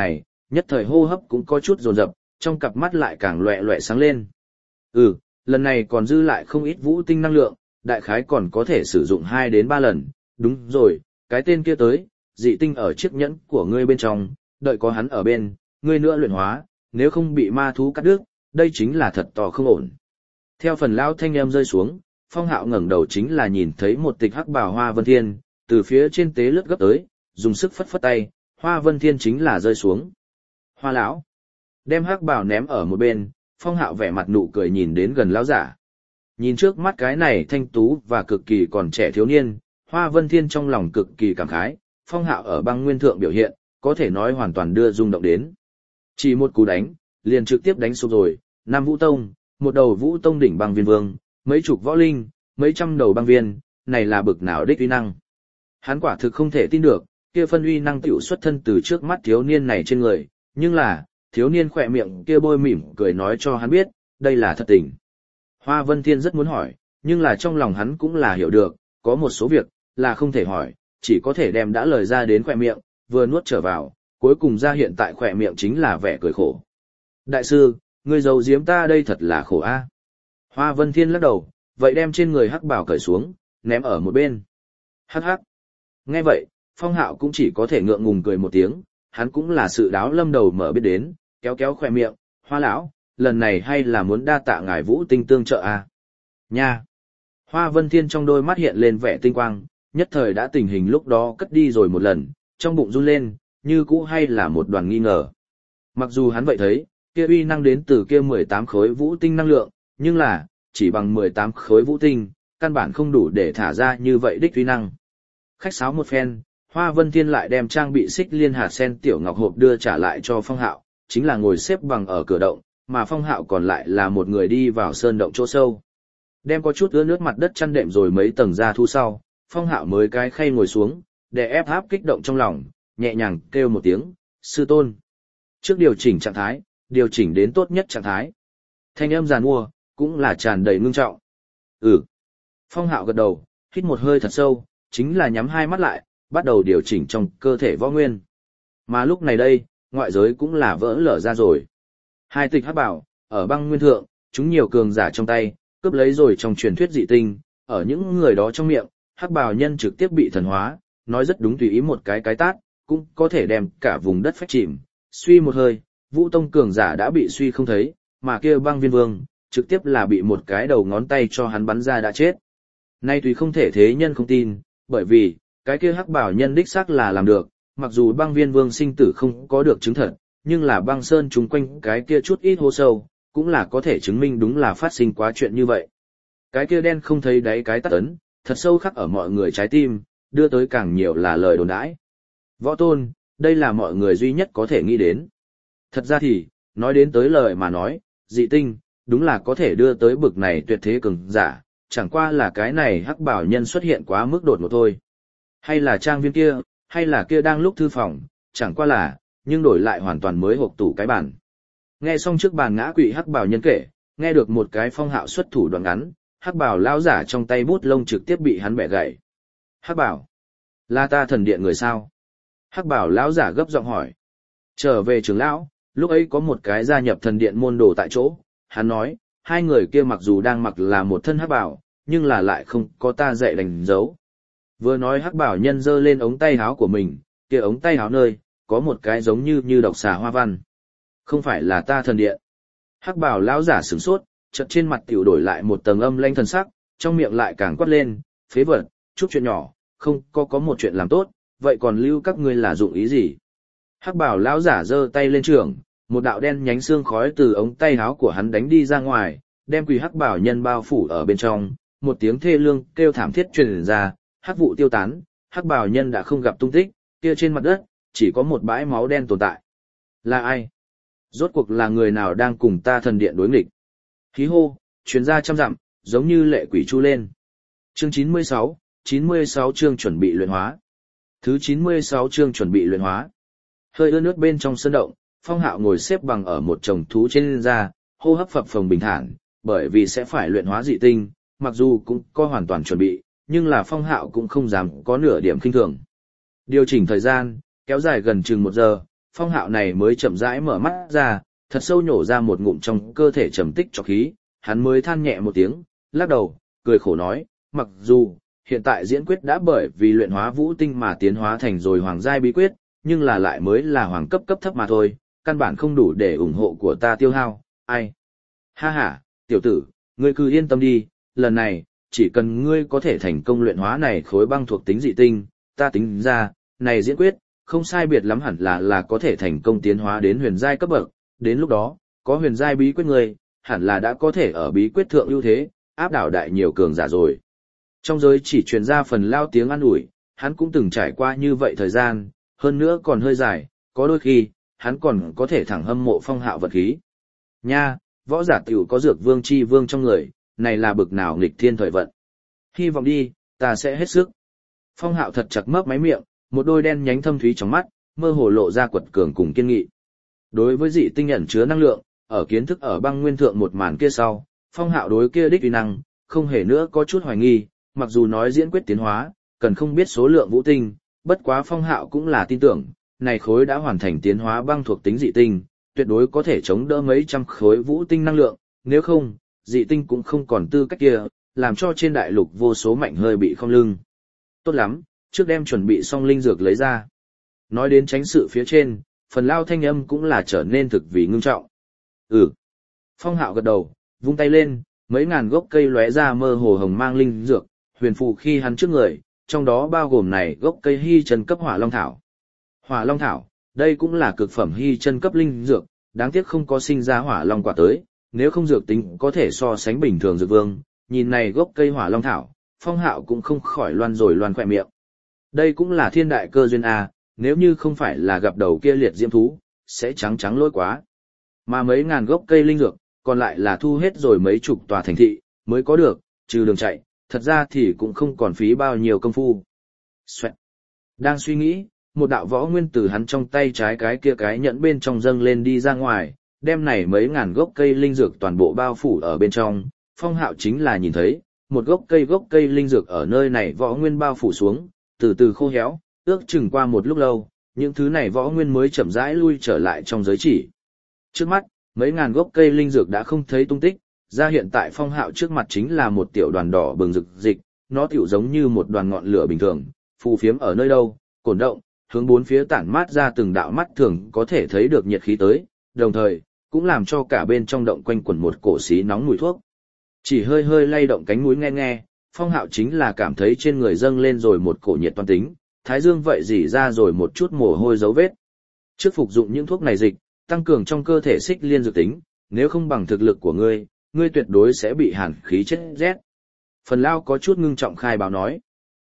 nhất thời hô hấp cũng có chút dồn dập, trong cặp mắt lại càng loẹ loẹ sáng lên. Lần này còn dư lại không ít vũ tinh năng lượng, đại khái còn có thể sử dụng 2 đến 3 lần, đúng rồi, cái tên kia tới, dị tinh ở chiếc nhẫn của ngươi bên trong, đợi có hắn ở bên, ngươi nữa luyện hóa, nếu không bị ma thú cắt đứt, đây chính là thật to không ổn. Theo phần lao thanh em rơi xuống, Phong Hạo ngẩng đầu chính là nhìn thấy một tịch hắc bào Hoa Vân Thiên, từ phía trên tế lướt gấp tới, dùng sức phất phất tay, Hoa Vân Thiên chính là rơi xuống. Hoa lão, đem hắc bào ném ở một bên, Phong Hạo vẻ mặt nụ cười nhìn đến gần lão giả. Nhìn trước mắt cái này thanh tú và cực kỳ còn trẻ thiếu niên, Hoa Vân Thiên trong lòng cực kỳ cảm khái, Phong Hạo ở băng nguyên thượng biểu hiện, có thể nói hoàn toàn đưa rung động đến. Chỉ một cú đánh, liền trực tiếp đánh sụp rồi, 5 vũ tông, một đầu vũ tông đỉnh băng viên vương, mấy chục võ linh, mấy trăm đầu băng viên, này là bực nào đích uy năng. Hắn quả thực không thể tin được, kia phân uy năng tiểu xuất thân từ trước mắt thiếu niên này trên người, nhưng là, thiếu niên khỏe miệng kia bôi mỉm cười nói cho hắn biết, đây là thật tình. Hoa Vân Thiên rất muốn hỏi, nhưng là trong lòng hắn cũng là hiểu được, có một số việc, là không thể hỏi, chỉ có thể đem đã lời ra đến khỏe miệng, vừa nuốt trở vào, cuối cùng ra hiện tại khỏe miệng chính là vẻ cười khổ. Đại sư, người giấu giếm ta đây thật là khổ a. Hoa Vân Thiên lắc đầu, vậy đem trên người hắc bảo cởi xuống, ném ở một bên. Hắc hắc. Nghe vậy, Phong Hạo cũng chỉ có thể ngượng ngùng cười một tiếng, hắn cũng là sự đáo lâm đầu mở biết đến, kéo kéo khỏe miệng, Hoa lão, lần này hay là muốn đa tạ ngài Vũ Tinh tương trợ a. Nha. Hoa Vân Thiên trong đôi mắt hiện lên vẻ tinh quang, nhất thời đã tình hình lúc đó cất đi rồi một lần, trong bụng run lên, như cũ hay là một đoàn nghi ngờ. Mặc dù hắn vậy thấy, kia uy năng đến từ kia 18 khối vũ tinh năng lượng, nhưng là, chỉ bằng 18 khối vũ tinh, căn bản không đủ để thả ra như vậy đích uy năng. Khách sáo một phen, Hoa Vân Thiên lại đem trang bị xích liên hạt sen tiểu ngọc hộp đưa trả lại cho Phong Hạo, chính là ngồi xếp bằng ở cửa động, mà Phong Hạo còn lại là một người đi vào sơn động chỗ sâu. Đem có chút ướt nước mặt đất chăn đệm rồi mấy tầng ra thu sau, Phong Hạo mới cái khay ngồi xuống, để ép áp kích động trong lòng, nhẹ nhàng kêu một tiếng, sư tôn. Trước điều chỉnh trạng thái, điều chỉnh đến tốt nhất trạng thái. Thanh âm giàn mua, cũng là tràn đầy ngưng trọng. Phong Hạo gật đầu, hít một hơi thật sâu, chính là nhắm hai mắt lại, bắt đầu điều chỉnh trong cơ thể võ nguyên. Mà lúc này đây, ngoại giới cũng là vỡ lở ra rồi. Hai tịch hắc bảo, ở băng nguyên thượng, chúng nhiều cường giả trong tay, cướp lấy rồi trong truyền thuyết dị tinh, ở những người đó trong miệng, hắc bào nhân trực tiếp bị thần hóa, nói rất đúng tùy ý một cái tát, cũng có thể đem cả vùng đất phách chìm. Suy một hơi, Vũ Tông cường giả đã bị suy không thấy, mà kia băng viên vương, trực tiếp là bị một cái đầu ngón tay cho hắn bắn ra đã chết. Nay tùy không thể thế nhân không tin, bởi vì, cái kia hắc bảo nhân đích xác là làm được, mặc dù băng viên vương sinh tử không có được chứng thật, nhưng là băng sơn chung quanh cái kia chút ít hô sâu, cũng là có thể chứng minh đúng là phát sinh quá chuyện như vậy. Cái kia đen không thấy đáy cái tát ấn, thật sâu khắc ở mọi người trái tim, đưa tới càng nhiều là lời đồn đãi. Võ tôn, đây là mọi người duy nhất có thể nghĩ đến. Thật ra thì, nói đến tới lời mà nói, dị tinh, đúng là có thể đưa tới bực này tuyệt thế cường giả, chẳng qua là cái này hắc bảo nhân xuất hiện quá mức đột ngột thôi. Hay là trang viên kia, hay là kia đang lúc thư phòng, chẳng qua là, nhưng đổi lại hoàn toàn mới hộp tủ cái bàn. Nghe xong trước bàn ngã quỵ hắc bảo nhân kể, nghe được một cái Phong Hạo xuất thủ đoạn ngắn, hắc bảo lão giả trong tay bút lông trực tiếp bị hắn bẻ gãy. Hắc bảo, là ta thần điện người sao? Hắc bảo lão giả gấp giọng hỏi. Trở về trưởng lão, lúc ấy có một cái gia nhập thần điện môn đồ tại chỗ, hắn nói, hai người kia mặc dù đang mặc là một thân hắc bảo, nhưng là lại không có ta dạy đánh dấu. Vừa nói hắc bảo nhân giơ lên ống tay áo của mình, kia ống tay áo nơi, có một cái giống như độc xà hoa văn. Không phải là ta thần điện. Hắc bảo lão giả sửng sốt, chợt trên mặt tiểu đổi lại một tầng âm lanh thần sắc, trong miệng lại càng quát lên, phế vật, chút chuyện nhỏ, không có một chuyện làm tốt, vậy còn lưu các ngươi là dụng ý gì? Hắc bảo lão giả giơ tay lên trường, một đạo đen nhánh xương khói từ ống tay áo của hắn đánh đi ra ngoài, đem quỳ hắc bảo nhân bao phủ ở bên trong, một tiếng thê lương kêu thảm thiết truyền ra, hắc vụ tiêu tán, hắc bảo nhân đã không gặp tung tích, kia trên mặt đất chỉ có một bãi máu đen tồn tại. Là ai? Rốt cuộc là người nào đang cùng ta thần điện đối nghịch? Khí hô, truyền ra trăm dặm, giống như lệ quỷ chu lên. Chương 96 chương chuẩn bị luyện hóa. Thứ 96 chương chuẩn bị luyện hóa. Hơi ướt nước bên trong sân động, Phong Hạo ngồi xếp bằng ở một chồng thú trên da, hô hấp phập phồng bình thản, bởi vì sẽ phải luyện hóa dị tinh, mặc dù cũng có hoàn toàn chuẩn bị, nhưng là Phong Hạo cũng không dám có nửa điểm khinh thường. Điều chỉnh thời gian, kéo dài gần chừng 1 giờ, Phong Hạo này mới chậm rãi mở mắt ra, thật sâu nhổ ra một ngụm trong cơ thể trầm tích cho khí, hắn mới than nhẹ một tiếng, lắc đầu, cười khổ nói, mặc dù hiện tại diễn quyết đã bởi vì luyện hóa vũ tinh mà tiến hóa thành rồi hoàng giai bí quyết, nhưng là lại mới là hoàng cấp cấp thấp mà thôi, căn bản không đủ để ủng hộ của ta tiêu hao, ai. Ha ha, tiểu tử, ngươi cứ yên tâm đi, lần này, chỉ cần ngươi có thể thành công luyện hóa này khối băng thuộc tính dị tinh, ta tính ra, này diễn quyết, không sai biệt lắm hẳn là có thể thành công tiến hóa đến huyền giai cấp bậc, đến lúc đó, có huyền giai bí quyết ngươi, hẳn là đã có thể ở bí quyết thượng ưu thế, áp đảo đại nhiều cường giả rồi. Trong giới chỉ truyền ra phần lao tiếng an ủi, hắn cũng từng trải qua như vậy thời gian, hơn nữa còn hơi dài, có đôi khi, hắn còn có thể thẳng hâm mộ Phong Hạo vật khí. Nha, võ giả tiểu có dược vương chi vương trong người, này là bực nào nghịch thiên thời vận. Hy vọng đi, ta sẽ hết sức. Phong Hạo thật chặt mấp máy miệng, một đôi đen nhánh thâm thúy trong mắt, mơ hồ lộ ra quật cường cùng kiên nghị. Đối với dị tinh ẩn chứa năng lượng, ở kiến thức ở băng nguyên thượng một màn kia sau, Phong Hạo đối kia đích uy năng, không hề nữa có chút hoài nghi, mặc dù nói diễn quyết tiến hóa, cần không biết số lượng vũ tinh, bất quá Phong Hạo cũng là tin tưởng, này khối đã hoàn thành tiến hóa băng thuộc tính dị tinh, tuyệt đối có thể chống đỡ mấy trăm khối vũ tinh năng lượng, nếu không, dị tinh cũng không còn tư cách kia, làm cho trên đại lục vô số mạnh hơi bị không lưng. Tốt lắm, trước đem chuẩn bị xong linh dược lấy ra. Nói đến tránh sự phía trên, phần lao thanh âm cũng là trở nên thực vì ngưng trọng. Phong Hạo gật đầu, vung tay lên, mấy ngàn gốc cây lóe ra mơ hồ hồng mang linh dược, huyền phù khi hắn trước người, trong đó bao gồm này gốc cây hy chân cấp hỏa long thảo. Hỏa long thảo, đây cũng là cực phẩm hy chân cấp linh dược, đáng tiếc không có sinh ra hỏa long quả tới, nếu không dược tính có thể so sánh bình thường dược vương, nhìn này gốc cây hỏa long thảo, Phong Hạo cũng không khỏi loan khỏe miệng. Đây cũng là thiên đại cơ duyên a, nếu như không phải là gặp đầu kia liệt diễm thú, sẽ trắng lỗi quá. Mà mấy ngàn gốc cây linh dược, còn lại là thu hết rồi mấy chục tòa thành thị, mới có được, trừ đường chạy, thật ra thì cũng không còn phí bao nhiêu công phu. Xoẹt. Đang suy nghĩ, một đạo võ nguyên từ hắn trong tay trái cái kia cái nhẫn bên trong dâng lên đi ra ngoài, đem này mấy ngàn gốc cây linh dược toàn bộ bao phủ ở bên trong, Phong Hạo chính là nhìn thấy, một gốc cây linh dược ở nơi này võ nguyên bao phủ xuống, từ từ khô héo, ước chừng qua một lúc lâu, những thứ này võ nguyên mới chậm rãi lui trở lại trong giới chỉ. Trước mắt, mấy ngàn gốc cây linh dược đã không thấy tung tích, ra hiện tại Phong Hạo trước mặt chính là một tiểu đoàn đỏ bừng rực dịch, nó tiểu giống như một đoàn ngọn lửa bình thường, phù phiếm ở nơi đâu, cổn động, hướng bốn phía tản mát ra từng đạo mắt thường có thể thấy được nhiệt khí tới, đồng thời, cũng làm cho cả bên trong động quanh quẩn một cổ xí nóng mùi thuốc. Chỉ hơi lay động cánh mũi nghe, Phong Hạo chính là cảm thấy trên người dâng lên rồi một cổ nhiệt toan tính, thái dương vậy rỉ ra rồi một chút mồ hôi dấu vết. Trước phục dụng những thuốc này dịch, tăng cường trong cơ thể xích liên dược tính, nếu không bằng thực lực của ngươi, ngươi tuyệt đối sẽ bị hàn khí chết rét. Phần Lao có chút ngưng trọng khai báo nói.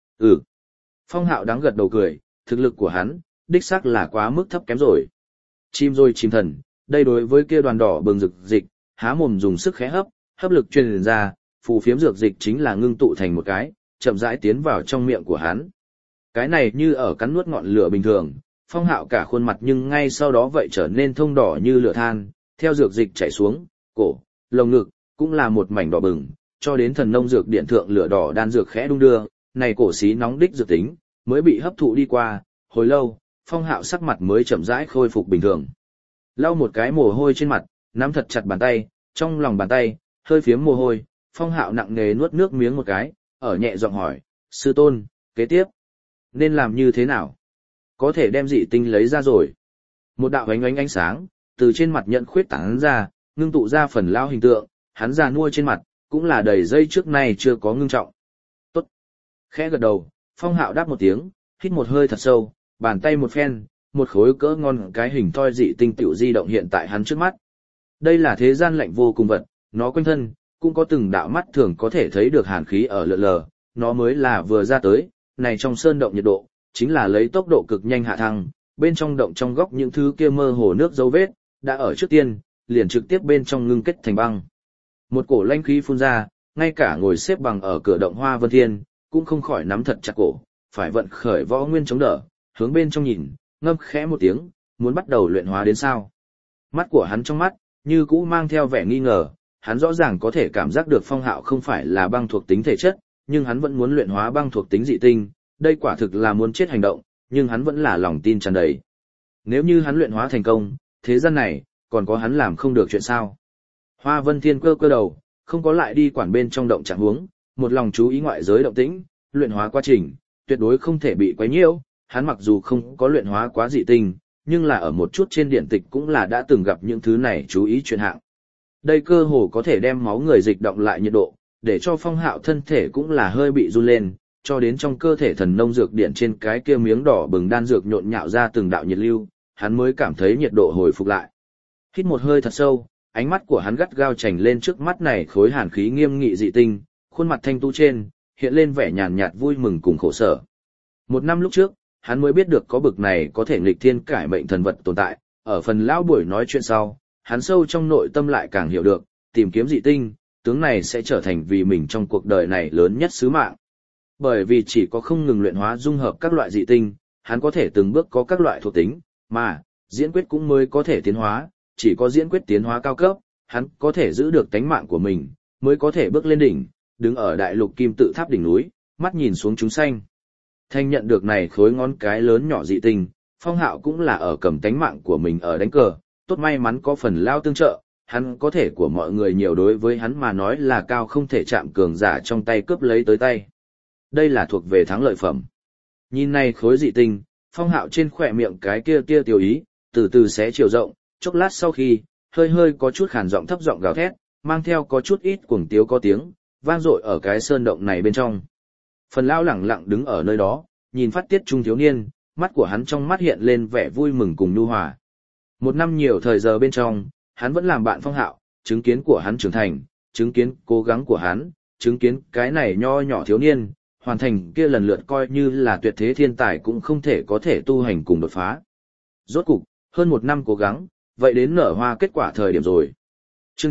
Phong Hạo đáng gật đầu cười, thực lực của hắn, đích xác là quá mức thấp kém rồi. Chim rồi chim thần, đây đối với kia đoàn đỏ bừng rực dịch, há mồm dùng sức khẽ hấp lực truyền ra, phù phiếm dược dịch chính là ngưng tụ thành một cái, chậm rãi tiến vào trong miệng của hắn. Cái này như ở cắn nuốt ngọn lửa bình thường, Phong Hạo cả khuôn mặt nhưng ngay sau đó vậy trở nên thông đỏ như lửa than, theo dược dịch chảy xuống, cổ, lồng ngực, cũng là một mảnh đỏ bừng, cho đến thần nông dược điện thượng lửa đỏ đan dược khẽ đung đưa, này cổ xí nóng đích dược tính, mới bị hấp thụ đi qua, hồi lâu, Phong Hạo sắc mặt mới chậm rãi khôi phục bình thường. Lau một cái mồ hôi trên mặt, nắm thật chặt bàn tay, trong lòng bàn tay, hơi phiếm mồ hôi, Phong Hạo nặng nề nuốt nước miếng một cái, ở nhẹ giọng hỏi, sư tôn, kế tiếp, nên làm như thế nào? Có thể đem dị tinh lấy ra rồi. Một đạo ánh sáng, từ trên mặt nhận khuyết tán ra, ngưng tụ ra phần lao hình tượng, hắn già nua trên mặt, cũng là đầy dây trước nay chưa có ngưng trọng. Tốt. Khẽ gật đầu, Phong Hạo đáp một tiếng, hít một hơi thật sâu, bàn tay một phen, một khối cỡ ngon cái hình thoi dị tinh tiểu di động hiện tại hắn trước mắt. Đây là thế gian lạnh vô cùng vật, nó quanh thân, cũng có từng đạo mắt thường có thể thấy được hàn khí ở lượn lờ, nó mới là vừa ra tới, này trong sơn động nhiệt độ, chính là lấy tốc độ cực nhanh hạ thăng, bên trong động trong góc những thứ kia mơ hồ nước dấu vết, đã ở trước tiên, liền trực tiếp bên trong ngưng kết thành băng. Một cổ lanh khí phun ra, ngay cả ngồi xếp bằng ở cửa động Hoa Vân Thiên, cũng không khỏi nắm thật chặt cổ, phải vận khởi võ nguyên chống đỡ, hướng bên trong nhìn, ngâm khẽ một tiếng, muốn bắt đầu luyện hóa đến sao. Mắt của hắn trong mắt, như cũ mang theo vẻ nghi ngờ, hắn rõ ràng có thể cảm giác được Phong Hạo không phải là băng thuộc tính thể chất, nhưng hắn vẫn muốn luyện hóa băng thuộc tính dị tinh, đây quả thực là muốn chết hành động, nhưng hắn vẫn là lòng tin tràn đầy. Nếu như hắn luyện hóa thành công, thế gian này, còn có hắn làm không được chuyện sao? Hoa Vân Thiên cơ cơ đầu, không có lại đi quản bên trong động trạng huống, một lòng chú ý ngoại giới động tĩnh, luyện hóa quá trình, tuyệt đối không thể bị quấy nhiễu. Hắn mặc dù không có luyện hóa quá dị tinh, nhưng là ở một chút trên điện tịch cũng là đã từng gặp những thứ này chú ý chuyện hạng. Đây cơ hồ có thể đem máu người dịch động lại nhiệt độ, để cho Phong Hạo thân thể cũng là hơi bị run lên, cho đến trong cơ thể thần nông dược điện trên cái kia miếng đỏ bừng đan dược nhộn nhạo ra từng đạo nhiệt lưu, hắn mới cảm thấy nhiệt độ hồi phục lại. Hít một hơi thật sâu, ánh mắt của hắn gắt gao chành lên trước mắt này khối hàn khí nghiêm nghị dị tinh, khuôn mặt thanh tu trên, hiện lên vẻ nhàn nhạt vui mừng cùng khổ sở. Một năm lúc trước, hắn mới biết được có bực này có thể nghịch thiên cải mệnh thần vật tồn tại, ở phần lão buổi nói chuyện sau, hắn sâu trong nội tâm lại càng hiểu được, tìm kiếm dị tinh, tướng này sẽ trở thành vì mình trong cuộc đời này lớn nhất sứ mạng. Bởi vì chỉ có không ngừng luyện hóa dung hợp các loại dị tinh, hắn có thể từng bước có các loại thuộc tính, mà diễn quyết cũng mới có thể tiến hóa, chỉ có diễn quyết tiến hóa cao cấp, hắn có thể giữ được tánh mạng của mình, mới có thể bước lên đỉnh, đứng ở đại lục kim tự tháp đỉnh núi, mắt nhìn xuống chúng sanh. Thanh nhận được này khối ngón cái lớn nhỏ dị tinh, Phong Hạo cũng là ở cầm tánh mạng của mình ở đánh cờ, tốt may mắn có phần lao tương trợ, hắn có thể của mọi người nhiều đối với hắn mà nói là cao không thể chạm cường giả trong tay cướp lấy tới tay. Đây là thuộc về thắng lợi phẩm. Nhìn này khối dị tinh, Phong Hạo trên khỏe miệng cái kia tia tiêu ý, từ từ xé chiều rộng, chốc lát sau khi, hơi hơi có chút khàn giọng thấp giọng gào thét, mang theo có chút ít cuồng tiếu có tiếng, vang dội ở cái sơn động này bên trong. Phần lão lẳng lặng đứng ở nơi đó, nhìn phát tiết trung thiếu niên, mắt của hắn trong mắt hiện lên vẻ vui mừng cùng nhu hòa. Một năm nhiều thời giờ bên trong, hắn vẫn làm bạn Phong Hạo, chứng kiến của hắn trưởng thành, chứng kiến cố gắng của hắn, chứng kiến cái này nho nhỏ thiếu niên, hoàn thành kia lần lượt coi như là tuyệt thế thiên tài cũng không thể có thể tu hành cùng đột phá. Rốt cục, hơn một năm cố gắng, vậy đến nở hoa kết quả thời điểm rồi. Chương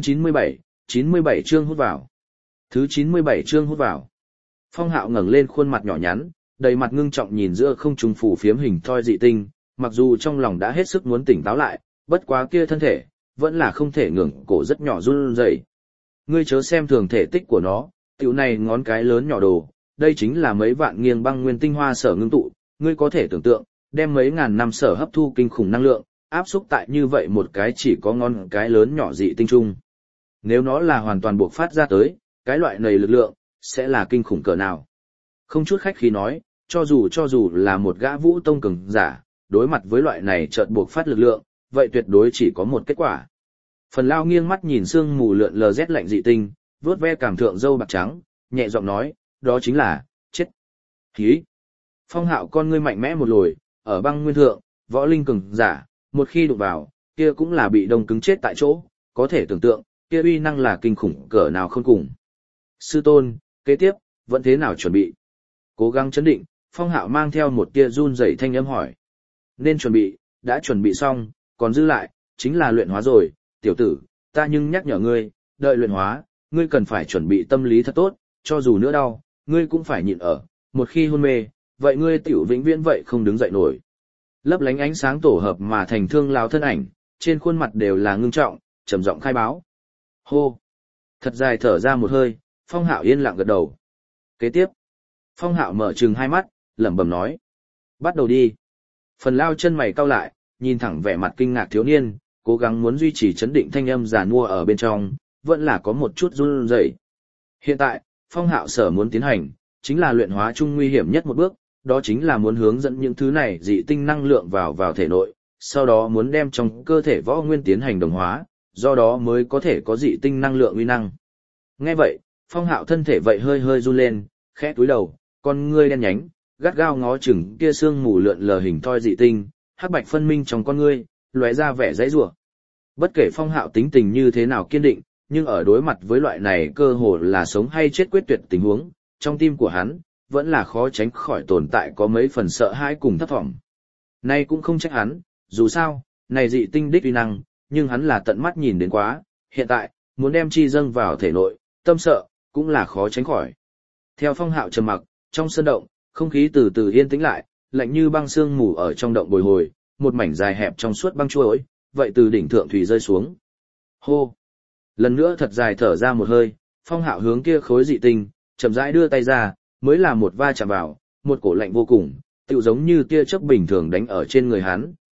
97 chương hút vào. Thứ 97 chương hút vào. Phong Hạo ngẩng lên khuôn mặt nhỏ nhắn, đầy mặt ngưng trọng nhìn giữa không trung phủ phiếm hình thoi dị tinh, mặc dù trong lòng đã hết sức muốn tỉnh táo lại, bất quá kia thân thể, vẫn là không thể ngẩng cổ rất nhỏ run rẩy. Ngươi chớ xem thường thể tích của nó, tiểu này ngón cái lớn nhỏ đồ, đây chính là mấy vạn nghiêng băng nguyên tinh hoa sở ngưng tụ, ngươi có thể tưởng tượng, đem mấy ngàn năm sở hấp thu kinh khủng năng lượng, áp xúc tại như vậy một cái chỉ có ngón cái lớn nhỏ dị tinh trung. Nếu nó là hoàn toàn buộc phát ra tới, cái loại này lực lượng, sẽ là kinh khủng cỡ nào. Không chút khách khí nói, cho dù là một gã vũ tông cường giả, đối mặt với loại này chợt buộc phát lực lượng, vậy tuyệt đối chỉ có một kết quả. Phần Lao nghiêng mắt nhìn sương mù lượn lờ rét lạnh dị tinh, vuốt ve cảm thượng râu bạc trắng, nhẹ giọng nói, đó chính là, chết. Hí! Phong Hạo con ngươi mạnh mẽ một lồi, ở băng nguyên thượng, võ linh cường giả, một khi đụng vào, kia cũng là bị đông cứng chết tại chỗ, có thể tưởng tượng, kia uy năng là kinh khủng cỡ nào không cùng. Sư tôn, kế tiếp, vẫn thế nào chuẩn bị? Cố gắng chấn định, Phong Hạo mang theo một tia run rẩy thanh âm hỏi. Nên chuẩn bị, đã chuẩn bị xong, còn dư lại, chính là luyện hóa rồi, tiểu tử, ta nhưng nhắc nhở ngươi, đợi luyện hóa, ngươi cần phải chuẩn bị tâm lý thật tốt, cho dù nữa đau, ngươi cũng phải nhịn ở, một khi hôn mê, vậy ngươi tiểu vĩnh viễn vậy không đứng dậy nổi. Lấp lánh ánh sáng tổ hợp mà thành thương lão thân ảnh, trên khuôn mặt đều là ngưng trọng, trầm giọng khai báo. Hô! Thật dài thở ra một hơi, Phong Hạo yên lặng gật đầu. Kế tiếp, Phong Hạo mở trừng hai mắt, lẩm bẩm nói. Bắt đầu đi. Phần Lao chân mày cau lại, nhìn thẳng vẻ mặt kinh ngạc thiếu niên, cố gắng muốn duy trì chấn định thanh âm giàn mua ở bên trong, vẫn là có một chút run rẩy. Hiện tại, Phong Hạo sở muốn tiến hành, chính là luyện hóa chung nguy hiểm nhất một bước, đó chính là muốn hướng dẫn những thứ này dị tinh năng lượng vào thể nội, sau đó muốn đem trong cơ thể võ nguyên tiến hành đồng hóa, do đó mới có thể có dị tinh năng lượng uy năng. Nghe vậy, Phong Hạo thân thể vậy hơi hơi run lên, khẽ cúi đầu, con ngươi đen nhánh, gắt gao ngó chừng kia sương mù lượn lờ hình thoi dị tinh, hắc bạch phân minh trong con ngươi, lóe ra vẻ dãy rủa. Bất kể Phong Hạo tính tình như thế nào kiên định, nhưng ở đối mặt với loại này cơ hồ là sống hay chết quyết tuyệt tình huống, trong tim của hắn vẫn là khó tránh khỏi tồn tại có mấy phần sợ hãi cùng thấp thỏm. Nay cũng không trách hắn, dù sao, này dị tinh đích uy năng, nhưng hắn là tận mắt nhìn đến quá, hiện tại, muốn đem chi dâng vào thể nội, tâm sợ, cũng là khó tránh khỏi. Theo Phong Hạo trầm mặc, trong sân động, không khí từ từ yên tĩnh lại, lạnh như băng sương mù ở trong động bồi hồi, một mảnh dài hẹp trong suốt băng chuỗi, vậy từ đỉnh thượng thủy rơi xuống. Hô! Lần nữa thật dài thở ra một hơi, Phong Hạo hướng kia khối dị tinh, chậm rãi đưa tay ra, mới là một va chạm vào, một cổ lạnh vô cùng, tựu giống như tia chớp bình thường đánh ở trên người hắn,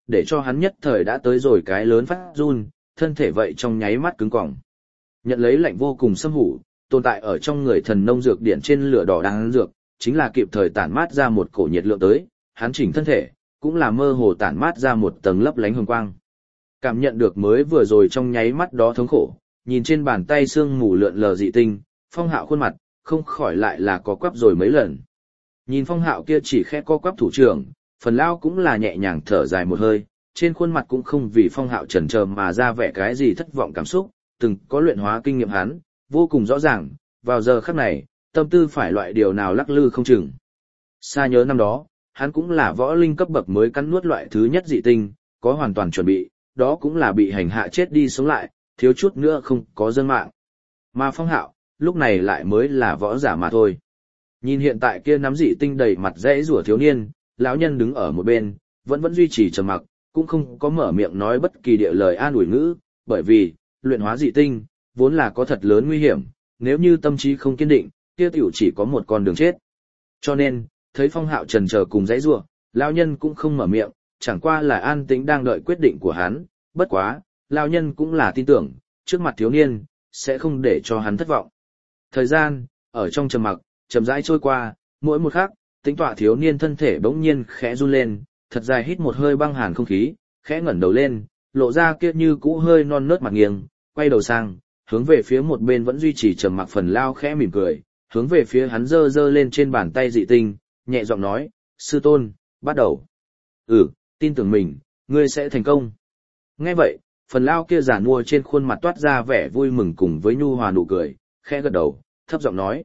để cho hắn nhất thời đã tới rồi cái lớn phát run, thân thể vậy trong nháy mắt cứng cỏng. Nhận lấy lạnh vô cùng xâm hủ, tồn tại ở trong người thần nông dược điển trên lửa đỏ đang dược, chính là kịp thời tản mát ra một cổ nhiệt lượng tới, hắn chỉnh thân thể, cũng là mơ hồ tản mát ra một tầng lấp lánh hồng quang. Cảm nhận được mới vừa rồi trong nháy mắt đó thống khổ, nhìn trên bàn tay xương mù lượn lờ dị tinh, Phong Hạo khuôn mặt, không khỏi lại là có quắp rồi mấy lần. Nhìn Phong Hạo kia chỉ khẽ co quắp thủ trưởng, phần lao cũng là nhẹ nhàng thở dài một hơi, trên khuôn mặt cũng không vì Phong Hạo chần chờ mà ra vẻ cái gì thất vọng cảm xúc, từng có luyện hóa kinh nghiệm hắn, vô cùng rõ ràng, vào giờ khắc này, tâm tư phải loại điều nào lắc lư không chừng. Xa nhớ năm đó, hắn cũng là võ linh cấp bậc mới cắn nuốt loại thứ nhất dị tinh, có hoàn toàn chuẩn bị, đó cũng là bị hành hạ chết đi sống lại, thiếu chút nữa không có dân mạng. Mà Phong Hạo, lúc này lại mới là võ giả mà thôi. Nhìn hiện tại kia nắm dị tinh đầy mặt rẽ rủa thiếu niên, lão nhân đứng ở một bên, vẫn duy trì trầm mặc, cũng không có mở miệng nói bất kỳ địa lời an ủi ngữ, bởi vì, luyện hóa dị tinh, vốn là có thật lớn nguy hiểm, nếu như tâm trí không kiên định, kia tiểu chỉ có một con đường chết. Cho nên, thấy Phong Hạo chần chờ cùng dãy rủa, lão nhân cũng không mở miệng, chẳng qua là an tĩnh đang đợi quyết định của hắn, bất quá, lão nhân cũng là tin tưởng, trước mặt thiếu niên, sẽ không để cho hắn thất vọng. Thời gian, ở trong trầm mặc, chậm rãi trôi qua, mỗi một khắc, tính tọa thiếu niên thân thể bỗng nhiên khẽ run lên, thật dài hít một hơi băng hàn không khí, khẽ ngẩng đầu lên, lộ ra kia như cũ hơi non nớt mặt nghiêng, quay đầu sang, hướng về phía một bên vẫn duy trì trầm mặc phần lao khẽ mỉm cười, hướng về phía hắn giơ giơ lên trên bàn tay dị tinh, nhẹ giọng nói, sư tôn, bắt đầu. Tin tưởng mình, ngươi sẽ thành công. Nghe vậy, phần lao kia giản mua trên khuôn mặt toát ra vẻ vui mừng cùng với nhu hòa nụ cười, khẽ gật đầu, thấp giọng nói.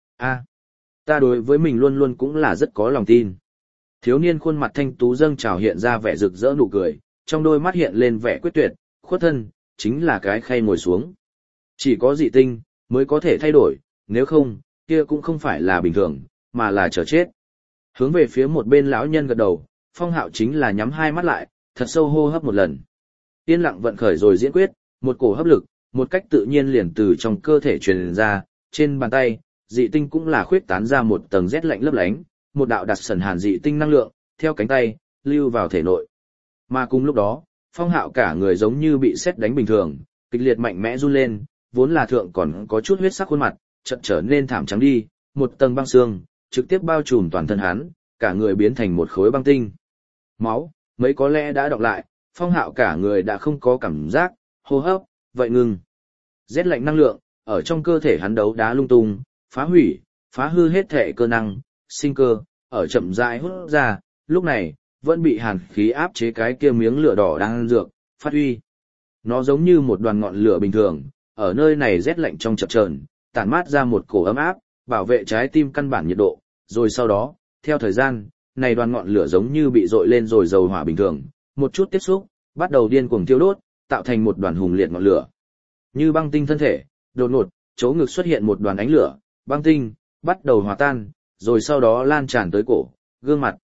Ta đối với mình luôn luôn cũng là rất có lòng tin. Thiếu niên khuôn mặt thanh tú dâng trào hiện ra vẻ rực rỡ nụ cười, trong đôi mắt hiện lên vẻ quyết tuyệt, khuất thân, chính là cái khay ngồi xuống. Chỉ có dị tinh, mới có thể thay đổi, nếu không, kia cũng không phải là bình thường, mà là chờ chết. Hướng về phía một bên lão nhân gật đầu, Phong Hạo chính là nhắm hai mắt lại, thật sâu hô hấp một lần. Yên lặng vận khởi rồi diễn quyết, một cổ hấp lực, một cách tự nhiên liền từ trong cơ thể truyền ra, trên bàn tay, dị tinh cũng là khuyết tán ra một tầng rét lạnh lấp lánh, một đạo đặc sẩn hàn dị tinh năng lượng, theo cánh tay, lưu vào thể nội. Mà cùng lúc đó, Phong Hạo cả người giống như bị sét đánh bình thường, kịch liệt mạnh mẽ run lên, vốn là thượng còn có chút huyết sắc khuôn mặt, chợt trở nên thảm trắng đi, một tầng băng xương, trực tiếp bao trùm toàn thân hắn, cả người biến thành một khối băng tinh. Máu, mấy có lẽ đã đọng lại, Phong Hạo cả người đã không có cảm giác, hô hấp, vậy ngừng. Rét lạnh năng lượng, ở trong cơ thể hắn đấu đá lung tung, phá hủy, phá hư hết thể cơ năng, sinh cơ, ở chậm rãi hút ra, lúc này, vẫn bị hàn khí áp chế cái kia miếng lửa đỏ đang ăn dược, phát huy. Nó giống như một đoàn ngọn lửa bình thường, ở nơi này rét lạnh trong chập chờn, tản mát ra một cổ ấm áp, bảo vệ trái tim căn bản nhiệt độ, rồi sau đó, theo thời gian, này đoàn ngọn lửa giống như bị dội lên rồi dầu hỏa bình thường, một chút tiếp xúc, bắt đầu điên cuồng thiêu đốt, tạo thành một đoàn hùng liệt ngọn lửa. Như băng tinh thân thể, đột ngột, chỗ ngực xuất hiện một đoàn ánh lửa, băng tinh, bắt đầu hòa tan, rồi sau đó lan tràn tới cổ, gương mặt.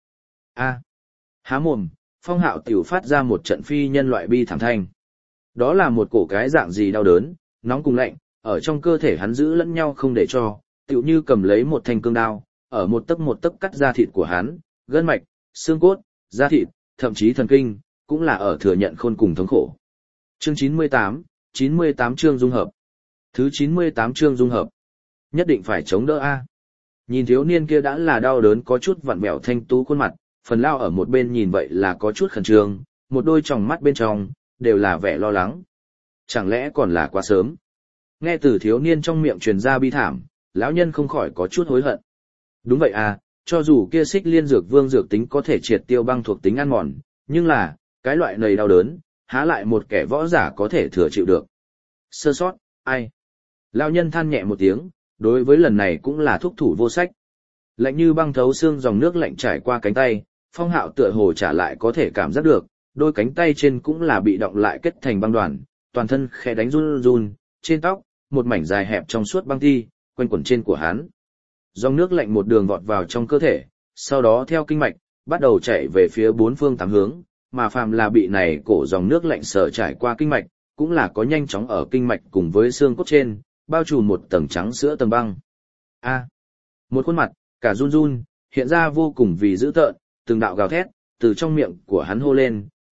Há mồm, Phong Hạo tiểu phát ra một trận phi nhân loại bi thảm thanh. Đó là một cổ cái dạng gì đau đớn, nóng cùng lạnh, ở trong cơ thể hắn giữ lẫn nhau không để cho, tiểu như cầm lấy một thanh cương đao, ở một tấc cắt da thịt của hắn, gân mạch, xương cốt, da thịt, thậm chí thần kinh, cũng là ở thừa nhận khôn cùng thống khổ. Chương 98 chương dung hợp. Thứ 98 chương dung hợp. Nhất định phải chống đỡ a. Nhìn thiếu niên kia đã là đau đớn có chút vặn vẹo thanh tú khuôn mặt, phần lao ở một bên nhìn vậy là có chút khẩn trương, một đôi tròng mắt bên trong, đều là vẻ lo lắng. Chẳng lẽ còn là quá sớm? Nghe từ thiếu niên trong miệng truyền ra bi thảm, lão nhân không khỏi có chút hối hận. Đúng vậy à, cho dù kia xích liên dược vương dược tính có thể triệt tiêu băng thuộc tính ăn mòn, nhưng là, cái loại này đau đớn, há lại một kẻ võ giả có thể thừa chịu được. Sơ sót, ai? Lão nhân than nhẹ một tiếng, đối với lần này cũng là thúc thủ vô sách. Lạnh như băng thấu xương dòng nước lạnh trải qua cánh tay, Phong Hạo tựa hồ trả lại có thể cảm giác được, đôi cánh tay trên cũng là bị động lại kết thành băng đoàn, toàn thân khẽ đánh run run, trên tóc, một mảnh dài hẹp trong suốt băng thi, quanh quẩn trên của hắn. Dòng nước lạnh một đường vọt vào trong cơ thể, sau đó theo kinh mạch, bắt đầu chạy về phía bốn phương tám hướng, mà phàm là bị này cổ dòng nước lạnh sở trải qua kinh mạch, cũng là có nhanh chóng ở kinh mạch cùng với xương cốt trên, bao trùm một tầng trắng sữa tầng băng. Một khuôn mặt, cả run run, hiện ra vô cùng vì dữ tợn, từng đạo gào thét, từ trong miệng của hắn hô lên,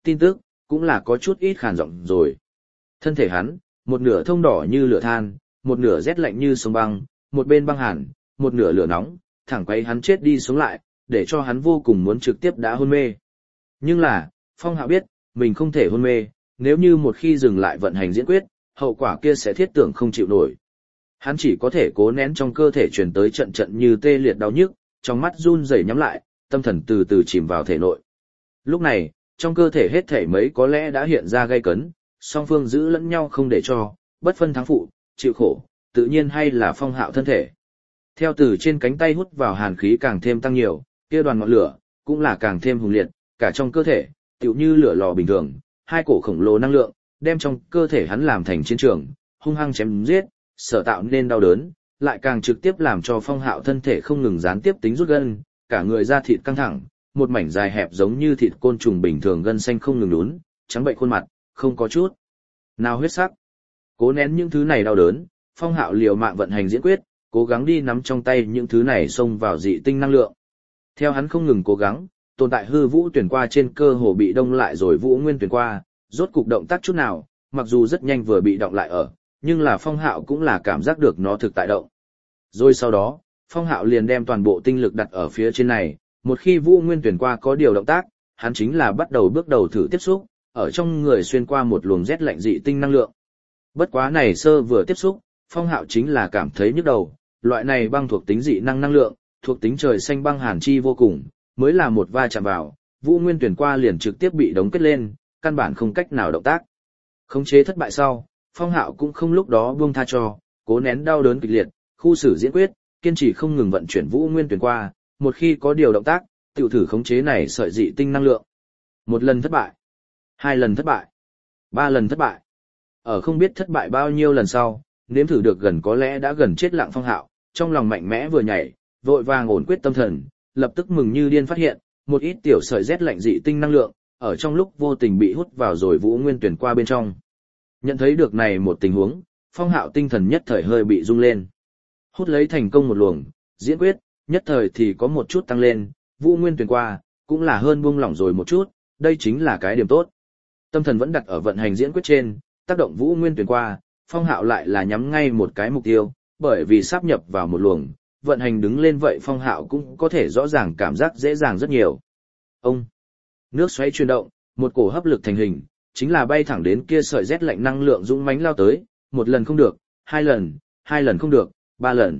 tin tức, cũng là có chút ít khàn giọng rồi. Thân thể hắn, một nửa thông đỏ như lửa than, một nửa rét lạnh như sông băng, một bên băng hàn, một nửa lửa nóng, thẳng quấy hắn chết đi sống lại, để cho hắn vô cùng muốn trực tiếp đã hôn mê. Nhưng là, Phong Hạo biết, mình không thể hôn mê, nếu như một khi dừng lại vận hành diễn quyết, hậu quả kia sẽ thiết tưởng không chịu nổi. Hắn chỉ có thể cố nén trong cơ thể truyền tới trận trận như tê liệt đau nhức, trong mắt run rẩy nhắm lại, tâm thần từ từ chìm vào thể nội. Lúc này, trong cơ thể hết thảy mấy có lẽ đã hiện ra gay cấn, song phương giữ lẫn nhau không để cho, bất phân thắng phụ, chịu khổ, tự nhiên hay là Phong Hạo thân thể. Theo từ trên cánh tay hút vào hàn khí càng thêm tăng nhiều, kia đoàn ngọn lửa cũng là càng thêm hùng liệt, cả trong cơ thể, tựu như lửa lò bình thường, hai cổ khổng lồ năng lượng, đem trong cơ thể hắn làm thành chiến trường, hung hăng chém giết, sở tạo nên đau đớn, lại càng trực tiếp làm cho Phong Hạo thân thể không ngừng gián tiếp tính rút gân, cả người da thịt căng thẳng, một mảnh dài hẹp giống như thịt côn trùng bình thường gân xanh không ngừng đún, trắng bệnh khuôn mặt, không có chút nào huyết sắc. Cố nén những thứ này đau đớn, Phong Hạo liều mạng vận hành diễn quyết, cố gắng đi nắm trong tay những thứ này xông vào dị tinh năng lượng. Theo hắn không ngừng cố gắng, tồn tại hư vũ tuyển qua trên cơ hồ bị đông lại rồi vũ nguyên tuyển qua, rốt cục động tác chút nào, mặc dù rất nhanh vừa bị động lại ở, nhưng là Phong Hạo cũng là cảm giác được nó thực tại động. Rồi sau đó, Phong Hạo liền đem toàn bộ tinh lực đặt ở phía trên này, một khi vũ nguyên tuyển qua có điều động tác, hắn chính là bắt đầu bước đầu thử tiếp xúc, ở trong người xuyên qua một luồng rét lạnh dị tinh năng lượng. Bất quá này sơ vừa tiếp xúc, Phong Hạo chính là cảm thấy nhức đầu, loại này băng thuộc tính dị năng lượng, thuộc tính trời xanh băng hàn chi vô cùng, mới là một va chạm vào, vũ nguyên tuyển qua liền trực tiếp bị đóng kết lên, căn bản không cách nào động tác. Khống chế thất bại sau, Phong Hạo cũng không lúc đó buông tha cho, cố nén đau đớn kịch liệt, khu xử diễn quyết, kiên trì không ngừng vận chuyển vũ nguyên tuyển qua, một khi có điều động tác, tiểu thử khống chế này sợi dị tinh năng lượng. Một lần thất bại, hai lần thất bại, ba lần thất bại. Ở không biết thất bại bao nhiêu lần sau, nếm thử được gần có lẽ đã gần chết lặng Phong Hạo, trong lòng mạnh mẽ vừa nhảy, vội vàng ổn quyết tâm thần, lập tức mừng như điên phát hiện, một ít tiểu sợi rét lạnh dị tinh năng lượng, ở trong lúc vô tình bị hút vào rồi vũ nguyên tuyển qua bên trong. Nhận thấy được này một tình huống, Phong Hạo tinh thần nhất thời hơi bị rung lên. Hút lấy thành công một luồng, diễn quyết, nhất thời thì có một chút tăng lên, vũ nguyên tuyển qua, cũng là hơn buông lỏng rồi một chút, đây chính là cái điểm tốt. Tâm thần vẫn đặt ở vận hành diễn quyết trên, tác động vũ nguyên tuyển qua, Phong Hạo lại là nhắm ngay một cái mục tiêu, bởi vì sáp nhập vào một luồng, vận hành đứng lên vậy Phong Hạo cũng có thể rõ ràng cảm giác dễ dàng rất nhiều. Ông, nước xoáy chuyển động, một cổ hấp lực thành hình, chính là bay thẳng đến kia sợi rét lạnh năng lượng dũng mãnh lao tới, một lần không được, hai lần không được, ba lần.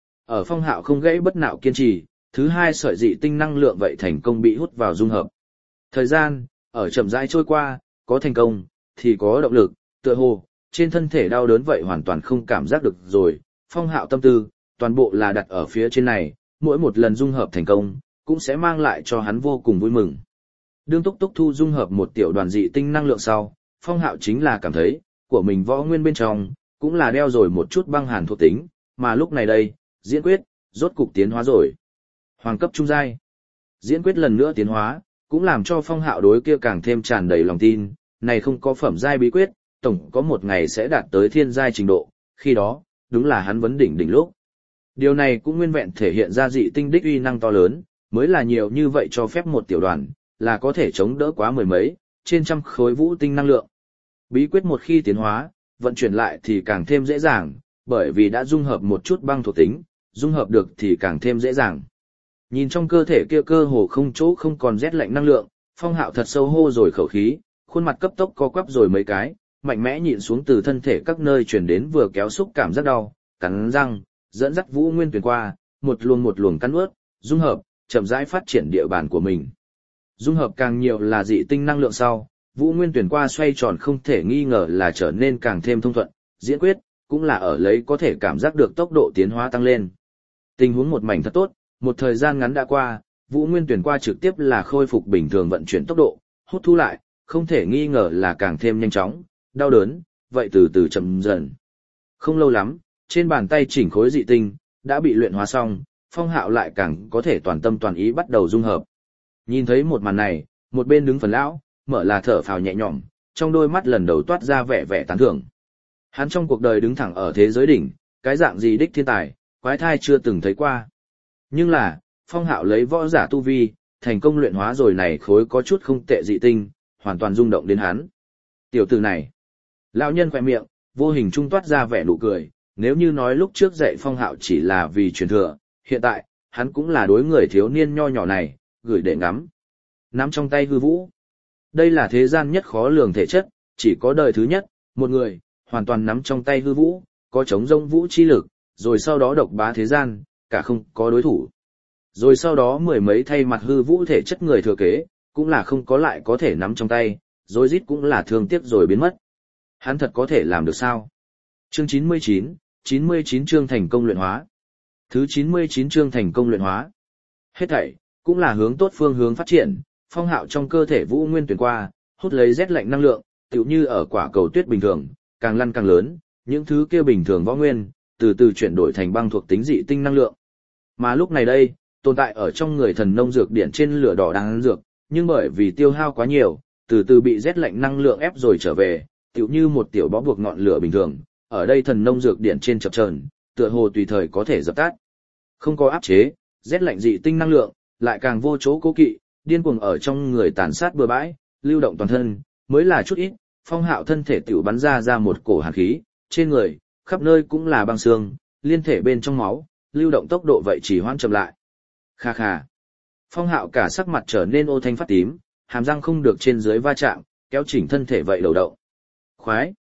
Ở Phong Hạo không gãy bất nạo kiên trì, thứ hai sợi dị tinh năng lượng vậy thành công bị hút vào dung hợp. Thời gian, ở chậm rãi trôi qua, có thành công, thì có động lực, tựa hồ, trên thân thể đau đớn vậy hoàn toàn không cảm giác được rồi, Phong Hạo tâm tư, toàn bộ là đặt ở phía trên này, mỗi một lần dung hợp thành công, cũng sẽ mang lại cho hắn vô cùng vui mừng. Đương Túc Túc Thu dung hợp một tiểu đoàn dị tinh năng lượng sau, Phong Hạo chính là cảm thấy, của mình võ nguyên bên trong, cũng là đeo rồi một chút băng hàn thuộc tính, mà lúc này đây, diễn quyết, rốt cục tiến hóa rồi. Hoàng cấp trung giai. Diễn quyết lần nữa tiến hóa, cũng làm cho Phong Hạo đối kia càng thêm tràn đầy lòng tin, này không có phẩm giai bí quyết, tổng có một ngày sẽ đạt tới thiên giai trình độ, khi đó, đúng là hắn vấn đỉnh lúc. Điều này cũng nguyên vẹn thể hiện ra dị tinh đích uy năng to lớn, mới là nhiều như vậy cho phép một tiểu đoàn, là có thể chống đỡ quá mười mấy, trên trăm khối vũ tinh năng lượng. Bí quyết một khi tiến hóa, vận chuyển lại thì càng thêm dễ dàng, bởi vì đã dung hợp một chút băng thuộc tính, dung hợp được thì càng thêm dễ dàng. Nhìn trong cơ thể kia cơ hồ không chỗ không còn rét lạnh năng lượng, Phong Hạo thật sâu hô rồi khẩu khí, khuôn mặt cấp tốc co quắp rồi mấy cái, mạnh mẽ nhịn xuống từ thân thể các nơi truyền đến vừa kéo xúc cảm rất đau, cắn răng, dẫn dắt vũ nguyên tuyển qua, một luồng cắn ướt, dung hợp, chậm rãi phát triển địa bàn của mình. Dung hợp càng nhiều là dị tinh năng lượng sau, vũ nguyên tuyển qua xoay tròn không thể nghi ngờ là trở nên càng thêm thông thuận, diễn quyết, cũng là ở lấy có thể cảm giác được tốc độ tiến hóa tăng lên. Tình huống một mảnh thật tốt, một thời gian ngắn đã qua, vũ nguyên tuyển qua trực tiếp là khôi phục bình thường vận chuyển tốc độ, hút thu lại, không thể nghi ngờ là càng thêm nhanh chóng, đau đớn, vậy từ từ chậm dần. Không lâu lắm, trên bàn tay chỉnh khối dị tinh, đã bị luyện hóa xong, Phong Hạo lại càng có thể toàn tâm toàn ý bắt đầu dung hợp. Nhìn thấy một màn này, một bên đứng phần lão, mở là thở phào nhẹ nhõm, trong đôi mắt lần đầu toát ra vẻ tán thưởng. Hắn trong cuộc đời đứng thẳng ở thế giới đỉnh, cái dạng gì đích thiên tài, quái thai chưa từng thấy qua. Nhưng là, Phong Hạo lấy võ giả tu vi, thành công luyện hóa rồi này khối có chút không tệ dị tinh, hoàn toàn rung động đến hắn. Tiểu tử này, lão nhân khỏe miệng, vô hình trung toát ra vẻ nụ cười, nếu như nói lúc trước dạy Phong Hạo chỉ là vì truyền thừa, hiện tại, hắn cũng là đối người thiếu niên nho nhỏ này, gửi để ngắm. Nắm trong tay hư vũ. Đây là thế gian nhất khó lường thể chất, chỉ có đời thứ nhất, một người, hoàn toàn nắm trong tay hư vũ, có chống rông vũ chi lực, rồi sau đó độc bá thế gian, cả không có đối thủ. Rồi sau đó mười mấy thay mặt hư vũ thể chất người thừa kế, cũng là không có lại có thể nắm trong tay, rồi rít cũng là thương tiếc rồi biến mất. Hắn thật có thể làm được sao? Chương 99 chương thành công luyện hóa. Thứ 99 chương thành công luyện hóa. Hết thảy, cũng là hướng tốt phương hướng phát triển, Phong Hạo trong cơ thể vũ nguyên tuyển qua, hút lấy rét lạnh năng lượng, tựu như ở quả cầu tuyết bình thường, càng lăn càng lớn, những thứ kia bình thường võ nguyên, từ từ chuyển đổi thành băng thuộc tính dị tinh năng lượng. Mà lúc này đây, tồn tại ở trong người thần nông dược điện trên lửa đỏ đang dược, nhưng bởi vì tiêu hao quá nhiều, từ từ bị rét lạnh năng lượng ép rồi trở về, tựu như một tiểu bó buộc ngọn lửa bình thường, ở đây thần nông dược điện trên chập chờn, tựa hồ tùy thời có thể dập tắt. Không có áp chế, rét lạnh dị tinh năng lượng, lại càng vô chỗ cố kỵ, điên cuồng ở trong người tàn sát bừa bãi, lưu động toàn thân, mới là chút ít, Phong Hạo thân thể tiểu bắn ra một cổ hàn khí, trên người, khắp nơi cũng là băng xương, liên thể bên trong máu, lưu động tốc độ vậy chỉ hoãn chậm lại. Kha kha. Phong Hạo cả sắc mặt trở nên ô thanh phát tím, hàm răng không được trên dưới va chạm, kéo chỉnh thân thể vậy đầu động. Khoái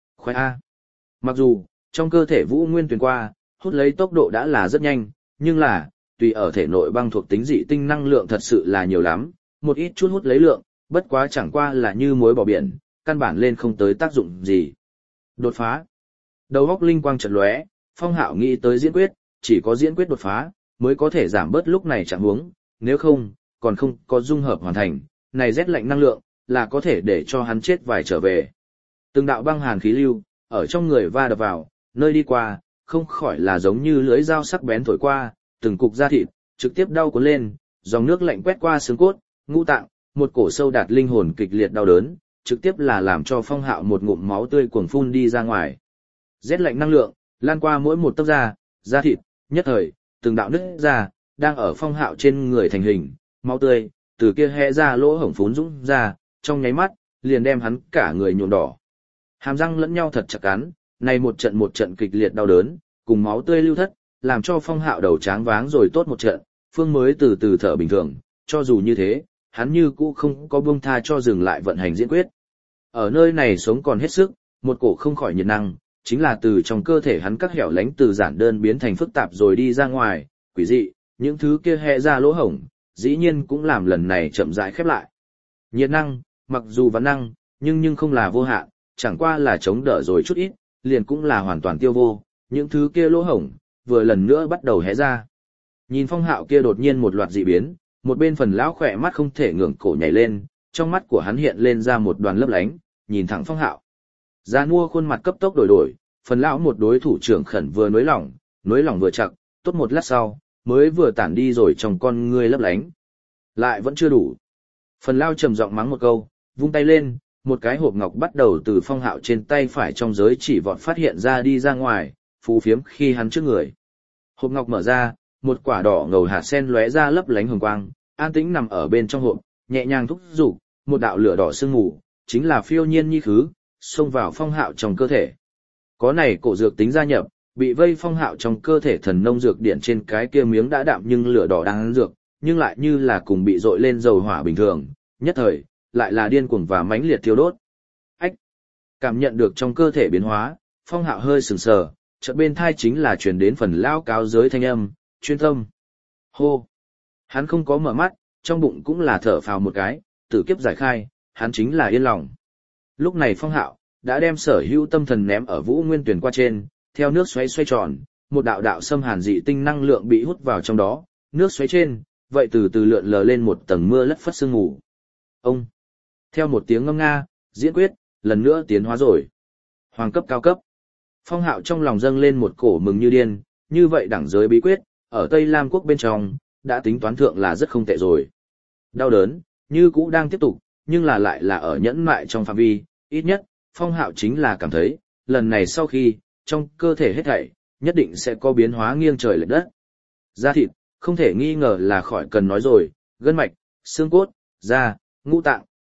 a. Mặc dù, trong cơ thể vũ nguyên tuyền qua, hút lấy tốc độ đã là rất nhanh, nhưng là, tùy ở thể nội băng thuộc tính dị tinh năng lượng thật sự là nhiều lắm, một ít chút hút lấy lượng, bất quá chẳng qua là như muối bỏ biển, căn bản lên không tới tác dụng gì. Đột phá. Đầu óc linh quang chợt lóe, Phong Hạo nghĩ tới diễn quyết, chỉ có diễn quyết đột phá, mới có thể giảm bớt lúc này trạng huống, nếu không, còn không có dung hợp hoàn thành, này rét lạnh năng lượng, là có thể để cho hắn chết vài trở về. Từng đạo băng hàn khí lưu, ở trong người va đập vào, nơi đi qua, không khỏi là giống như lưỡi dao sắc bén thổi qua, từng cục da thịt, trực tiếp đau cuốn lên, dòng nước lạnh quét qua xương cốt, ngũ tạng, một cổ sâu đạt linh hồn kịch liệt đau đớn, trực tiếp là làm cho Phong Hạo một ngụm máu tươi cuồng phun đi ra ngoài. Rét lạnh năng lượng, lan qua mỗi một tấc da thịt, nhất thời, từng đạo nứt ra, đang ở Phong Hạo trên người thành hình, máu tươi, từ kia hé ra lỗ hổng phún dũng ra, trong nháy mắt, liền đem hắn cả người nhuộm đỏ. Hàm răng lẫn nhau thật chặt cắn, này một trận kịch liệt đau đớn, cùng máu tươi lưu thất, làm cho Phong Hạo đầu tráng váng rồi tốt một trận, phương mới từ từ thở bình thường, cho dù như thế, hắn như cũ không có buông tha cho dừng lại vận hành diễn quyết. Ở nơi này sống còn hết sức, một cổ không khỏi nhiệt năng, chính là từ trong cơ thể hắn các hẻo lánh từ giản đơn biến thành phức tạp rồi đi ra ngoài, quỷ dị, những thứ kia hẹ ra lỗ hổng, dĩ nhiên cũng làm lần này chậm rãi khép lại. Nhiệt năng, mặc dù văn năng, nhưng không là vô hạn, chẳng qua là chống đỡ rồi chút ít, liền cũng là hoàn toàn tiêu vô, những thứ kia lỗ hổng, vừa lần nữa bắt đầu hé ra. Nhìn Phong Hạo kia đột nhiên một loạt dị biến, một bên phần lão khỏe mắt không thể ngẩng cổ nhảy lên, trong mắt của hắn hiện lên ra một đoàn lấp lánh, nhìn thẳng Phong Hạo. Già nua khuôn mặt cấp tốc đổi, phần lão một đối thủ trưởng khẩn vừa nới lỏng vừa chặt, tốt một lát sau, mới vừa tản đi rồi trong con ngươi lấp lánh. Lại vẫn chưa đủ. Phần lão trầm giọng mắng một câu, vung tay lên, một cái hộp ngọc bắt đầu từ Phong Hạo trên tay phải trong giới chỉ vọt phát hiện ra đi ra ngoài, phù phiếm khi hắn trước người. Hộp ngọc mở ra, một quả đỏ ngầu hạt sen lóe ra lấp lánh hồng quang, an tĩnh nằm ở bên trong hộp, nhẹ nhàng thúc giục, một đạo lửa đỏ sương mù, chính là phiêu nhiên nhi khứ, xông vào Phong Hạo trong cơ thể. Có này cổ dược tính gia nhập, bị vây Phong Hạo trong cơ thể thần nông dược điện trên cái kia miếng đã đạm nhưng lửa đỏ đang dược, nhưng lại như là cùng bị dội lên dầu hỏa bình thường, nhất thời, lại là điên cuồng và mãnh liệt thiêu đốt. Ách! Cảm nhận được trong cơ thể biến hóa, Phong Hạo hơi sừng sờ, chợt bên thai chính là truyền đến phần lao cáo giới thanh âm, chuyên tâm. Hô! Hắn không có mở mắt, trong bụng cũng là thở phào một cái, tử kiếp giải khai, hắn chính là yên lòng. Lúc này Phong Hạo đã đem sở hữu tâm thần ném ở Vũ Nguyên Tuyển qua trên, theo nước xoáy xoay tròn, một đạo đạo xâm hàn dị tinh năng lượng bị hút vào trong đó, nước xoáy trên, vậy từ từ lượn lờ lên một tầng mưa lất phất sương mù. Ông! Theo một tiếng ngâm nga, diễn quyết, lần nữa tiến hóa rồi. Hoàng cấp cao cấp. Phong Hạo trong lòng dâng lên một cổ mừng như điên, như vậy đẳng giới bí quyết, ở Tây Lam quốc bên trong, đã tính toán thượng là rất không tệ rồi. Đau đớn, như cũ đang tiếp tục, nhưng là lại là ở nhẫn mại trong phạm vi, ít nhất, Phong Hạo chính là cảm thấy, lần này sau khi, trong cơ thể hết thảy, nhất định sẽ có biến hóa nghiêng trời lệch đất. Da thịt, không thể nghi ngờ là khỏi cần nói rồi, gân mạch, xương cốt, da, ngũ tạng,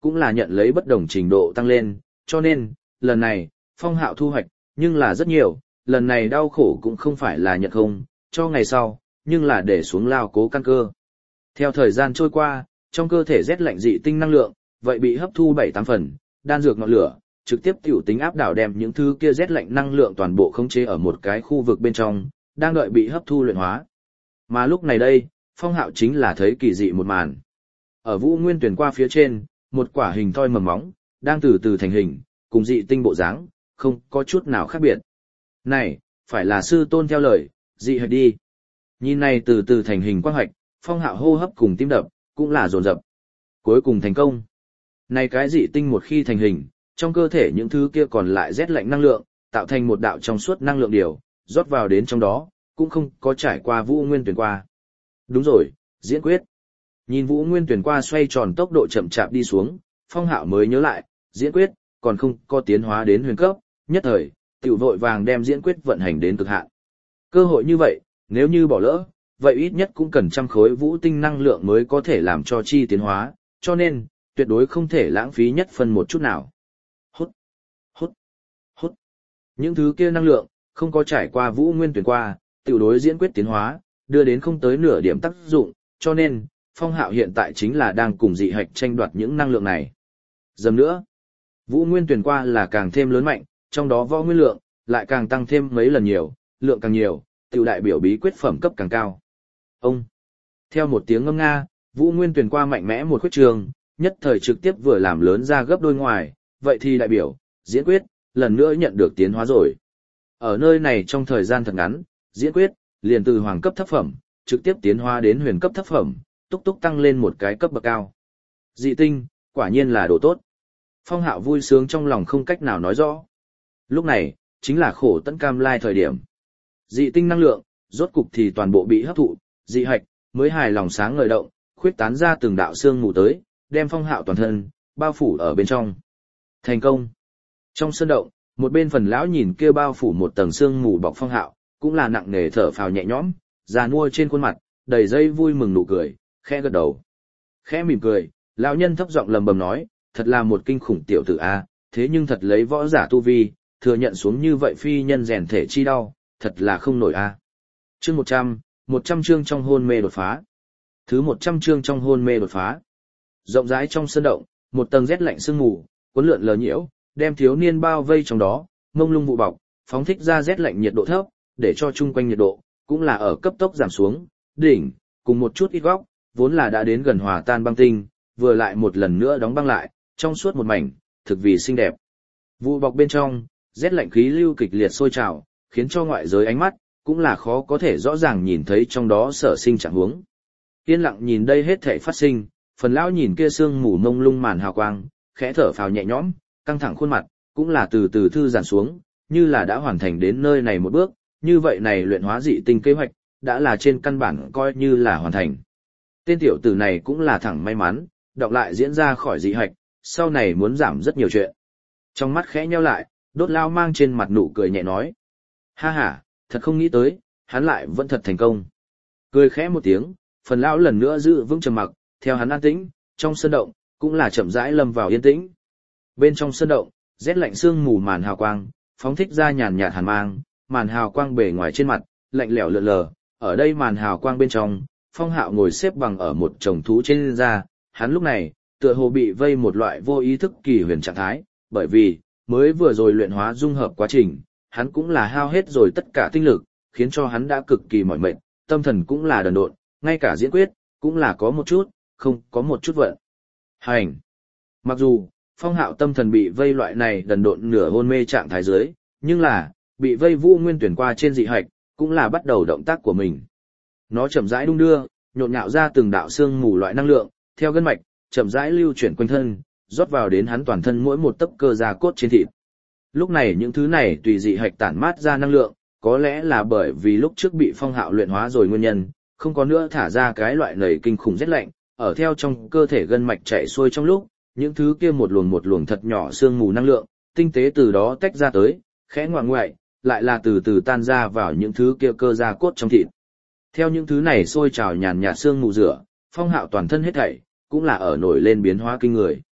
cũng là nhận lấy bất đồng trình độ tăng lên, cho nên, lần này, Phong Hạo thu hoạch, nhưng là rất nhiều, lần này đau khổ cũng không phải là nhận không, cho ngày sau, nhưng là để xuống lao cố căn cơ. Theo thời gian trôi qua, trong cơ thể rét lạnh dị tinh năng lượng, vậy bị hấp thu 7-8 phần, đan dược ngọn lửa, trực tiếp tiểu tính áp đảo đem những thứ kia rét lạnh năng lượng toàn bộ khống chế ở một cái khu vực bên trong, đang đợi bị hấp thu luyện hóa. Mà lúc này đây, Phong Hạo chính là thấy kỳ dị một màn. Ở Vũ Nguyên Tuyển qua phía trên, một quả hình thoi mầm móng, đang từ từ thành hình, cùng dị tinh bộ dáng, không có chút nào khác biệt. Này, phải là sư tôn theo lời, dị hạch đi. Nhìn này từ từ thành hình quang hạch, Phong Hạo hô hấp cùng tim đập, cũng là dồn dập. Cuối cùng thành công. Này cái dị tinh một khi thành hình, trong cơ thể những thứ kia còn lại rét lạnh năng lượng, tạo thành một đạo trong suốt năng lượng điều, rót vào đến trong đó, cũng không có trải qua Vũ Nguyên Tuyển qua. Đúng rồi, diễn quyết. Nhìn Vũ Nguyên Tuyển qua xoay tròn tốc độ chậm chạp đi xuống, Phong Hạo mới nhớ lại, diễn quyết, còn không có tiến hóa đến huyền cấp, nhất thời, tiểu vội vàng đem diễn quyết vận hành đến cực hạn. Cơ hội như vậy, nếu như bỏ lỡ, vậy ít nhất cũng cần 100 khối vũ tinh năng lượng mới có thể làm cho chi tiến hóa, cho nên, tuyệt đối không thể lãng phí nhất phân một chút nào. Hút, hút, hút. Những thứ kia năng lượng, không có trải qua Vũ Nguyên Tuyển qua, tiểu đối diễn quyết tiến hóa, đưa đến không tới nửa điểm tác dụng, cho nên, Phong Hạo hiện tại chính là đang cùng dị hạch tranh đoạt những năng lượng này. Dầm nữa, Vũ Nguyên Tuyển qua là càng thêm lớn mạnh, trong đó võ nguyên lượng, lại càng tăng thêm mấy lần nhiều, lượng càng nhiều, tiểu đại biểu bí quyết phẩm cấp càng cao. Ông, theo một tiếng ngâm nga, Vũ Nguyên Tuyển qua mạnh mẽ một khuyết trường, nhất thời trực tiếp vừa làm lớn ra gấp đôi ngoài, vậy thì đại biểu, diễn quyết, lần nữa nhận được tiến hóa rồi. Ở nơi này trong thời gian thật ngắn, diễn quyết, liền từ hoàng cấp thấp phẩm, trực tiếp tiến hóa đến huyền cấp thấp phẩm, túc túc tăng lên một cái cấp bậc cao. Dị tinh, quả nhiên là đồ tốt. Phong Hạo vui sướng trong lòng không cách nào nói rõ. Lúc này, chính là khổ tận cam lai thời điểm. Dị tinh năng lượng, rốt cục thì toàn bộ bị hấp thụ, dị hạch, mới hài lòng sáng ngời động, khuyết tán ra từng đạo xương mù tới, đem Phong Hạo toàn thân, bao phủ ở bên trong. Thành công. Trong sân động, một bên phần lão nhìn kia bao phủ một tầng xương mù bọc Phong Hạo, cũng là nặng nề thở phào nhẹ nhõm, già nua trên khuôn mặt, đầy dây vui mừng nụ cười, khẽ gật đầu. Khẽ mỉm cười, lão nhân thấp giọng lầm bầm nói, thật là một kinh khủng tiểu tử a, thế nhưng thật lấy võ giả tu vi, thừa nhận xuống như vậy phi nhân rèn thể chi đau, thật là không nổi a. Chương 100 chương trong hôn mê đột phá. Thứ 100 chương trong hôn mê đột phá. Rộng rãi trong sân động, một tầng rét lạnh sương mù, cuốn lượn lờ nhiễu, đem thiếu niên bao vây trong đó, mông lung vụ bọc, phóng thích ra rét lạnh nhiệt độ thấp, để cho chung quanh nhiệt độ cũng là ở cấp tốc giảm xuống, đỉnh cùng một chút ít góc, vốn là đã đến gần hòa tan băng tinh, vừa lại một lần nữa đóng băng lại, trong suốt một mảnh, thực vì xinh đẹp. Vụ bọc bên trong, rét lạnh khí lưu kịch liệt sôi trào, khiến cho ngoại giới ánh mắt cũng là khó có thể rõ ràng nhìn thấy trong đó sở sinh trạng huống. Yên lặng nhìn đây hết thảy phát sinh, phần lão nhìn kia sương mù mông lung màn hào quang, khẽ thở phào nhẹ nhõm, căng thẳng khuôn mặt cũng là từ từ thư giãn xuống, như là đã hoàn thành đến nơi này một bước, như vậy này luyện hóa dị tinh kế hoạch đã là trên căn bản coi như là hoàn thành. Tên tiểu tử này cũng là thẳng may mắn, đọc lại diễn ra khỏi dị hạch, sau này muốn giảm rất nhiều chuyện. Trong mắt khẽ nheo lại, Đốt Lao mang trên mặt nụ cười nhẹ nói: "Ha ha, thật không nghĩ tới, hắn lại vẫn thật thành công." Cười khẽ một tiếng, phần lão lần nữa giữ vững trầm mặc, theo hắn an tĩnh, trong sân động cũng là chậm rãi lâm vào yên tĩnh. Bên trong sân động, rét lạnh sương mù màn hào quang, phóng thích ra nhàn nhạt hàn mang, màn hào quang bề ngoài trên mặt, lạnh lẽo lượn lờ, ở đây màn hào quang bên trong, Phong Hạo ngồi xếp bằng ở một chồng thú trên da, hắn lúc này, tựa hồ bị vây một loại vô ý thức kỳ huyền trạng thái, bởi vì, mới vừa rồi luyện hóa dung hợp quá trình, hắn cũng là hao hết rồi tất cả tinh lực, khiến cho hắn đã cực kỳ mỏi mệt, tâm thần cũng là đần độn, ngay cả diễn quyết, cũng là có một chút, không có một chút vận hành. Mặc dù, Phong Hạo tâm thần bị vây loại này đần độn nửa hôn mê trạng thái dưới, nhưng là, bị vây Vũ Nguyên Tuyển qua trên dị hạch, cũng là bắt đầu động tác của mình. Nó chậm rãi đung đưa, nhộn nhạo ra từng đạo xương mù loại năng lượng, theo gân mạch, chậm rãi lưu chuyển quanh thân, rót vào đến hắn toàn thân mỗi một tấc cơ da cốt trên thịt. Lúc này những thứ này tùy dị hạch tản mát ra năng lượng, có lẽ là bởi vì lúc trước bị Phong Hạo luyện hóa rồi nguyên nhân, không có nữa thả ra cái loại nảy kinh khủng rét lạnh, ở theo trong cơ thể gân mạch chạy xuôi trong lúc, những thứ kia một luồng thật nhỏ xương mù năng lượng, tinh tế từ đó tách ra tới, khẽ ngoại ngoại, lại là từ từ tan ra vào những thứ kia cơ da cốt trong thịt. Theo những thứ này sôi trào nhàn nhạt xương mù rửa, Phong Hạo toàn thân hết thảy cũng là ở nổi lên biến hóa kinh người.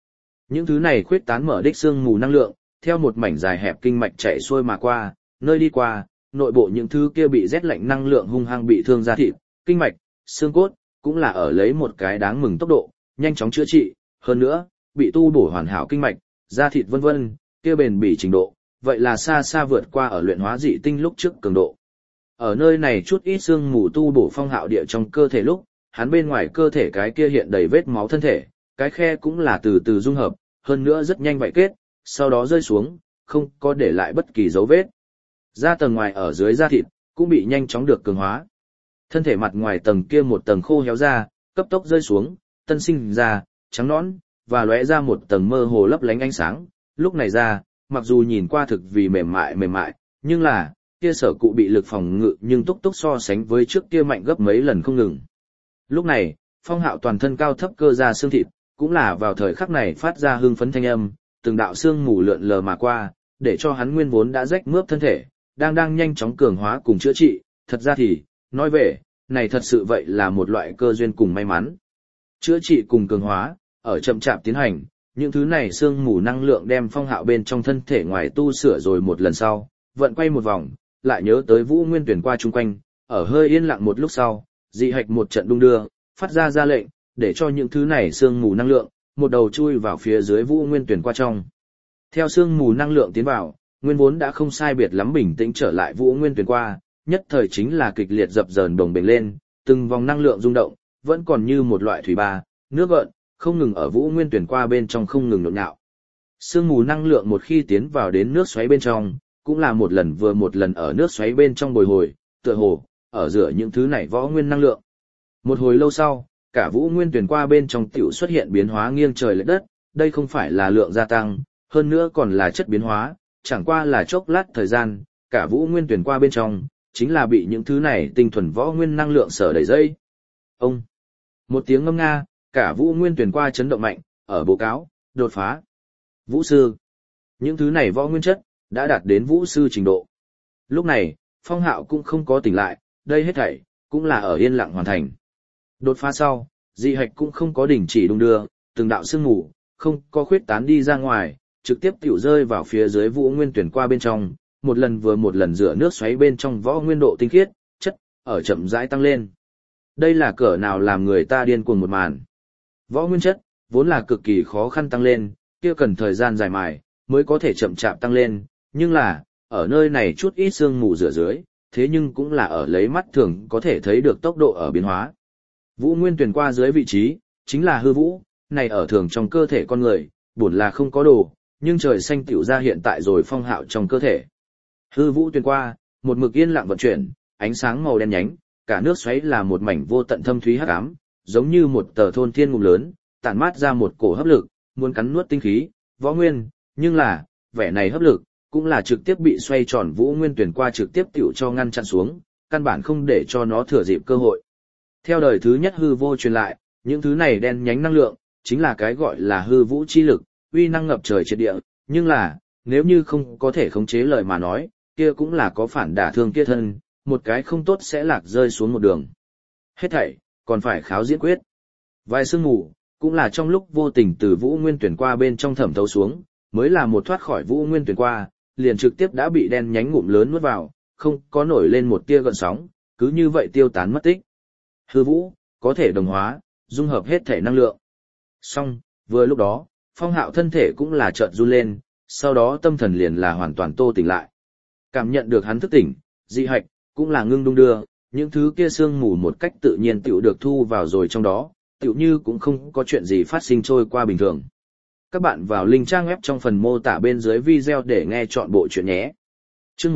Những thứ này khuyết tán mở đích xương mù năng lượng, theo một mảnh dài hẹp kinh mạch chạy xuôi mà qua, nơi đi qua, nội bộ những thứ kia bị rét lạnh năng lượng hung hăng bị thương da thịt, kinh mạch, xương cốt, cũng là ở lấy một cái đáng mừng tốc độ, nhanh chóng chữa trị, hơn nữa, bị tu bổ hoàn hảo kinh mạch, da thịt vân vân, kia bền bỉ trình độ, vậy là xa xa vượt qua ở luyện hóa dị tinh lúc trước cường độ. Ở nơi này chút ít xương mù tu bổ Phong Hạo địa trong cơ thể lúc, hắn bên ngoài cơ thể cái kia hiện đầy vết máu thân thể, cái khe cũng là từ từ dung hợp, hơn nữa rất nhanh vậy kết, sau đó rơi xuống, không có để lại bất kỳ dấu vết. Da tầng ngoài ở dưới da thịt, cũng bị nhanh chóng được cường hóa. Thân thể mặt ngoài tầng kia một tầng khô héo ra, cấp tốc rơi xuống, tân sinh ra, trắng nõn, và lóe ra một tầng mơ hồ lấp lánh ánh sáng. Lúc này ra, mặc dù nhìn qua thực vì mềm mại, nhưng là, kia sở cụ bị lực phòng ngự nhưng túc túc so sánh với trước kia mạnh gấp mấy lần không ngừng. Lúc này, Phong Hạo toàn thân cao thấp cơ ra xương thịt, cũng là vào thời khắc này phát ra hưng phấn thanh âm, từng đạo xương mù lượn lờ mà qua, để cho hắn nguyên vốn đã rách mướp thân thể, đang nhanh chóng cường hóa cùng chữa trị, thật ra thì, nói về, này thật sự vậy là một loại cơ duyên cùng may mắn. Chữa trị cùng cường hóa, ở chậm chạp tiến hành, những thứ này xương mù năng lượng đem Phong Hạo bên trong thân thể ngoài tu sửa rồi một lần sau, vận quay một vòng, lại nhớ tới Vũ Nguyên Tuyển qua chung quanh, ở hơi yên lặng một lúc sau, dị hạch một trận đung đưa, phát ra lệnh, để cho những thứ này xương mù năng lượng, một đầu chui vào phía dưới Vũ Nguyên Tuyển qua trong. Theo xương mù năng lượng tiến vào, nguyên vốn đã không sai biệt lắm bình tĩnh trở lại Vũ Nguyên Tuyển qua, nhất thời chính là kịch liệt dập dờn đồng bền lên, từng vòng năng lượng rung động, vẫn còn như một loại thủy ba, nước gợn, không ngừng ở Vũ Nguyên Tuyển qua bên trong không ngừng nhộn nhạo. Sương mù năng lượng một khi tiến vào đến nước xoáy bên trong, cũng là một lần ở nước xoáy bên trong bồi hồi, tựa hồ, ở giữa những thứ này võ nguyên năng lượng. Một hồi lâu sau, cả Vũ Nguyên Tuyển qua bên trong tiểu xuất hiện biến hóa nghiêng trời lệch đất, đây không phải là lượng gia tăng, hơn nữa còn là chất biến hóa, chẳng qua là chốc lát thời gian, cả Vũ Nguyên Tuyển qua bên trong, chính là bị những thứ này tinh thuần võ nguyên năng lượng sở đẩy dây. Ông, một tiếng ngâm nga, cả Vũ Nguyên Tuyển qua chấn động mạnh, ở báo cáo, đột phá. Vũ sư, những thứ này võ nguyên chất, đã đạt đến vũ sư trình độ. Lúc này, Phong Hạo cũng không có tỉnh lại, đây hết thảy, cũng là ở yên lặng hoàn thành. Đột phá sau, dị hạch cũng không có đình chỉ đung đưa, từng đạo sương mù, không có khuyết tán đi ra ngoài, trực tiếp tiểu rơi vào phía dưới Vũ Nguyên Tuyển qua bên trong, một lần rửa nước xoáy bên trong võ nguyên độ tinh khiết, chất, ở chậm rãi tăng lên. Đây là cỡ nào làm người ta điên cuồng một màn. Võ nguyên chất, vốn là cực kỳ khó khăn tăng lên, kia cần thời gian dài mài, mới có thể chậm chạp tăng lên, nhưng là, ở nơi này chút ít sương mù rửa dưới, thế nhưng cũng là ở lấy mắt thường có thể thấy được tốc độ ở biến hóa. Vũ Nguyên Tuyển qua dưới vị trí, chính là hư vũ, này ở thường trong cơ thể con người, buồn là không có đồ, nhưng trời xanh tiểu ra hiện tại rồi Phong Hạo trong cơ thể. Hư vũ tuyển qua, một mực yên lặng vận chuyển, ánh sáng màu đen nhánh, cả nước xoáy là một mảnh vô tận thâm thúy hắc ám, giống như một tờ thôn thiên ngục lớn, tản mát ra một cổ hấp lực, muốn cắn nuốt tinh khí, võ nguyên, nhưng là, vẻ này hấp lực, cũng là trực tiếp bị xoay tròn Vũ Nguyên Tuyển qua trực tiếp tiểu cho ngăn chặn xuống, căn bản không để cho nó thừa dịp cơ hội. Theo đời thứ nhất hư vô truyền lại, những thứ này đen nhánh năng lượng, chính là cái gọi là hư vũ chi lực, uy năng ngập trời triệt địa, nhưng là, nếu như không có thể khống chế lời mà nói, kia cũng là có phản đả thương kia thân, một cái không tốt sẽ lạc rơi xuống một đường. Hết thảy, còn phải kháo diễn quyết. Vài sương mù, cũng là trong lúc vô tình từ Vũ Nguyên Tuyển qua bên trong thẩm thấu xuống, mới là một thoát khỏi Vũ Nguyên Tuyển qua, liền trực tiếp đã bị đen nhánh ngụm lớn nuốt vào, không có nổi lên một tia gợn sóng, cứ như vậy tiêu tán mất tích. Hư vũ, có thể đồng hóa, dung hợp hết thể năng lượng. Xong, vừa lúc đó, Phong Hạo thân thể cũng là chợt run lên, sau đó tâm thần liền là hoàn toàn tô tỉnh lại. Cảm nhận được hắn thức tỉnh, dị hạch, cũng là ngưng đung đưa, những thứ kia sương mù một cách tự nhiên tiểu được thu vào rồi trong đó, tiểu như cũng không có chuyện gì phát sinh trôi qua bình thường. Các bạn vào link trang web trong phần mô tả bên dưới video để nghe chọn bộ chuyện nhé. Chương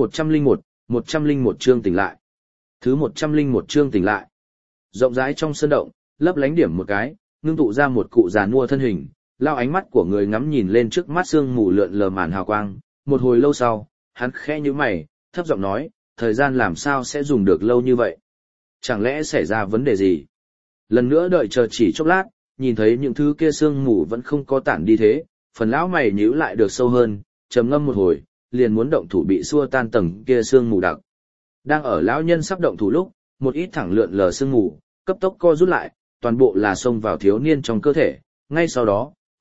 101 chương tỉnh lại. Thứ 101 chương tỉnh lại. Rộng rãi trong sân động, lấp lánh điểm một cái, ngưng tụ ra một cụ già nua thân hình, lao ánh mắt của người ngắm nhìn lên trước mắt sương mù lượn lờ màn hào quang, một hồi lâu sau, hắn khẽ nhíu mày, thấp giọng nói, thời gian làm sao sẽ dùng được lâu như vậy? Chẳng lẽ xảy ra vấn đề gì? Lần nữa đợi chờ chỉ chốc lát, nhìn thấy những thứ kia sương mù vẫn không có tản đi thế, phần lão mày nhíu lại được sâu hơn, trầm ngâm một hồi, liền muốn động thủ bị xua tan tầng kia sương mù đặc. Đang ở lão nhân sắp động thủ lúc, một ít thẳng lượn lờ sương mù, cấp tốc co rút lại, toàn bộ là xông vào thiếu niên trong cơ thể, ngay sau đó,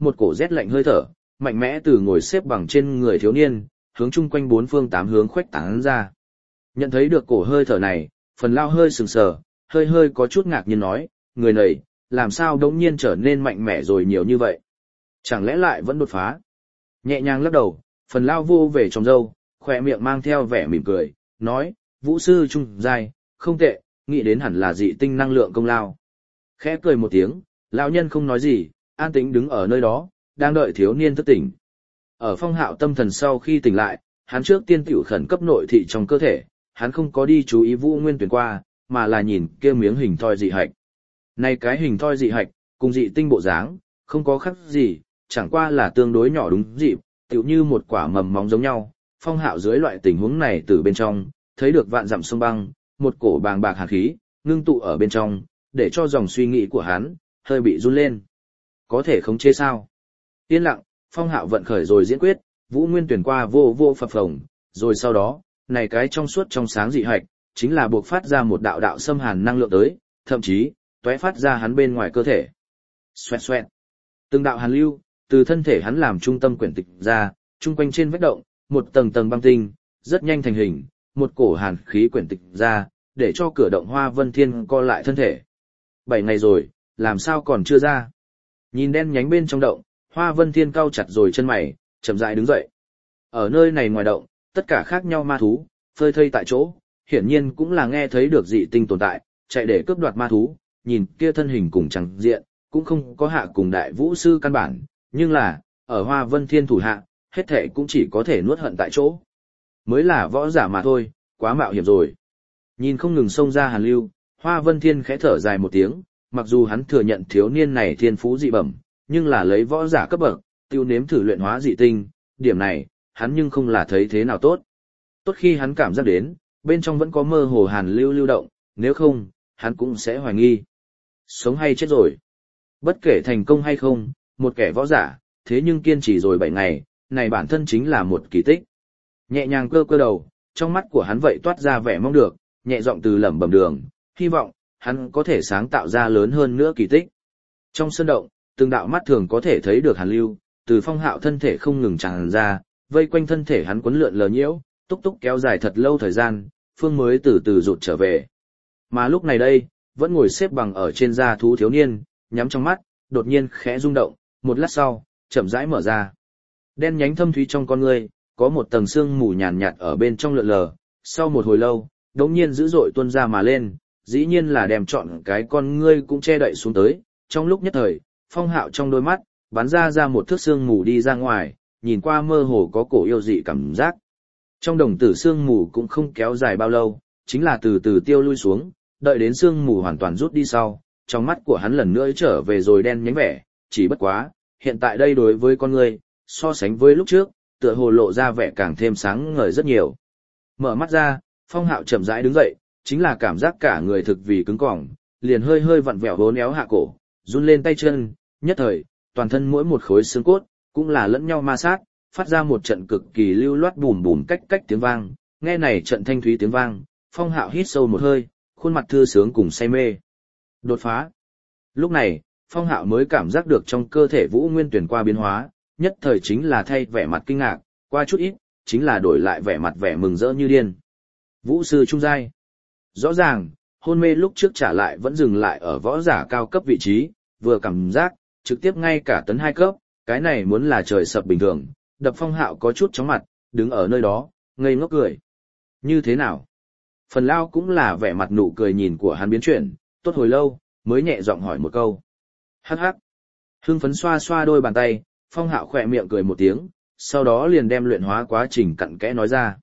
một cổ rét lạnh hơi thở, mạnh mẽ từ ngồi xếp bằng trên người thiếu niên, hướng chung quanh bốn phương tám hướng khuếch tán ra. Nhận thấy được cổ hơi thở này, Phần Lao hơi sừng sờ, hơi hơi có chút ngạc nhiên nói, người này, làm sao đống nhiên trở nên mạnh mẽ rồi nhiều như vậy? Chẳng lẽ lại vẫn đột phá? Nhẹ nhàng lắc đầu, Phần Lao vô về trong râu, khỏe miệng mang theo vẻ mỉm cười, nói, vũ sư trung giai, không tệ, nghĩ đến hẳn là dị tinh năng lượng công lao. Khẽ cười một tiếng, lão nhân không nói gì, an tĩnh đứng ở nơi đó, đang đợi thiếu niên thức tỉnh. Ở Phong Hạo tâm thần sau khi tỉnh lại, hắn trước tiên tiểu khẩn cấp nội thị trong cơ thể, hắn không có đi chú ý Vũ Nguyên Tuyển qua, mà là nhìn kia miếng hình thoi dị hạch. Này cái hình thoi dị hạch, cùng dị tinh bộ dáng, không có khác gì, chẳng qua là tương đối nhỏ đúng dịp, tựu như một quả mầm móng giống nhau. Phong Hạo dưới loại tình huống này từ bên trong, thấy được vạn dặm sông băng, một cổ bàng bạc hàn khí, ngưng tụ ở bên trong, để cho dòng suy nghĩ của hắn hơi bị run lên. Có thể khống chế sao? Yên lặng, Phong Hạo vận khởi rồi diễn quyết, Vũ Nguyên Tuyển qua vô vô phập phồng, rồi sau đó, này cái trong suốt trong sáng dị hạch, chính là buộc phát ra một đạo đạo xâm hàn năng lượng tới, thậm chí, tóe phát ra hắn bên ngoài cơ thể. Xoẹt xoẹt. Từng đạo hàn lưu, từ thân thể hắn làm trung tâm quyển tịch ra, chung quanh trên vách động, một tầng tầng băng tinh, rất nhanh thành hình, một cổ hàn khí quyển tịch ra, để cho cửa động Hoa Vân Thiên co lại thân thể. 7 ngày rồi, làm sao còn chưa ra? Nhìn đen nhánh bên trong động, Hoa Vân Thiên cau chặt rồi chân mày, chậm rãi đứng dậy. Ở nơi này ngoài động, tất cả khác nhau ma thú, phơi thây tại chỗ, hiển nhiên cũng là nghe thấy được dị tinh tồn tại, chạy để cướp đoạt ma thú, nhìn kia thân hình cùng chẳng diện, cũng không có hạ cùng đại vũ sư căn bản, nhưng là, ở Hoa Vân Thiên thủ hạ, hết thệ cũng chỉ có thể nuốt hận tại chỗ. Mới là võ giả mà thôi, quá mạo hiểm rồi. Nhìn không ngừng xông ra hàn lưu, Hoa Vân Thiên khẽ thở dài một tiếng, mặc dù hắn thừa nhận thiếu niên này thiên phú dị bẩm, nhưng là lấy võ giả cấp bậc, tiêu nếm thử luyện hóa dị tinh, điểm này, hắn nhưng không là thấy thế nào tốt. Tốt khi hắn cảm giác đến, bên trong vẫn có mơ hồ hàn lưu lưu động, nếu không, hắn cũng sẽ hoài nghi. Sống hay chết rồi. Bất kể thành công hay không, một kẻ võ giả, thế nhưng kiên trì rồi 7 ngày, này bản thân chính là một kỳ tích. Nhẹ nhàng cơ cơ đầu, trong mắt của hắn vậy toát ra vẻ mong được, nhẹ giọng từ lẩm bẩm đường, hy vọng, hắn có thể sáng tạo ra lớn hơn nữa kỳ tích. Trong sân động, từng đạo mắt thường có thể thấy được hàn lưu, từ Phong Hạo thân thể không ngừng tràn ra, vây quanh thân thể hắn quấn lượn lờ nhiễu, túc túc kéo dài thật lâu thời gian, phương mới từ từ rụt trở về. Mà lúc này đây, vẫn ngồi xếp bằng ở trên da thú thiếu niên, nhắm trong mắt, đột nhiên khẽ rung động, một lát sau, chậm rãi mở ra. Đen nhánh thâm thúy trong con ngươi, có một tầng sương mù nhàn nhạt ở bên trong lượn lờ, sau một hồi lâu, đống nhiên dữ dội tuôn ra mà lên, dĩ nhiên là đem trọn cái con ngươi cũng che đậy xuống tới, trong lúc nhất thời, Phong Hạo trong đôi mắt, bắn ra một thước sương mù đi ra ngoài, nhìn qua mơ hồ có cổ yêu dị cảm giác. Trong đồng tử sương mù cũng không kéo dài bao lâu, chính là từ từ tiêu lui xuống, đợi đến sương mù hoàn toàn rút đi sau, trong mắt của hắn lần nữa trở về rồi đen nhánh vẻ, chỉ bất quá, hiện tại đây đối với con người, so sánh với lúc trước, tựa hồ lộ ra vẻ càng thêm sáng ngời rất nhiều. Mở mắt ra, Phong Hạo chậm rãi đứng dậy, chính là cảm giác cả người thực vì cứng cỏng, liền hơi hơi vặn vẹo vốn éo hạ cổ, run lên tay chân, nhất thời, toàn thân mỗi một khối xương cốt, cũng là lẫn nhau ma sát, phát ra một trận cực kỳ lưu loát bùm bùm cách cách tiếng vang, nghe này trận thanh thúy tiếng vang, Phong Hạo hít sâu một hơi, khuôn mặt thư sướng cùng say mê. Đột phá. Lúc này, Phong Hạo mới cảm giác được trong cơ thể Vũ Nguyên Tuyển qua biến hóa, nhất thời chính là thay vẻ mặt kinh ngạc, qua chút ít, chính là đổi lại vẻ mặt vẻ mừng rỡ như điên. Vũ sư trung giai. Rõ ràng, hôn mê lúc trước trả lại vẫn dừng lại ở võ giả cao cấp vị trí, vừa cảm giác, trực tiếp ngay cả tấn 2 cấp, cái này muốn là trời sập bình thường, đập Phong Hạo có chút chóng mặt, đứng ở nơi đó, ngây ngốc cười. Như thế nào? Phần Lao cũng là vẻ mặt nụ cười nhìn của hắn biến chuyển, tốt hồi lâu, mới nhẹ giọng hỏi một câu. Hắc hắc. Hưng phấn xoa xoa đôi bàn tay, Phong Hạo khỏe miệng cười một tiếng, sau đó liền đem luyện hóa quá trình cặn kẽ nói ra.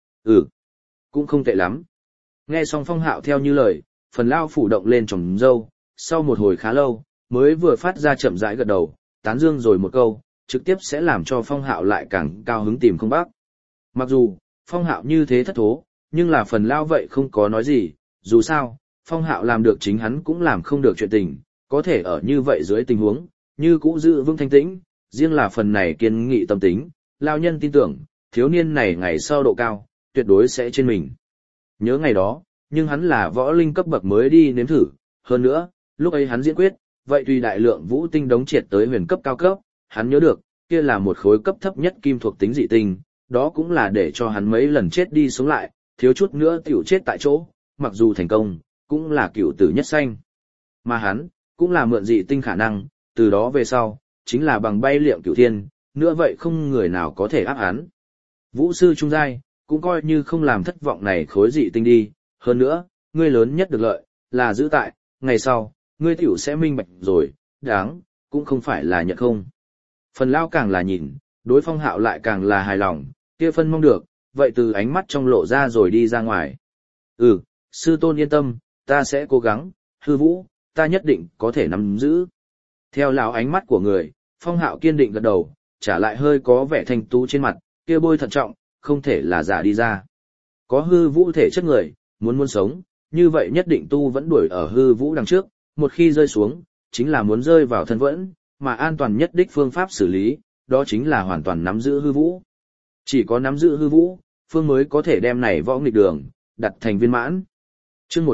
Cũng không tệ lắm. Nghe xong Phong Hạo theo như lời, Phần Lao phủ động lên tròm râu, sau một hồi khá lâu, mới vừa phát ra chậm rãi gật đầu, tán dương rồi một câu, trực tiếp sẽ làm cho Phong Hạo lại càng cao hứng tìm không bác. Mặc dù, Phong Hạo như thế thất thố, nhưng là Phần Lao vậy không có nói gì, dù sao, Phong Hạo làm được chính hắn cũng làm không được chuyện tình, có thể ở như vậy dưới tình huống, như cũ giữ vững thanh tĩnh, riêng là phần này kiên nghị tâm tính, Lao nhân tin tưởng, thiếu niên này ngày sau độ cao, tuyệt đối sẽ trên mình. Nhớ ngày đó, nhưng hắn là võ linh cấp bậc mới đi nếm thử, hơn nữa, lúc ấy hắn diễn quyết, vậy tùy đại lượng vũ tinh đống triệt tới huyền cấp cao cấp, Hắn nhớ được, kia là một khối cấp thấp nhất kim thuộc tính dị tinh, đó cũng là để cho hắn mấy lần chết đi sống lại, thiếu chút nữa tiểu chết tại chỗ, mặc dù thành công, cũng là cựu tử nhất sanh. Mà hắn, cũng là mượn dị tinh khả năng, từ đó về sau, chính là bằng bay liệm cửu thiên, nữa vậy không người nào có thể áp hắn. Vũ sư trung giai, cũng coi như không làm thất vọng này khối dị tinh đi, hơn nữa, ngươi lớn nhất được lợi, là giữ tại, ngày sau, ngươi tiểu sẽ minh bạch rồi, đáng, cũng không phải là nhận không. Phần lao càng là nhìn, đối Phong Hạo lại càng là hài lòng, kia phân mong được, vậy từ ánh mắt trong lộ ra rồi đi ra ngoài. Sư tôn yên tâm, ta sẽ cố gắng, hư vũ, ta nhất định có thể nắm giữ. Theo lão ánh mắt của người, Phong Hạo kiên định gật đầu, trả lại hơi có vẻ thanh tú trên mặt, kia bôi thận trọng, không thể là giả đi ra. Có hư vũ thể chất người, muốn sống, như vậy nhất định tu vẫn đuổi ở hư vũ đằng trước, một khi rơi xuống, chính là muốn rơi vào thân vẫn, mà an toàn nhất đích phương pháp xử lý, đó chính là hoàn toàn nắm giữ hư vũ. Chỉ có nắm giữ hư vũ, phương mới có thể đem này võ nghịch đường, đặt thành viên mãn. Chương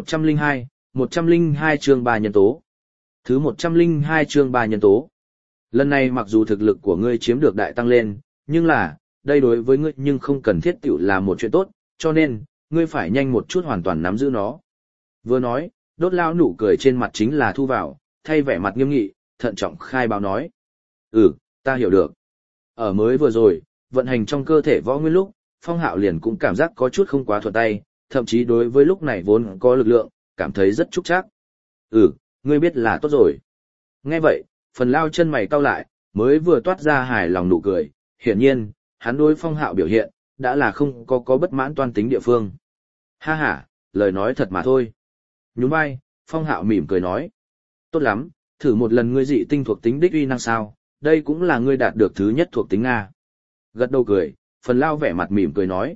102 chương 3 nhân tố. Thứ 102 chương 3 nhân tố. Lần này mặc dù thực lực của ngươi chiếm được đại tăng lên, nhưng là, đây đối với ngươi nhưng không cần thiết tiểu là một chuyện tốt, cho nên, ngươi phải nhanh một chút hoàn toàn nắm giữ nó. Vừa nói, đốt lao nụ cười trên mặt chính là thu vào, thay vẻ mặt nghiêm nghị, thận trọng khai báo nói. Ta hiểu được. Ở mới vừa rồi, vận hành trong cơ thể võ nguyên lúc, Phong Hạo liền cũng cảm giác có chút không quá thuận tay, thậm chí đối với lúc này vốn có lực lượng, cảm thấy rất trúc trác. Ngươi biết là tốt rồi. Nghe vậy, phần lao chân mày cau lại, mới vừa toát ra hài lòng nụ cười, hiển nhiên, hắn đối Phong Hạo biểu hiện, đã là không có bất mãn toan tính địa phương. Ha ha, lời nói thật mà thôi. Nhún vai, Phong Hạo mỉm cười nói. Tốt lắm, thử một lần ngươi dị tinh thuộc tính đích uy năng sao, đây cũng là ngươi đạt được thứ nhất thuộc tính Nga. Gật đầu cười, phần lao vẻ mặt mỉm cười nói.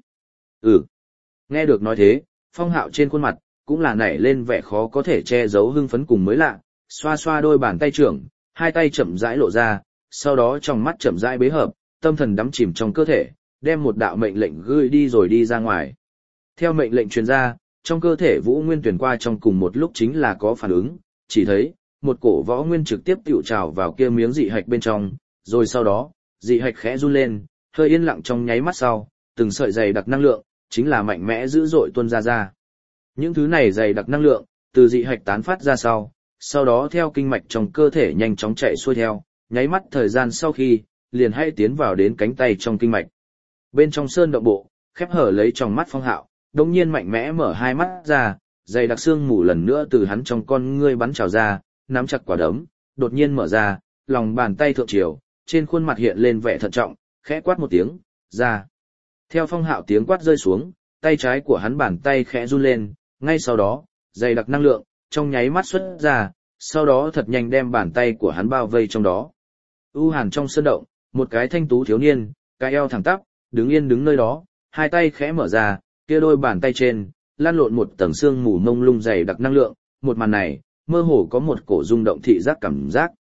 Nghe được nói thế, Phong Hạo trên khuôn mặt, cũng là nảy lên vẻ khó có thể che giấu hưng phấn cùng mới lạ, xoa xoa đôi bàn tay trưởng, hai tay chậm rãi lộ ra, sau đó trong mắt chậm rãi bế hợp, tâm thần đắm chìm trong cơ thể, đem một đạo mệnh lệnh gửi đi rồi đi ra ngoài. Theo mệnh lệnh truyền ra, trong cơ thể Vũ Nguyên tuyển qua trong cùng một lúc chính là có phản ứng, chỉ thấy, một cổ võ nguyên trực tiếp tiểu trào vào kia miếng dị hạch bên trong, rồi sau đó, dị hạch khẽ run lên, hơi yên lặng trong nháy mắt sau, từng sợi dày đặc năng lượng, chính là mạnh mẽ dữ dội tuôn ra. Những thứ này dày đặc năng lượng, từ dị hạch tán phát ra sau đó theo kinh mạch trong cơ thể nhanh chóng chạy xuôi theo, nháy mắt thời gian sau khi, liền hay tiến vào đến cánh tay trong kinh mạch. Bên trong sơn động bộ, khép hở lấy trong mắt Phong Hạo, đột nhiên mạnh mẽ mở hai mắt ra, dày đặc xương mù lần nữa từ hắn trong con ngươi bắn trào ra, nắm chặt quả đấm, đột nhiên mở ra, lòng bàn tay thượng chiều, trên khuôn mặt hiện lên vẻ thận trọng, khẽ quát một tiếng, ra. Theo Phong Hạo tiếng quát rơi xuống, tay trái của hắn bàn tay khẽ run lên, ngay sau đó, dày đặc năng lượng, trong nháy mắt xuất ra, sau đó thật nhanh đem bàn tay của hắn bao vây trong đó. U hàn trong sơn động, một cái thanh tú thiếu niên, cái eo thẳng tắp, đứng yên đứng nơi đó, hai tay khẽ mở ra, kia đôi bàn tay trên, lan lộn một tầng xương mù mông lung dày đặc năng lượng, một màn này, mơ hồ có một cổ rung động thị giác cảm giác.